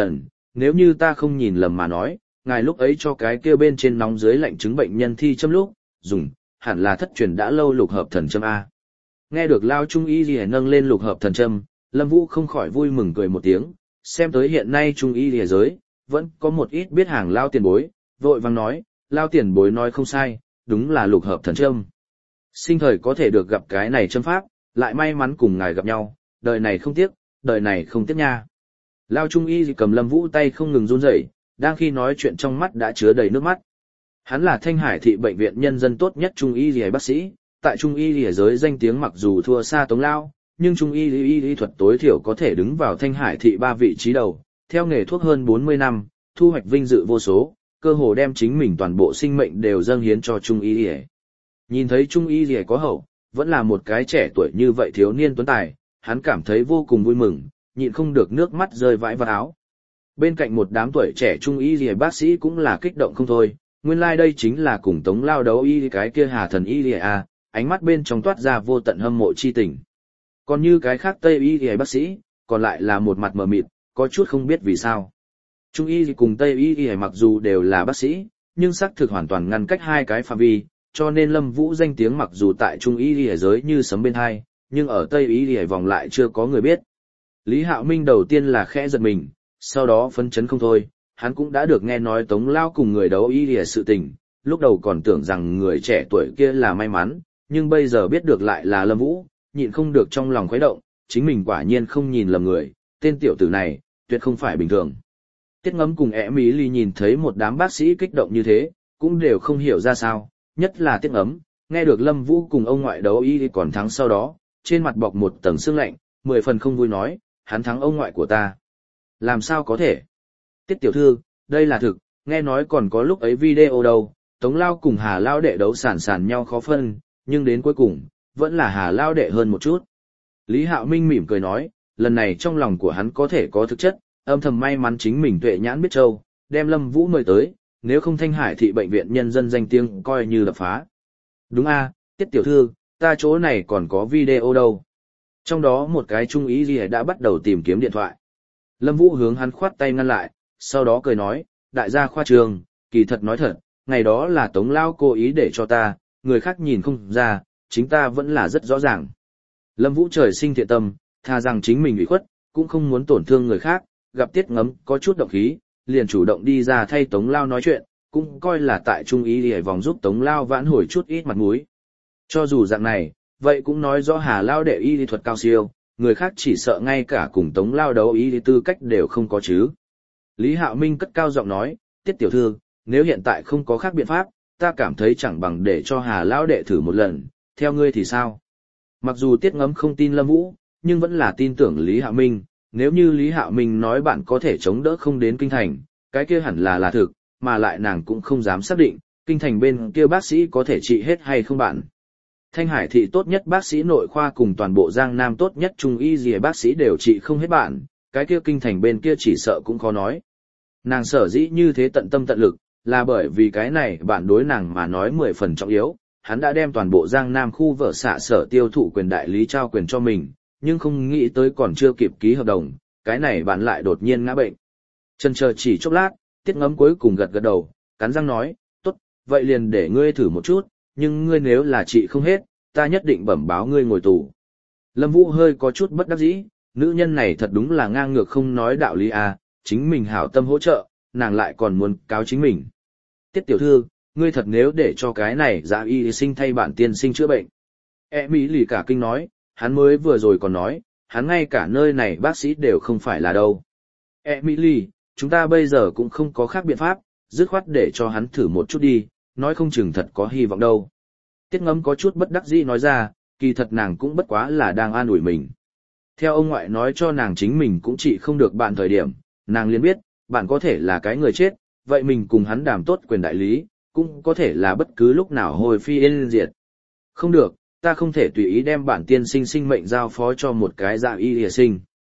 nếu như ta không nhìn lầm mà nói, ngài lúc ấy cho cái kia bên trên nóng dưới lạnh chứng bệnh nhân thi châm lúc, dùng, hẳn là thất truyền đã lâu lục hợp thần châm A. Nghe được Lao Trung Y Lìa nâng lên lục hợp thần châm, Lâm Vũ không khỏi vui mừng cười một tiếng, xem tới hiện nay Trung Y Lìa giới, vẫn có một ít biết hàng Lao tiền bối, vội vàng nói, Lao tiền bối nói không sai, đúng là lục hợp thần châm. Sinh thời có thể được gặp cái này châm pháp, lại may mắn cùng ngài gặp nhau, đời này không tiếc, đời này không tiếc nha. Lao Trung Y cầm Lâm Vũ tay không ngừng run rẩy, đang khi nói chuyện trong mắt đã chứa đầy nước mắt. Hắn là Thanh Hải thị bệnh viện nhân dân tốt nhất Trung Y Lìa bác sĩ, tại Trung Y Lìa giới danh tiếng mặc dù thua xa Tống Lao, nhưng Trung Y Lìa y thuật tối thiểu có thể đứng vào Thanh Hải thị ba vị trí đầu, theo nghề thuốc hơn bốn mươi năm, thu hoạch vinh dự vô số, cơ hồ đem chính mình toàn bộ sinh mệnh đều dâng hiến cho Trung Y Lìa. Nhìn thấy Trung Y Lìa có hậu, vẫn là một cái trẻ tuổi như vậy thiếu niên tuấn tài, hắn cảm thấy vô cùng vui mừng, nhịn không được nước mắt rơi vãi vào áo. Bên cạnh một đám tuổi trẻ Trung Y Lìa bác sĩ cũng là kích động không thôi, nguyên lai like đây chính là cùng Tống Lao đấu y cái kia Hà Thần Y Lìa a, ánh mắt bên trong toát ra vô tận hâm mộ chi tình. Còn như cái khác Tây Y Lìa bác sĩ, còn lại là một mặt mờ mịt, có chút không biết vì sao. Trung Y cùng Tây Y Lìa mặc dù đều là bác sĩ, nhưng xác thực hoàn toàn ngăn cách hai cái phạm vi, cho nên Lâm Vũ danh tiếng mặc dù tại Trung Y Lìa giới như sấm bên hai, nhưng ở Tây Y Lìa vòng lại chưa có người biết. Lý Hạo Minh đầu tiên là khẽ giật mình, sau đó phấn chấn không thôi, hắn cũng đã được nghe nói Tống Lao cùng người đấu y lìa sự tình, lúc đầu còn tưởng rằng người trẻ tuổi kia là may mắn, nhưng bây giờ biết được lại là Lâm Vũ, nhịn không được trong lòng khuấy động, chính mình quả nhiên không nhìn lầm người, tên tiểu tử này, tuyệt không phải bình thường. Tiết Ngấm cùng ẻ Mỹ Ly nhìn thấy một đám bác sĩ kích động như thế, cũng đều không hiểu ra sao, nhất là Tiết Ngấm, nghe được Lâm Vũ cùng ông ngoại đấu y còn thắng sau đó, trên mặt bọc một tầng sương lạnh, mười phần không vui nói, hắn thắng ông ngoại của ta. Làm sao có thể? Tiết tiểu thư, đây là thực, nghe nói còn có lúc ấy video đâu, Tống Lao cùng Hà Lao đệ đấu sàn sàn nhau khó phân, nhưng đến cuối cùng, vẫn là Hà Lao đệ hơn một chút. Lý Hạo Minh mỉm cười nói, lần này trong lòng của hắn có thể có thực chất, âm thầm may mắn chính mình tuệ nhãn biết châu, đem Lâm Vũ mời tới, nếu không Thanh Hải thị bệnh viện nhân dân danh tiếng coi như lập phá. Đúng a, Tiết tiểu thư, ta chỗ này còn có video đâu. Trong đó một cái Trung Y Lìa đã bắt đầu tìm kiếm điện thoại. Lâm Vũ hướng hắn khoát tay ngăn lại, sau đó cười nói, đại gia khoa trường, kỳ thật nói thật, ngày đó là Tống Lao cố ý để cho ta, người khác nhìn không ra, chính ta vẫn là rất rõ ràng. Lâm Vũ trời sinh thiện tâm, tha rằng chính mình ủy khuất, cũng không muốn tổn thương người khác, gặp Tiết Ngấm có chút động khí, liền chủ động đi ra thay Tống Lao nói chuyện, cũng coi là tại Trung Y Lìa vòng giúp Tống Lao vãn hồi chút ít mặt mũi. Cho dù dạng này, vậy cũng nói rõ Hà Lao đệ y lý thuật cao siêu, người khác chỉ sợ ngay cả cùng Tống Lao đấu y lý tư cách đều không có chứ. Lý Hạo Minh cất cao giọng nói, Tiết tiểu thư, nếu hiện tại không có khác biện pháp, ta cảm thấy chẳng bằng để cho Hà Lao đệ thử một lần, theo ngươi thì sao? Mặc dù Tiết Ngấm không tin Lâm Vũ, nhưng vẫn là tin tưởng Lý Hạo Minh, nếu như Lý Hạo Minh nói bạn có thể chống đỡ không đến kinh thành, cái kia hẳn là là thực, mà lại nàng cũng không dám xác định, kinh thành bên kia bác sĩ có thể trị hết hay không bạn. Thanh Hải thị tốt nhất bác sĩ nội khoa cùng toàn bộ Giang Nam tốt nhất Trung Y Lìa bác sĩ đều trị không hết bạn, cái kia kinh thành bên kia chỉ sợ cũng khó nói. Nàng sở dĩ như thế tận tâm tận lực, là bởi vì cái này bạn đối nàng mà nói mười phần trọng yếu, hắn đã đem toàn bộ Giang Nam khu vợ xạ sở tiêu thụ quyền đại lý trao quyền cho mình, nhưng không nghĩ tới còn chưa kịp ký hợp đồng, cái này bạn lại đột nhiên ngã bệnh. Chần chờ chỉ chốc lát, Tiết Ngấm cuối cùng gật gật đầu, cắn răng nói, tốt, vậy liền để ngươi thử một chút, nhưng ngươi nếu là trị không hết, ta nhất định bẩm báo ngươi ngồi tù. Lâm Vũ hơi có chút bất đắc dĩ, nữ nhân này thật đúng là ngang ngược không nói đạo lý à, chính mình hảo tâm hỗ trợ, nàng lại còn muốn cáo chính mình. Tiết tiểu thư, ngươi thật nếu để cho cái này dạ y sinh thay bản tiên sinh chữa bệnh. E Mỹ lì cả kinh nói, hắn mới vừa rồi còn nói, hắn ngay cả nơi này bác sĩ đều không phải là đâu. E Mỹ lì, chúng ta bây giờ cũng không có khác biện pháp, dứt khoát để cho hắn thử một chút đi, nói không chừng thật có hy vọng đâu. Tiết Ngấm có chút bất đắc dĩ nói ra, kỳ thật nàng cũng bất quá là đang an ủi mình. Theo ông ngoại nói cho nàng chính mình cũng chỉ không được bạn thời điểm, nàng liền biết, bạn có thể là cái người chết, vậy mình cùng hắn đàm tốt quyền đại lý, cũng có thể là bất cứ lúc nào hồi phi yên diệt. Không được, ta không thể tùy ý đem bản tiên sinh sinh mệnh giao phó cho một cái dạ y lìa sinh.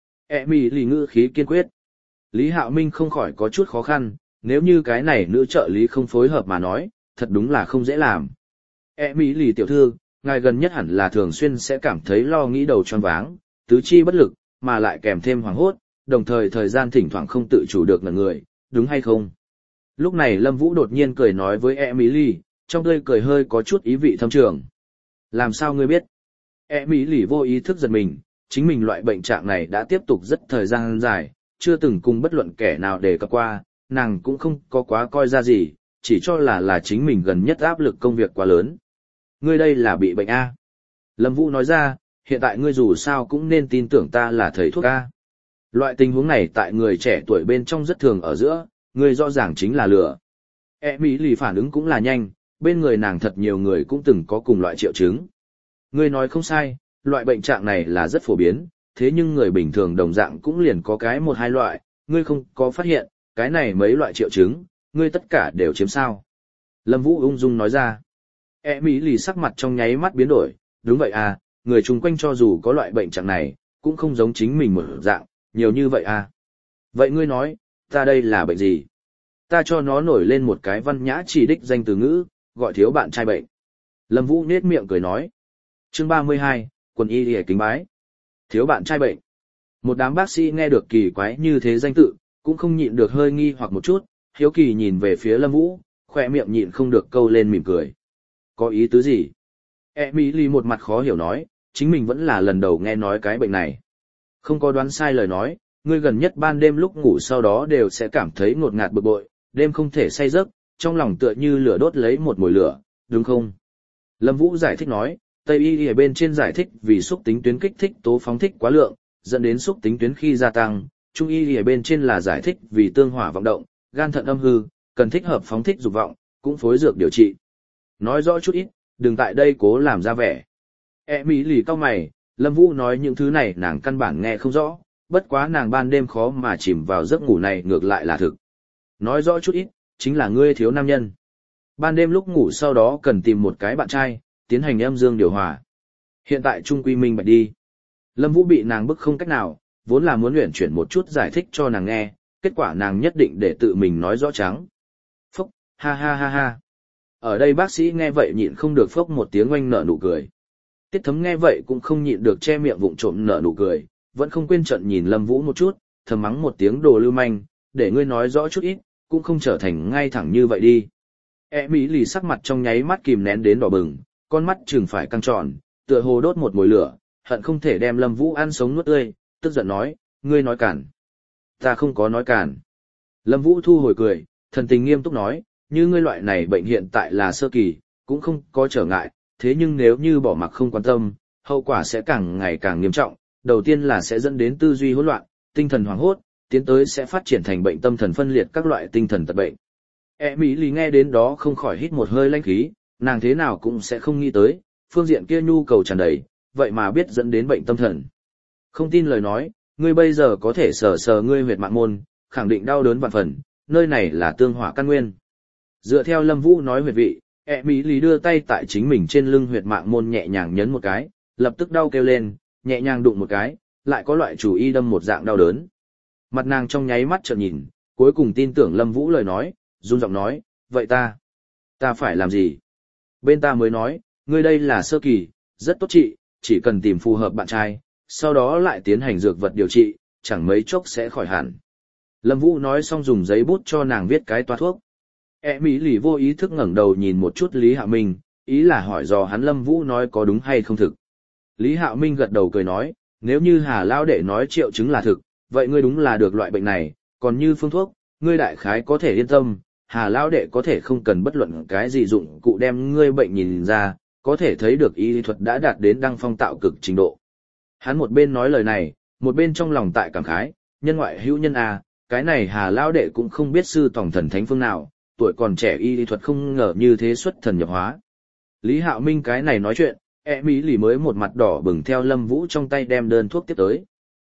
E mì lì ngữ khí kiên quyết. Lý Hạo Minh không khỏi có chút khó khăn, nếu như cái này nữ trợ lý không phối hợp mà nói, thật đúng là không dễ làm. E mỹ lì tiểu thư, ngài gần nhất hẳn là thường xuyên sẽ cảm thấy lo nghĩ đầu choáng váng, tứ chi bất lực, mà lại kèm thêm hoảng hốt, đồng thời thời gian thỉnh thoảng không tự chủ được ngẩn người, đúng hay không? Lúc này Lâm Vũ đột nhiên cười nói với Emily, trong tươi cười hơi có chút ý vị thâm trường. Làm sao ngươi biết? Emily vô ý thức giật mình, chính mình loại bệnh trạng này đã tiếp tục rất thời gian dài, chưa từng cùng bất luận kẻ nào đề cập qua, nàng cũng không có quá coi ra gì, chỉ cho là là chính mình gần nhất áp lực công việc quá lớn. Ngươi đây là bị bệnh A. Lâm Vũ nói ra, hiện tại ngươi dù sao cũng nên tin tưởng ta là thầy thuốc A. Loại tình huống này tại người trẻ tuổi bên trong rất thường ở giữa, ngươi rõ ràng chính là lừa. Emily phản ứng cũng là nhanh, bên người nàng thật nhiều người cũng từng có cùng loại triệu chứng. Ngươi nói không sai, loại bệnh trạng này là rất phổ biến, thế nhưng người bình thường đồng dạng cũng liền có cái một hai loại, ngươi không có phát hiện, cái này mấy loại triệu chứng, ngươi tất cả đều chiếm sao. Lâm Vũ ung dung nói ra. Emily sắc mặt trong nháy mắt biến đổi, đúng vậy à, người chung quanh cho dù có loại bệnh trạng này, cũng không giống chính mình một dạng, nhiều như vậy à. Vậy ngươi nói, ta đây là bệnh gì? Ta cho nó nổi lên một cái văn nhã chỉ đích danh từ ngữ, gọi thiếu bạn trai bệnh. Lâm Vũ nết miệng cười nói. Chương ba mươi hai, quần y lìa kính bái. Thiếu bạn trai bệnh. Một đám bác sĩ nghe được kỳ quái như thế danh tự, cũng không nhịn được hơi nghi hoặc một chút, hiếu kỳ nhìn về phía Lâm Vũ, khỏe miệng nhịn không được câu lên mỉm cười. Có ý tứ gì? Emily một mặt khó hiểu nói, chính mình vẫn là lần đầu nghe nói cái bệnh này. Không có đoán sai lời nói, ngươi gần nhất ban đêm lúc ngủ sau đó đều sẽ cảm thấy ngột ngạt bực bội, đêm không thể say giấc, trong lòng tựa như lửa đốt lấy một mồi lửa, đúng không? Lâm Vũ giải thích nói, Tây y ở bên trên giải thích vì xúc tính tuyến kích thích tố phóng thích quá lượng, dẫn đến xúc tính tuyến khi gia tăng, Trung y ở bên trên là giải thích vì tương hỏa vọng động, gan thận âm hư, cần thích hợp phóng thích dục vọng, cũng phối dược điều trị. Nói rõ chút ít, đừng tại đây cố làm ra vẻ. Emily cau mày, Lâm Vũ nói những thứ này nàng căn bản nghe không rõ, bất quá nàng ban đêm khó mà chìm vào giấc ngủ này ngược lại là thực. Nói rõ chút ít, chính là ngươi thiếu nam nhân. Ban đêm lúc ngủ sau đó cần tìm một cái bạn trai, tiến hành âm dương điều hòa. Hiện tại trung quy minh bạch đi. Lâm Vũ bị nàng bức không cách nào, vốn là muốn luyện chuyển một chút giải thích cho nàng nghe, kết quả nàng nhất định để tự mình nói rõ trắng. Phốc, ha ha ha ha. Ở đây bác sĩ nghe vậy nhịn không được phốc một tiếng oanh nở nụ cười. Tiết Thấm nghe vậy cũng không nhịn được che miệng vụng trộm nở nụ cười, vẫn không quên trận nhìn Lâm Vũ một chút, thầm mắng một tiếng đồ lưu manh, để ngươi nói rõ chút ít, cũng không trở thành ngay thẳng như vậy đi. Emily sắc mặt trong nháy mắt kìm nén đến đỏ bừng, con mắt trừng phải căng tròn, tựa hồ đốt một mồi lửa, hận không thể đem Lâm Vũ ăn sống nuốt tươi, tức giận nói, ngươi nói cản. Ta không có nói cản. Lâm Vũ thu hồi cười, thần tình nghiêm túc nói, như ngươi loại này bệnh hiện tại là sơ kỳ, cũng không có trở ngại, thế nhưng nếu như bỏ mặc không quan tâm, hậu quả sẽ càng ngày càng nghiêm trọng, đầu tiên là sẽ dẫn đến tư duy hỗn loạn, tinh thần hoảng hốt, tiến tới sẽ phát triển thành bệnh tâm thần phân liệt các loại tinh thần tật bệnh. Emily nghe đến đó không khỏi hít một hơi lãnh khí, nàng thế nào cũng sẽ không nghĩ tới, phương diện kia nhu cầu tràn đầy, vậy mà biết dẫn đến bệnh tâm thần. Không tin lời nói, ngươi bây giờ có thể sờ sờ ngươi huyệt mạng môn, khẳng định đau đớn vạn phần, nơi này là tương hỏa căn nguyên. Dựa theo Lâm Vũ nói huyệt vị, Emily đưa tay tại chính mình trên lưng huyệt mạng môn nhẹ nhàng nhấn một cái, lập tức đau kêu lên, nhẹ nhàng đụng một cái, lại có loại chủ y đâm một dạng đau đớn. Mặt nàng trong nháy mắt trợn nhìn, cuối cùng tin tưởng Lâm Vũ lời nói, run giọng nói, vậy ta, ta phải làm gì? Bên ta mới nói, ngươi đây là sơ kỳ, rất tốt trị, chỉ cần tìm phù hợp bạn trai, sau đó lại tiến hành dược vật điều trị, chẳng mấy chốc sẽ khỏi hẳn. Lâm Vũ nói xong dùng giấy bút cho nàng viết cái toa thuốc. Emily vô ý thức ngẩng đầu nhìn một chút Lý Hạo Minh, ý là hỏi dò hắn Lâm Vũ nói có đúng hay không thực. Lý Hạo Minh gật đầu cười nói, nếu như Hà Lao Đệ nói triệu chứng là thực, vậy ngươi đúng là được loại bệnh này, còn như phương thuốc, ngươi đại khái có thể yên tâm, Hà Lao Đệ có thể không cần bất luận cái gì dụng cụ đem ngươi bệnh nhìn ra, có thể thấy được y thuật đã đạt đến đăng phong tạo cực trình độ. Hắn một bên nói lời này, một bên trong lòng tại cảm khái, nhân ngoại hữu nhân à, cái này Hà Lao Đệ cũng không biết sư tòng thần thánh phương nào, tuổi còn trẻ y thuật không ngờ như thế xuất thần nhập hóa. Lý Hạo Minh cái này nói chuyện, Emily mới một mặt đỏ bừng theo Lâm Vũ trong tay đem đơn thuốc tiếp tới.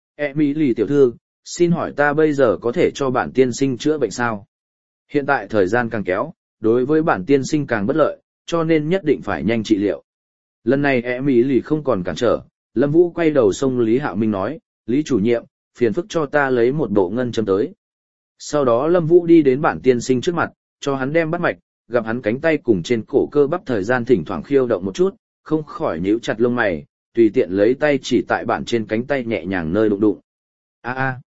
Emily tiểu thư, xin hỏi ta bây giờ có thể cho bản tiên sinh chữa bệnh sao? Hiện tại thời gian càng kéo, đối với bản tiên sinh càng bất lợi, cho nên nhất định phải nhanh trị liệu. Lần này Emily không còn cản trở, Lâm Vũ quay đầu xông Lý Hạo Minh nói, Lý chủ nhiệm, phiền phức cho ta lấy một bộ ngân châm tới. Sau đó Lâm Vũ đi đến bản tiên sinh trước mặt, cho hắn đem bắt mạch, gặp hắn cánh tay cùng trên cổ cơ bắp thời gian thỉnh thoảng khiêu động một chút, không khỏi nhíu chặt lông mày, tùy tiện lấy tay chỉ tại bản trên cánh tay nhẹ nhàng nơi đụng đụng. A a.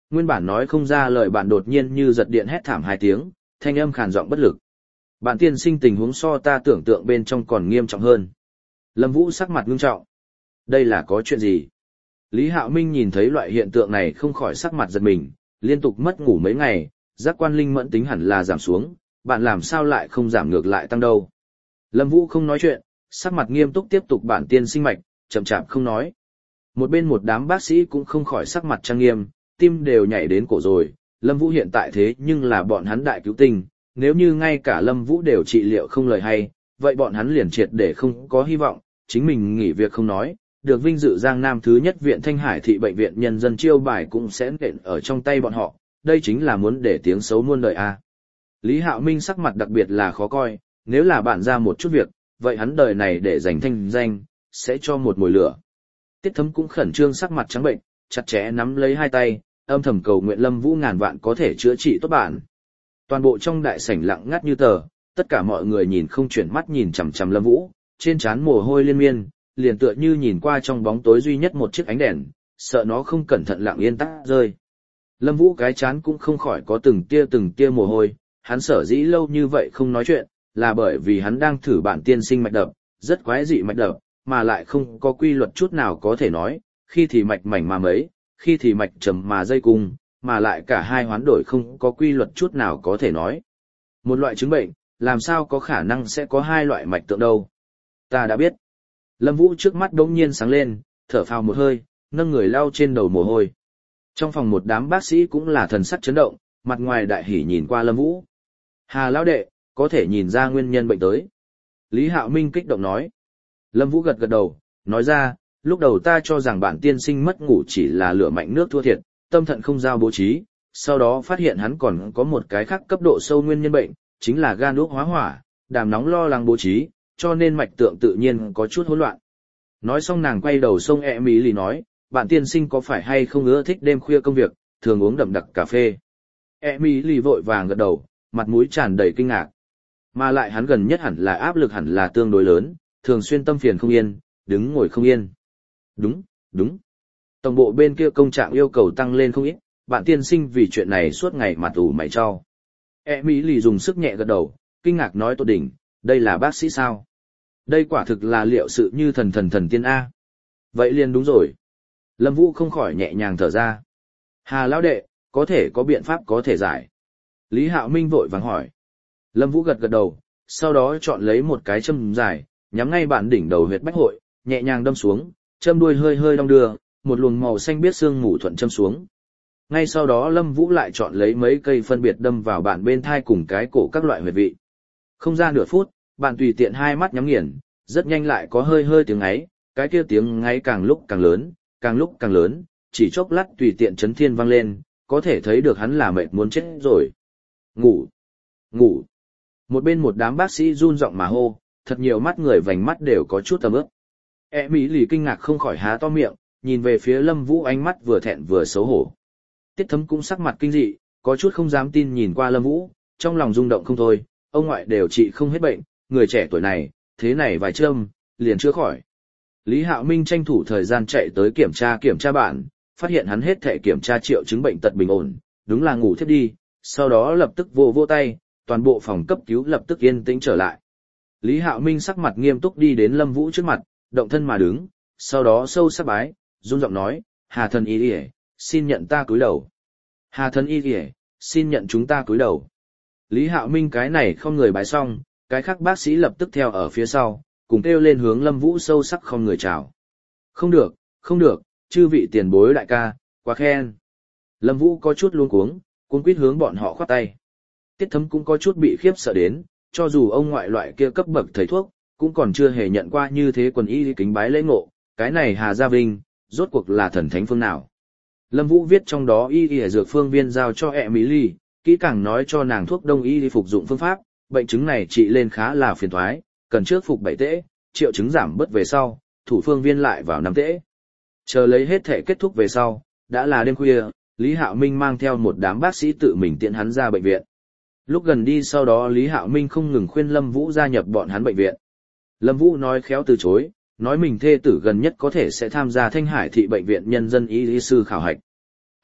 Nguyên bản nói không ra lời bạn đột nhiên như giật điện hét thảm hai tiếng, thanh âm khàn giọng bất lực. Bạn tiên sinh tình huống so ta tưởng tượng bên trong còn nghiêm trọng hơn. Lâm Vũ sắc mặt ngưng trọng. Đây là có chuyện gì? Lý Hạo Minh nhìn thấy loại hiện tượng này không khỏi sắc mặt giật mình, liên tục mất ngủ mấy ngày, giác quan linh mẫn tính hẳn là giảm xuống, bạn làm sao lại không giảm ngược lại tăng đâu. Lâm Vũ không nói chuyện, sắc mặt nghiêm túc tiếp tục bản tiên sinh mạch, chậm chạp không nói. Một bên một đám bác sĩ cũng không khỏi sắc mặt trang nghiêm, tim đều nhảy đến cổ rồi, Lâm Vũ hiện tại thế nhưng là bọn hắn đại cứu tinh, nếu như ngay cả Lâm Vũ đều trị liệu không lời hay, vậy bọn hắn liền triệt để không có hy vọng, chính mình nghỉ việc không nói, được vinh dự Giang Nam thứ nhất viện Thanh Hải thị bệnh viện nhân dân chiêu bài cũng sẽ nện ở trong tay bọn họ, đây chính là muốn để tiếng xấu muôn đời a. Lý Hạo Minh sắc mặt đặc biệt là khó coi, nếu là bạn ra một chút việc, vậy hắn đời này để giành thanh danh, sẽ cho một mùi lửa. Tiết Thấm cũng khẩn trương sắc mặt trắng bệnh, chặt chẽ nắm lấy hai tay, âm thầm cầu nguyện Lâm Vũ ngàn vạn có thể chữa trị tốt bạn. Toàn bộ trong đại sảnh lặng ngắt như tờ, tất cả mọi người nhìn không chuyển mắt nhìn chằm chằm Lâm Vũ, trên trán mồ hôi liên miên, liền tựa như nhìn qua trong bóng tối duy nhất một chiếc ánh đèn, sợ nó không cẩn thận lặng yên tắt rơi. Lâm Vũ cái trán cũng không khỏi có từng tia từng tia mồ hôi, hắn sở dĩ lâu như vậy không nói chuyện, là bởi vì hắn đang thử bản tiên sinh mạch đập, rất quái dị mạch đập, mà lại không có quy luật chút nào có thể nói, khi thì mạch mảnh mà mấy, khi thì mạch trầm mà dây cung, mà lại cả hai hoán đổi không có quy luật chút nào có thể nói. Một loại chứng bệnh, làm sao có khả năng sẽ có hai loại mạch tượng đâu? Ta đã biết. Lâm Vũ trước mắt đống nhiên sáng lên, thở phào một hơi, nâng người lau trên đầu mồ hôi. Trong phòng một đám bác sĩ cũng là thần sắc chấn động, mặt ngoài đại hỉ nhìn qua Lâm Vũ. Hà lão đệ, có thể nhìn ra nguyên nhân bệnh tới. Lý Hạo Minh kích động nói. Lâm Vũ gật gật đầu, nói ra, lúc đầu ta cho rằng bản tiên sinh mất ngủ chỉ là lửa mạnh nước thua thiệt, tâm thận không giao bố trí, sau đó phát hiện hắn còn có một cái khác cấp độ sâu nguyên nhân bệnh, chính là gan úc hóa hỏa, đàm nóng lo lắng bố trí, cho nên mạch tượng tự nhiên có chút hỗn loạn. Nói xong nàng quay đầu sông e mỹ lì nói, bạn tiên sinh có phải hay không ưa thích đêm khuya công việc, thường uống đậm đặc cà phê. E mỹ lì vội vàng gật đầu, mặt mũi tràn đầy kinh ngạc. Mà lại hắn gần nhất hẳn là áp lực hẳn là tương đối lớn, thường xuyên tâm phiền không yên, đứng ngồi không yên. Đúng, đúng. Tổng bộ bên kia công trạng yêu cầu tăng lên không ít, bạn tiên sinh vì chuyện này suốt ngày mặt ủ mày cho. E mỹ lì dùng sức nhẹ gật đầu, kinh ngạc nói tốt đỉnh, đây là bác sĩ sao? Đây quả thực là liệu sự như thần thần thần tiên A. Vậy liền đúng rồi. Lâm Vũ không khỏi nhẹ nhàng thở ra. Hà lão đệ, có thể có biện pháp có thể giải. Lý Hạo Minh vội vàng hỏi. Lâm Vũ gật gật đầu, sau đó chọn lấy một cái châm dài, nhắm ngay bản đỉnh đầu huyệt bách hội, nhẹ nhàng đâm xuống, châm đuôi hơi hơi đong đưa, một luồng màu xanh biếc xương mù thuận châm xuống. Ngay sau đó Lâm Vũ lại chọn lấy mấy cây phân biệt đâm vào bản bên thai cùng cái cổ các loại huyệt vị. Không ra nửa phút, bạn tùy tiện hai mắt nhắm nghiền, rất nhanh lại có hơi hơi tiếng ngáy, cái kia tiếng ngáy càng lúc càng lớn, càng lúc càng lớn, chỉ chốc lát tùy tiện chấn thiên vang lên, có thể thấy được hắn là mệt muốn chết rồi. Ngủ, ngủ. Một bên một đám bác sĩ run giọng mà hô, thật nhiều mắt người vành mắt đều có chút tầm ướp. E mỹ lì kinh ngạc không khỏi há to miệng, nhìn về phía Lâm Vũ ánh mắt vừa thẹn vừa xấu hổ. Tiết Thấm cũng sắc mặt kinh dị, có chút không dám tin nhìn qua Lâm Vũ, trong lòng rung động không thôi, ông ngoại đều trị không hết bệnh, người trẻ tuổi này, thế này vài châm, liền chữa khỏi. Lý Hạo Minh tranh thủ thời gian chạy tới kiểm tra kiểm tra bạn, phát hiện hắn hết thể kiểm tra triệu chứng bệnh tật bình ổn, đúng là ngủ thiếp đi, sau đó lập tức vô vô tay, toàn bộ phòng cấp cứu lập tức yên tĩnh trở lại. Lý Hạo Minh sắc mặt nghiêm túc đi đến Lâm Vũ trước mặt, động thân mà đứng, sau đó sâu sắc bái, run giọng nói, Hà thần y y, xin nhận ta cúi đầu. Hà thần y y, xin nhận chúng ta cúi đầu. Lý Hạo Minh cái này không người bái xong, cái khác bác sĩ lập tức theo ở phía sau, cùng kêu lên hướng Lâm Vũ sâu sắc không người chào. Không được, không được, chư vị tiền bối đại ca, quá khen. Lâm Vũ có chút luống cuống, cuống quýt hướng bọn họ khoát tay. Tiết Thấm cũng có chút bị khiếp sợ đến, cho dù ông ngoại loại kia cấp bậc thầy thuốc, cũng còn chưa hề nhận qua như thế quần y kính bái lễ ngộ, cái này Hà Gia Vinh, rốt cuộc là thần thánh phương nào. Lâm Vũ viết trong đó y y dược phương viên giao cho Emily, kỹ càng nói cho nàng thuốc đông y phục dụng phương pháp, bệnh chứng này trị lên khá là phiền toái, cần trước phục bảy tễ, triệu chứng giảm bớt về sau, thủ phương viên lại vào năm tễ. Chờ lấy hết thể kết thúc về sau, đã là đêm khuya, Lý Hạo Minh mang theo một đám bác sĩ tự mình tiễn hắn ra bệnh viện. Lúc gần đi sau đó Lý Hạo Minh không ngừng khuyên Lâm Vũ gia nhập bọn hắn bệnh viện. Lâm Vũ nói khéo từ chối, nói mình thê tử gần nhất có thể sẽ tham gia Thanh Hải thị bệnh viện nhân dân y lý sư khảo hạch.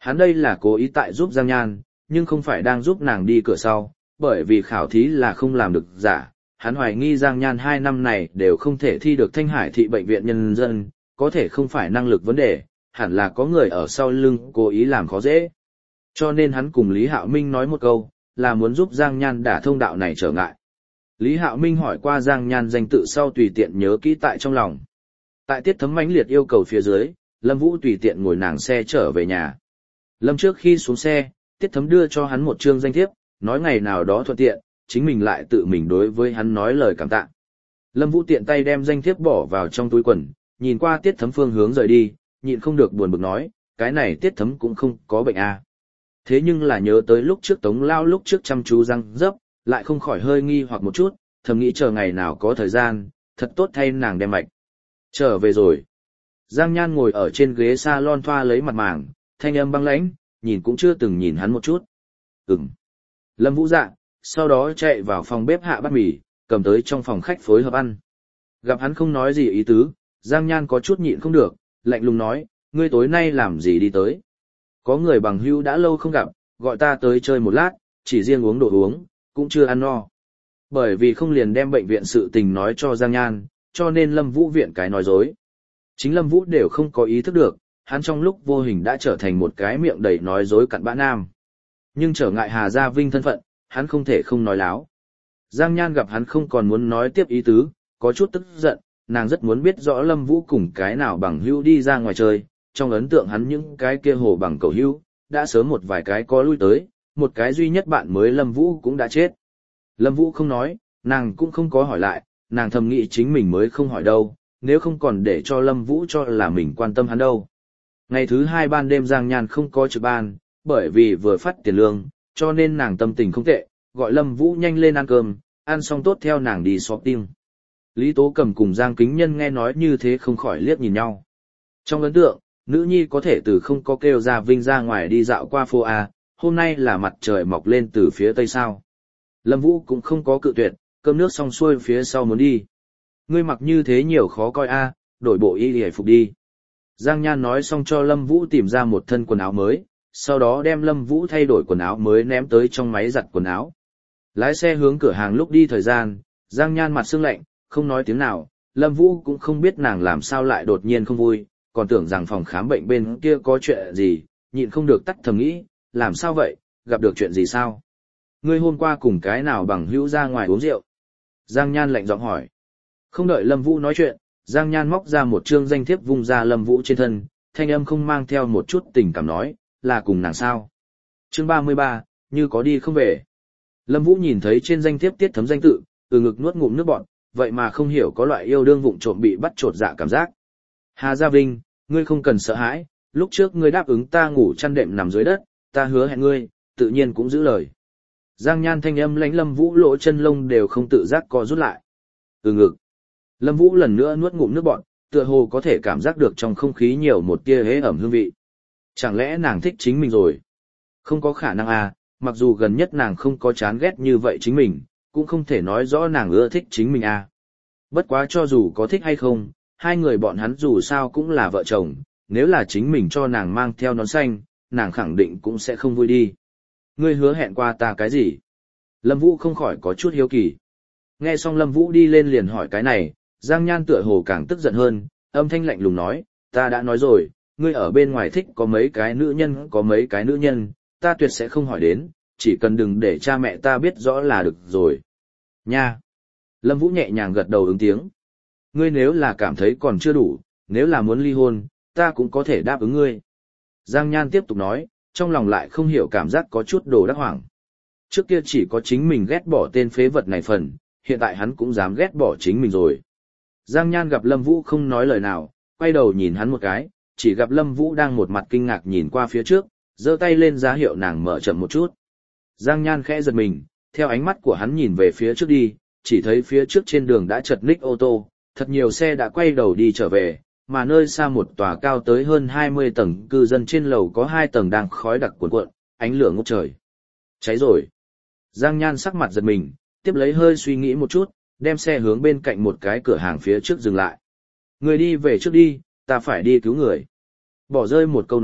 Hắn đây là cố ý tại giúp Giang Nhan, nhưng không phải đang giúp nàng đi cửa sau, bởi vì khảo thí là không làm được giả. Hắn hoài nghi Giang Nhan hai năm này đều không thể thi được Thanh Hải thị bệnh viện nhân dân, có thể không phải năng lực vấn đề, hẳn là có người ở sau lưng cố ý làm khó dễ. Cho nên hắn cùng Lý Hạo Minh nói một câu, là muốn giúp Giang Nhan đả thông đạo này trở ngại. Lý Hạo Minh hỏi qua Giang Nhan danh tự sau tùy tiện nhớ kỹ tại trong lòng. Tại Tiết Thấm mãnh liệt yêu cầu phía dưới, Lâm Vũ tùy tiện ngồi nàng xe trở về nhà. Lâm trước khi xuống xe, Tiết Thấm đưa cho hắn một chương danh thiếp, nói ngày nào đó thuận tiện, chính mình lại tự mình đối với hắn nói lời cảm tạ. Lâm Vũ tiện tay đem danh thiếp bỏ vào trong túi quần, nhìn qua Tiết Thấm phương hướng rời đi, nhịn không được buồn bực nói, cái này Tiết Thấm cũng không có bệnh à. Thế nhưng là nhớ tới lúc trước Tống Lao lúc trước chăm chú răng dấp, lại không khỏi hơi nghi hoặc một chút, thầm nghĩ chờ ngày nào có thời gian, thật tốt thay nàng đem mạch. Trở về rồi. Giang Nhan ngồi ở trên ghế salon thoa lấy mặt màng, thanh âm băng lãnh, nhìn cũng chưa từng nhìn hắn một chút. Ừm. Lâm Vũ dạ, sau đó chạy vào phòng bếp hạ bát mì, cầm tới trong phòng khách phối hợp ăn. Gặp hắn không nói gì ý tứ, Giang Nhan có chút nhịn không được, lạnh lùng nói, ngươi tối nay làm gì đi tới? Có người bằng hữu đã lâu không gặp, gọi ta tới chơi một lát, chỉ riêng uống đồ uống, cũng chưa ăn no. Bởi vì không liền đem bệnh viện sự tình nói cho Giang Nhan, cho nên Lâm Vũ viện cái nói dối. Chính Lâm Vũ đều không có ý thức được, hắn trong lúc vô hình đã trở thành một cái miệng đầy nói dối cặn bã nam. Nhưng trở ngại Hà Gia Vinh thân phận, hắn không thể không nói láo. Giang Nhan gặp hắn không còn muốn nói tiếp ý tứ, có chút tức giận, nàng rất muốn biết rõ Lâm Vũ cùng cái nào bằng hữu đi ra ngoài chơi, trong ấn tượng hắn những cái kia hồ bằng cầu hữu, đã sớm một vài cái có lui tới, một cái duy nhất bạn mới Lâm Vũ cũng đã chết. Lâm Vũ không nói, nàng cũng không có hỏi lại, nàng thầm nghĩ chính mình mới không hỏi đâu, nếu không còn để cho Lâm Vũ cho là mình quan tâm hắn đâu. Ngày thứ hai ban đêm Giang Nhan không có trực ban, bởi vì vừa phát tiền lương, cho nên nàng tâm tình không tệ, gọi Lâm Vũ nhanh lên ăn cơm, ăn xong tốt theo nàng đi shopping. Lý Tố Cầm cùng Giang Kính Nhân nghe nói như thế không khỏi liếc nhìn nhau. Trong ấn tượng, nữ nhi có thể từ không có kêu Gia Vinh ra ngoài đi dạo qua phố A, hôm nay là mặt trời mọc lên từ phía tây sao. Lâm Vũ cũng không có cự tuyệt, cơm nước xong xuôi phía sau muốn đi. Ngươi mặc như thế nhiều khó coi A, đổi bộ y hề phục đi. Giang Nhan nói xong cho Lâm Vũ tìm ra một thân quần áo mới, sau đó đem Lâm Vũ thay đổi quần áo mới ném tới trong máy giặt quần áo. Lái xe hướng cửa hàng lúc đi thời gian, Giang Nhan mặt sưng lạnh, không nói tiếng nào, Lâm Vũ cũng không biết nàng làm sao lại đột nhiên không vui, còn tưởng rằng phòng khám bệnh bên kia có chuyện gì, nhịn không được tắt thầm nghĩ, làm sao vậy, gặp được chuyện gì sao? Ngươi hôm qua cùng cái nào bằng hữu ra ngoài uống rượu? Giang Nhan lạnh giọng hỏi. Không đợi Lâm Vũ nói chuyện, Giang Nhan móc ra một chương danh thiếp vung ra Lâm Vũ trên thân, thanh âm không mang theo một chút tình cảm nói, là cùng nàng sao? Chương ba mươi ba, như có đi không về. Lâm Vũ nhìn thấy trên danh thiếp Tiết Thấm danh tự, từ ngực nuốt ngụm nước bọt, vậy mà không hiểu có loại yêu đương vụng trộm bị bắt trột dạ cảm giác. Hà Gia Vinh, ngươi không cần sợ hãi, lúc trước ngươi đáp ứng ta ngủ chăn đệm nằm dưới đất, ta hứa hẹn ngươi, tự nhiên cũng giữ lời. Giang Nhan thanh âm lãnh Lâm Vũ lỗ chân lông đều không tự giác co rút lại. Từ ngực. Lâm Vũ lần nữa nuốt ngụm nước bọt, tựa hồ có thể cảm giác được trong không khí nhiều một tia hế ẩm hương vị. Chẳng lẽ nàng thích chính mình rồi? Không có khả năng à, mặc dù gần nhất nàng không có chán ghét như vậy chính mình, cũng không thể nói rõ nàng ưa thích chính mình à. Bất quá cho dù có thích hay không, hai người bọn hắn dù sao cũng là vợ chồng, nếu là chính mình cho nàng mang theo nón xanh, nàng khẳng định cũng sẽ không vui đi. Ngươi hứa hẹn qua ta cái gì? Lâm Vũ không khỏi có chút hiếu kỳ. Nghe xong Lâm Vũ đi lên liền hỏi cái này, Giang Nhan tựa hồ càng tức giận hơn, âm thanh lạnh lùng nói, ta đã nói rồi, ngươi ở bên ngoài thích có mấy cái nữ nhân có mấy cái nữ nhân, ta tuyệt sẽ không hỏi đến, chỉ cần đừng để cha mẹ ta biết rõ là được rồi. Nha! Lâm Vũ nhẹ nhàng gật đầu ứng tiếng. Ngươi nếu là cảm thấy còn chưa đủ, nếu là muốn ly hôn, ta cũng có thể đáp ứng ngươi. Giang Nhan tiếp tục nói, trong lòng lại không hiểu cảm giác có chút đồ đắc hoảng. Trước kia chỉ có chính mình ghét bỏ tên phế vật này phần, hiện tại hắn cũng dám ghét bỏ chính mình rồi. Giang Nhan gặp Lâm Vũ không nói lời nào, quay đầu nhìn hắn một cái, chỉ gặp Lâm Vũ đang một mặt kinh ngạc nhìn qua phía trước, giơ tay lên ra hiệu nàng mở chậm một chút. Giang Nhan khẽ giật mình, theo ánh mắt của hắn nhìn về phía trước đi, chỉ thấy phía trước trên đường đã chật ních ô tô, thật nhiều xe đã quay đầu đi trở về, mà nơi xa một tòa cao tới hơn hai mươi tầng cư dân trên lầu có hai tầng đang khói đặc cuồn cuộn, ánh lửa ngút trời. Cháy rồi. Giang Nhan sắc mặt giật mình, tiếp lấy hơi suy nghĩ một chút, đem xe hướng bên cạnh một cái cửa hàng phía trước dừng lại. Người đi về trước đi, ta phải đi cứu người. Bỏ rơi một câu nói,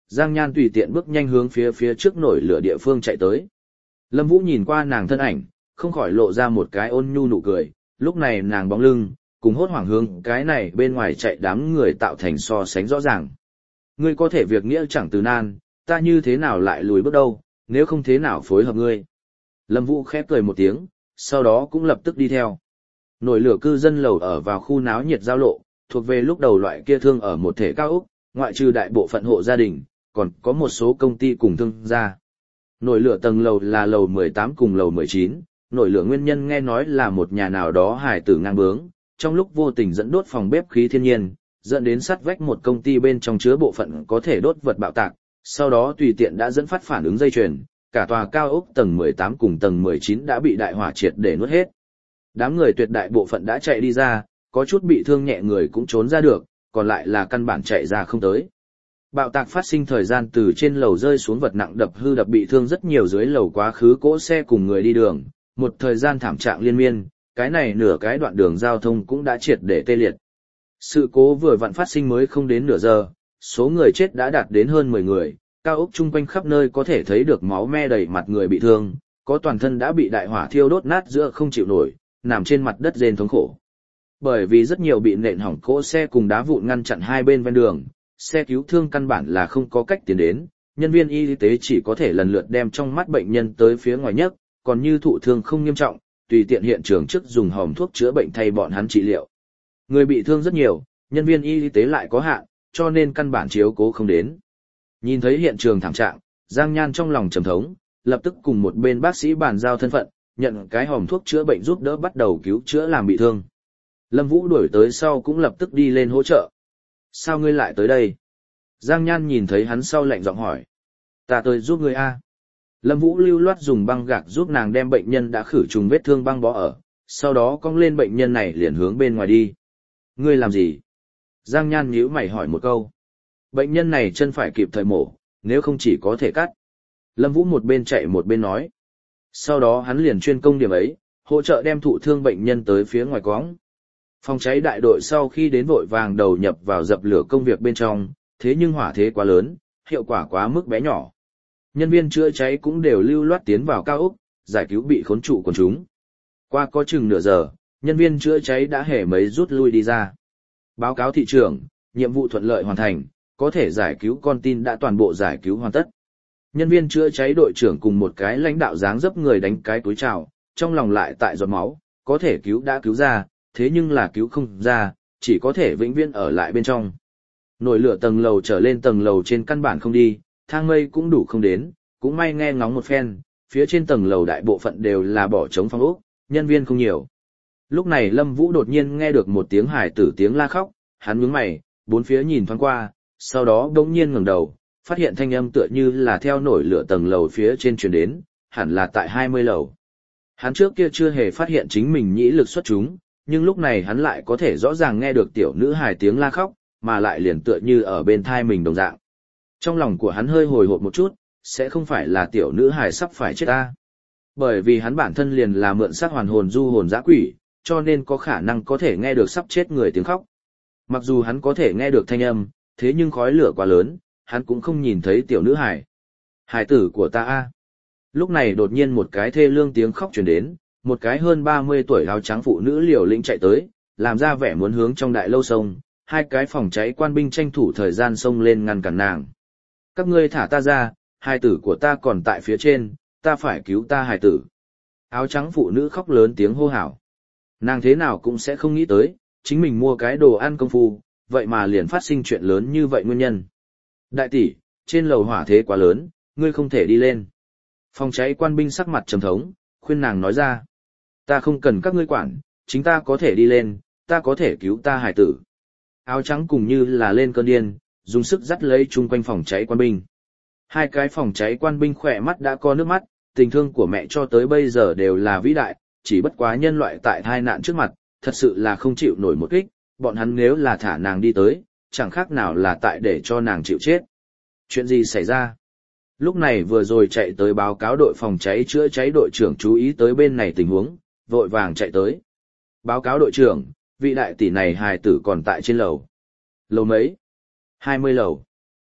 Giang Nhan tùy tiện bước nhanh hướng phía phía trước nổi lửa địa phương chạy tới. Lâm Vũ nhìn qua nàng thân ảnh, không khỏi lộ ra một cái ôn nhu nụ cười, lúc này nàng bóng lưng, cùng hốt hoảng hướng cái này bên ngoài chạy đám người tạo thành so sánh rõ ràng. Ngươi có thể việc nghĩa chẳng từ nan, ta như thế nào lại lùi bước đâu, nếu không thế nào phối hợp ngươi. Lâm Vũ khép cười một tiếng, sau đó cũng lập tức đi theo. Nổi lửa cư dân lầu ở vào khu náo nhiệt giao lộ, thuộc về lúc đầu loại kia thương ở một thể cao ốc, ngoại trừ đại bộ phận hộ gia đình, còn có một số công ty cùng thương gia. Nổi lửa tầng lầu là lầu mười tám cùng lầu mười chín, nổi lửa nguyên nhân nghe nói là một nhà nào đó hài tử ngang bướng, trong lúc vô tình dẫn đốt phòng bếp khí thiên nhiên, dẫn đến sắt vách một công ty bên trong chứa bộ phận có thể đốt vật bạo tạc, sau đó tùy tiện đã dẫn phát phản ứng dây chuyền, cả tòa cao ốc tầng mười tám cùng tầng mười chín đã bị đại hỏa triệt để nuốt hết. Đám người tuyệt đại bộ phận đã chạy đi ra, có chút bị thương nhẹ người cũng trốn ra được, còn lại là căn bản chạy ra không tới. Bạo tạc phát sinh thời gian từ trên lầu rơi xuống vật nặng đập hư đập bị thương rất nhiều dưới lầu quá khứ cỗ xe cùng người đi đường, một thời gian thảm trạng liên miên, cái này nửa cái đoạn đường giao thông cũng đã triệt để tê liệt. Sự cố vừa vặn phát sinh mới không đến nửa giờ, số người chết đã đạt đến hơn mười người, cao ốc chung quanh khắp nơi có thể thấy được máu me đầy mặt người bị thương, có toàn thân đã bị đại hỏa thiêu đốt nát giữa không chịu nổi, nằm trên mặt đất rên thống khổ. Bởi vì rất nhiều bị nện hỏng cỗ xe cùng đá vụn ngăn chặn hai bên ven đường, xe cứu thương căn bản là không có cách tiến đến, nhân viên y tế chỉ có thể lần lượt đem trong mắt bệnh nhân tới phía ngoài nhất, còn như thụ thương không nghiêm trọng, tùy tiện hiện trường trước dùng hòm thuốc chữa bệnh thay bọn hắn trị liệu. Người bị thương rất nhiều, nhân viên y tế lại có hạn, cho nên căn bản chiếu cố không đến. Nhìn thấy hiện trường thảm trạng, Giang Nhan trong lòng trầm thống, lập tức cùng một bên bác sĩ bàn giao thân phận, nhận cái hòm thuốc chữa bệnh giúp đỡ bắt đầu cứu chữa làm bị thương. Lâm Vũ đuổi tới sau cũng lập tức đi lên hỗ trợ. Sao ngươi lại tới đây? Giang Nhan nhìn thấy hắn sau lạnh giọng hỏi. Ta tới giúp ngươi a. Lâm Vũ lưu loát dùng băng gạc giúp nàng đem bệnh nhân đã khử trùng vết thương băng bó ở, sau đó cong lên bệnh nhân này liền hướng bên ngoài đi. Ngươi làm gì? Giang Nhan nhíu mày hỏi một câu. Bệnh nhân này chân phải kịp thời mổ, nếu không chỉ có thể cắt. Lâm Vũ một bên chạy một bên nói. Sau đó hắn liền chuyên công điểm ấy, hỗ trợ đem thụ thương bệnh nhân tới phía ngoài quõng. Phòng cháy đại đội sau khi đến vội vàng đầu nhập vào dập lửa công việc bên trong, thế nhưng hỏa thế quá lớn, hiệu quả quá mức bé nhỏ. Nhân viên chữa cháy cũng đều lưu loát tiến vào cao ốc, giải cứu bị khốn trụ quần chúng. Qua có chừng nửa giờ, nhân viên chữa cháy đã hề mấy rút lui đi ra. Báo cáo thị trưởng, nhiệm vụ thuận lợi hoàn thành, có thể giải cứu con tin đã toàn bộ giải cứu hoàn tất. Nhân viên chữa cháy đội trưởng cùng một cái lãnh đạo dáng dấp người đánh cái túi chào, trong lòng lại tại giọt máu, có thể cứu đã cứu ra, thế nhưng là cứu không ra, chỉ có thể vĩnh viễn ở lại bên trong. Nổi lửa tầng lầu trở lên tầng lầu trên căn bản không đi, thang mây cũng đủ không đến, cũng may nghe ngóng một phen, phía trên tầng lầu đại bộ phận đều là bỏ trống phòng ốc, nhân viên không nhiều. Lúc này Lâm Vũ đột nhiên nghe được một tiếng hài tử tiếng la khóc, hắn nhướng mày, bốn phía nhìn thoáng qua, sau đó đột nhiên ngẩng đầu, phát hiện thanh âm tựa như là theo nổi lửa tầng lầu phía trên truyền đến, hẳn là tại hai mươi lầu. Hắn trước kia chưa hề phát hiện chính mình nhĩ lực xuất chúng, nhưng lúc này hắn lại có thể rõ ràng nghe được tiểu nữ hài tiếng la khóc, mà lại liền tựa như ở bên thai mình đồng dạng. Trong lòng của hắn hơi hồi hộp một chút, sẽ không phải là tiểu nữ hài sắp phải chết ta. Bởi vì hắn bản thân liền là mượn xác hoàn hồn du hồn dã quỷ, cho nên có khả năng có thể nghe được sắp chết người tiếng khóc. Mặc dù hắn có thể nghe được thanh âm, thế nhưng khói lửa quá lớn, hắn cũng không nhìn thấy tiểu nữ hài. Hài tử của ta a. Lúc này đột nhiên một cái thê lương tiếng khóc truyền đến, một cái hơn ba mươi tuổi áo trắng phụ nữ liều lĩnh chạy tới, làm ra vẻ muốn hướng trong đại lâu sông, hai cái phòng cháy quan binh tranh thủ thời gian xông lên ngăn cản nàng. Các ngươi thả ta ra, hài tử của ta còn tại phía trên, ta phải cứu ta hài tử. Áo trắng phụ nữ khóc lớn tiếng hô hào. Nàng thế nào cũng sẽ không nghĩ tới, chính mình mua cái đồ ăn công phu, vậy mà liền phát sinh chuyện lớn như vậy nguyên nhân. Đại tỷ, trên lầu hỏa thế quá lớn, ngươi không thể đi lên. Phòng cháy quan binh sắc mặt trầm thống, khuyên nàng nói ra. Ta không cần các ngươi quản, chính ta có thể đi lên, ta có thể cứu ta hài tử. Áo trắng cùng như là lên cơn điên, dùng sức dắt lấy chung quanh phòng cháy quan binh. Hai cái phòng cháy quan binh khỏe mắt đã có nước mắt, tình thương của mẹ cho tới bây giờ đều là vĩ đại, chỉ bất quá nhân loại tại tai nạn trước mặt, thật sự là không chịu nổi một kích, bọn hắn nếu là thả nàng đi tới, chẳng khác nào là tại để cho nàng chịu chết. Chuyện gì xảy ra? Lúc này vừa rồi chạy tới báo cáo đội phòng cháy chữa cháy đội trưởng chú ý tới bên này tình huống, vội vàng chạy tới. Báo cáo đội trưởng, vị đại tỷ này hài tử còn tại trên lầu. Lầu mấy? hai mươi lầu.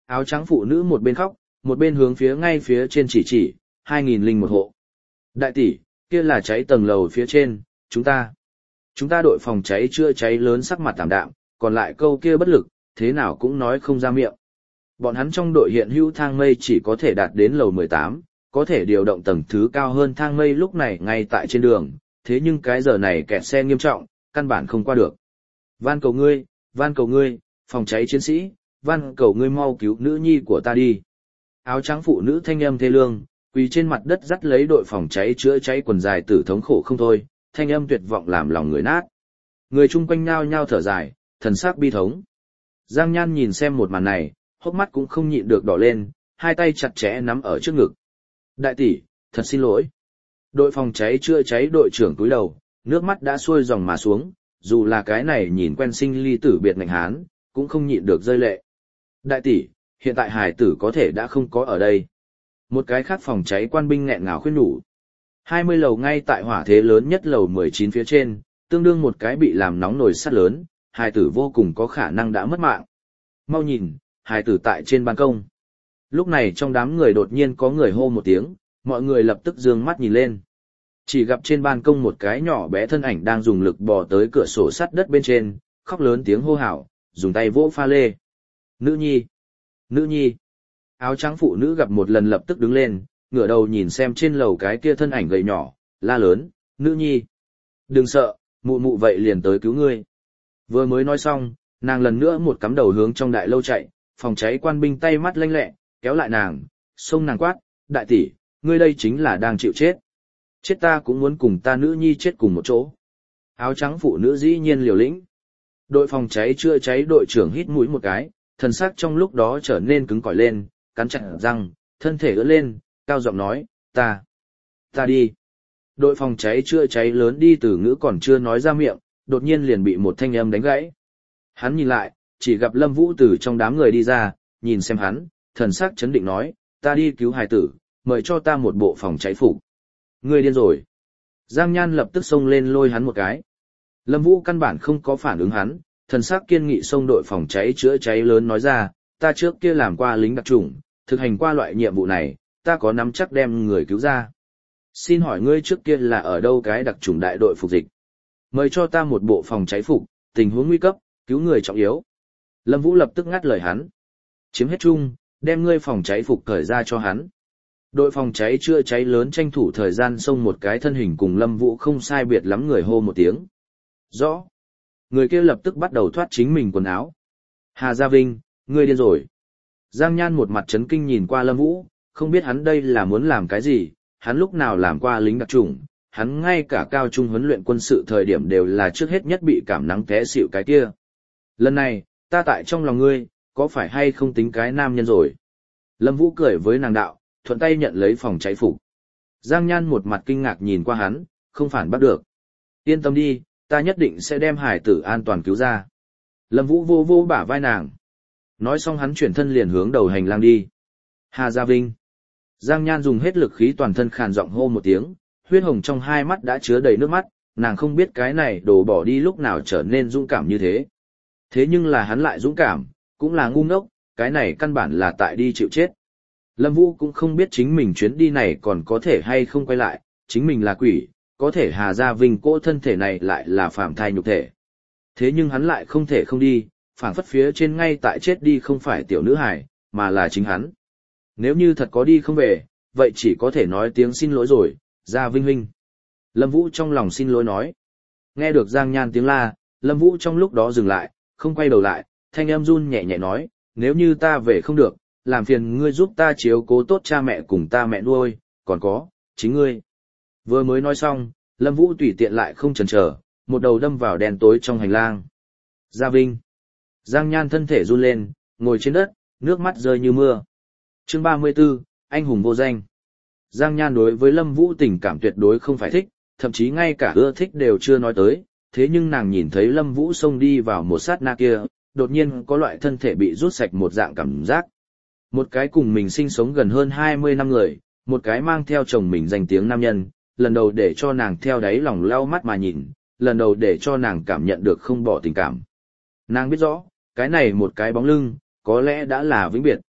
Áo trắng phụ nữ một bên khóc, một bên hướng phía ngay phía trên chỉ chỉ, hai nghìn linh một hộ. Đại tỷ, kia là cháy tầng lầu phía trên, chúng ta. Chúng ta đội phòng cháy chữa cháy lớn sắc mặt tạm đạm, còn lại câu kia bất lực, thế nào cũng nói không ra miệng. Bọn hắn trong đội hiện hữu thang mây chỉ có thể đạt đến lầu mười tám, có thể điều động tầng thứ cao hơn thang mây lúc này ngay tại trên đường, thế nhưng cái giờ này kẹt xe nghiêm trọng, căn bản không qua được. Van cầu ngươi, van cầu ngươi, phòng cháy chiến sĩ, van cầu ngươi mau cứu nữ nhi của ta đi. Áo trắng phụ nữ thanh âm thê lương, quỳ trên mặt đất dắt lấy đội phòng cháy chữa cháy quần dài tử thống khổ không thôi, thanh âm tuyệt vọng làm lòng người nát. Người chung quanh nhao nhao thở dài, thần sắc bi thống. Giang Nhan nhìn xem một màn này, hốc mắt cũng không nhịn được đỏ lên, hai tay chặt chẽ nắm ở trước ngực. Đại tỷ, thật xin lỗi. Đội phòng cháy chữa cháy đội trưởng cúi đầu, nước mắt đã xuôi dòng mà xuống, dù là cái này nhìn quen sinh ly tử biệt ngành hán, cũng không nhịn được rơi lệ. Đại tỷ, hiện tại hải tử có thể đã không có ở đây. Một cái khác phòng cháy quan binh nghẹn ngào khuyên nhủ. hai mươi lầu ngay tại hỏa thế lớn nhất lầu mười chín phía trên, tương đương một cái bị làm nóng nồi sắt lớn, hải tử vô cùng có khả năng đã mất mạng. Mau nhìn, hải tử tại trên ban công. Lúc này trong đám người đột nhiên có người hô một tiếng, mọi người lập tức dương mắt nhìn lên. Chỉ gặp trên ban công một cái nhỏ bé thân ảnh đang dùng lực bò tới cửa sổ sắt đất bên trên, khóc lớn tiếng hô hào, dùng tay vỗ pha lê. Nữ nhi! Nữ nhi! Áo trắng phụ nữ gặp một lần lập tức đứng lên, ngửa đầu nhìn xem trên lầu cái kia thân ảnh gầy nhỏ, la lớn, nữ nhi! Đừng sợ, mụ mụ vậy liền tới cứu ngươi. Vừa mới nói xong, nàng lần nữa một cắm đầu hướng trong đại lâu chạy, phòng cháy quan binh tay mắt lanh lẹ, kéo lại nàng, xông nàng quát, đại tỷ, ngươi đây chính là đang chịu chết. Chết ta cũng muốn cùng ta nữ nhi chết cùng một chỗ. Áo trắng phụ nữ dĩ nhiên liều lĩnh. Đội phòng cháy chữa cháy đội trưởng hít mũi một cái, thần sắc trong lúc đó trở nên cứng cỏi lên, cắn chặt răng, thân thể ưỡn lên, cao giọng nói, ta, ta đi. Đội phòng cháy chữa cháy lớn đi từ ngữ còn chưa nói ra miệng, đột nhiên liền bị một thanh âm đánh gãy. Hắn nhìn lại, chỉ gặp Lâm Vũ từ trong đám người đi ra, nhìn xem hắn, thần sắc chấn định nói, ta đi cứu hài tử, mời cho ta một bộ phòng cháy phục. Ngươi điên rồi. Giang Nhan lập tức xông lên lôi hắn một cái. Lâm Vũ căn bản không có phản ứng hắn, thần sắc kiên nghị xông đội phòng cháy chữa cháy lớn nói ra, ta trước kia làm qua lính đặc chủng, thực hành qua loại nhiệm vụ này, ta có nắm chắc đem người cứu ra. Xin hỏi ngươi trước kia là ở đâu cái đặc chủng đại đội phục dịch? Mời cho ta một bộ phòng cháy phục, tình huống nguy cấp, cứu người trọng yếu. Lâm Vũ lập tức ngắt lời hắn. Chiếm hết chung, đem ngươi phòng cháy phục cởi ra cho hắn. Đội phòng cháy chữa cháy lớn tranh thủ thời gian xông một cái thân hình cùng Lâm Vũ không sai biệt lắm người hô một tiếng. Rõ. Người kia lập tức bắt đầu thoát chính mình quần áo. Hà Gia Vinh, ngươi điên rồi. Giang Nhan một mặt chấn kinh nhìn qua Lâm Vũ, không biết hắn đây là muốn làm cái gì, hắn lúc nào làm qua lính đặc chủng, hắn ngay cả cao trung huấn luyện quân sự thời điểm đều là trước hết nhất bị cảm nắng té xỉu cái kia. Lần này, ta tại trong lòng ngươi, có phải hay không tính cái nam nhân rồi? Lâm Vũ cười với nàng đạo, thuận tay nhận lấy phòng cháy phục. Giang Nhan một mặt kinh ngạc nhìn qua hắn, không phản bắt được. Yên tâm đi, ta nhất định sẽ đem hải tử an toàn cứu ra. Lâm Vũ vô vô bả vai nàng. Nói xong hắn chuyển thân liền hướng đầu hành lang đi. Hà Gia Vinh. Giang Nhan dùng hết lực khí toàn thân khàn giọng hô một tiếng, huyết hồng trong hai mắt đã chứa đầy nước mắt, nàng không biết cái này đổ bỏ đi lúc nào trở nên dũng cảm như thế. Thế nhưng là hắn lại dũng cảm, cũng là ngu ngốc, cái này căn bản là tại đi chịu chết. Lâm Vũ cũng không biết chính mình chuyến đi này còn có thể hay không quay lại, chính mình là quỷ, có thể Hà Gia Vinh cỗ thân thể này lại là phàm thai nhục thể. Thế nhưng hắn lại không thể không đi, phảng phất phía trên ngay tại chết đi không phải tiểu nữ hải, mà là chính hắn. Nếu như thật có đi không về, vậy chỉ có thể nói tiếng xin lỗi rồi, Gia Vinh huynh. Lâm Vũ trong lòng xin lỗi nói. Nghe được Giang Nhan tiếng la, Lâm Vũ trong lúc đó dừng lại, không quay đầu lại, thanh âm run nhẹ nhẹ nói, nếu như ta về không được, làm phiền ngươi giúp ta chiếu cố tốt cha mẹ cùng ta mẹ nuôi, còn có, chính ngươi. Vừa mới nói xong, Lâm Vũ tùy tiện lại không chần chờ, một đầu đâm vào đèn tối trong hành lang. Gia Vinh. Giang Nhan thân thể run lên, ngồi trên đất, nước mắt rơi như mưa. Chương ba mươi 34, anh hùng vô danh. Giang Nhan đối với Lâm Vũ tình cảm tuyệt đối không phải thích, thậm chí ngay cả ưa thích đều chưa nói tới, thế nhưng nàng nhìn thấy Lâm Vũ xông đi vào một sát na kia, đột nhiên có loại thân thể bị rút sạch một dạng cảm giác. Một cái cùng mình sinh sống gần hơn hai mươi năm người, một cái mang theo chồng mình danh tiếng nam nhân, lần đầu để cho nàng theo đáy lòng lau mắt mà nhìn, lần đầu để cho nàng cảm nhận được không bỏ tình cảm. Nàng biết rõ, cái này một cái bóng lưng, có lẽ đã là vĩnh biệt,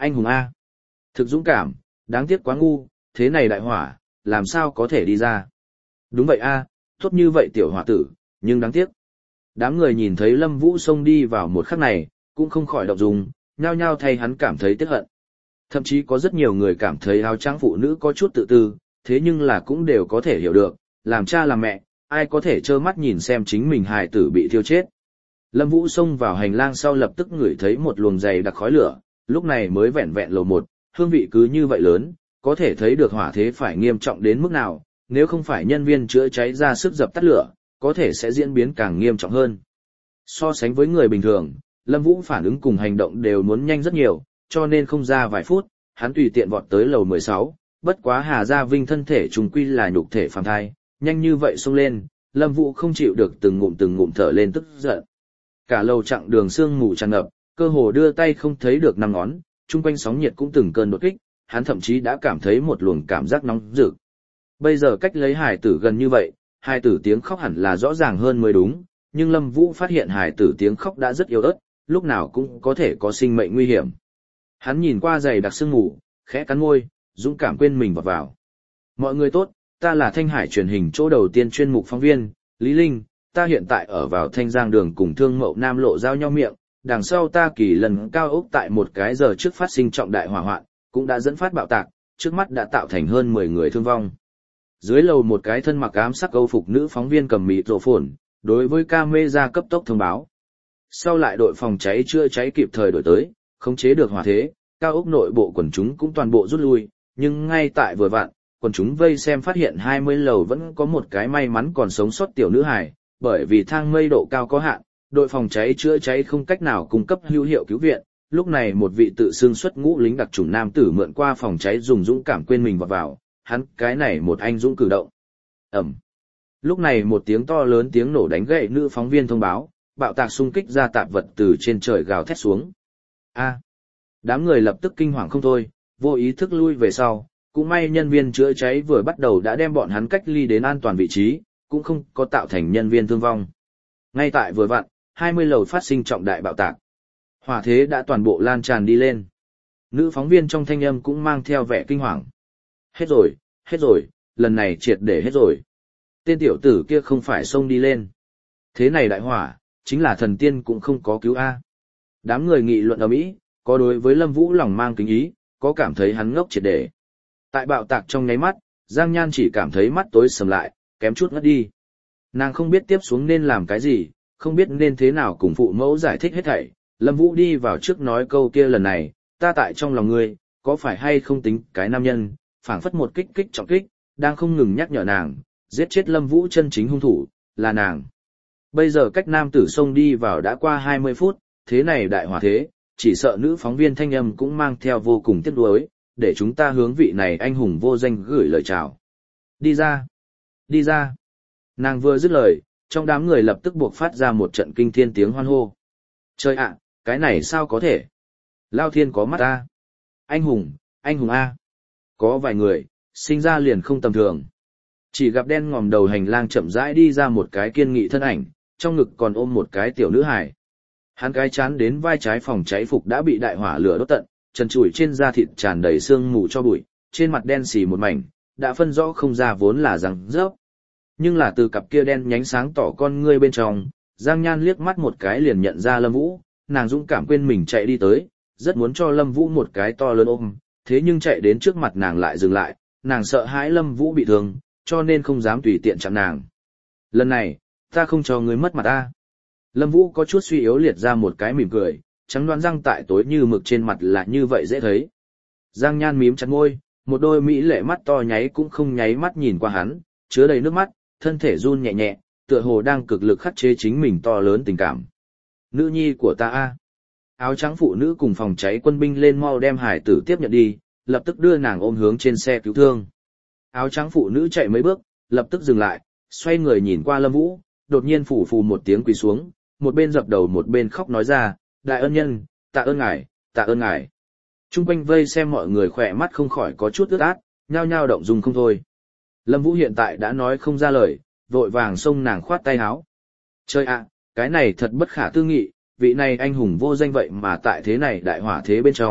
Anh hùng A. Thực dũng cảm, đáng tiếc quá ngu, thế này đại hỏa, làm sao có thể đi ra. Đúng vậy A, tốt như vậy tiểu hỏa tử, nhưng đáng tiếc. Đám người nhìn thấy Lâm Vũ xông đi vào một khắc này, cũng không khỏi động dung, nhao nhao thay hắn cảm thấy tiếc hận. Thậm chí có rất nhiều người cảm thấy áo trắng phụ nữ có chút tự tư, thế nhưng là cũng đều có thể hiểu được, làm cha làm mẹ, ai có thể trơ mắt nhìn xem chính mình hài tử bị thiêu chết. Lâm Vũ xông vào hành lang sau lập tức ngửi thấy một luồng dày đặc khói lửa, lúc này mới vẹn vẹn lầu một, hương vị cứ như vậy lớn, có thể thấy được hỏa thế phải nghiêm trọng đến mức nào, nếu không phải nhân viên chữa cháy ra sức dập tắt lửa, có thể sẽ diễn biến càng nghiêm trọng hơn. So sánh với người bình thường, Lâm Vũ phản ứng cùng hành động đều muốn nhanh rất nhiều, cho nên không ra vài phút, hắn tùy tiện vọt tới lầu mười sáu, bất quá Hà Gia Vinh thân thể trùng quy là nhục thể phàm thai, nhanh như vậy xông lên, Lâm Vũ không chịu được từng ngụm từng ngụm thở lên tức giận. Cả lầu chặng đường sương mù tràn ngập, cơ hồ đưa tay không thấy được năm ngón, chung quanh sóng nhiệt cũng từng cơn đột kích, hắn thậm chí đã cảm thấy một luồng cảm giác nóng rực. Bây giờ cách lấy hài tử gần như vậy, hài tử tiếng khóc hẳn là rõ ràng hơn mới đúng, nhưng Lâm Vũ phát hiện hài tử tiếng khóc đã rất yếu ớt, lúc nào cũng có thể có sinh mệnh nguy hiểm. Hắn nhìn qua dày đặc sương mù, khẽ cắn môi, dũng cảm quên mình vào vào. Mọi người tốt, ta là Thanh Hải truyền hình chỗ đầu tiên chuyên mục phóng viên, Lý Linh, ta hiện tại ở vào Thanh Giang đường cùng Thương Mậu Nam lộ giao nhau miệng, đằng sau ta kỳ lần cao ốc tại một cái giờ trước phát sinh trọng đại hỏa hoạn, cũng đã dẫn phát bạo tạc, trước mắt đã tạo thành hơn mười người thương vong. Dưới lầu một cái thân mặc ám sắc Âu phục nữ phóng viên cầm mịt rộ phồn, đối với camera cấp tốc thông báo. Sau lại đội phòng cháy chữa cháy kịp thời đổi tới, khống chế được hỏa thế, cao ốc nội bộ quần chúng cũng toàn bộ rút lui, nhưng ngay tại vừa vặn, quần chúng vây xem phát hiện hai mươi lầu vẫn có một cái may mắn còn sống sót tiểu nữ hài, bởi vì thang mây độ cao có hạn, đội phòng cháy chữa cháy không cách nào cung cấp hữu hiệu cứu viện. Lúc này một vị tự xưng xuất ngũ lính đặc chủng nam tử mượn qua phòng cháy dùng dũng cảm quên mình vào vào, hắn cái này một anh dũng cử động. Ẩm. Lúc này một tiếng to lớn tiếng nổ đánh gậy nữ phóng viên thông báo, bạo tạc xung kích ra tạp vật từ trên trời gào thét xuống. A. Đám người lập tức kinh hoàng không thôi, vô ý thức lui về sau, cũng may nhân viên chữa cháy vừa bắt đầu đã đem bọn hắn cách ly đến an toàn vị trí, cũng không có tạo thành nhân viên thương vong. Ngay tại vừa vặn, hai mươi lầu phát sinh trọng đại bạo tạc. Hỏa thế đã toàn bộ lan tràn đi lên. Nữ phóng viên trong thanh âm cũng mang theo vẻ kinh hoàng. Hết rồi, hết rồi, lần này triệt để hết rồi. Tên tiểu tử kia không phải xông đi lên. Thế này đại hỏa, chính là thần tiên cũng không có cứu A. Đám người nghị luận ầm ĩ, có đối với Lâm Vũ lòng mang kính ý, có cảm thấy hắn ngốc triệt để. Tại bạo tạc trong nháy mắt, Giang Nhan chỉ cảm thấy mắt tối sầm lại, kém chút ngất đi. Nàng không biết tiếp xuống nên làm cái gì, không biết nên thế nào cùng phụ mẫu giải thích hết thảy. Lâm Vũ đi vào trước nói câu kia lần này, ta tại trong lòng ngươi, có phải hay không tính cái nam nhân, phảng phất một kích kích trọng kích, đang không ngừng nhắc nhở nàng, giết chết Lâm Vũ chân chính hung thủ, là nàng. Bây giờ cách nam tử xông đi vào đã qua hai mươi phút, thế này đại hỏa thế, chỉ sợ nữ phóng viên thanh âm cũng mang theo vô cùng tiếc nuối, để chúng ta hướng vị này anh hùng vô danh gửi lời chào. Đi ra, đi ra. Nàng vừa dứt lời, trong đám người lập tức buộc phát ra một trận kinh thiên tiếng hoan hô. Trời ạ, cái này sao có thể? Lao thiên có mắt a. Anh hùng, anh hùng a. Có vài người, sinh ra liền không tầm thường. Chỉ gặp đen ngòm đầu hành lang chậm rãi đi ra một cái kiên nghị thân ảnh, trong ngực còn ôm một cái tiểu nữ hài. Hắn cái chán đến vai trái phòng cháy phục đã bị đại hỏa lửa đốt tận, trần trụi trên da thịt tràn đầy sương mù cho bụi, trên mặt đen xì một mảnh, đã phân rõ không ra vốn là răng rớp. Nhưng là từ cặp kia đen nhánh sáng tỏ con ngươi bên trong, Giang Nhan liếc mắt một cái liền nhận ra Lâm Vũ, nàng dũng cảm quên mình chạy đi tới, rất muốn cho Lâm Vũ một cái to lớn ôm, thế nhưng chạy đến trước mặt nàng lại dừng lại, nàng sợ hãi Lâm Vũ bị thương, cho nên không dám tùy tiện chạm nàng. Lần này, ta không cho ngươi mất mặt ta. Lâm Vũ có chút suy yếu liệt ra một cái mỉm cười, trắng đoán răng tại tối như mực trên mặt là như vậy dễ thấy. Giang Nhan mím chặt môi, một đôi mỹ lệ mắt to nháy cũng không nháy mắt nhìn qua hắn, chứa đầy nước mắt, thân thể run nhẹ nhẹ, tựa hồ đang cực lực khắc chế chính mình to lớn tình cảm. Nữ nhi của ta a. Áo trắng phụ nữ cùng phòng cháy quân binh lên mau đem hải tử tiếp nhận đi, lập tức đưa nàng ôm hướng trên xe cứu thương. Áo trắng phụ nữ chạy mấy bước, lập tức dừng lại, xoay người nhìn qua Lâm Vũ, đột nhiên phủ phù một tiếng quỳ xuống, một bên dập đầu một bên khóc nói ra, đại ân nhân, tạ ơn ngài, tạ ơn ngài. Trung quanh vây xem mọi người khỏe mắt không khỏi có chút ướt át, nhao nhao động dung không thôi. Lâm Vũ hiện tại đã nói không ra lời, vội vàng xông nàng khoát tay áo. Trời ạ, cái này thật bất khả tư nghị, vị này anh hùng vô danh vậy mà tại thế này đại hỏa thế bên trong,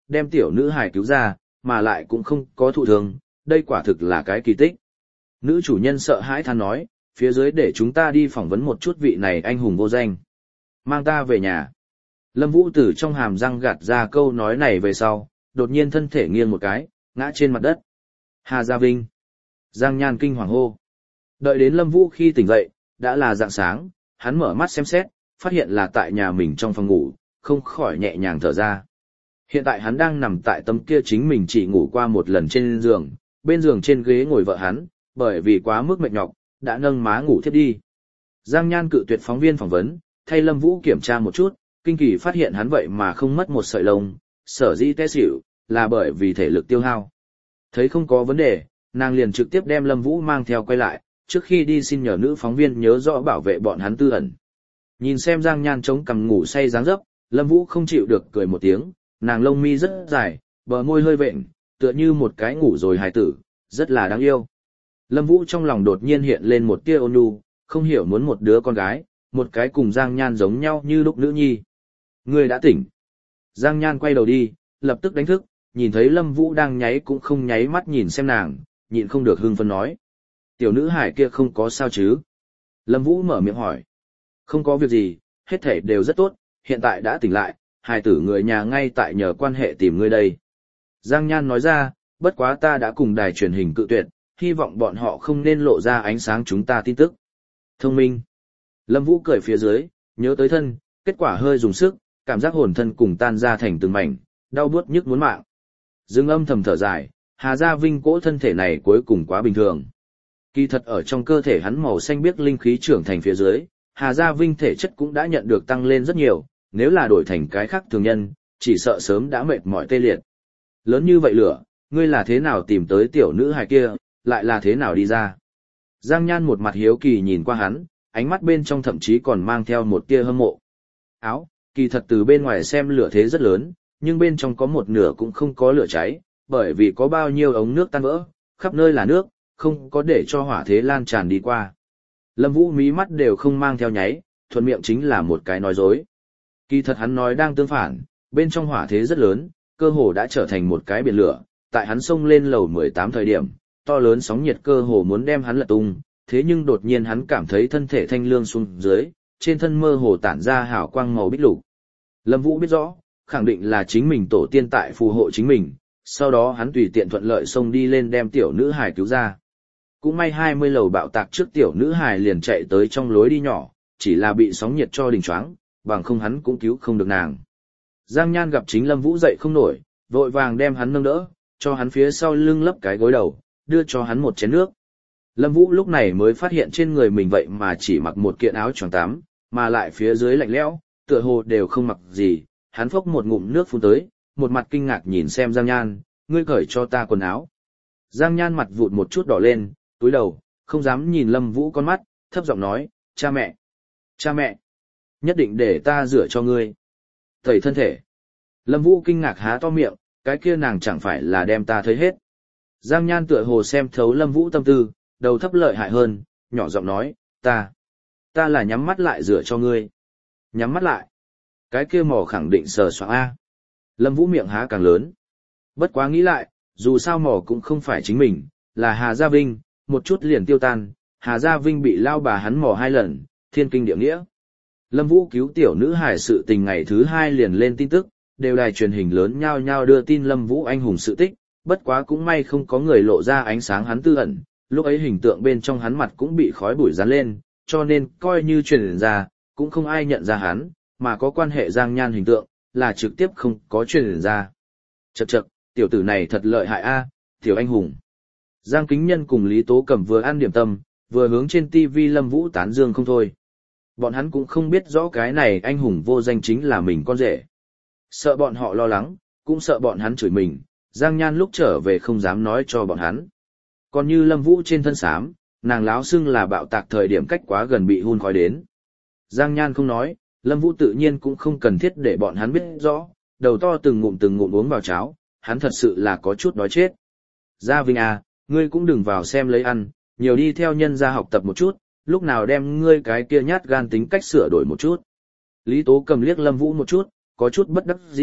đem tiểu nữ hài cứu ra, mà lại cũng không có thụ thương, đây quả thực là cái kỳ tích. Nữ chủ nhân sợ hãi than nói, phía dưới để chúng ta đi phỏng vấn một chút vị này anh hùng vô danh. Mang ta về nhà. Lâm Vũ từ trong hàm răng gạt ra câu nói này về sau, đột nhiên thân thể nghiêng một cái, ngã trên mặt đất. Hà Gia Vinh. Giang Nhan kinh hoàng hô. Đợi đến Lâm Vũ khi tỉnh dậy, đã là rạng sáng, hắn mở mắt xem xét, phát hiện là tại nhà mình trong phòng ngủ, không khỏi nhẹ nhàng thở ra. Hiện tại hắn đang nằm tại tấm kia chính mình chỉ ngủ qua một lần trên giường, bên giường trên ghế ngồi vợ hắn, bởi vì quá mức mệt nhọc, đã nâng má ngủ thiếp đi. Giang Nhan cự tuyệt phóng viên phỏng vấn, thay Lâm Vũ kiểm tra một chút, kinh kỳ phát hiện hắn vậy mà không mất một sợi lông, sở dĩ té xỉu, là bởi vì thể lực tiêu hao. Thấy không có vấn đề, nàng liền trực tiếp đem Lâm Vũ mang theo quay lại, trước khi đi xin nhờ nữ phóng viên nhớ rõ bảo vệ bọn hắn tư ẩn. Nhìn xem Giang Nhan chống cằm ngủ say dáng dấp, Lâm Vũ không chịu được cười một tiếng, nàng lông mi rất dài, bờ môi hơi vện, tựa như một cái ngủ rồi hài tử, rất là đáng yêu. Lâm Vũ trong lòng đột nhiên hiện lên một tia ôn nhu, không hiểu muốn một đứa con gái, một cái cùng Giang Nhan giống nhau như lúc nữ nhi. Người đã tỉnh. Giang Nhan quay đầu đi, lập tức đánh thức, nhìn thấy Lâm Vũ đang nháy cũng không nháy mắt nhìn xem nàng, nhịn không được hưng phấn nói. Tiểu nữ hải kia không có sao chứ? Lâm Vũ mở miệng hỏi. Không có việc gì, hết thảy đều rất tốt, hiện tại đã tỉnh lại, hài tử người nhà ngay tại nhờ quan hệ tìm ngươi đây. Giang Nhan nói ra, bất quá ta đã cùng đài truyền hình cự tuyệt, hy vọng bọn họ không nên lộ ra ánh sáng chúng ta tin tức. Thông minh. Lâm Vũ cười phía dưới, nhớ tới thân, kết quả hơi dùng sức, cảm giác hồn thân cùng tan ra thành từng mảnh, đau buốt nhức muốn mạng. Dương âm thầm thở dài, Hà Gia Vinh cỗ thân thể này cuối cùng quá bình thường. Kỳ thật ở trong cơ thể hắn màu xanh biếc linh khí trưởng thành phía dưới, Hà Gia Vinh thể chất cũng đã nhận được tăng lên rất nhiều, nếu là đổi thành cái khác thường nhân, chỉ sợ sớm đã mệt mỏi tê liệt. Lớn như vậy lửa, ngươi là thế nào tìm tới tiểu nữ hài kia, lại là thế nào đi ra? Giang Nhan một mặt hiếu kỳ nhìn qua hắn, ánh mắt bên trong thậm chí còn mang theo một tia hâm mộ. Áo, kỳ thật từ bên ngoài xem lửa thế rất lớn, nhưng bên trong có một nửa cũng không có lửa cháy, bởi vì có bao nhiêu ống nước tan vỡ, khắp nơi là nước, không có để cho hỏa thế lan tràn đi qua. Lâm Vũ mí mắt đều không mang theo nháy, thuận miệng chính là một cái nói dối. Kỳ thật hắn nói đang tương phản, bên trong hỏa thế rất lớn, cơ hồ đã trở thành một cái biển lửa, tại hắn xông lên lầu mười tám thời điểm, to lớn sóng nhiệt cơ hồ muốn đem hắn lật tung, thế nhưng đột nhiên hắn cảm thấy thân thể thanh lương xuống dưới, trên thân mơ hồ tản ra hào quang màu bích lục. Lâm Vũ biết rõ, khẳng định là chính mình tổ tiên tại phù hộ chính mình, sau đó hắn tùy tiện thuận lợi xông đi lên đem tiểu nữ hài cứu ra. Cũng may hai mươi lầu bạo tạc trước tiểu nữ hài liền chạy tới trong lối đi nhỏ, chỉ là bị sóng nhiệt cho đình choáng, bằng không hắn cũng cứu không được nàng. Giang Nhan gặp chính Lâm Vũ dậy không nổi, vội vàng đem hắn nâng đỡ, cho hắn phía sau lưng lấp cái gối đầu, đưa cho hắn một chén nước. Lâm Vũ lúc này mới phát hiện trên người mình vậy mà chỉ mặc một kiện áo choàng tắm, mà lại phía dưới lạnh lẽo, tựa hồ đều không mặc gì, hắn phốc một ngụm nước phun tới, một mặt kinh ngạc nhìn xem Giang Nhan, ngươi cởi cho ta quần áo. Giang Nhan mặt vụt một chút đỏ lên, túi đầu, không dám nhìn Lâm Vũ con mắt, thấp giọng nói, cha mẹ, cha mẹ, nhất định để ta rửa cho ngươi. Tẩy thân thể. Lâm Vũ kinh ngạc há to miệng, cái kia nàng chẳng phải là đem ta thấy hết. Giang Nhan tựa hồ xem thấu Lâm Vũ tâm tư, đầu thấp lợi hại hơn, nhỏ giọng nói, ta, ta là nhắm mắt lại rửa cho ngươi. Nhắm mắt lại. Cái kia mỏ khẳng định sờ soạng A. Lâm Vũ miệng há càng lớn. Bất quá nghĩ lại, dù sao mỏ cũng không phải chính mình, là Hà Gia Vinh, một chút liền tiêu tan, Hà Gia Vinh bị lao bà hắn mỏ hai lần, thiên kinh địa nghĩa. Lâm Vũ cứu tiểu nữ hải sự tình ngày thứ hai liền lên tin tức, đều đài truyền hình lớn nhao nhao đưa tin Lâm Vũ anh hùng sự tích, bất quá cũng may không có người lộ ra ánh sáng hắn tư ẩn, lúc ấy hình tượng bên trong hắn mặt cũng bị khói bụi dán lên, cho nên coi như truyền ra, cũng không ai nhận ra hắn, mà có quan hệ Giang Nhan hình tượng, là trực tiếp không có truyền ra. Chậc chậc, tiểu tử này thật lợi hại a, tiểu anh hùng. Giang Kính Nhân cùng Lý Tố Cẩm vừa ăn điểm tâm, vừa hướng trên ti vi Lâm Vũ tán dương không thôi. Bọn hắn cũng không biết rõ cái này anh hùng vô danh chính là mình con rể. Sợ bọn họ lo lắng, cũng sợ bọn hắn chửi mình, Giang Nhan lúc trở về không dám nói cho bọn hắn. Còn như Lâm Vũ trên thân xám, nàng láo xưng là bạo tạc thời điểm cách quá gần bị hun khói đến. Giang Nhan không nói, Lâm Vũ tự nhiên cũng không cần thiết để bọn hắn biết rõ, đầu to từng ngụm từng ngụm uống vào cháo, hắn thật sự là có chút đói chết. Gia Vinh à, ngươi cũng đừng vào xem lấy ăn, nhiều đi theo nhân gia học tập một chút, lúc nào đem ngươi cái kia nhát gan tính cách sửa đổi một chút. Lý Tố Cầm liếc Lâm Vũ một chút, có chút bất đắc dĩ,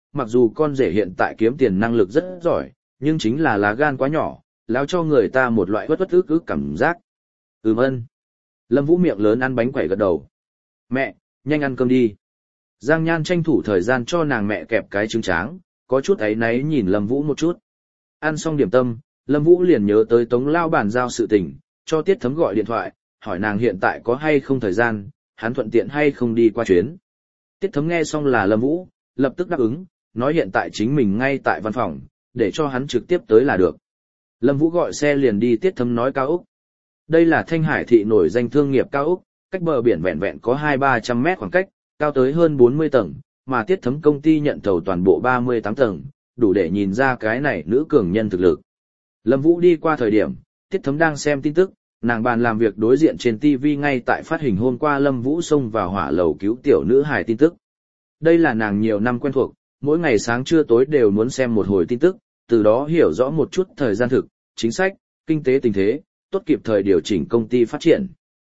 mặc dù con rể hiện tại kiếm tiền năng lực rất giỏi, nhưng chính là lá gan quá nhỏ, lao cho người ta một loại bất bất ức ức cảm giác. Ừm ân. Lâm Vũ miệng lớn ăn bánh quẩy gật đầu. Mẹ, nhanh ăn cơm đi. Giang Nhan tranh thủ thời gian cho nàng mẹ kẹp cái trứng tráng, có chút áy náy nhìn Lâm Vũ một chút. Ăn xong điểm tâm, Lâm Vũ liền nhớ tới Tống Lao bàn giao sự tình, cho Tiết Thấm gọi điện thoại, hỏi nàng hiện tại có hay không thời gian, hắn thuận tiện hay không đi qua chuyến. Tiết Thấm nghe xong là Lâm Vũ, lập tức đáp ứng, nói hiện tại chính mình ngay tại văn phòng, để cho hắn trực tiếp tới là được. Lâm Vũ gọi xe liền đi Tiết Thấm nói cao ốc. Đây là Thanh Hải thị nổi danh thương nghiệp cao ốc, cách bờ biển vẹn vẹn có hai ba trăm mét khoảng cách, cao tới hơn bốn mươi tầng, mà Tiết Thấm công ty nhận thầu toàn bộ ba mươi tám tầng, đủ để nhìn ra cái này nữ cường nhân thực lực. Lâm Vũ đi qua thời điểm, Tiết Thấm đang xem tin tức, nàng bàn làm việc đối diện trên ti vi ngay tại phát hình hôm qua Lâm Vũ xông vào hỏa lầu cứu tiểu nữ hài tin tức. Đây là nàng nhiều năm quen thuộc, mỗi ngày sáng trưa tối đều muốn xem một hồi tin tức, từ đó hiểu rõ một chút thời gian thực, chính sách, kinh tế tình thế, tốt kịp thời điều chỉnh công ty phát triển.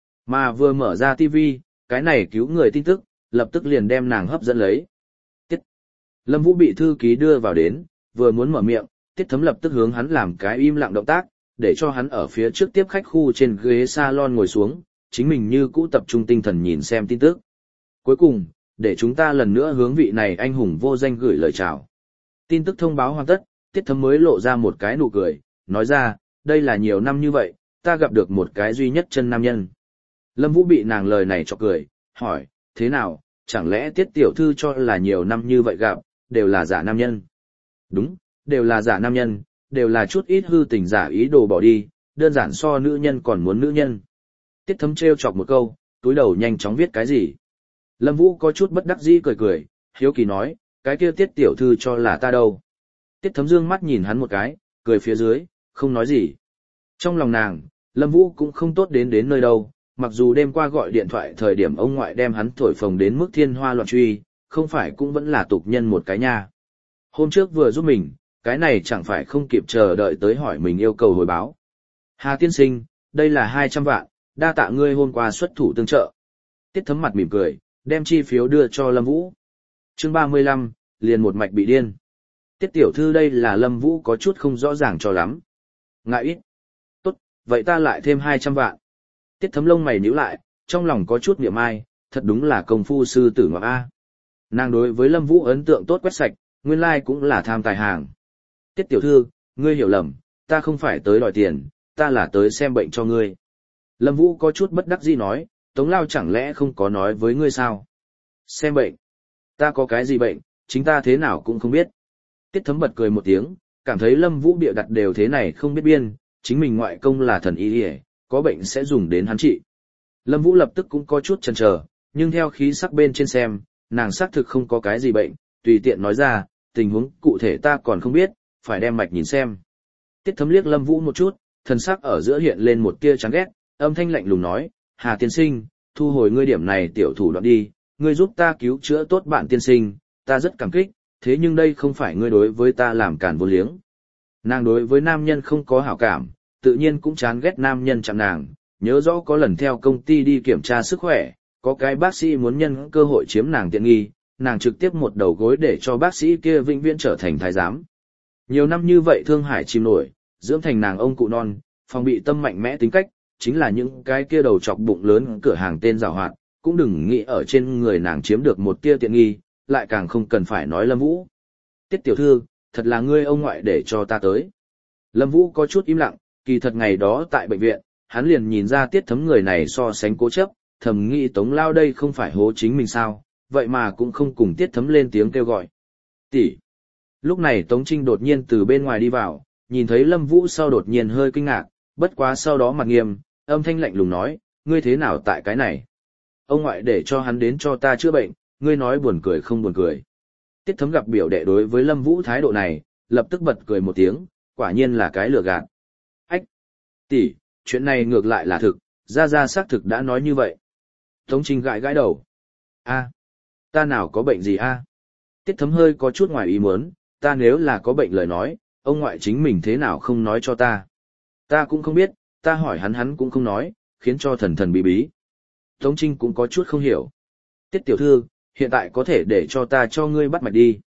Mà vừa mở ra ti vi, cái này cứu người tin tức, lập tức liền đem nàng hấp dẫn lấy. Tiết. Lâm Vũ bị thư ký đưa vào đến, vừa muốn mở miệng, Tiết Thấm lập tức hướng hắn làm cái im lặng động tác, để cho hắn ở phía trước tiếp khách khu trên ghế salon ngồi xuống, chính mình như cũ tập trung tinh thần nhìn xem tin tức. Cuối cùng, để chúng ta lần nữa hướng vị này anh hùng vô danh gửi lời chào. Tin tức thông báo hoàn tất, Tiết Thấm mới lộ ra một cái nụ cười, nói ra, đây là nhiều năm như vậy, ta gặp được một cái duy nhất chân nam nhân. Lâm Vũ bị nàng lời này chọc cười, hỏi, thế nào, chẳng lẽ Tiết tiểu thư cho là nhiều năm như vậy gặp, đều là giả nam nhân? Đúng, đều là giả nam nhân, đều là chút ít hư tình giả ý đồ bỏ đi, đơn giản so nữ nhân còn muốn nữ nhân. Tiết Thấm trêu chọc một câu, túi đầu nhanh chóng viết cái gì. Lâm Vũ có chút bất đắc dĩ cười cười, hiếu kỳ nói, cái kia Tiết tiểu thư cho là ta đâu. Tiết Thấm dương mắt nhìn hắn một cái, cười phía dưới, không nói gì. Trong lòng nàng, Lâm Vũ cũng không tốt đến đến nơi đâu, mặc dù đêm qua gọi điện thoại thời điểm ông ngoại đem hắn thổi phồng đến mức thiên hoa loạn truy, không phải cũng vẫn là tục nhân một cái nha. Hôm trước vừa giúp mình, cái này chẳng phải không kịp chờ đợi tới hỏi mình yêu cầu hồi báo. Hà tiên sinh, đây là hai trăm vạn, đa tạ ngươi hôm qua xuất thủ tương trợ. Tiết Thấm mặt mỉm cười, đem chi phiếu đưa cho Lâm Vũ. Chương ba mươi lăm, liền một mạch bị điên. Tiết tiểu thư đây là Lâm Vũ có chút không rõ ràng cho lắm. Ngại ít. Tốt, vậy ta lại thêm hai trăm vạn. Tiết Thấm lông mày nhíu lại, trong lòng có chút niệm ai, thật đúng là công phu sư tử ngoại A. Nàng đối với Lâm Vũ ấn tượng tốt quét sạch, nguyên lai cũng là tham tài hàng. Tiết tiểu thư, ngươi hiểu lầm, ta không phải tới đòi tiền, ta là tới xem bệnh cho ngươi. Lâm Vũ có chút bất đắc dĩ nói, Tống Lao chẳng lẽ không có nói với ngươi sao? Xem bệnh? Ta có cái gì bệnh, chính ta thế nào cũng không biết. Tiết Thấm bật cười một tiếng, cảm thấy Lâm Vũ bịa đặt đều thế này không biết biên, chính mình ngoại công là thần y y, có bệnh sẽ dùng đến hắn trị. Lâm Vũ lập tức cũng có chút chần chờ, nhưng theo khí sắc bên trên xem, nàng xác thực không có cái gì bệnh, tùy tiện nói ra, tình huống cụ thể ta còn không biết, phải đem mạch nhìn xem. Tiết Thấm liếc Lâm Vũ một chút, thần sắc ở giữa hiện lên một tia chán ghét, âm thanh lạnh lùng nói, Hà tiên sinh, thu hồi ngươi điểm này tiểu thủ đoạn đi, ngươi giúp ta cứu chữa tốt bạn tiên sinh, ta rất cảm kích, thế nhưng đây không phải ngươi đối với ta làm cản vô liếng. Nàng đối với nam nhân không có hảo cảm, tự nhiên cũng chán ghét nam nhân chạm nàng, nhớ rõ có lần theo công ty đi kiểm tra sức khỏe, có cái bác sĩ muốn nhân cơ hội chiếm nàng tiện nghi, nàng trực tiếp một đầu gối để cho bác sĩ kia vĩnh viễn trở thành thái giám. Nhiều năm như vậy thương hải chìm nổi, dưỡng thành nàng ông cụ non, phòng bị tâm mạnh mẽ tính cách, chính là những cái kia đầu chọc bụng lớn cửa hàng tên giàu hoạt, cũng đừng nghĩ ở trên người nàng chiếm được một tia tiện nghi, lại càng không cần phải nói Lâm Vũ. Tiết tiểu thư, thật là ngươi ông ngoại để cho ta tới. Lâm Vũ có chút im lặng, kỳ thật ngày đó tại bệnh viện, hắn liền nhìn ra Tiết Thấm người này so sánh cố chấp, thầm nghĩ Tống Lao đây không phải hố chính mình sao, vậy mà cũng không cùng Tiết Thấm lên tiếng kêu gọi. Tỷ. Lúc này Tống Trinh đột nhiên từ bên ngoài đi vào, nhìn thấy Lâm Vũ sau đột nhiên hơi kinh ngạc, bất quá sau đó mặt nghiêm, âm thanh lạnh lùng nói, ngươi thế nào tại cái này? Ông ngoại để cho hắn đến cho ta chữa bệnh, ngươi nói buồn cười không buồn cười. Tiết Thấm gặp biểu đệ đối với Lâm Vũ thái độ này, lập tức bật cười một tiếng, quả nhiên là cái lừa gạt. Ách! Tỷ, chuyện này ngược lại là thực, Gia Gia xác thực đã nói như vậy. Tống Trinh gãi gãi đầu. A, ta nào có bệnh gì a? Tiết Thấm hơi có chút ngoài ý muốn, ta nếu là có bệnh lời nói, ông ngoại chính mình thế nào không nói cho ta. Ta cũng không biết, ta hỏi hắn hắn cũng không nói, khiến cho thần thần bí bí. Tống Trinh cũng có chút không hiểu. Tiết tiểu thư, hiện tại có thể để cho ta cho ngươi bắt mạch đi.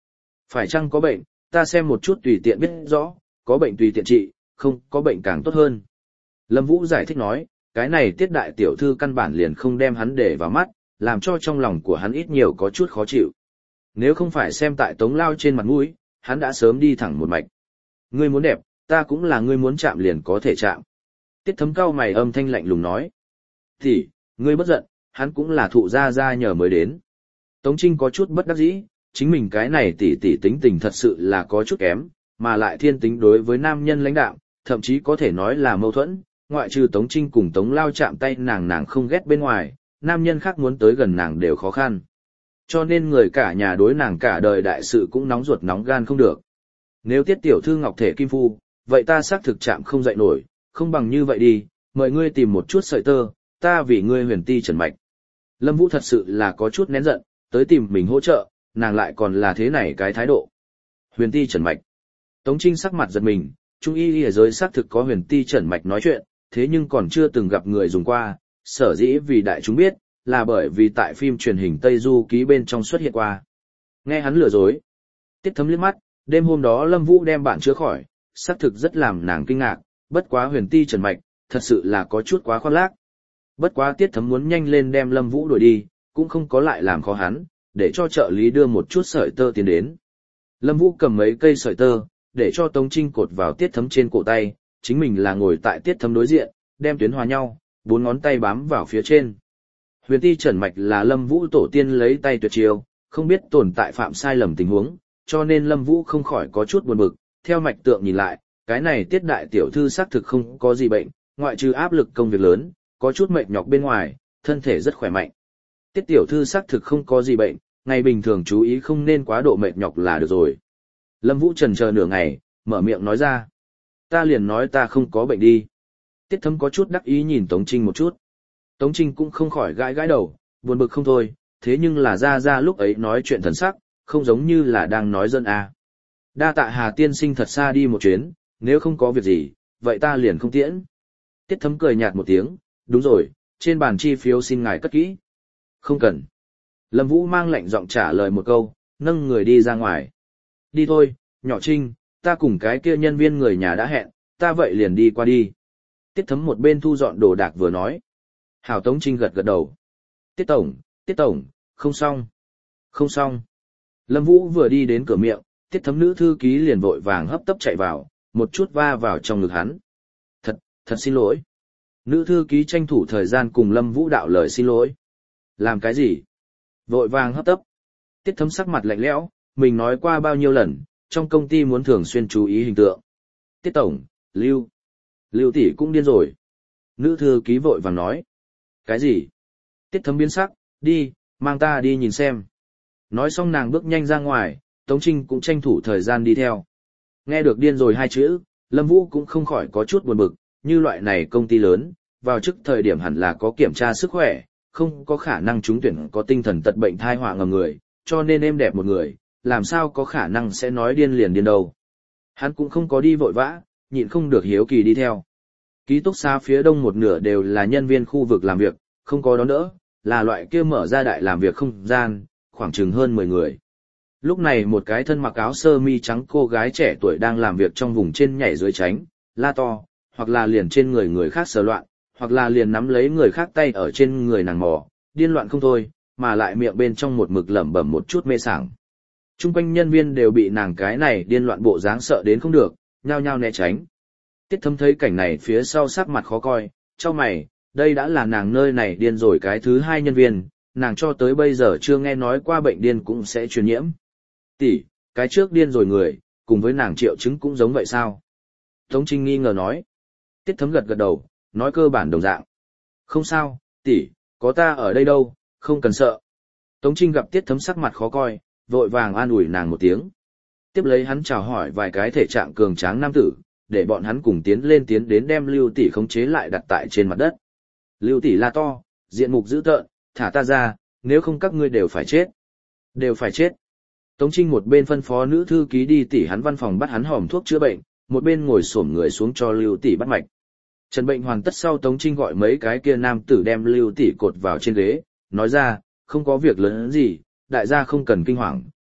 Phải chăng có bệnh, ta xem một chút tùy tiện biết rõ, có bệnh tùy tiện trị, không có bệnh càng tốt hơn. Lâm Vũ giải thích nói, cái này Tiết đại tiểu thư căn bản liền không đem hắn để vào mắt, làm cho trong lòng của hắn ít nhiều có chút khó chịu. Nếu không phải xem tại Tống Lao trên mặt mũi, hắn đã sớm đi thẳng một mạch. Ngươi muốn đẹp, ta cũng là ngươi muốn chạm liền có thể chạm. Tiết Thấm cau mày âm thanh lạnh lùng nói. Thì, ngươi bất giận, hắn cũng là thụ gia gia nhờ mới đến. Tống Trinh có chút bất đắc dĩ, chính mình cái này tỷ tỷ tính tình thật sự là có chút kém, mà lại thiên tính đối với nam nhân lãnh đạo, thậm chí có thể nói là mâu thuẫn, ngoại trừ Tống Trinh cùng Tống Lao chạm tay nàng nàng không ghét bên ngoài, nam nhân khác muốn tới gần nàng đều khó khăn. Cho nên người cả nhà đối nàng cả đời đại sự cũng nóng ruột nóng gan không được. Nếu Tiết tiểu thư ngọc thể kim phu, vậy ta xác thực chạm không dậy nổi, không bằng như vậy đi, mời ngươi tìm một chút sợi tơ, ta vì ngươi huyền ti trần mạch. Lâm Vũ thật sự là có chút nén giận, tới tìm mình hỗ trợ, nàng lại còn là thế này cái thái độ. Huyền ti trần mạch. Tống Trinh sắc mặt giật mình, trung y y giới xác thực có huyền ti trần mạch nói chuyện, thế nhưng còn chưa từng gặp người dùng qua, sở dĩ vì đại chúng biết, là bởi vì tại phim truyền hình Tây Du ký bên trong xuất hiện qua. Nghe hắn lừa dối. Tiết Thấm liếc mắt, đêm hôm đó Lâm Vũ đem bạn chữa khỏi, xác thực rất làm nàng kinh ngạc, bất quá huyền ti trần mạch, thật sự là có chút quá khoác lác. Bất quá Tiết Thấm muốn nhanh lên đem Lâm Vũ đuổi đi, cũng không có lại làm khó hắn, để cho trợ lý đưa một chút sợi tơ tiến đến. Lâm Vũ cầm mấy cây sợi tơ, để cho Tống Trinh cột vào Tiết Thấm trên cổ tay, chính mình là ngồi tại Tiết Thấm đối diện, đem tuyến hòa nhau, bốn ngón tay bám vào phía trên. Huyền ti trần mạch là Lâm Vũ tổ tiên lấy tay tuyệt chiêu, không biết tồn tại phạm sai lầm tình huống, cho nên Lâm Vũ không khỏi có chút buồn bực, theo mạch tượng nhìn lại, cái này Tiết đại tiểu thư xác thực không có gì bệnh, ngoại trừ áp lực công việc lớn, có chút mệt nhọc bên ngoài, thân thể rất khỏe mạnh. Tiết tiểu thư xác thực không có gì bệnh, ngày bình thường chú ý không nên quá độ mệt nhọc là được rồi. Lâm Vũ chần chờ nửa ngày, mở miệng nói ra. Ta liền nói ta không có bệnh đi. Tiết Thấm có chút đắc ý nhìn Tống Trinh một chút. Tống Trinh cũng không khỏi gãi gãi đầu, buồn bực không thôi, thế nhưng là ra ra lúc ấy nói chuyện thần sắc, không giống như là đang nói dân à. Đa tạ Hà tiên sinh thật xa đi một chuyến, nếu không có việc gì, vậy ta liền không tiễn. Tiết Thấm cười nhạt một tiếng, đúng rồi, trên bàn chi phiếu xin ngài cất kỹ. Không cần. Lâm Vũ mang lạnh giọng trả lời một câu, nâng người đi ra ngoài. Đi thôi, nhỏ Trinh, ta cùng cái kia nhân viên người nhà đã hẹn, ta vậy liền đi qua đi. Tiết Thấm một bên thu dọn đồ đạc vừa nói. Hảo Tống Trinh gật gật đầu. Tiết Tổng, Tiết Tổng, không xong. Không xong. Lâm Vũ vừa đi đến cửa miệng, Tiết Thấm nữ thư ký liền vội vàng hấp tấp chạy vào, một chút va vào trong ngực hắn. Thật, thật xin lỗi. Nữ thư ký tranh thủ thời gian cùng Lâm Vũ đạo lời xin lỗi. Làm cái gì? Vội vàng hấp tấp. Tiết Thấm sắc mặt lạnh lẽo, mình nói qua bao nhiêu lần, trong công ty muốn thường xuyên chú ý hình tượng. Tiết Tổng, Lưu. Lưu tỷ cũng điên rồi. Nữ thư ký vội vàng nói. Cái gì? Tiết Thấm biến sắc, đi, mang ta đi nhìn xem. Nói xong nàng bước nhanh ra ngoài, Tống Trinh cũng tranh thủ thời gian đi theo. Nghe được điên rồi hai chữ, Lâm Vũ cũng không khỏi có chút buồn bực, như loại này công ty lớn, vào trước thời điểm hẳn là có kiểm tra sức khỏe, không có khả năng trúng tuyển có tinh thần tật bệnh thai họa ngầm người, cho nên êm đẹp một người, làm sao có khả năng sẽ nói điên liền điên đâu. Hắn cũng không có đi vội vã, nhịn không được hiếu kỳ đi theo. Ký túc xá phía đông một nửa đều là nhân viên khu vực làm việc, không có đón đỡ, là loại kia mở ra đại làm việc không gian, khoảng chừng hơn mười người. Lúc này một cái thân mặc áo sơ mi trắng cô gái trẻ tuổi đang làm việc trong vùng trên nhảy dưới tránh, la to, hoặc là liền trên người người khác sờ loạn, hoặc là liền nắm lấy người khác tay ở trên người nàng mò, điên loạn không thôi, mà lại miệng bên trong một mực lẩm bẩm một chút mê sảng. Trung quanh nhân viên đều bị nàng cái này điên loạn bộ dáng sợ đến không được, nhao nhao né tránh. Tiết Thấm thấy cảnh này phía sau sắc mặt khó coi, chau mày, đây đã là nàng nơi này điên rồi cái thứ hai nhân viên, nàng cho tới bây giờ chưa nghe nói qua bệnh điên cũng sẽ truyền nhiễm. Tỷ, cái trước điên rồi người, cùng với nàng triệu chứng cũng giống vậy sao? Tống Trinh nghi ngờ nói. Tiết Thấm gật gật đầu, nói cơ bản đồng dạng. Không sao, tỷ, có ta ở đây đâu, không cần sợ. Tống Trinh gặp Tiết Thấm sắc mặt khó coi, vội vàng an ủi nàng một tiếng. Tiếp lấy hắn chào hỏi vài cái thể trạng cường tráng nam tử, để bọn hắn cùng tiến lên tiến đến đem Lưu tỷ khống chế lại đặt tại trên mặt đất. Lưu tỷ la to, diện mục dữ tợn, thả ta ra, nếu không các ngươi đều phải chết. Đều phải chết. Tống Trinh một bên phân phó nữ thư ký đi tỉ hắn văn phòng bắt hắn hòm thuốc chữa bệnh, một bên ngồi xổm người xuống cho Lưu tỷ bắt mạch. Trần bệnh hoàn tất sau Tống Trinh gọi mấy cái kia nam tử đem Lưu tỷ cột vào trên ghế, nói ra, không có việc lớn gì, đại gia không cần kinh hoàng,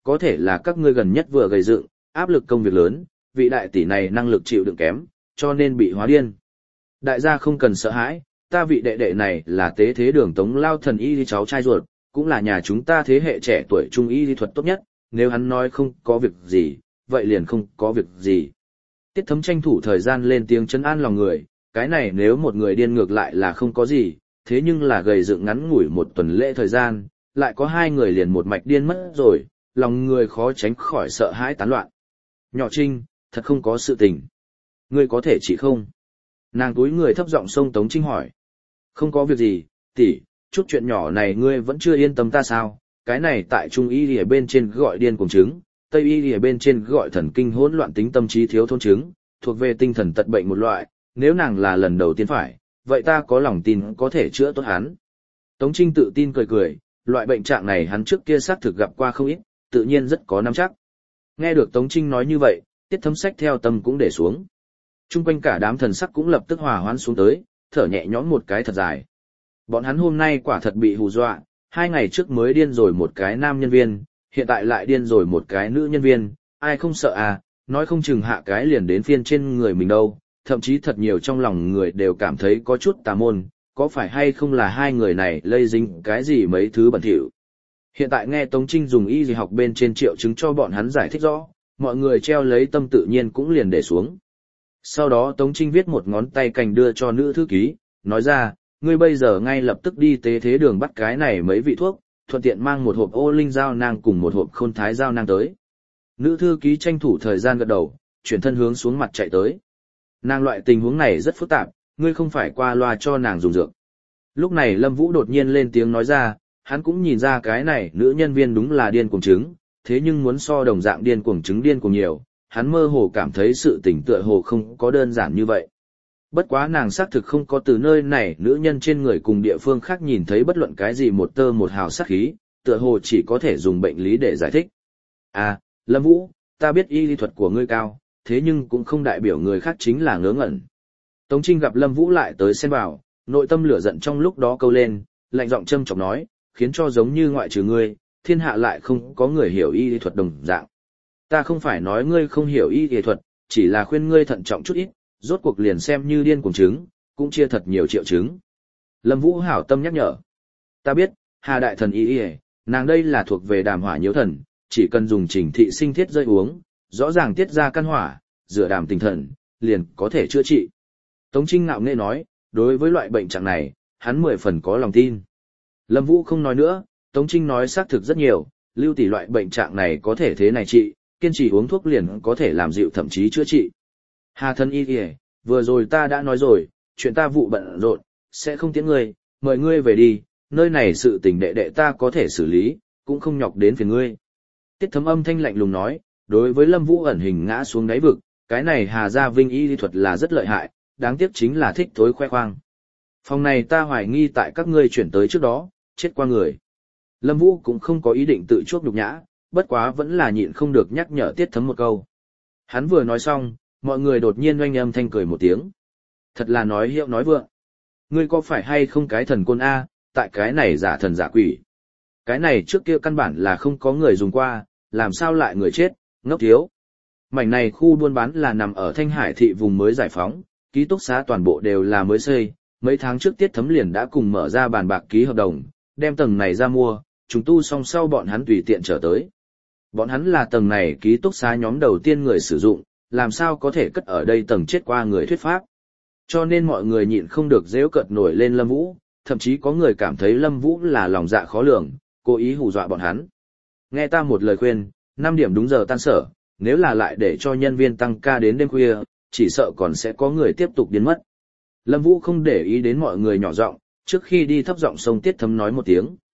có thể là các ngươi gần nhất vừa gây dựng, áp lực công việc lớn, vị đại tỷ này năng lực chịu đựng kém, cho nên bị hóa điên. Đại gia không cần sợ hãi, ta vị đệ đệ này là tế thế đường Tống Lao thần y lý cháu trai ruột, cũng là nhà chúng ta thế hệ trẻ tuổi trung y lý thuật tốt nhất, nếu hắn nói không có việc gì, vậy liền không có việc gì. Tiết Thấm tranh thủ thời gian lên tiếng trấn an lòng người, cái này nếu một người điên ngược lại là không có gì, thế nhưng là gầy dựng ngắn ngủi một tuần lễ thời gian, lại có hai người liền một mạch điên mất rồi, lòng người khó tránh khỏi sợ hãi tán loạn. Nhỏ Trinh, thật không có sự tình. Ngươi có thể chỉ không? Nàng túi người thấp giọng xông Tống Trinh hỏi. Không có việc gì, tỷ, chút chuyện nhỏ này ngươi vẫn chưa yên tâm ta sao? Cái này tại Trung y ở bên trên gọi điên cuồng chứng, Tây y ở bên trên gọi thần kinh hỗn loạn tính tâm trí thiếu thốn chứng, thuộc về tinh thần tật bệnh một loại, nếu nàng là lần đầu tiên phải, vậy ta có lòng tin có thể chữa tốt hắn. Tống Trinh tự tin cười cười, loại bệnh trạng này hắn trước kia xác thực gặp qua không ít, tự nhiên rất có nắm chắc. Nghe được Tống Trinh nói như vậy, Tiết Thấm sách theo tâm cũng để xuống. Trung quanh cả đám thần sắc cũng lập tức hòa hoãn xuống tới, thở nhẹ nhõm một cái thật dài. Bọn hắn hôm nay quả thật bị hù dọa, hai ngày trước mới điên rồi một cái nam nhân viên, hiện tại lại điên rồi một cái nữ nhân viên, ai không sợ à, nói không chừng hạ cái liền đến phiên trên người mình đâu, thậm chí thật nhiều trong lòng người đều cảm thấy có chút tà môn, có phải hay không là hai người này lây dính cái gì mấy thứ bẩn thỉu. Hiện tại nghe Tống Trinh dùng y gì học bên trên triệu chứng cho bọn hắn giải thích rõ, mọi người treo lấy tâm tự nhiên cũng liền để xuống. Sau đó Tống Trinh viết một ngón tay cành đưa cho nữ thư ký, nói ra, ngươi bây giờ ngay lập tức đi tế thế đường bắt cái này mấy vị thuốc, thuận tiện mang một hộp ô linh giao nang cùng một hộp khôn thái giao nang tới. Nữ thư ký tranh thủ thời gian gật đầu, chuyển thân hướng xuống mặt chạy tới. Nàng loại tình huống này rất phức tạp, ngươi không phải qua loa cho nàng dùng dược. Lúc này Lâm Vũ đột nhiên lên tiếng nói ra, hắn cũng nhìn ra cái này nữ nhân viên đúng là điên cuồng chứng, thế nhưng muốn so đồng dạng điên cuồng chứng điên cuồng nhiều, hắn mơ hồ cảm thấy sự tình tựa hồ không có đơn giản như vậy. Bất quá nàng xác thực không có từ nơi này nữ nhân trên người cùng địa phương khác nhìn thấy bất luận cái gì một tơ một hào sát khí, tựa hồ chỉ có thể dùng bệnh lý để giải thích. À, Lâm Vũ, ta biết y lý thuật của ngươi cao, thế nhưng cũng không đại biểu người khác chính là ngớ ngẩn. Tống Trinh gặp Lâm Vũ lại tới xen vào, nội tâm lửa giận trong lúc đó câu lên, lạnh giọng châm chọc nói, khiến cho giống như ngoại trừ ngươi, thiên hạ lại không có người hiểu y lý thuật đồng dạng. Ta không phải nói ngươi không hiểu y lý thuật, chỉ là khuyên ngươi thận trọng chút ít, rốt cuộc liền xem như điên cuồng chứng, cũng chia thật nhiều triệu chứng. Lâm Vũ hảo tâm nhắc nhở. Ta biết, Hà đại thần y y, nàng đây là thuộc về đàm hỏa nhiễu thần, chỉ cần dùng trình thị sinh thiết rơi uống, rõ ràng tiết ra căn hỏa, rửa đàm tinh thần, liền có thể chữa trị. Tống Trinh ngạo nghễ nói, đối với loại bệnh trạng này, hắn mười phần có lòng tin. Lâm Vũ không nói nữa, Tống Trinh nói xác thực rất nhiều, lưu tỷ loại bệnh trạng này có thể thế này trị, kiên trì uống thuốc liền có thể làm dịu thậm chí chữa trị. Hà thân y kìa, vừa rồi ta đã nói rồi, chuyện ta vụ bận rộn, sẽ không tiễn ngươi, mời ngươi về đi, nơi này sự tình đệ đệ ta có thể xử lý, cũng không nhọc đến phiền ngươi. Tiết Thấm âm thanh lạnh lùng nói, đối với Lâm Vũ ẩn hình ngã xuống đáy vực, cái này Hà Gia Vinh y lý thuật là rất lợi hại, đáng tiếc chính là thích thối khoe khoang. Phòng này ta hoài nghi tại các ngươi chuyển tới trước đó, chết qua người. Lâm Vũ cũng không có ý định tự chuốc nhục nhã, bất quá vẫn là nhịn không được nhắc nhở Tiết Thấm một câu. Hắn vừa nói xong, mọi người đột nhiên oanh âm thanh cười một tiếng. Thật là nói hiệu nói vượng. Ngươi có phải hay không cái thần côn A, tại cái này giả thần giả quỷ. Cái này trước kia căn bản là không có người dùng qua, làm sao lại người chết, ngốc thiếu. Mảnh này khu buôn bán là nằm ở Thanh Hải thị vùng mới giải phóng, ký túc xá toàn bộ đều là mới xây, mấy tháng trước Tiết Thấm liền đã cùng mở ra bàn bạc ký hợp đồng, đem tầng này ra mua, chúng tu xong sau bọn hắn tùy tiện trở tới. Bọn hắn là tầng này ký túc xá nhóm đầu tiên người sử dụng, làm sao có thể cất ở đây tầng chết qua người thuyết pháp. Cho nên mọi người nhịn không được giễu cợt nổi lên Lâm Vũ, thậm chí có người cảm thấy Lâm Vũ là lòng dạ khó lường, cố ý hù dọa bọn hắn. Nghe ta một lời khuyên, năm điểm đúng giờ tan sở, nếu là lại để cho nhân viên tăng ca đến đêm khuya, chỉ sợ còn sẽ có người tiếp tục biến mất. Lâm Vũ không để ý đến mọi người nhỏ giọng, trước khi đi thấp giọng xông Tiết Thấm nói một tiếng,